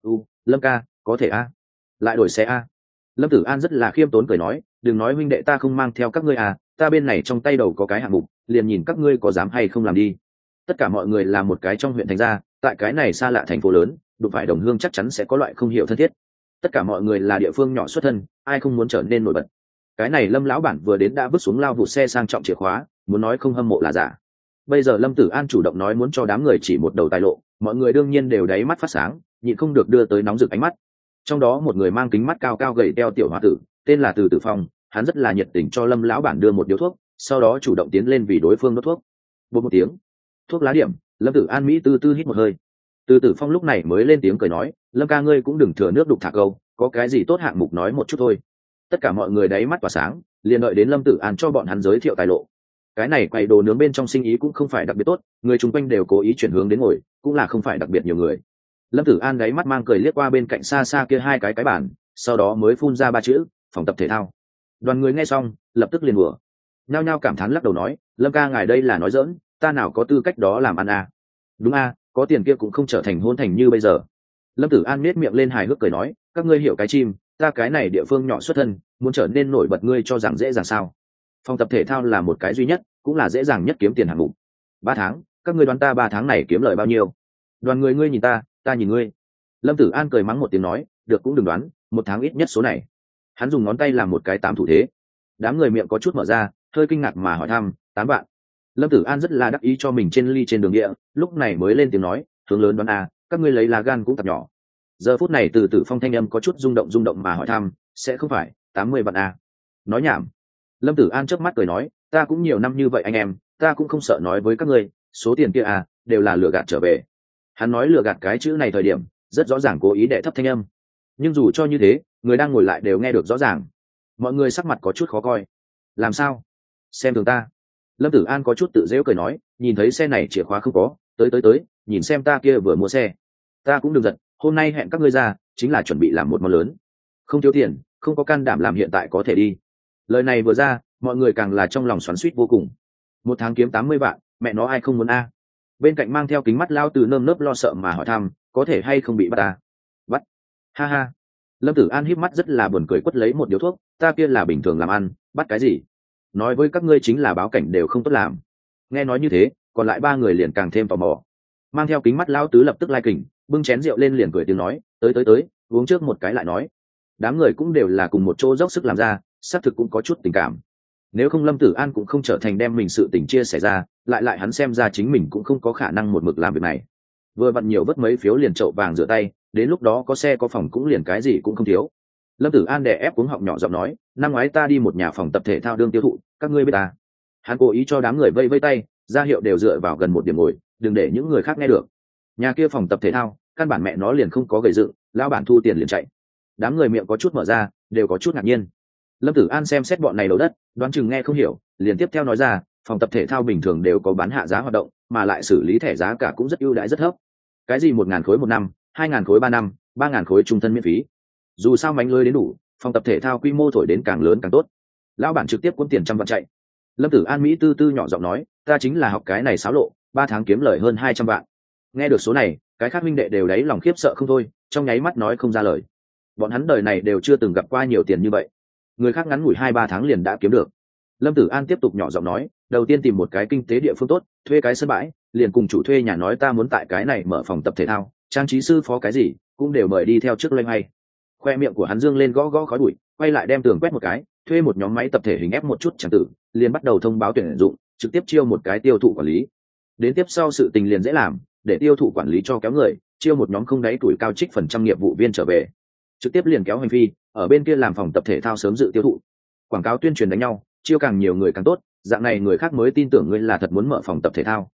Lâm ca, có thể a? Lại đổi xe a? Lâm Tử An rất là khiêm tốn cười nói, đừng nói huynh đệ ta không mang theo các ngươi à, ta bên này trong tay đầu có cái hạng mục, liền nhìn các ngươi có dám hay không làm đi. Tất cả mọi người là một cái trong huyện thành ra, tại cái này xa lạ thành phố lớn, đụng phải đồng hương chắc chắn sẽ có loại không hiểu thân thiết. Tất cả mọi người là địa phương nhỏ xuất thân, ai không muốn trở nên nổi bật. Cái này Lâm lão bản vừa đến đã vứt xuống lao vụt xe sang trọng chìa khóa, muốn nói không hâm mộ là giả. Bây giờ Lâm Tử An chủ động nói muốn cho đám người chỉ một đầu tài lộ, mọi người đương nhiên đều đáy mắt phát sáng, nhịn không được đưa tới nóng rực ánh mắt. Trong đó một người mang kính mắt cao cao gầy teo tiểu hòa tử, tên là Từ Tử Phong, hắn rất là nhiệt tình cho Lâm lão bản đưa một điếu thuốc, sau đó chủ động tiến lên vì đối phương đốt thuốc. Bột một tiếng, thuốc lá điểm, Lâm Tử An mỹ tư tư hít một hơi. Từ Tử Phong lúc này mới lên tiếng cười nói, Lâm ca ngươi cũng đừng thừa nước đục thả câu, có cái gì tốt hạng mục nói một chút thôi. Tất cả mọi người đáy mắt tỏa sáng, liền đợi đến Lâm Tử An cho bọn hắn giới thiệu tài lộ. Cái này quầy đồ nướng bên trong sinh ý cũng không phải đặc biệt tốt, người chung quanh đều cố ý chuyển hướng đến ngồi, cũng là không phải đặc biệt nhiều người. Lâm Tử An đáy mắt mang cười liếc qua bên cạnh xa xa kia hai cái bàn, sau đó mới phun ra ba chữ, phòng tập thể thao. Đoàn người nghe xong, lập tức liền bừa, nhao nhao cảm thán lắc đầu nói, Lâm ca ngài đây là nói giỡn, ta nào có tư cách đó làm ăn à. Đúng à, có tiền kia cũng không trở thành hôn thành như bây giờ. Lâm Tử An nết miệng lên hài hước cười nói, các ngươi hiểu cái chim, ta cái này địa phương nhỏ xuất thân, muốn trở nên nổi bật ngươi cho rằng dễ dàng sao? Phòng tập thể thao là một cái duy nhất, cũng là dễ dàng nhất kiếm tiền hạng mục. 3 tháng, các ngươi đoán ta 3 tháng này kiếm lời bao nhiêu? Đoàn người ngươi nhìn ta nhìn ngươi. Lâm Tử An cười mắng một tiếng nói, được cũng đừng đoán, 1 tháng ít nhất số này. Hắn dùng ngón tay làm một cái 8 thủ thế. Đám người miệng có chút mở ra, hơi kinh ngạc mà hỏi thăm, 8 vạn. Lâm Tử An rất là đắc ý cho mình trên ly trên đường địa, lúc này mới lên tiếng nói, hướng lớn đoán à, các ngươi lấy lá gan cũng tập nhỏ. Giờ phút này Từ Tử Phong thanh âm có chút rung động mà hỏi thăm, sẽ không phải 80 vạn à? Nói nhảm. Lâm Tử An chớp mắt cười nói, ta cũng nhiều năm như vậy anh em, ta cũng không sợ nói với các ngươi, số tiền kia à, đều là lừa gạt trở về. Hắn nói lừa gạt cái chữ này thời điểm, rất rõ ràng cố ý đệ thấp thanh âm. Nhưng dù cho như thế, người đang ngồi lại đều nghe được rõ ràng. Mọi người sắc mặt có chút khó coi. Làm sao? Xem thường ta. Lâm Tử An có chút tự giễu cười nói, nhìn thấy xe này chìa khóa không có, tới, nhìn xem ta kia vừa mua xe. Ta cũng đừng giận, hôm nay hẹn các ngươi ra, chính là chuẩn bị làm một món lớn. Không thiếu tiền, không có can đảm làm hiện tại có thể đi. Lời này vừa ra, mọi người càng là trong lòng xoắn xuýt vô cùng. 1 tháng kiếm 80 vạn, mẹ nó ai không muốn a? Bên cạnh mang theo kính mắt lao Từ nơm nớp lo sợ mà hỏi thăm, có thể hay không bị bắt ta? Bắt? Ha ha. Lâm Tử An híp mắt rất là buồn cười quất lấy một điếu thuốc, ta kia là bình thường làm ăn, bắt cái gì? Nói với các ngươi chính là báo cảnh đều không tốt làm. Nghe nói như thế, còn lại 3 người liền càng thêm tò mò. Mang theo kính mắt lao Tứ lập tức lai kình, bưng chén rượu lên liền cười tiếng nói, tới, uống trước một cái lại nói. Đám người cũng đều là cùng một chỗ dốc sức làm ra, xác thực cũng có chút tình cảm. Nếu không Lâm Tử An cũng không trở thành đem mình sự tình chia sẻ ra, lại hắn xem ra chính mình cũng không có khả năng một mực làm việc này. Vừa vặn nhiều vất mấy phiếu liền chậu vàng rửa tay, đến lúc đó có xe có phòng cũng liền cái gì cũng không thiếu. Lâm Tử An đè ép cuống họng nhỏ giọng nói, năm ngoái ta đi một nhà phòng tập thể thao đương tiêu thụ, các ngươi biết ta. Hắn cố ý cho đám người vây vây tay, ra hiệu đều dựa vào gần một điểm ngồi, đừng để những người khác nghe được. Nhà kia phòng tập thể thao, căn bản mẹ nó liền không có gầy dựng, lão bản thu tiền liền chạy. Đám người miệng có chút mở ra, đều có chút ngạc nhiên. Lâm Tử An xem xét bọn này đầu đất, đoán chừng nghe không hiểu, liền tiếp theo nói ra, phòng tập thể thao bình thường đều có bán hạ giá hoạt động, mà lại xử lý thẻ giá cả cũng rất ưu đãi rất thấp. Cái gì 1.000 khối 1 năm, 2.000 khối 3 năm, 3.000 khối trung thân miễn phí. Dù sao mánh lưới đến đủ, phòng tập thể thao quy mô thổi đến càng lớn càng tốt. Lão bản trực tiếp cuốn tiền trăm vạn chạy. Lâm Tử An mỹ tư tư nhỏ giọng nói, ta chính là học cái này xáo lộ, 3 tháng kiếm lời hơn 200 vạn. Nghe được số này, cái khác minh đệ đều đáy lòng khiếp sợ không thôi, trong nháy mắt nói không ra lời. Bọn hắn đời này đều chưa từng gặp qua nhiều tiền như vậy. Người khác ngắn ngủi 2-3 tháng liền đã kiếm được. Lâm Tử An tiếp tục nhỏ giọng nói, đầu tiên tìm một cái kinh tế địa phương tốt, thuê cái sân bãi, liền cùng chủ thuê nhà nói ta muốn tại cái này mở phòng tập thể thao, trang trí sư phó cái gì cũng đều mời đi theo trước loanh hay. Khoe miệng của hắn dương lên gõ gõ khói bụi, quay lại đem tường quét một cái, thuê một nhóm máy tập thể hình ép một chút chẳng tử, liền bắt đầu thông báo tuyển dụng, trực tiếp chiêu một cái tiêu thụ quản lý. Đến tiếp sau sự tình liền dễ làm, để tiêu thụ quản lý cho kéo người, chiêu một nhóm không đáy tuổi cao trích phần trăm nghiệp vụ viên trở về, trực tiếp liền kéo hành phi, ở bên kia làm phòng tập thể thao sớm dự tiêu thụ, quảng cáo tuyên truyền đánh nhau, chiêu càng nhiều người càng tốt, dạng này người khác mới tin tưởng ngươi là thật muốn mở phòng tập thể thao.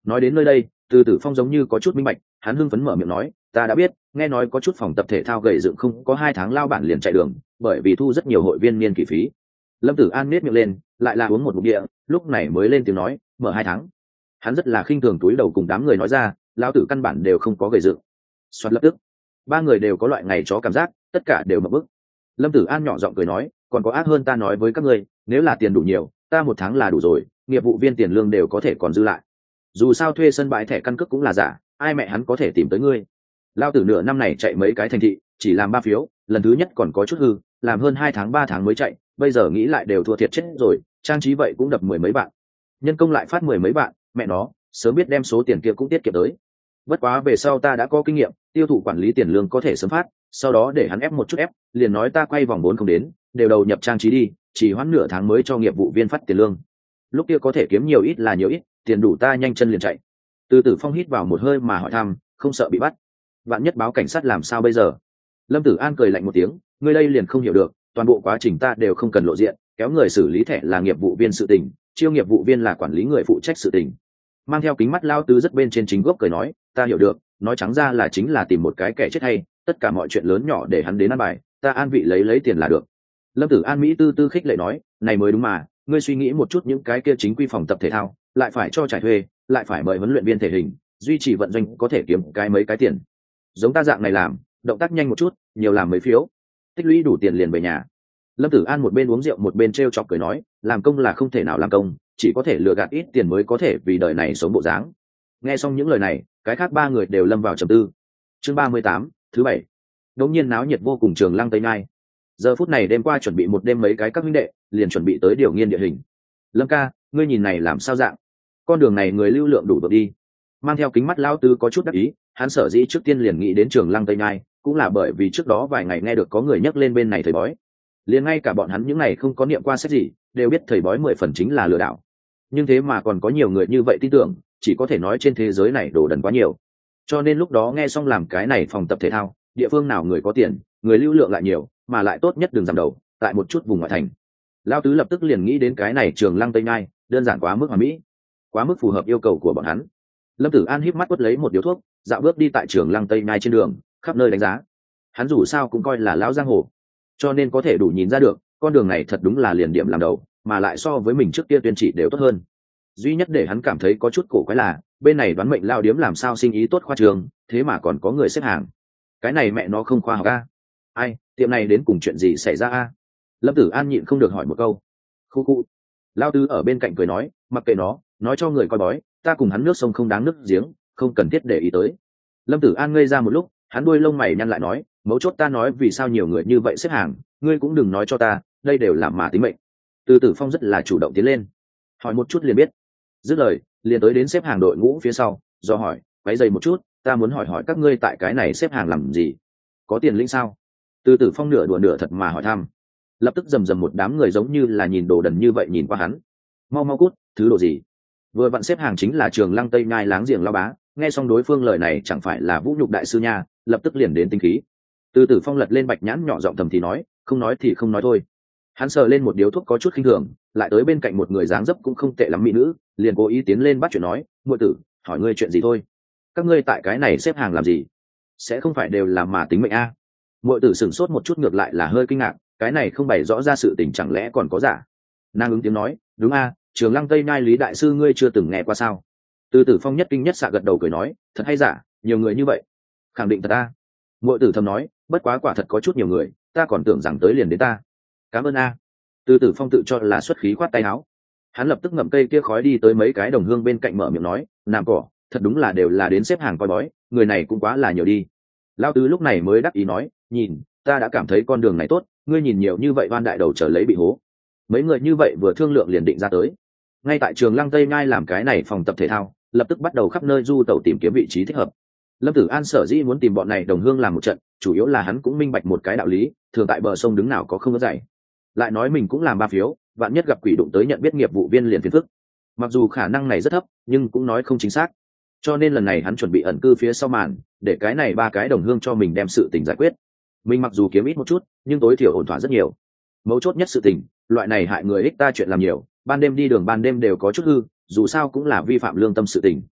Nói đến nơi đây, Từ Tử Phong giống như có chút minh bạch, hắn hưng phấn mở miệng nói, ta đã biết, nghe nói có chút phòng tập thể thao gầy dựng không có 2 tháng lao bản liền chạy đường, bởi vì thu rất nhiều hội viên niên kỳ phí. Lâm Tử An nết miệng lên, lại là uống một ngụm địa, lúc này mới lên tiếng nói, mở 2 tháng. Hắn rất là khinh thường túi đầu cùng đám người nói ra, lão tử căn bản đều không có gầy dựng. Soạt lập tức, ba người đều có loại ngày chó cảm giác, tất cả đều mở bức. Lâm Tử An nhỏ giọng cười nói, còn có ác hơn ta nói với các ngươi, nếu là tiền đủ nhiều, ta 1 tháng là đủ rồi, nghiệp vụ viên tiền lương đều có thể còn dư lại. Dù sao thuê sân bãi thẻ căn cước cũng là giả, ai mẹ hắn có thể tìm tới ngươi. Lao tử nửa năm này chạy mấy cái thành thị, chỉ làm 3 phiếu, lần thứ nhất còn có chút hư, làm hơn 2 tháng 3 tháng mới chạy, bây giờ nghĩ lại đều thua thiệt chết rồi, trang trí vậy cũng đập 10 mấy bạn, nhân công lại phát 10 mấy bạn, mẹ nó, sớm biết đem số tiền kia cũng tiết kiệm tới. Bất quá về sau ta đã có kinh nghiệm, tiêu thụ quản lý tiền lương có thể sớm phát, sau đó để hắn ép một chút ép, liền nói ta quay vòng 4 không đến, đều đầu nhập trang trí đi, chỉ hoãn nửa tháng mới cho nghiệp vụ viên phát tiền lương. Lúc kia có thể kiếm nhiều ít là nhiều ít, tiền đủ ta nhanh chân liền chạy. Từ Tử Phong hít vào một hơi mà hỏi thăm, không sợ bị bắt? Vạn nhất báo cảnh sát làm sao bây giờ? Lâm Tử An cười lạnh một tiếng, ngươi đây liền không hiểu được, toàn bộ quá trình ta đều không cần lộ diện, kéo người xử lý thẻ là nghiệp vụ viên sự tình, chiêu nghiệp vụ viên là quản lý người phụ trách sự tình. Mang theo kính mắt lao tứ rất bên trên chính gốc cười nói, ta hiểu được, nói trắng ra là chính là tìm một cái kẻ chết hay, tất cả mọi chuyện lớn nhỏ để hắn đến ăn bài, ta an vị lấy tiền là được. Lâm Tử An mỹ tư tư khích lệ nói, này mới đúng mà, ngươi suy nghĩ một chút những cái kia chính quy phòng tập thể thao, lại phải cho trải thuê, lại phải mời huấn luyện viên thể hình, duy trì vận doanh có thể kiếm cái mấy cái tiền. Giống ta dạng này làm, động tác nhanh một chút, nhiều làm mấy phiếu, tích lũy đủ tiền liền về nhà. Lâm Tử An một bên uống rượu một bên trêu chọc cười nói, làm công là không thể nào làm công, chỉ có thể lừa gạt ít tiền mới có thể vì đời này sống bộ dáng. Nghe xong những lời này, cái khác ba người đều lâm vào trầm tư. Chương 38, thứ 7. Đống nhiên náo nhiệt vô cùng Trường Lăng Tây Nhai. Giờ phút này đêm qua chuẩn bị một đêm mấy cái các huynh đệ, liền chuẩn bị tới điều nghiên địa hình. Lâm ca, ngươi nhìn này làm sao dạng? Con đường này người lưu lượng đủ được đi. Mang theo kính mắt lão tứ có chút đắc ý, hắn sở dĩ trước tiên liền nghĩ đến Trường Lăng Tây Nhai, cũng là bởi vì trước đó vài ngày nghe được có người nhắc lên bên này thầy bói. Liền ngay cả bọn hắn những này không có niệm qua sách gì, đều biết thầy bói 10 phần chính là lừa đảo. Nhưng thế mà còn có nhiều người như vậy tin tưởng, chỉ có thể nói trên thế giới này đồ đần quá nhiều. Cho nên lúc đó nghe xong làm cái này phòng tập thể thao, địa phương nào người có tiền, người lưu lượng lại nhiều, mà lại tốt nhất đừng giảm đầu, tại một chút vùng ngoại thành. Lao tứ lập tức liền nghĩ đến cái này Trường Lăng Tây Nhai, đơn giản quá mức hoàn mỹ, quá mức phù hợp yêu cầu của bọn hắn. Lâm Tử An híp mắt quất lấy một điếu thuốc, dạo bước đi tại Trường Lăng Tây Nhai trên đường, khắp nơi đánh giá. Hắn dù sao cũng coi là lão giang hồ, cho nên có thể đủ nhìn ra được, con đường này thật đúng là liền điểm làm đầu, mà lại so với mình trước kia tuyên chỉ đều tốt hơn. Duy nhất để hắn cảm thấy có chút cổ quái là, bên này đoán mệnh lao điếm làm sao sinh ý tốt khoa trường, thế mà còn có người xếp hàng. Cái này mẹ nó không khoa học a. Ai, tiệm này đến cùng chuyện gì xảy ra a? Lâm Tử An nhịn không được hỏi một câu. Khu khu. Lao tứ ở bên cạnh cười nói, mặc kệ nó, nói cho người coi bói, ta cùng hắn nước sông không đáng nước giếng, không cần thiết để ý tới. Lâm Tử An ngây ra một lúc, hắn đuôi lông mày nhăn lại nói, mấu chốt ta nói vì sao nhiều người như vậy xếp hàng, ngươi cũng đừng nói cho ta, đây đều là mà tính mệnh. Từ Tử Phong rất là chủ động tiến lên, hỏi một chút liền biết. Dứt lời, liền tới đến xếp hàng đội ngũ phía sau, do hỏi, váy dày một chút, ta muốn hỏi các ngươi tại cái này xếp hàng làm gì? Có tiền lĩnh sao? Từ Tử Phong nửa đùa nửa thật mà hỏi thăm. Lập tức rầm rầm một đám người giống như là nhìn đồ đần như vậy nhìn qua hắn. Mau mau cút, thứ đồ gì? Vừa vặn xếp hàng chính là Trường Lăng Tây Nhai láng giềng lao bá, nghe xong đối phương lời này chẳng phải là vũ nhục đại sư nha, lập tức liền đến tinh khí. Từ Tử Phong lật lên bạch nhãn nhỏ giọng thầm thì nói, không nói thì không nói thôi. Hắn sờ lên một điếu thuốc có chút khinh thường, lại tới bên cạnh một người dáng dấp cũng không tệ lắm mỹ nữ, liền cố ý tiến lên bắt chuyện nói, muội tử, hỏi ngươi chuyện gì thôi? Các ngươi tại cái này xếp hàng làm gì? Sẽ không phải đều là mà tính mệnh a? Muội tử sửng sốt một chút ngược lại là hơi kinh ngạc, cái này không bày rõ ra sự tình chẳng lẽ còn có giả? Nàng ứng tiếng nói, đúng a, Trường Lăng Tây Nhai Lý đại sư ngươi chưa từng nghe qua sao? Từ Tử Phong nhất kinh nhất xạ gật đầu cười nói, thật hay giả, nhiều người như vậy? Khẳng định thật a. Muội tử thầm nói, bất quá quả thật có chút nhiều người, ta còn tưởng rằng tới liền đến ta. Cảm ơn a. Từ Tử Phong tự cho là xuất khí khoát tay áo. Hắn lập tức ngậm cây kia khói đi tới mấy cái đồng hương bên cạnh mở miệng nói, nam cỏ, thật đúng là đều là đến xếp hàng coi bói, người này cũng quá là nhiều đi. Lao tứ lúc này mới đắc ý nói, nhìn, ta đã cảm thấy con đường này tốt, ngươi nhìn nhiều như vậy van đại đầu trở lấy bị hố. Mấy người như vậy vừa thương lượng liền định ra tới. Ngay tại Trường Lăng Tây Nhai làm cái này phòng tập thể thao, lập tức bắt đầu khắp nơi du tẩu tìm kiếm vị trí thích hợp. Lâm Tử An sở dĩ muốn tìm bọn này đồng hương làm một trận, chủ yếu là hắn cũng minh bạch một cái đạo lý, thường tại bờ sông đứng nào có không có dạy. Lại nói mình cũng làm 3 phiếu, vạn nhất gặp quỷ đụng tới nhận biết nghiệp vụ viên liền phiền phức. Mặc dù khả năng này rất thấp, nhưng cũng nói không chính xác. Cho nên lần này hắn chuẩn bị ẩn cư phía sau màn, để cái này 3 cái đồng hương cho mình đem sự tình giải quyết. Mình mặc dù kiếm ít một chút, nhưng tối thiểu ổn thỏa rất nhiều. Mấu chốt nhất sự tình, loại này hại người ích ta chuyện làm nhiều, ban đêm đi đường ban đêm đều có chút hư, dù sao cũng là vi phạm lương tâm sự tình.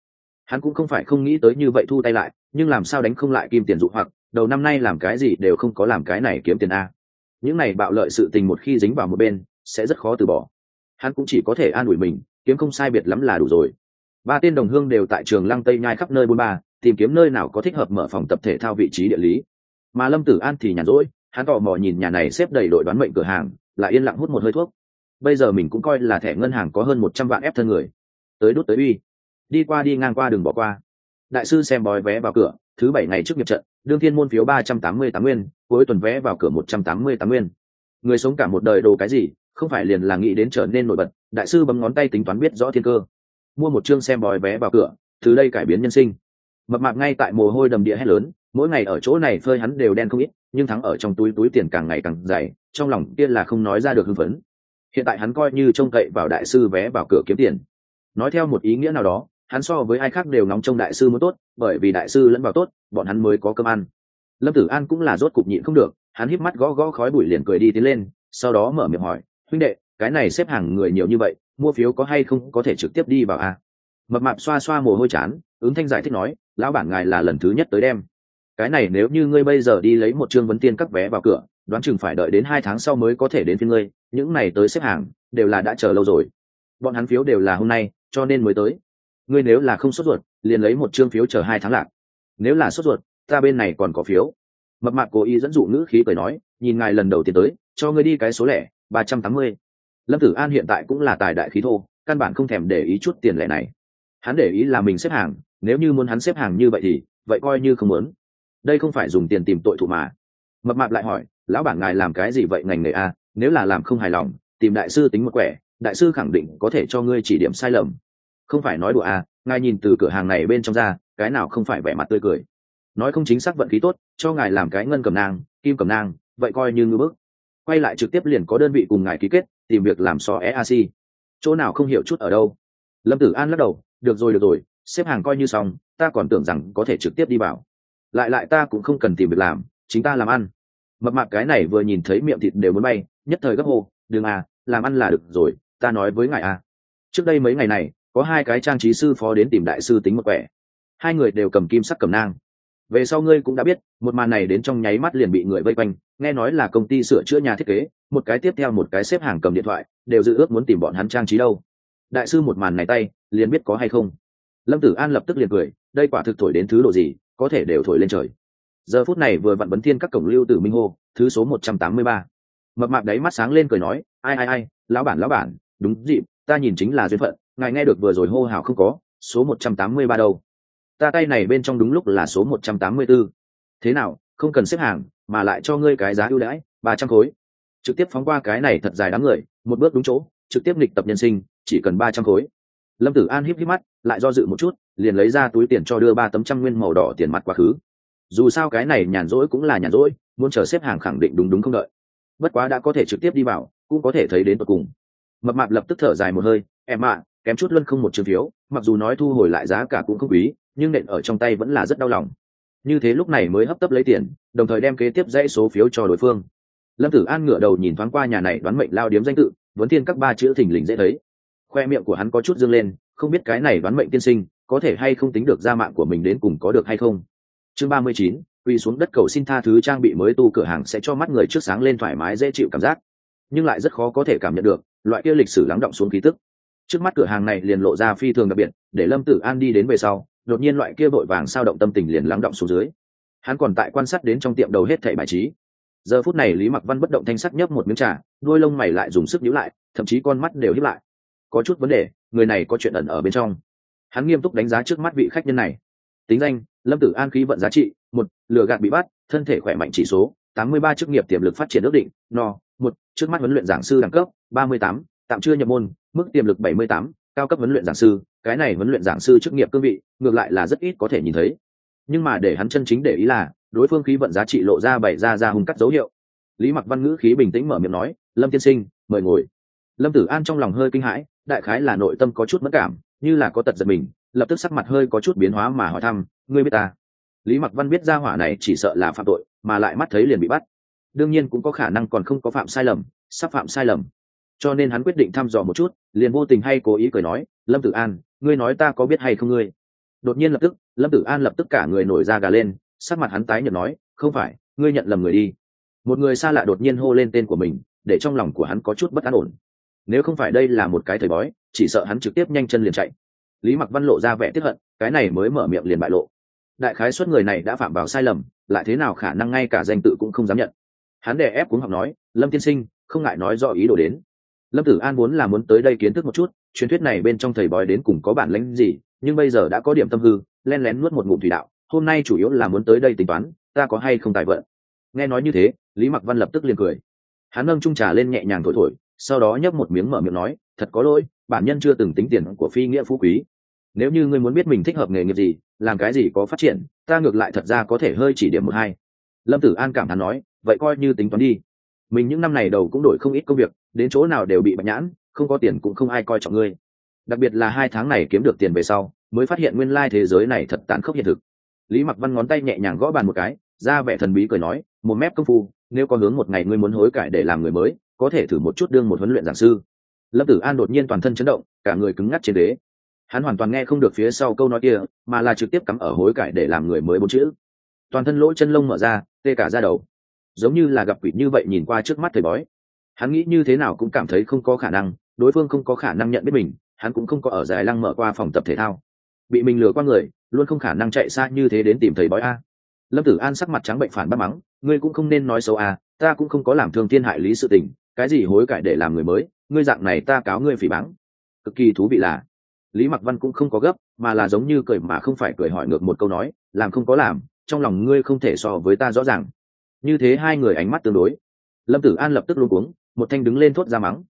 Hắn cũng không phải không nghĩ tới như vậy thu tay lại, nhưng làm sao đánh không lại kim tiền dụ hoặc, đầu năm nay làm cái gì đều không có làm cái này kiếm tiền a. Những này bạo lợi sự tình một khi dính vào một bên sẽ rất khó từ bỏ. Hắn cũng chỉ có thể an ủi mình, kiếm không sai biệt lắm là đủ rồi. Ba tên đồng hương đều tại trường Lăng Tây Nhai khắp nơi buôn ba, tìm kiếm nơi nào có thích hợp mở phòng tập thể thao vị trí địa lý. Mà Lâm Tử An thì nhàn rỗi, hắn tò mò nhìn nhà này xếp đầy đội đoán mệnh cửa hàng, lại yên lặng hút một hơi thuốc. Bây giờ mình cũng coi là thẻ ngân hàng có hơn 100 vạn ép thân người. Tới đút tới uy, đi qua đi ngang qua đừng bỏ qua. Đại sư xem bói vé vào cửa, thứ 7 ngày trước nghiệp trận, đương thiên môn phiếu 388 nguyên, cuối tuần vé vào cửa 188 nguyên. Người sống cả một đời đồ cái gì, không phải liền là nghĩ đến trở nên nổi bật. Đại sư bấm ngón tay tính toán biết rõ thiên cơ. Mua một chương xem bói vé vào cửa, từ đây cải biến nhân sinh. Mập mạp ngay tại mồ hôi đầm địa hét lớn, mỗi ngày ở chỗ này phơi hắn đều đen không ít, nhưng thắng ở trong túi tiền càng ngày càng dày, trong lòng kia là không nói ra được hưng phấn. Hiện tại hắn coi như trông cậy vào đại sư vé vào cửa kiếm tiền. Nói theo một ý nghĩa nào đó, hắn so với ai khác đều nóng trông đại sư muốn tốt, bởi vì đại sư lẫn vào tốt, bọn hắn mới có cơm ăn. Lâm Tử An cũng là rốt cục nhịn không được, hắn híp mắt gõ gõ khói bụi liền cười đi tiến lên, sau đó mở miệng hỏi, huynh đệ, cái này xếp hàng người nhiều như vậy, mua phiếu có hay không có thể trực tiếp đi vào à? Mập mạp xoa xoa mồ hôi chán, ứng thanh giải thích nói, lão bản ngài là lần thứ nhất tới đem. Cái này nếu như ngươi bây giờ đi lấy một chương vấn tiên các vé vào cửa, đoán chừng phải đợi đến 2 tháng sau mới có thể đến phiên ngươi, những này tới xếp hàng đều là đã chờ lâu rồi. Bọn hắn phiếu đều là hôm nay, cho nên mới tới. Ngươi nếu là không sốt ruột, liền lấy một chương phiếu chờ 2 tháng lạc. Nếu là sốt ruột, ta bên này còn có phiếu. Mập mạp cố ý dẫn dụ ngữ khí cười nói, nhìn ngài lần đầu tiên tới, cho ngươi đi cái số lẻ 380. Lâm Tử An hiện tại cũng là tài đại khí thô, căn bản không thèm để ý chút tiền lẻ này. Hắn để ý là mình xếp hàng, nếu như muốn hắn xếp hàng như vậy thì vậy coi như không muốn. Đây không phải dùng tiền tìm tội thủ mà. Mập mạp lại hỏi, lão bản ngài làm cái gì vậy ngành nghề a? Nếu là làm không hài lòng, tìm đại sư tính một quẻ, đại sư khẳng định có thể cho ngươi chỉ điểm sai lầm. Không phải nói đùa a, ngài nhìn từ cửa hàng này bên trong ra, cái nào không phải vẻ mặt tươi cười. Nói không chính xác vận khí tốt, cho ngài làm cái ngân cầm nang, kim cầm nang, vậy coi như ngư bức. Quay lại trực tiếp liền có đơn vị cùng ngài ký kết, tìm việc làm so EAC. Chỗ nào không hiểu chút ở đâu. Lâm Tử An lắc đầu, được rồi, xếp hàng coi như xong, ta còn tưởng rằng có thể trực tiếp đi vào. Lại ta cũng không cần tìm việc làm, chính ta làm ăn. Mập mạp cái này vừa nhìn thấy miệng thịt đều muốn bay, nhất thời gấp hô, đừng à, làm ăn là được rồi, ta nói với ngài à. Trước đây mấy ngày này, có 2 cái trang trí sư phó đến tìm đại sư tính một quẻ. 2 người đều cầm kim sắc cầm nang. Về sau ngươi cũng đã biết, một màn này đến trong nháy mắt liền bị người vây quanh, nghe nói là công ty sửa chữa nhà thiết kế, một cái tiếp theo một cái xếp hàng cầm điện thoại, đều dự ước muốn tìm bọn hắn trang trí đâu. Đại sư một màn này tay, liền biết có hay không. Lâm Tử An lập tức liền cười, đây quả thực thổi đến thứ độ gì, có thể đều thổi lên trời. Giờ phút này vừa vặn vấn thiên các cổng lưu tử minh hô, thứ số 183. Mập mạp đáy mắt sáng lên cười nói, ai, lão bản, đúng dịp, ta nhìn chính là duyên phận, ngài nghe được vừa rồi hô hào không có, số 183 đâu. Ta tay này bên trong đúng lúc là số 184. Thế nào, không cần xếp hàng, mà lại cho ngươi cái giá ưu đãi, 300 khối. Trực tiếp phóng qua cái này thật dài đám người, một bước đúng chỗ, trực tiếp nghịch tập nhân sinh, chỉ cần 300 khối. Lâm Tử An híp mắt, lại do dự một chút, liền lấy ra túi tiền cho đưa 3 tấm trăm nguyên màu đỏ tiền mặt quá khứ. Dù sao cái này nhàn rỗi cũng là nhàn rỗi, muốn chờ xếp hàng khẳng định đúng không đợi. Bất quá đã có thể trực tiếp đi vào, cũng có thể thấy đến tận cùng. Mập mạp lập tức thở dài một hơi, em ạ, kém chút luân không một chương phiếu, mặc dù nói thu hồi lại giá cả cũng không quý, nhưng nện ở trong tay vẫn là rất đau lòng. Như thế lúc này mới hấp tấp lấy tiền, đồng thời đem kế tiếp dãy số phiếu cho đối phương. Lâm Tử An ngửa đầu nhìn thoáng qua nhà này đoán mệnh lao điếm danh tự, vấn thiên các 3 chữ thình lình dễ thấy. Khoe miệng của hắn có chút dương lên, không biết cái này đoán mệnh tiên sinh có thể hay không tính được gia mạng của mình đến cùng có được hay không. Chương 39, quỳ xuống đất cầu xin tha thứ, trang bị mới tu cửa hàng sẽ cho mắt người trước sáng lên thoải mái dễ chịu cảm giác, nhưng lại rất khó có thể cảm nhận được loại kia lịch sử lắng động xuống khí tức. Trước mắt cửa hàng này liền lộ ra phi thường đặc biệt, để Lâm Tử An đi đến về sau, đột nhiên loại kia vội vàng sao động tâm tình liền lắng động xuống dưới. Hắn còn tại quan sát đến trong tiệm đầu hết thảy bài trí. Giờ phút này Lý Mặc Văn bất động thanh sắc nhấp một miếng trà, đuôi lông mày lại dùng sức nhíu lại, thậm chí con mắt đều híp lại. Có chút vấn đề, người này có chuyện ẩn ở bên trong. Hắn nghiêm túc đánh giá trước mắt vị khách nhân này. Tính danh: Lâm Tử An, khí vận giá trị 1, lừa gạt bị bắt, thân thể khỏe mạnh chỉ số 83, chức nghiệp tiềm lực phát triển ước định no 1, trước mắt huấn luyện giảng sư đẳng cấp 38, tạm chưa nhập môn, mức tiềm lực 78, cao cấp huấn luyện giảng sư. Cái này huấn luyện giảng sư chức nghiệp cương vị ngược lại là rất ít có thể nhìn thấy, nhưng mà để hắn chân chính để ý là đối phương khí vận giá trị lộ ra bày ra hung cắt dấu hiệu. Lý Mặc Văn ngữ khí bình tĩnh mở miệng nói, Lâm tiên sinh, mời ngồi. Lâm Tử An trong lòng hơi kinh hãi, đại khái là nội tâm có chút mất cảm, như là có tật giật mình, lập tức sắc mặt hơi có chút biến hóa mà hỏi thăm, ngươi biết ta? Lý Mặc Văn biết ra hỏa này chỉ sợ là phạm tội, mà lại mắt thấy liền bị bắt, đương nhiên cũng có khả năng còn không có phạm sai lầm, sắp phạm sai lầm, cho nên hắn quyết định thăm dò một chút, liền vô tình hay cố ý cười nói, Lâm Tử An, ngươi nói ta có biết hay không ngươi? Đột nhiên lập tức Lâm Tử An lập tức cả người nổi da gà lên, sắc mặt hắn tái nhợt nói, không phải, ngươi nhận lầm người đi. Một người xa lạ đột nhiên hô lên tên của mình, để trong lòng của hắn có chút bất an ổn. Nếu không phải đây là một cái thầy bói, chỉ sợ hắn trực tiếp nhanh chân liền chạy. Lý Mặc Văn lộ ra vẻ tiếc hận, cái này mới mở miệng liền bại lộ. Đại khái suất người này đã phạm vào sai lầm, lại thế nào khả năng ngay cả danh tự cũng không dám nhận. Hắn đè ép cuống học nói, Lâm tiên sinh, không ngại nói rõ ý đồ đến. Lâm Tử An muốn tới đây kiến thức một chút truyền thuyết này bên trong thầy bói đến cùng có bản lĩnh gì, nhưng bây giờ đã có điểm tâm hư, len lén nuốt một ngụm thủy đạo. Hôm nay chủ yếu là muốn tới đây tính toán ta có hay không tài vận. Nghe nói như thế, Lý Mặc Văn lập tức liền cười. Hắn nâng chung trà lên nhẹ nhàng thổi thổi, sau đó nhấp một miếng mở miệng nói, thật có lỗi, bản nhân chưa từng tính tiền của phi nghĩa phú quý. Nếu như ngươi muốn biết mình thích hợp nghề nghiệp gì, làm cái gì có phát triển, ta ngược lại thật ra có thể hơi chỉ điểm một hai. Lâm Tử An cảm thán nói, vậy coi như tính toán đi. Mình những năm này đầu cũng đổi không ít công việc, đến chỗ nào đều bị bạch nhãn, không có tiền cũng không ai coi trọng ngươi. Đặc biệt là 2 tháng này kiếm được tiền về sau, mới phát hiện nguyên lai thế giới này thật tàn khốc hiện thực. Lý Mặc Văn ngón tay nhẹ nhàng gõ bàn một cái, ra vẻ thần bí cười nói, một mép công phu, nếu có hướng một ngày ngươi muốn hối cải để làm người mới, có thể thử một chút đương một huấn luyện giảng sư. Lâm Tử An đột nhiên toàn thân chấn động, cả người cứng ngắc trên đế. Hắn hoàn toàn nghe không được phía sau câu nói kia, mà là trực tiếp cắm ở hối cải để làm người mới 4 chữ. Toàn thân lỗ chân lông mở ra, tê cả da đầu, giống như là gặp quỷ như vậy nhìn qua trước mắt thầy bói. Hắn nghĩ như thế nào cũng cảm thấy không có khả năng, đối phương không có khả năng nhận biết mình, hắn cũng không có ở Dài Lăng mở qua phòng tập thể thao. Bị mình lừa qua người, luôn không khả năng chạy xa như thế đến tìm thầy bói a. Lâm Tử An sắc mặt trắng bệnh phản bác mắng, ngươi cũng không nên nói xấu a, ta cũng không có làm thương thiên hại lý sự tình, cái gì hối cải để làm người mới, ngươi dạng này ta cáo ngươi phỉ báng. Cực kỳ thú vị là, Lý Mặc Văn cũng không có gấp, mà là giống như cười mà không phải cười hỏi ngược một câu nói, làm không có làm, trong lòng ngươi không thể so với ta rõ ràng. Như thế hai người ánh mắt tương đối. Lâm Tử An lập tức luống cuống, một thanh đứng lên thốt ra mắng,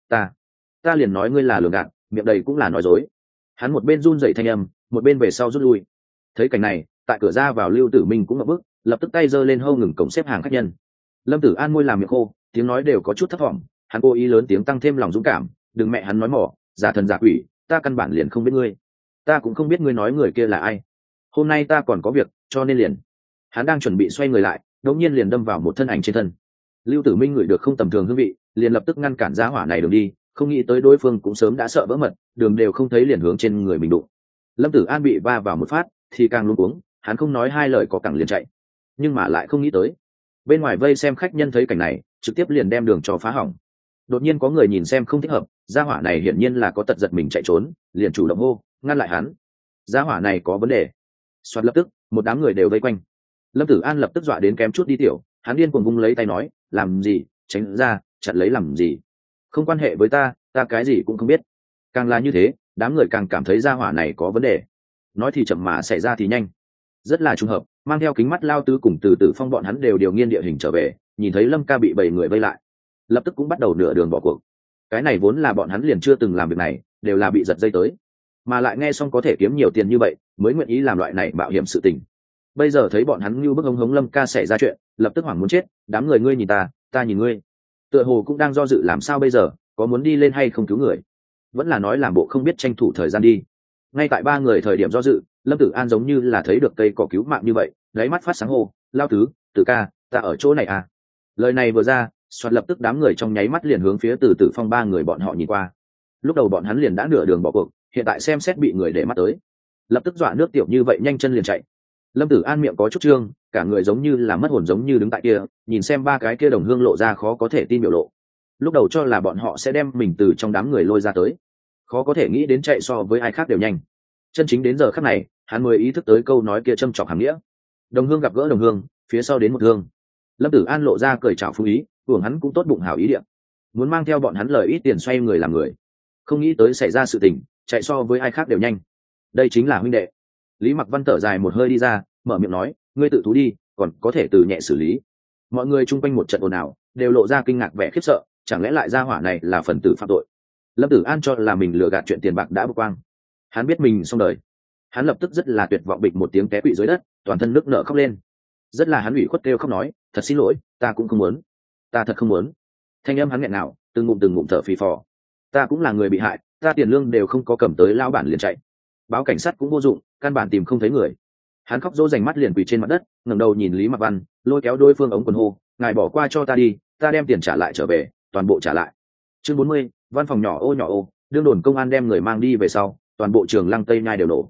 ta liền nói ngươi là lường gạt, miệng đầy cũng là nói dối. Hắn một bên run dậy thanh âm, một bên về sau rút lui. Thấy cảnh này, tại cửa ra vào Lưu Tử Minh cũng ngập bức, lập tức tay giơ lên hô ngừng cổng xếp hàng khách nhân. Lâm Tử An môi làm miệng khô, tiếng nói đều có chút thất vọng, hắn cố ý lớn tiếng tăng thêm lòng dũng cảm, đừng mẹ hắn nói mỏ, giả thần giả quỷ, ta căn bản liền không biết ngươi, ta cũng không biết ngươi nói người kia là ai. Hôm nay ta còn có việc, cho nên liền. Hắn đang chuẩn bị xoay người lại, đột nhiên liền đâm vào một thân ảnh trên thân. Lưu Tử Minh ngửi được không tầm thường hương vị, liền lập tức ngăn cản giá hỏa này đường đi, không nghĩ tới đối phương cũng sớm đã sợ vỡ mật, đường đều không thấy liền hướng trên người mình đụng. Lâm Tử An bị va vào một phát, thì càng luống cuống, hắn không nói hai lời có cẳng liền chạy, nhưng mà lại không nghĩ tới, bên ngoài vây xem khách nhân thấy cảnh này, trực tiếp liền đem đường cho phá hỏng. Đột nhiên có người nhìn xem không thích hợp, gia hỏa này hiển nhiên là có tật giật mình chạy trốn, liền chủ động hô, ngăn lại hắn. Gia hỏa này có vấn đề. Soạt lập tức, một đám người đều vây quanh. Lâm Tử An lập tức dọa đến kém chút đi tiểu, hắn điên cuồng vung lấy tay nói, làm gì, tránh ra, chặn lấy làm gì, không quan hệ với ta cái gì cũng không biết. Càng là như thế, đám người càng cảm thấy gia hỏa này có vấn đề. Nói thì chậm mà xảy ra thì nhanh, rất là trùng hợp, mang theo kính mắt Lao Tứ cùng Từ Tử Phong bọn hắn đều điều nghiên địa hình trở về, nhìn thấy Lâm ca bị 7 người vây lại, lập tức cũng bắt đầu nửa đường bỏ cuộc. Cái này vốn là bọn hắn liền chưa từng làm việc này, đều là bị giật dây tới, mà lại nghe xong có thể kiếm nhiều tiền như vậy, mới nguyện ý làm loại này mạo hiểm sự tình. Bây giờ thấy bọn hắn như bức hống Lâm ca xảy ra chuyện, lập tức hoảng muốn chết, đám người ngươi nhìn ta nhìn ngươi, tựa hồ cũng đang do dự làm sao bây giờ, có muốn đi lên hay không cứu người, vẫn là nói làm bộ không biết tranh thủ thời gian đi. Ngay tại 3 người thời điểm do dự, Lâm Tử An giống như là thấy được cây cỏ cứu mạng như vậy, đáy mắt phát sáng hô, Lao Tứ, Tử ca, ta ở chỗ này à. Lời này vừa ra, soạt lập tức đám người trong nháy mắt liền hướng phía Từ Tử Phong 3 người bọn họ nhìn qua. Lúc đầu bọn hắn liền đã nửa đường bỏ cuộc, hiện tại xem xét bị người để mắt tới, lập tức dọa nước tiểu như vậy nhanh chân liền chạy. Lâm Tử An miệng có chút trương, cả người giống như là mất hồn giống như đứng tại kia, nhìn xem 3 cái kia đồng hương lộ ra khó có thể tin biểu lộ. Lúc đầu cho là bọn họ sẽ đem mình từ trong đám người lôi ra tới, khó có thể nghĩ đến chạy so với ai khác đều nhanh. Chân chính đến giờ khắc này, hắn mới ý thức tới câu nói kia châm chọc hàm nghĩa. Đồng hương gặp gỡ đồng hương, phía sau đến một hương. Lâm Tử An lộ ra cười chào phú ý, tưởng hắn cũng tốt bụng hảo ý địa, muốn mang theo bọn hắn lời ít tiền xoay người làm người. Không nghĩ tới xảy ra sự tình, chạy so với ai khác đều nhanh. Đây chính là huynh đệ. Lý Mặc Văn thở dài một hơi đi ra, mở miệng nói, ngươi tự thú đi, còn có thể từ nhẹ xử lý. Mọi người chung quanh một trận ồn ào, đều lộ ra kinh ngạc vẻ khiếp sợ, chẳng lẽ lại gia hỏa này là phần tử phạm tội. Lâm Tử An cho là mình lừa gạt chuyện tiền bạc đã bực quang, hắn biết mình xong đời, hắn lập tức rất là tuyệt vọng, bịch một tiếng té quỵ dưới đất, toàn thân nước nở khóc lên. Rất là hắn ủy khuất kêu khóc nói, thật xin lỗi, ta cũng không muốn, ta thật không muốn. Thanh âm hắn nghẹn ngào, từng ngụm thở phì phò. Ta cũng là người bị hại, ta tiền lương đều không có cầm tới, lão bản liền chạy, báo cảnh sát cũng vô dụng, căn bản tìm không thấy người. Hắn khóc dỗ dành mắt liền quỳ trên mặt đất, ngẩng đầu nhìn Lý Mặc Văn, lôi kéo đối phương ống quần hô, ngài bỏ qua cho ta đi, ta đem tiền trả lại trở về, toàn bộ trả lại. Chương 40, văn phòng nhỏ ô, đương đồn công an đem người mang đi về sau, toàn bộ trường Lăng Tây Nhai đều nổ.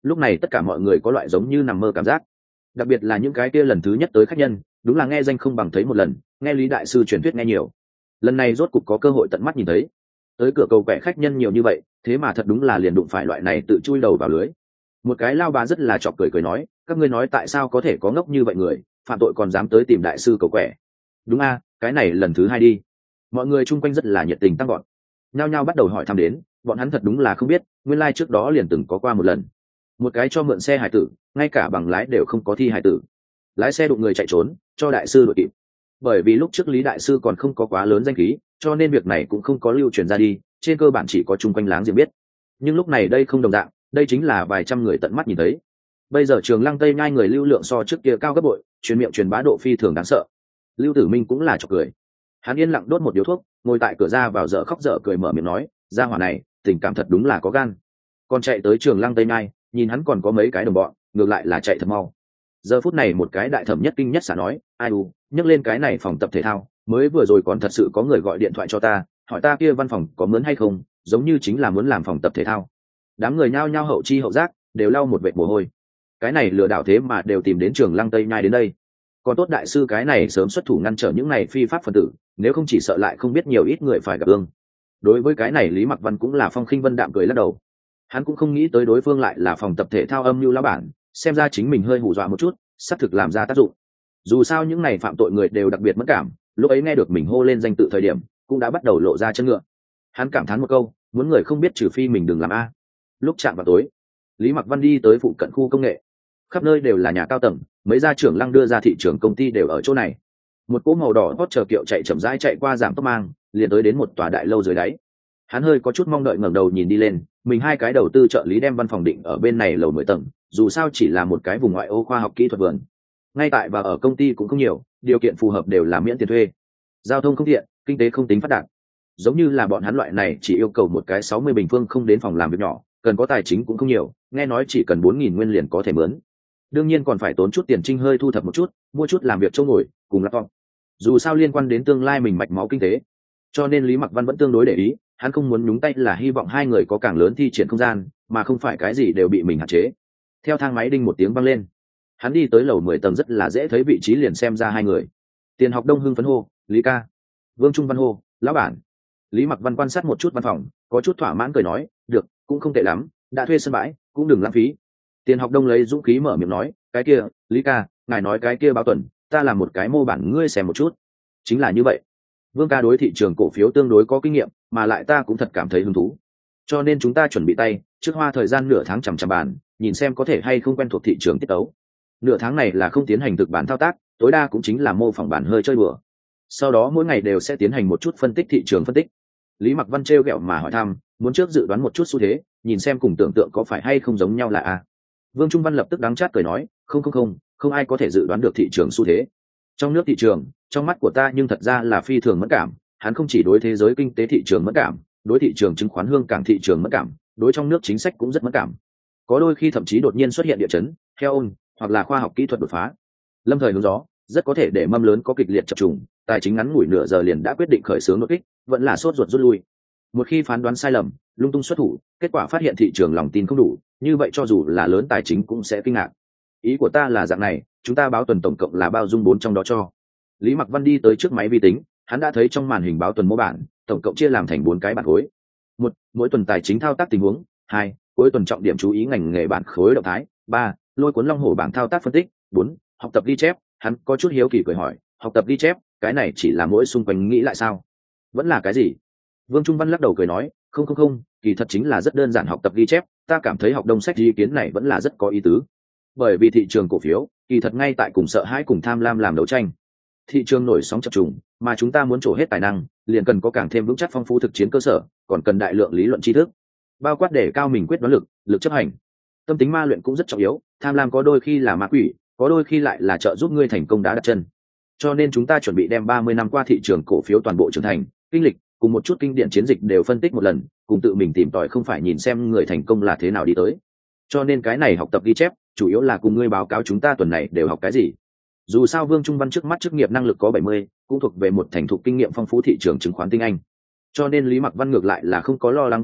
lúc này tất cả mọi người có loại giống như nằm mơ cảm giác, đặc biệt là những cái kia lần thứ nhất tới khách nhân, đúng là nghe danh không bằng thấy một lần, nghe lý đại sư truyền thuyết nghe nhiều, lần này rốt cục có cơ hội tận mắt nhìn thấy. Tới cửa cầu quẻ khách nhân nhiều như vậy, thế mà thật đúng là liền đụng phải loại này tự chui đầu vào lưới. Một cái lao bà rất là chọc cười cười nói, các ngươi nói tại sao có thể có ngốc như vậy người, phạm tội còn dám tới tìm đại sư cầu quẻ. Đúng a, cái này lần thứ hai đi. Mọi người chung quanh rất là nhiệt tình tăng gọn, nhao nhao bắt đầu hỏi thăm đến, bọn hắn thật đúng là không biết, nguyên lai trước đó liền từng có qua một lần. Một cái cho mượn xe hải tử, ngay cả bằng lái đều không có thi hải tử, lái xe đụng người chạy trốn, cho đại sư đuổi kịp. Bởi vì lúc trước lý đại sư còn không có quá lớn danh khí, cho nên việc này cũng không có lưu truyền ra đi, trên cơ bản chỉ có chung quanh láng giềng biết. Nhưng lúc này đây không đồng dạng, đây chính là vài trăm người tận mắt nhìn thấy. Bây giờ Trường Lăng Tây Nhai người lưu lượng so trước kia cao gấp bội, truyền miệng truyền bá độ phi thường đáng sợ. Lưu Tử Minh cũng là chọc cười, hắn yên lặng đốt một điếu thuốc, ngồi tại cửa ra vào dở khóc dở cười mở miệng nói, gia hỏa này tình cảm thật đúng là có gan, còn chạy tới Trường Lăng Tây Nhai, nhìn hắn còn có mấy cái đồng bọn, ngược lại là chạy thật mau. Giờ phút này một cái đại thẩm nhất kinh nhất xả nói, ai u, nhắc lên cái này phòng tập thể thao, mới vừa rồi còn thật sự có người gọi điện thoại cho ta, hỏi ta kia văn phòng có mướn hay không, giống như chính là muốn làm phòng tập thể thao. Đám người nhao nhao hậu chi hậu giác, đều lau một vệt mồ hôi. Cái này lừa đảo thế mà đều tìm đến Trường Lăng Tây Nhai đến đây. Còn tốt đại sư cái này sớm xuất thủ ngăn trở những này phi pháp phần tử, nếu không chỉ sợ lại không biết nhiều ít người phải gặp ương. Đối với cái này Lý Mặc Văn cũng là phong khinh vân đạm cười lắc đầu. Hắn cũng không nghĩ tới đối phương lại là phòng tập thể thao âm mưu lão bản, xem ra chính mình hơi hù dọa một chút, sắp thực làm ra tác dụng. Dù sao những này phạm tội người đều đặc biệt mất cảm, lúc ấy nghe được mình hô lên danh tự thời điểm, cũng đã bắt đầu lộ ra chân ngựa. Hắn cảm thán một câu, muốn người không biết trừ phi mình đừng làm a. Lúc chạm vào tối, Lý Mặc Văn đi tới phụ cận khu công nghệ, khắp nơi đều là nhà cao tầng, mấy gia trưởng Lăng đưa ra thị trường công ty đều ở chỗ này. Một cỗ màu đỏ hot chờ kiệu chạy chậm rãi chạy qua giảm tốc mang, liền tới đến một tòa đại lâu dưới đáy. Hắn hơi có chút mong đợi ngẩng đầu nhìn đi lên, mình hai cái đầu tư trợ lý đem văn phòng định ở bên này lầu 10 tầng, dù sao chỉ là một cái vùng ngoại ô khoa học kỹ thuật vườn. Ngay tại và ở công ty cũng không nhiều, điều kiện phù hợp đều là miễn tiền thuê. Giao thông không tiện, kinh tế không tính phát đạt. Giống như là bọn hắn loại này chỉ yêu cầu một cái 60 bình phương không đến phòng làm việc nhỏ, cần có tài chính cũng không nhiều, nghe nói chỉ cần 4.000 nguyên liền có thể mướn. Đương nhiên còn phải tốn chút tiền trinh hơi thu thập một chút, mua chút làm việc chỗ ngồi, cùng laptop. Dù sao liên quan đến tương lai mình mạch máu kinh tế, cho nên Lý Mặc Văn vẫn tương đối để ý, hắn không muốn nhúng tay là hy vọng hai người có càng lớn thi triển không gian, mà không phải cái gì đều bị mình hạn chế. Theo thang máy đinh một tiếng vang lên, hắn đi tới lầu 10 tầng rất là dễ thấy vị trí liền xem ra hai người. Tiền Học Đông hưng phấn hô, Lý ca. Vương Trung Văn hô, lão bản. Lý Mặc Văn quan sát một chút văn phòng, có chút thỏa mãn cười nói, được, cũng không tệ lắm, đã thuê sân bãi, cũng đừng lãng phí. Tiền Học Đông lấy dũng khí mở miệng nói, cái kia, Lý ca, ngài nói cái kia báo tuần, ta làm một cái mô bản ngươi xem một chút. Chính là như vậy. Vương ca đối thị trường cổ phiếu tương đối có kinh nghiệm, mà lại ta cũng thật cảm thấy hứng thú. Cho nên chúng ta chuẩn bị tay, trước hoa thời gian nửa tháng chằm chằm bàn, nhìn xem có thể hay không quen thuộc thị trường tiết tấu. Nửa tháng này là không tiến hành thực bản thao tác, tối đa cũng chính là mô phỏng bản hơi chơi bừa. Sau đó mỗi ngày đều sẽ tiến hành một chút phân tích thị trường phân tích. Lý Mặc Văn trêu ghẹo mà hỏi thăm, muốn trước dự đoán một chút xu thế, nhìn xem cùng tưởng tượng có phải hay không giống nhau là a. Vương Trung Văn lập tức đắng chát cười nói, không ai có thể dự đoán được thị trường xu thế. Trong nước thị trường, trong mắt của ta nhưng thật ra là phi thường mẫn cảm, hắn không chỉ đối thế giới kinh tế thị trường mẫn cảm, đối thị trường chứng khoán hương cảng thị trường mẫn cảm, đối trong nước chính sách cũng rất mẫn cảm. Có đôi khi thậm chí đột nhiên xuất hiện địa chấn, heo ôn, hoặc là khoa học kỹ thuật đột phá, lâm thời hướng gió, rất có thể để mâm lớn có kịch liệt chập trùng, tài chính ngắn ngủi nửa giờ liền đã quyết định khởi xướng đột kích, vẫn là sốt ruột rút lui. Một khi phán đoán sai lầm, lung tung xuất thủ, kết quả phát hiện thị trường lòng tin không đủ, như vậy cho dù là lớn tài chính cũng sẽ kinh ngạc. Ý của ta là dạng này, chúng ta báo tuần tổng cộng là bao dung 4 trong đó cho. Lý Mặc Văn đi tới trước máy vi tính, hắn đã thấy trong màn hình báo tuần mô bản, tổng cộng chia làm thành 4 cái bản khối. 1, mỗi tuần tài chính thao tác tình huống. 2, cuối tuần trọng điểm chú ý ngành nghề bản khối động thái. 3, lôi cuốn long hổ bảng thao tác phân tích. 4, học tập ghi chép. Hắn có chút hiếu kỳ cười hỏi, học tập ghi chép, cái này chỉ là mỗi xung quanh nghĩ lại sao? Vẫn là cái gì? Vương Trung Văn lắc đầu cười nói, không, kỳ thật chính là rất đơn giản học tập ghi chép, ta cảm thấy học đông sách ý kiến này vẫn là rất có ý tứ. Bởi vì thị trường cổ phiếu, kỳ thật ngay tại cùng sợ hãi cùng tham lam làm đấu tranh. Thị trường nổi sóng chập trùng, mà chúng ta muốn trổ hết tài năng, liền cần có càng thêm vững chắc phong phú thực chiến cơ sở, còn cần đại lượng lý luận tri thức, bao quát để cao mình quyết đoán lực, lực chấp hành. Tâm tính ma luyện cũng rất trọng yếu, tham lam có đôi khi là ma quỷ, có đôi khi lại là trợ giúp ngươi thành công đá đặt chân. Cho nên chúng ta chuẩn bị đem 30 năm qua thị trường cổ phiếu toàn bộ trưởng thành, kinh lịch, cùng một chút kinh điển chiến dịch đều phân tích một lần, cùng tự mình tìm tòi không phải nhìn xem người thành công là thế nào đi tới. Cho nên cái này học tập ghi chép, chủ yếu là cùng ngươi báo cáo chúng ta tuần này đều học cái gì. Dù sao Vương Trung Văn trước mắt chức nghiệp năng lực có 70, cũng thuộc về một thành thục kinh nghiệm phong phú thị trường chứng khoán tinh anh. Cho nên Lý Mặc Văn ngược lại là không có lo lắng quá mức,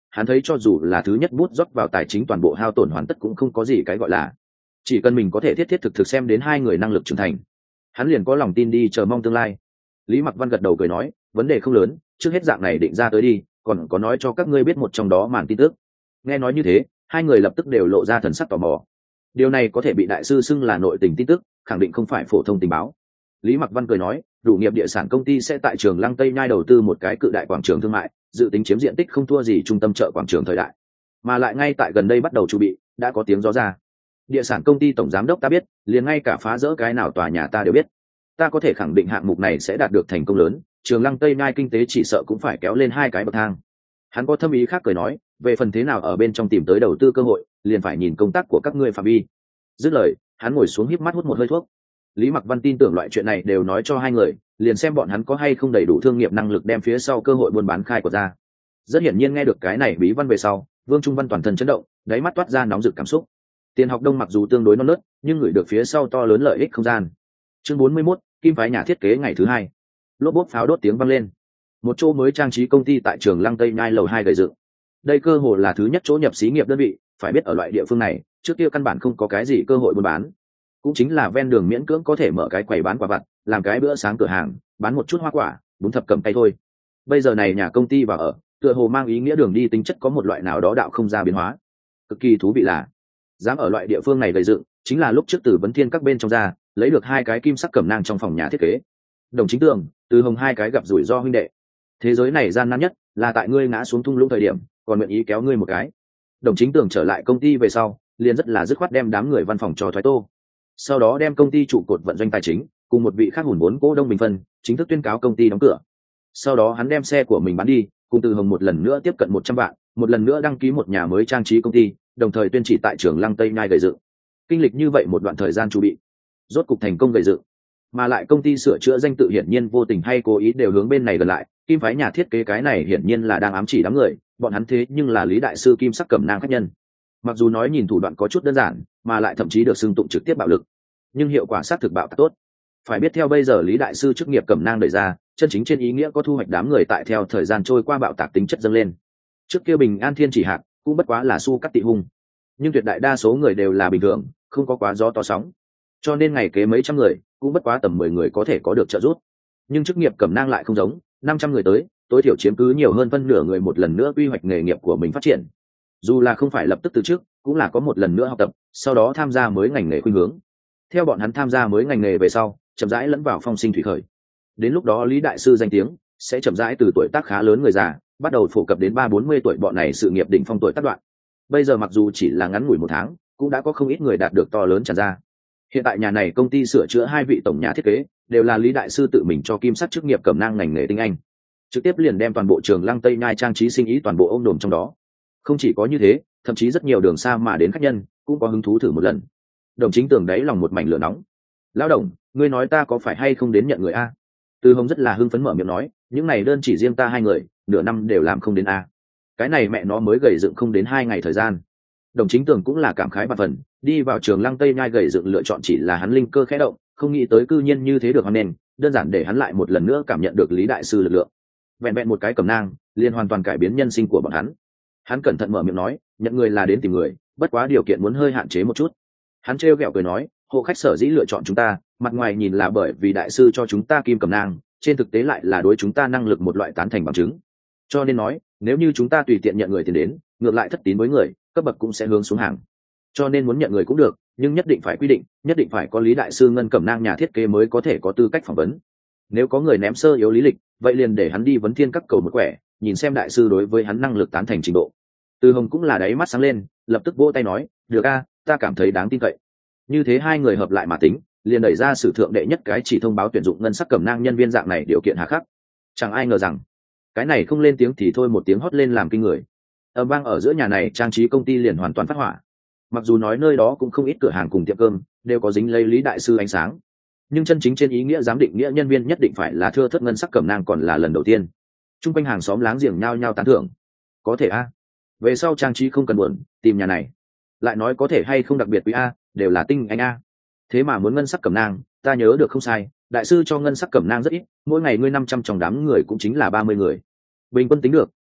hắn thấy cho dù là thứ nhất bút rót vào tài chính toàn bộ hao tổn hoàn tất cũng không có gì cái gọi là, chỉ cần mình có thể thiết thiết thực thực xem đến hai người năng lực trưởng thành, hắn liền có lòng tin đi chờ mong tương lai. Lý Mặc Văn gật đầu cười nói, vấn đề không lớn, trước hết dạng này định ra tới đi, còn có nói cho các ngươi biết một trong đó màn tin tức. Nghe nói như thế, hai người lập tức đều lộ ra thần sắc tò mò. Điều này có thể bị đại sư xưng là nội tình tin tức, khẳng định không phải phổ thông tình báo. Lý Mặc Văn cười nói, đủ nghiệp địa sản công ty sẽ tại Trường Lăng Tây Nhai đầu tư một cái cự đại quảng trường thương mại, dự tính chiếm diện tích không thua gì trung tâm chợ quảng trường thời đại, mà lại ngay tại gần đây bắt đầu chuẩn bị, đã có tiếng gió ra. Địa sản công ty tổng giám đốc ta biết, liền ngay cả phá rỡ cái nào tòa nhà ta đều biết. Ta có thể khẳng định hạng mục này sẽ đạt được thành công lớn, Trường Lăng Tây Nhai kinh tế chỉ sợ cũng phải kéo lên hai cái bậc thang. Hắn có thâm ý khác cười nói, về phần thế nào ở bên trong tìm tới đầu tư cơ hội, liền phải nhìn công tác của các ngươi phạm vi. Dứt lời, hắn ngồi xuống híp mắt hút một hơi thuốc. Lý Mặc Văn tin tưởng loại chuyện này đều nói cho hai người, liền xem bọn hắn có hay không đầy đủ thương nghiệp năng lực đem phía sau cơ hội buôn bán khai của ra. Rất hiển nhiên nghe được cái này bí văn về sau, Vương Trung Văn toàn thân chấn động, đáy mắt toát ra nóng rực cảm xúc. Tiền học đông mặc dù tương đối non nớt, nhưng gửi được phía sau to lớn lợi ích không gian. Chương 41, Kim phái nhà thiết kế ngày thứ hai. Lốp bốp pháo đốt tiếng vang lên. Một chỗ mới trang trí công ty tại Trường Lăng Tây Nhai lầu 2 gây dựng. Đây cơ hồ là thứ nhất chỗ nhập xí nghiệp đơn vị, phải biết ở loại địa phương này, trước kia căn bản không có cái gì cơ hội buôn bán. Cũng chính là ven đường miễn cưỡng có thể mở cái quầy bán quả vặt, làm cái bữa sáng cửa hàng, bán một chút hoa quả, bún thập cẩm tay thôi. Bây giờ này nhà công ty vào ở, tựa hồ mang ý nghĩa đường đi tính chất có một loại nào đó đạo không ra biến hóa. Cực kỳ thú vị là, dám ở loại địa phương này gây dựng, chính là lúc trước từ Vấn Thiên các bên trong ra, lấy được hai cái kim sắc cẩm nang trong phòng nhà thiết kế. Đồng Chính Tường, Từ Hồng hai cái gặp rủi ro huynh đệ. Thế giới này gian nan nhất là tại ngươi ngã xuống thung lũng thời điểm, còn nguyện ý kéo ngươi một cái. Đồng Chính Tường trở lại công ty về sau, liền rất là dứt khoát đem đám người văn phòng cho thoái tô. Sau đó đem công ty trụ cột vận doanh tài chính cùng một vị khác hùn vốn cố đông bình phân, chính thức tuyên cáo công ty đóng cửa. Sau đó hắn đem xe của mình bán đi, cùng Từ Hồng một lần nữa tiếp cận 100 vạn, một lần nữa đăng ký một nhà mới trang trí công ty, đồng thời tuyên chỉ tại Trường Lăng Tây Nhai gây dựng. Kinh lịch như vậy một đoạn thời gian chuẩn bị, rốt cục thành công gây dựng. Mà lại công ty sửa chữa danh tự hiển nhiên vô tình hay cố ý đều hướng bên này gần lại, Kim phái nhà thiết kế cái này hiển nhiên là đang ám chỉ đám người, bọn hắn thế nhưng là Lý đại sư Kim sắc cẩm nang khách nhân. Mặc dù nói nhìn thủ đoạn có chút đơn giản, mà lại thậm chí được xưng tụng trực tiếp bạo lực, nhưng hiệu quả sát thực bạo tốt. Phải biết theo bây giờ Lý đại sư chức nghiệp cẩm nang đẩy ra, chân chính trên ý nghĩa có thu hoạch đám người tại theo thời gian trôi qua bạo tạc tính chất dâng lên. Trước kia Bình An Thiên chỉ hạt cũng bất quá là su cắt tị hung, nhưng tuyệt đại đa số người đều là bình thường, không có quá gió to sóng, cho nên ngày kế mấy trăm người cũng bất quá tầm 10 người có thể có được trợ giúp. Nhưng chức nghiệp cẩm nang lại không giống, 500 người tới, tối thiểu chiếm cứ nhiều hơn phân nửa người một lần nữa quy hoạch nghề nghiệp của mình phát triển. Dù là không phải lập tức từ trước, cũng là có một lần nữa học tập, sau đó tham gia mới ngành nghề khuynh hướng. Theo bọn hắn tham gia mới ngành nghề về sau, chậm rãi lẫn vào phong sinh thủy khởi. Đến lúc đó Lý đại sư danh tiếng sẽ chậm rãi từ tuổi tác khá lớn người già, bắt đầu phổ cập đến 30-40 tuổi bọn này sự nghiệp đỉnh phong tuổi tác đoạn. Bây giờ mặc dù chỉ là ngắn ngủi 1 tháng, cũng đã có không ít người đạt được to lớn tràn ra. Hiện tại nhà này công ty sửa chữa 2 vị tổng nhà thiết kế đều là Lý đại sư tự mình cho kim sắc chức nghiệp cẩm nang ngành nghề tinh anh, trực tiếp liền đem toàn bộ Trường Lăng Tây Nhai trang trí sinh ý toàn bộ ôm đồm trong đó. Không chỉ có như thế, thậm chí rất nhiều đường xa mà đến khách nhân cũng có hứng thú thử một lần. Đồng Chính Tường đáy lòng một mảnh lửa nóng. Lão đồng, ngươi nói ta có phải hay không đến nhận người a? Từ Hồng rất là hưng phấn mở miệng nói, những này đơn chỉ riêng ta 2 người, nửa năm đều làm không đến a. Cái này mẹ nó mới gầy dựng không đến 2 ngày thời gian. Đồng Chính Tường cũng là cảm khái bạt phần, đi vào Trường Lăng Tây Nhai gầy dựng lựa chọn chỉ là hắn linh cơ khẽ động, không nghĩ tới cư nhiên như thế được hoan nên, đơn giản để hắn lại một lần nữa cảm nhận được Lý đại sư lực lượng. Vẹn vẹn một cái cẩm nang, liền hoàn toàn cải biến nhân sinh của bọn hắn. Hắn cẩn thận mở miệng nói, nhận người là đến tìm người, bất quá điều kiện muốn hơi hạn chế một chút. Hắn trêu ghẹo cười nói, hộ khách sở dĩ lựa chọn chúng ta, mặt ngoài nhìn là bởi vì đại sư cho chúng ta kim cẩm nang, trên thực tế lại là đối chúng ta năng lực một loại tán thành bằng chứng. Cho nên nói, nếu như chúng ta tùy tiện nhận người tiền đến, ngược lại thất tín với người, cấp bậc cũng sẽ hướng xuống hàng. Cho nên muốn nhận người cũng được, nhưng nhất định phải quy định, nhất định phải có Lý đại sư ngân cẩm nang nhà thiết kế mới có thể có tư cách phỏng vấn. Nếu có người ném sơ yếu lý lịch, vậy liền để hắn đi Vấn Thiên các cầu một quẻ, nhìn xem đại sư đối với hắn năng lực tán thành trình độ. Từ Hồng cũng là đáy mắt sáng lên, lập tức vỗ tay nói, được a, ta cảm thấy đáng tin cậy. Như thế 2 người hợp lại mà tính, liền đẩy ra sử thượng đệ nhất cái chỉ thông báo tuyển dụng ngân sắc cẩm nang nhân viên dạng này điều kiện hà khắc. Chẳng ai ngờ rằng, cái này không lên tiếng thì thôi một tiếng hót lên làm kinh người. Âm vang ở giữa nhà này trang trí công ty liền hoàn toàn phát hỏa. Mặc dù nói nơi đó cũng không ít cửa hàng cùng tiệm cơm đều có dính lấy Lý đại sư ánh sáng, nhưng chân chính trên ý nghĩa giám định nghĩa nhân viên nhất định phải là thưa thất ngân sắc cẩm nang còn là lần đầu tiên. Trung quanh hàng xóm láng giềng nhao nhao tán thưởng. Có thể a, về sau trang trí không cần buồn, tìm nhà này. Lại nói có thể hay không đặc biệt quý a, đều là tinh anh a. Thế mà muốn ngân sắc cẩm nang, ta nhớ được không sai, đại sư cho ngân sắc cẩm nang rất ít, mỗi ngày ngươi 500 trong đám người cũng chính là 30 người. Bình quân tính được,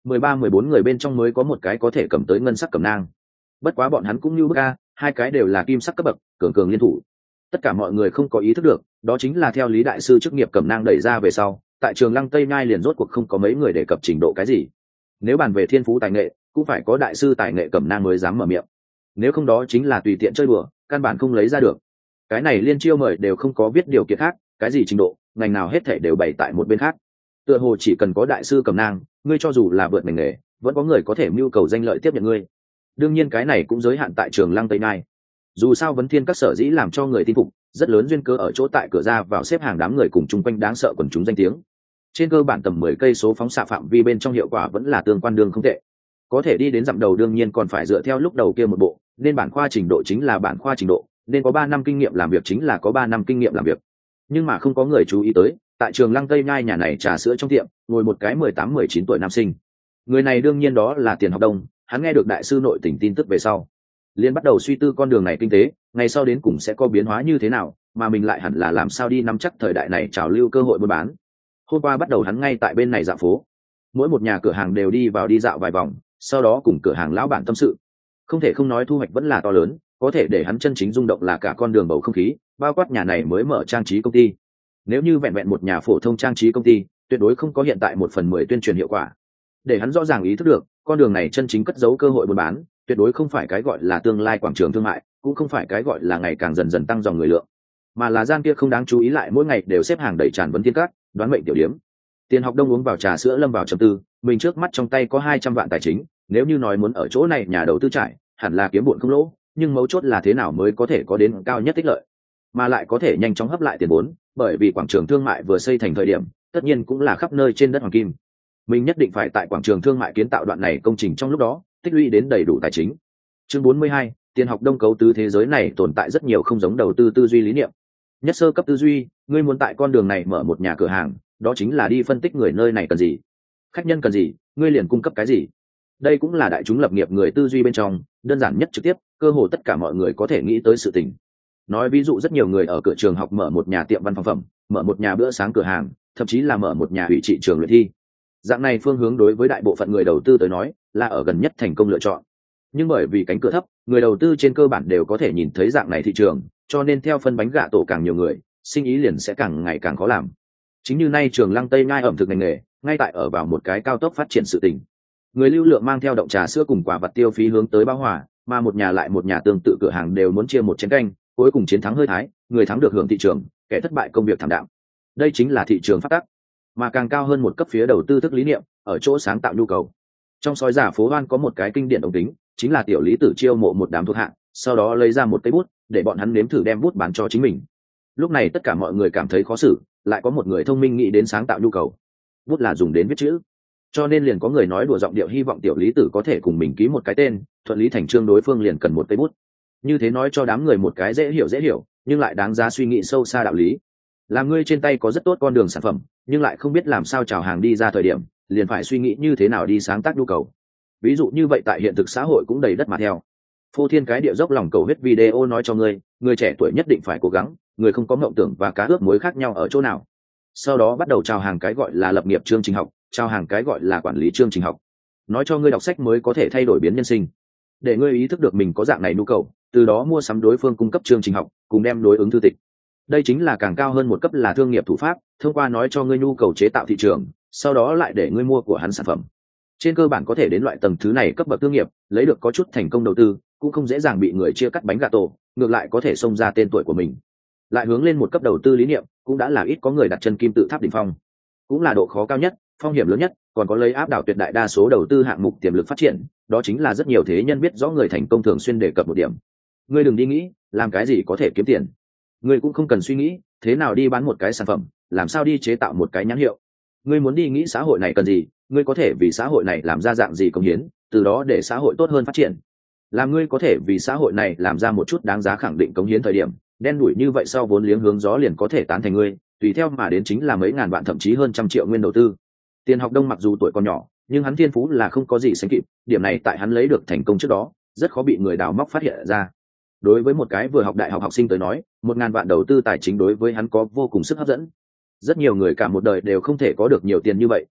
13-14 người bên trong mới có một cái có thể cầm tới ngân sắc cẩm nang. Bất quá bọn hắn cũng như bức a, hai cái đều là kim sắc cấp bậc, cường cường liên thủ. Tất cả mọi người không có ý thức được, đó chính là theo lý đại sư chức nghiệp cẩm nang đẩy ra về sau, tại Trường Lăng Tây Nhai liền rốt cuộc không có mấy người đề cập trình độ cái gì. Nếu bàn về thiên phú tài nghệ, cũng phải có đại sư tài nghệ cẩm nang mới dám mở miệng. Nếu không đó chính là tùy tiện chơi đùa, căn bản không lấy ra được. Cái này liên chiêu mời đều không có viết điều kiện khác, cái gì trình độ, ngành nào hết thể đều bày tại một bên khác. Tựa hồ chỉ cần có đại sư cẩm nang, ngươi cho dù là vượt ngành nghề, vẫn có người có thể mưu cầu danh lợi tiếp nhận ngươi. Đương nhiên cái này cũng giới hạn tại Trường Lăng Tây Nhai. Dù sao vấn thiên các sở dĩ làm cho người tin phục, rất lớn duyên cơ ở chỗ tại cửa ra vào xếp hàng đám người cùng chung quanh đáng sợ quần chúng danh tiếng. Trên cơ bản tầm 10 cây số phóng xạ phạm vi bên trong hiệu quả vẫn là tương quan đường không tệ. Có thể đi đến dặm đầu đương nhiên còn phải dựa theo lúc đầu kia một bộ, nên bản khoa trình độ chính là bản khoa trình độ, nên có 3 năm kinh nghiệm làm việc chính là có 3 năm kinh nghiệm làm việc. Nhưng mà không có người chú ý tới, tại Trường Lăng Tây Nhai nhà này trà sữa trong tiệm, ngồi một cái 18-19 tuổi nam sinh. Người này đương nhiên đó là Tiền Học Đông, hắn nghe được đại sư nội tình tin tức về sau, liền bắt đầu suy tư con đường này kinh tế, ngày sau đến cùng sẽ có biến hóa như thế nào, mà mình lại hẳn là làm sao đi nắm chắc thời đại này trào lưu cơ hội buôn bán. Hôm qua bắt đầu hắn ngay tại bên này dạo phố, mỗi một nhà cửa hàng đều đi vào đi dạo vài vòng, sau đó cùng cửa hàng lão bản tâm sự. Không thể không nói thu hoạch vẫn là to lớn, có thể để hắn chân chính rung động là cả con đường bầu không khí, bao quát nhà này mới mở trang trí công ty. Nếu như vẹn vẹn một nhà phổ thông trang trí công ty, tuyệt đối không có hiện tại 1/10 tuyên truyền hiệu quả. Để hắn rõ ràng ý thức được, con đường này chân chính cất giấu cơ hội buôn bán, tuyệt đối không phải cái gọi là tương lai quảng trường thương mại, cũng không phải cái gọi là ngày càng dần dần tăng dòng người lượng, mà là gian kia không đáng chú ý lại mỗi ngày đều xếp hàng đẩy tràn vấn thiên các, đoán mệnh tiểu điếm. Tiền Học Đông uống vào trà sữa lâm vào trầm tư, mình trước mắt trong tay có 200 vạn tài chính, nếu như nói muốn ở chỗ này nhà đầu tư trải, hẳn là kiếm bộn không lỗ, nhưng mấu chốt là thế nào mới có thể có đến cao nhất tích lợi, mà lại có thể nhanh chóng hấp lại tiền vốn, bởi vì quảng trường thương mại vừa xây thành thời điểm, tất nhiên cũng là khắp nơi trên đất hoàng kim. Mình nhất định phải tại quảng trường thương mại kiến tạo đoạn này công trình trong lúc đó, tích lũy đến đầy đủ tài chính. Chương 42, Tiền Học Đông cấu tứ thế giới này tồn tại rất nhiều không giống đầu tư tư duy lý niệm. Nhất sơ cấp tư duy, ngươi muốn tại con đường này mở một nhà cửa hàng, đó chính là đi phân tích người nơi này cần gì, khách nhân cần gì, ngươi liền cung cấp cái gì. Đây cũng là đại chúng lập nghiệp người tư duy bên trong đơn giản nhất, trực tiếp, cơ hồ tất cả mọi người có thể nghĩ tới sự tình. Nói ví dụ rất nhiều người ở cửa trường học mở một nhà tiệm văn phòng phẩm, mở một nhà bữa sáng cửa hàng, thậm chí là mở một nhà ủy trị trường luyện thi. Dạng này phương hướng đối với đại bộ phận người đầu tư tới nói là ở gần nhất thành công lựa chọn. Nhưng bởi vì cánh cửa thấp, người đầu tư trên cơ bản đều có thể nhìn thấy dạng này thị trường, cho nên theo phân bánh gạ tổ càng nhiều người, sinh ý liền sẽ càng ngày càng khó làm. Chính như nay Trường Lăng Tây Nhai ẩm thực ngành nghề, ngay tại ở vào một cái cao tốc phát triển sự tình. Người lưu lượng mang theo động trà sữa cùng quả vật tiêu phí hướng tới bão hòa, mà một nhà lại một nhà tương tự cửa hàng đều muốn chia một chén canh, cuối cùng chiến thắng hơi thái, người thắng được hưởng thị trường, kẻ thất bại công việc thảm đạm. Đây chính là thị trường phát tắc. Mà càng cao hơn một cấp phía đầu tư thức lý niệm, ở chỗ sáng tạo nhu cầu. Trong sói giả phố Hoan có một cái kinh điển ống kính, chính là tiểu lý tử chiêu mộ một đám thuộc hạ, sau đó lấy ra một cây bút, để bọn hắn nếm thử đem bút bán cho chính mình. Lúc này tất cả mọi người cảm thấy khó xử, lại có một người thông minh nghĩ đến sáng tạo nhu cầu. Bút là dùng đến viết chữ, cho nên liền có người nói đùa giọng điệu hy vọng tiểu lý tử có thể cùng mình ký một cái tên, thuận lý thành trương đối phương liền cần một cây bút. Như thế nói cho đám người một cái dễ hiểu, nhưng lại đáng giá suy nghĩ sâu xa đạo lý. Làm ngươi trên tay có rất tốt con đường sản phẩm, nhưng lại không biết làm sao chào hàng đi ra thời điểm, liền phải suy nghĩ như thế nào đi sáng tác nhu cầu. Ví dụ như vậy tại hiện thực xã hội cũng đầy đất mà theo. Phô thiên cái địa dốc lòng cầu hết video nói cho ngươi, người trẻ tuổi nhất định phải cố gắng, người không có mộng tưởng và cá ước muối khác nhau ở chỗ nào. Sau đó bắt đầu chào hàng cái gọi là lập nghiệp chương trình học, chào hàng cái gọi là quản lý chương trình học, nói cho ngươi đọc sách mới có thể thay đổi biến nhân sinh, để ngươi ý thức được mình có dạng này nhu cầu, từ đó mua sắm đối phương cung cấp chương trình học, cùng đem đối ứng thư tịch. Đây chính là càng cao hơn một cấp là thương nghiệp thủ pháp, thông qua nói cho ngươi nhu cầu chế tạo thị trường, sau đó lại để ngươi mua của hắn sản phẩm. Trên cơ bản có thể đến loại tầng thứ này cấp bậc thương nghiệp, lấy được có chút thành công đầu tư, cũng không dễ dàng bị người chia cắt bánh gà tổ, ngược lại có thể xông ra tên tuổi của mình. Lại hướng lên một cấp đầu tư lý niệm, cũng đã là ít có người đặt chân kim tự tháp đỉnh phong, cũng là độ khó cao nhất, phong hiểm lớn nhất, còn có lấy áp đảo tuyệt đại đa số đầu tư hạng mục tiềm lực phát triển, đó chính là rất nhiều thế nhân biết rõ người thành công thường xuyên đề cập một điểm. Ngươi đừng đi nghĩ làm cái gì có thể kiếm tiền, ngươi cũng không cần suy nghĩ thế nào đi bán một cái sản phẩm, làm sao đi chế tạo một cái nhãn hiệu. Ngươi muốn đi nghĩ xã hội này cần gì, ngươi có thể vì xã hội này làm ra dạng gì công hiến, từ đó để xã hội tốt hơn phát triển. Làm ngươi có thể vì xã hội này làm ra một chút đáng giá khẳng định cống hiến thời điểm, đen đủi như vậy sau vốn liếng hướng gió liền có thể tán thành ngươi, tùy theo mà đến chính là mấy ngàn vạn thậm chí hơn trăm triệu nguyên đầu tư. Tiền Học Đông mặc dù tuổi còn nhỏ, nhưng hắn thiên phú là không có gì sánh kịp, điểm này tại hắn lấy được thành công trước đó, rất khó bị người đào móc phát hiện ra. Đối với một cái vừa học đại học học sinh tới nói, 1.000 vạn đầu tư tài chính đối với hắn có vô cùng sức hấp dẫn. Rất nhiều người cả một đời đều không thể có được nhiều tiền như vậy,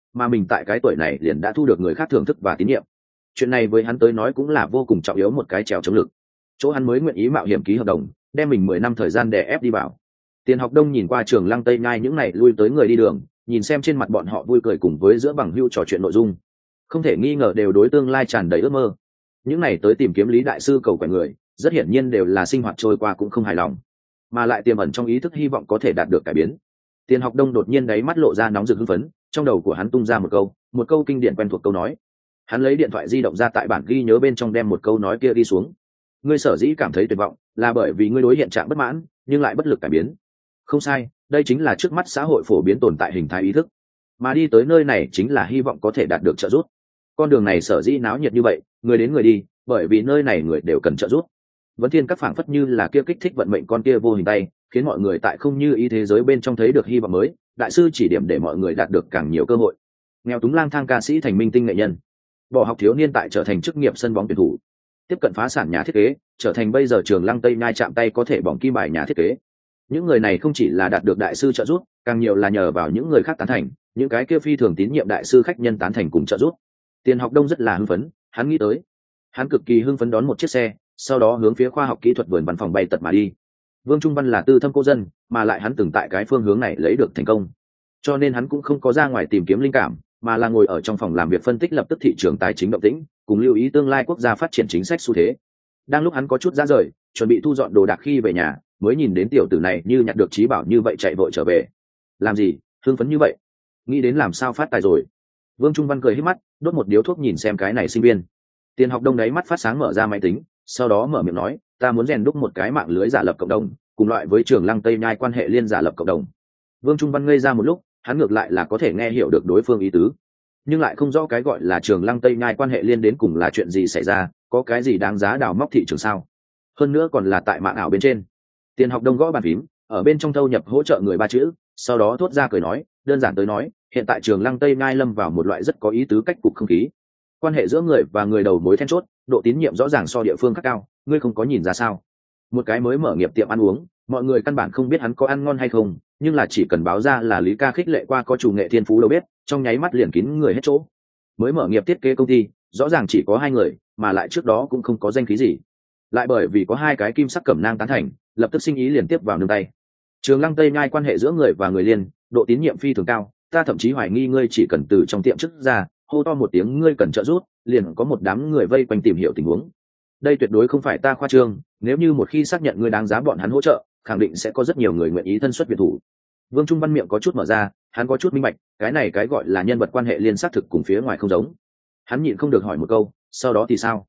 mà mình tại cái tuổi này liền đã thu được người khác thưởng thức và tín nhiệm. Chuyện này với hắn tới nói cũng là vô cùng trọng yếu một cái trèo chống lực. Chỗ hắn mới nguyện ý mạo hiểm ký hợp đồng, đem mình 10 năm thời gian để ép đi vào. Tiền Học Đông nhìn qua Trường Lăng Tây Nhai những này lui tới người đi đường, nhìn xem trên mặt bọn họ vui cười cùng với giữa bằng hữu trò chuyện nội dung, không thể nghi ngờ đều đối tương lai tràn đầy ước mơ. Những này tới tìm kiếm Lý đại sư cầu quẻ người, rất hiển nhiên đều là sinh hoạt trôi qua cũng không hài lòng, mà lại tiềm ẩn trong ý thức hy vọng có thể đạt được cải biến. Tiền Học Đông đột nhiên đáy mắt lộ ra nóng rực hưng phấn, trong đầu của hắn tung ra một câu kinh điển quen thuộc câu nói. Hắn lấy điện thoại di động ra tại bản ghi nhớ bên trong đem một câu nói kia đi xuống. Ngươi sở dĩ cảm thấy tuyệt vọng là bởi vì ngươi đối hiện trạng bất mãn nhưng lại bất lực cải biến. Không sai, đây chính là trước mắt xã hội phổ biến tồn tại hình thái ý thức, mà đi tới nơi này chính là hy vọng có thể đạt được trợ giúp. Con đường này sở dĩ náo nhiệt như vậy, người đến người đi, bởi vì nơi này người đều cần trợ giúp. Vấn Thiên các phảng phất như là kia kích thích vận mệnh con kia vô hình tay, khiến mọi người tại không như ý thế giới bên trong thấy được hy vọng mới. Đại sư chỉ điểm để mọi người đạt được càng nhiều cơ hội. Nghèo túng lang thang ca sĩ thành minh tinh nghệ nhân, bỏ học thiếu niên tại trở thành chức nghiệp sân bóng tuyển thủ, tiếp cận phá sản nhà thiết kế, trở thành bây giờ Trường Lăng Tây Nhai chạm tay có thể bỏng kim bài nhà thiết kế. Những người này không chỉ là đạt được đại sư trợ giúp, càng nhiều là nhờ vào những người khác tán thành, những cái kia phi thường tín nhiệm đại sư khách nhân tán thành cùng trợ giúp. Tiền Học Đông rất là hưng phấn, hắn nghĩ tới, hắn cực kỳ hưng phấn đón một chiếc xe, sau đó hướng phía khoa học kỹ thuật vườn văn phòng bay tật mà đi. Vương Trung Văn là tư thâm cô dân, mà lại hắn từng tại cái phương hướng này lấy được thành công, cho nên hắn cũng không có ra ngoài tìm kiếm linh cảm, mà là ngồi ở trong phòng làm việc phân tích lập tức thị trường tài chính động tĩnh, cùng lưu ý tương lai quốc gia phát triển chính sách xu thế. Đang lúc hắn có chút ra rời, chuẩn bị thu dọn đồ đạc khi về nhà, mới nhìn đến tiểu tử này như nhặt được trí bảo như vậy chạy vội trở về. Làm gì hưng phấn như vậy? Nghĩ đến làm sao phát tài rồi? Vương Trung Văn cười hít mắt, đốt một điếu thuốc nhìn xem cái này sinh viên. Tiền Học Đông đáy mắt phát sáng mở ra máy tính, sau đó mở miệng nói, ta muốn rèn đúc một cái mạng lưới giả lập cộng đồng, cùng loại với Trường Lăng Tây Nhai quan hệ liên giả lập cộng đồng. Vương Trung Văn ngây ra một lúc, hắn ngược lại là có thể nghe hiểu được đối phương ý tứ, nhưng lại không rõ cái gọi là Trường Lăng Tây Nhai quan hệ liên đến cùng là chuyện gì xảy ra, có cái gì đáng giá đào móc thị trường sao? Hơn nữa còn là tại mạng ảo bên trên. Tiền Học Đông gõ bàn phím, ở bên trong thâu nhập hỗ trợ người ba chữ, sau đó thốt ra cười nói, đơn giản tới nói, hiện tại Trường Lăng Tây Nhai lâm vào một loại rất có ý tứ cách cục không khí. Quan hệ giữa người và người đầu mối then chốt, độ tín nhiệm rõ ràng so địa phương khác cao, ngươi không có nhìn ra sao? Một cái mới mở nghiệp tiệm ăn uống, mọi người căn bản không biết hắn có ăn ngon hay không, nhưng là chỉ cần báo ra là Lý ca khích lệ qua có chủ nghệ thiên phú đâu biết, trong nháy mắt liền kín người hết chỗ. Mới mở nghiệp thiết kế công ty, rõ ràng chỉ có 2 người, mà lại trước đó cũng không có danh khí gì, lại bởi vì có 2 cái kim sắc cẩm nang tán thành, lập tức sinh ý liền tiếp vào nương tay. Trường Lăng Tây Nhai quan hệ giữa người và người liên, độ tín nhiệm phi thường cao, ta thậm chí hoài nghi ngươi chỉ cần từ trong tiệm trước ra, hô to một tiếng ngươi cần trợ giúp, liền có một đám người vây quanh tìm hiểu tình huống. Đây tuyệt đối không phải ta khoa trương, nếu như một khi xác nhận ngươi đáng giá bọn hắn hỗ trợ, khẳng định sẽ có rất nhiều người nguyện ý thân xuất viện thủ. Vương Trung Văn miệng có chút mở ra, hắn có chút minh bạch, cái này cái gọi là nhân vật quan hệ liên xác thực cùng phía ngoài không giống. Hắn nhịn không được hỏi một câu, sau đó thì sao?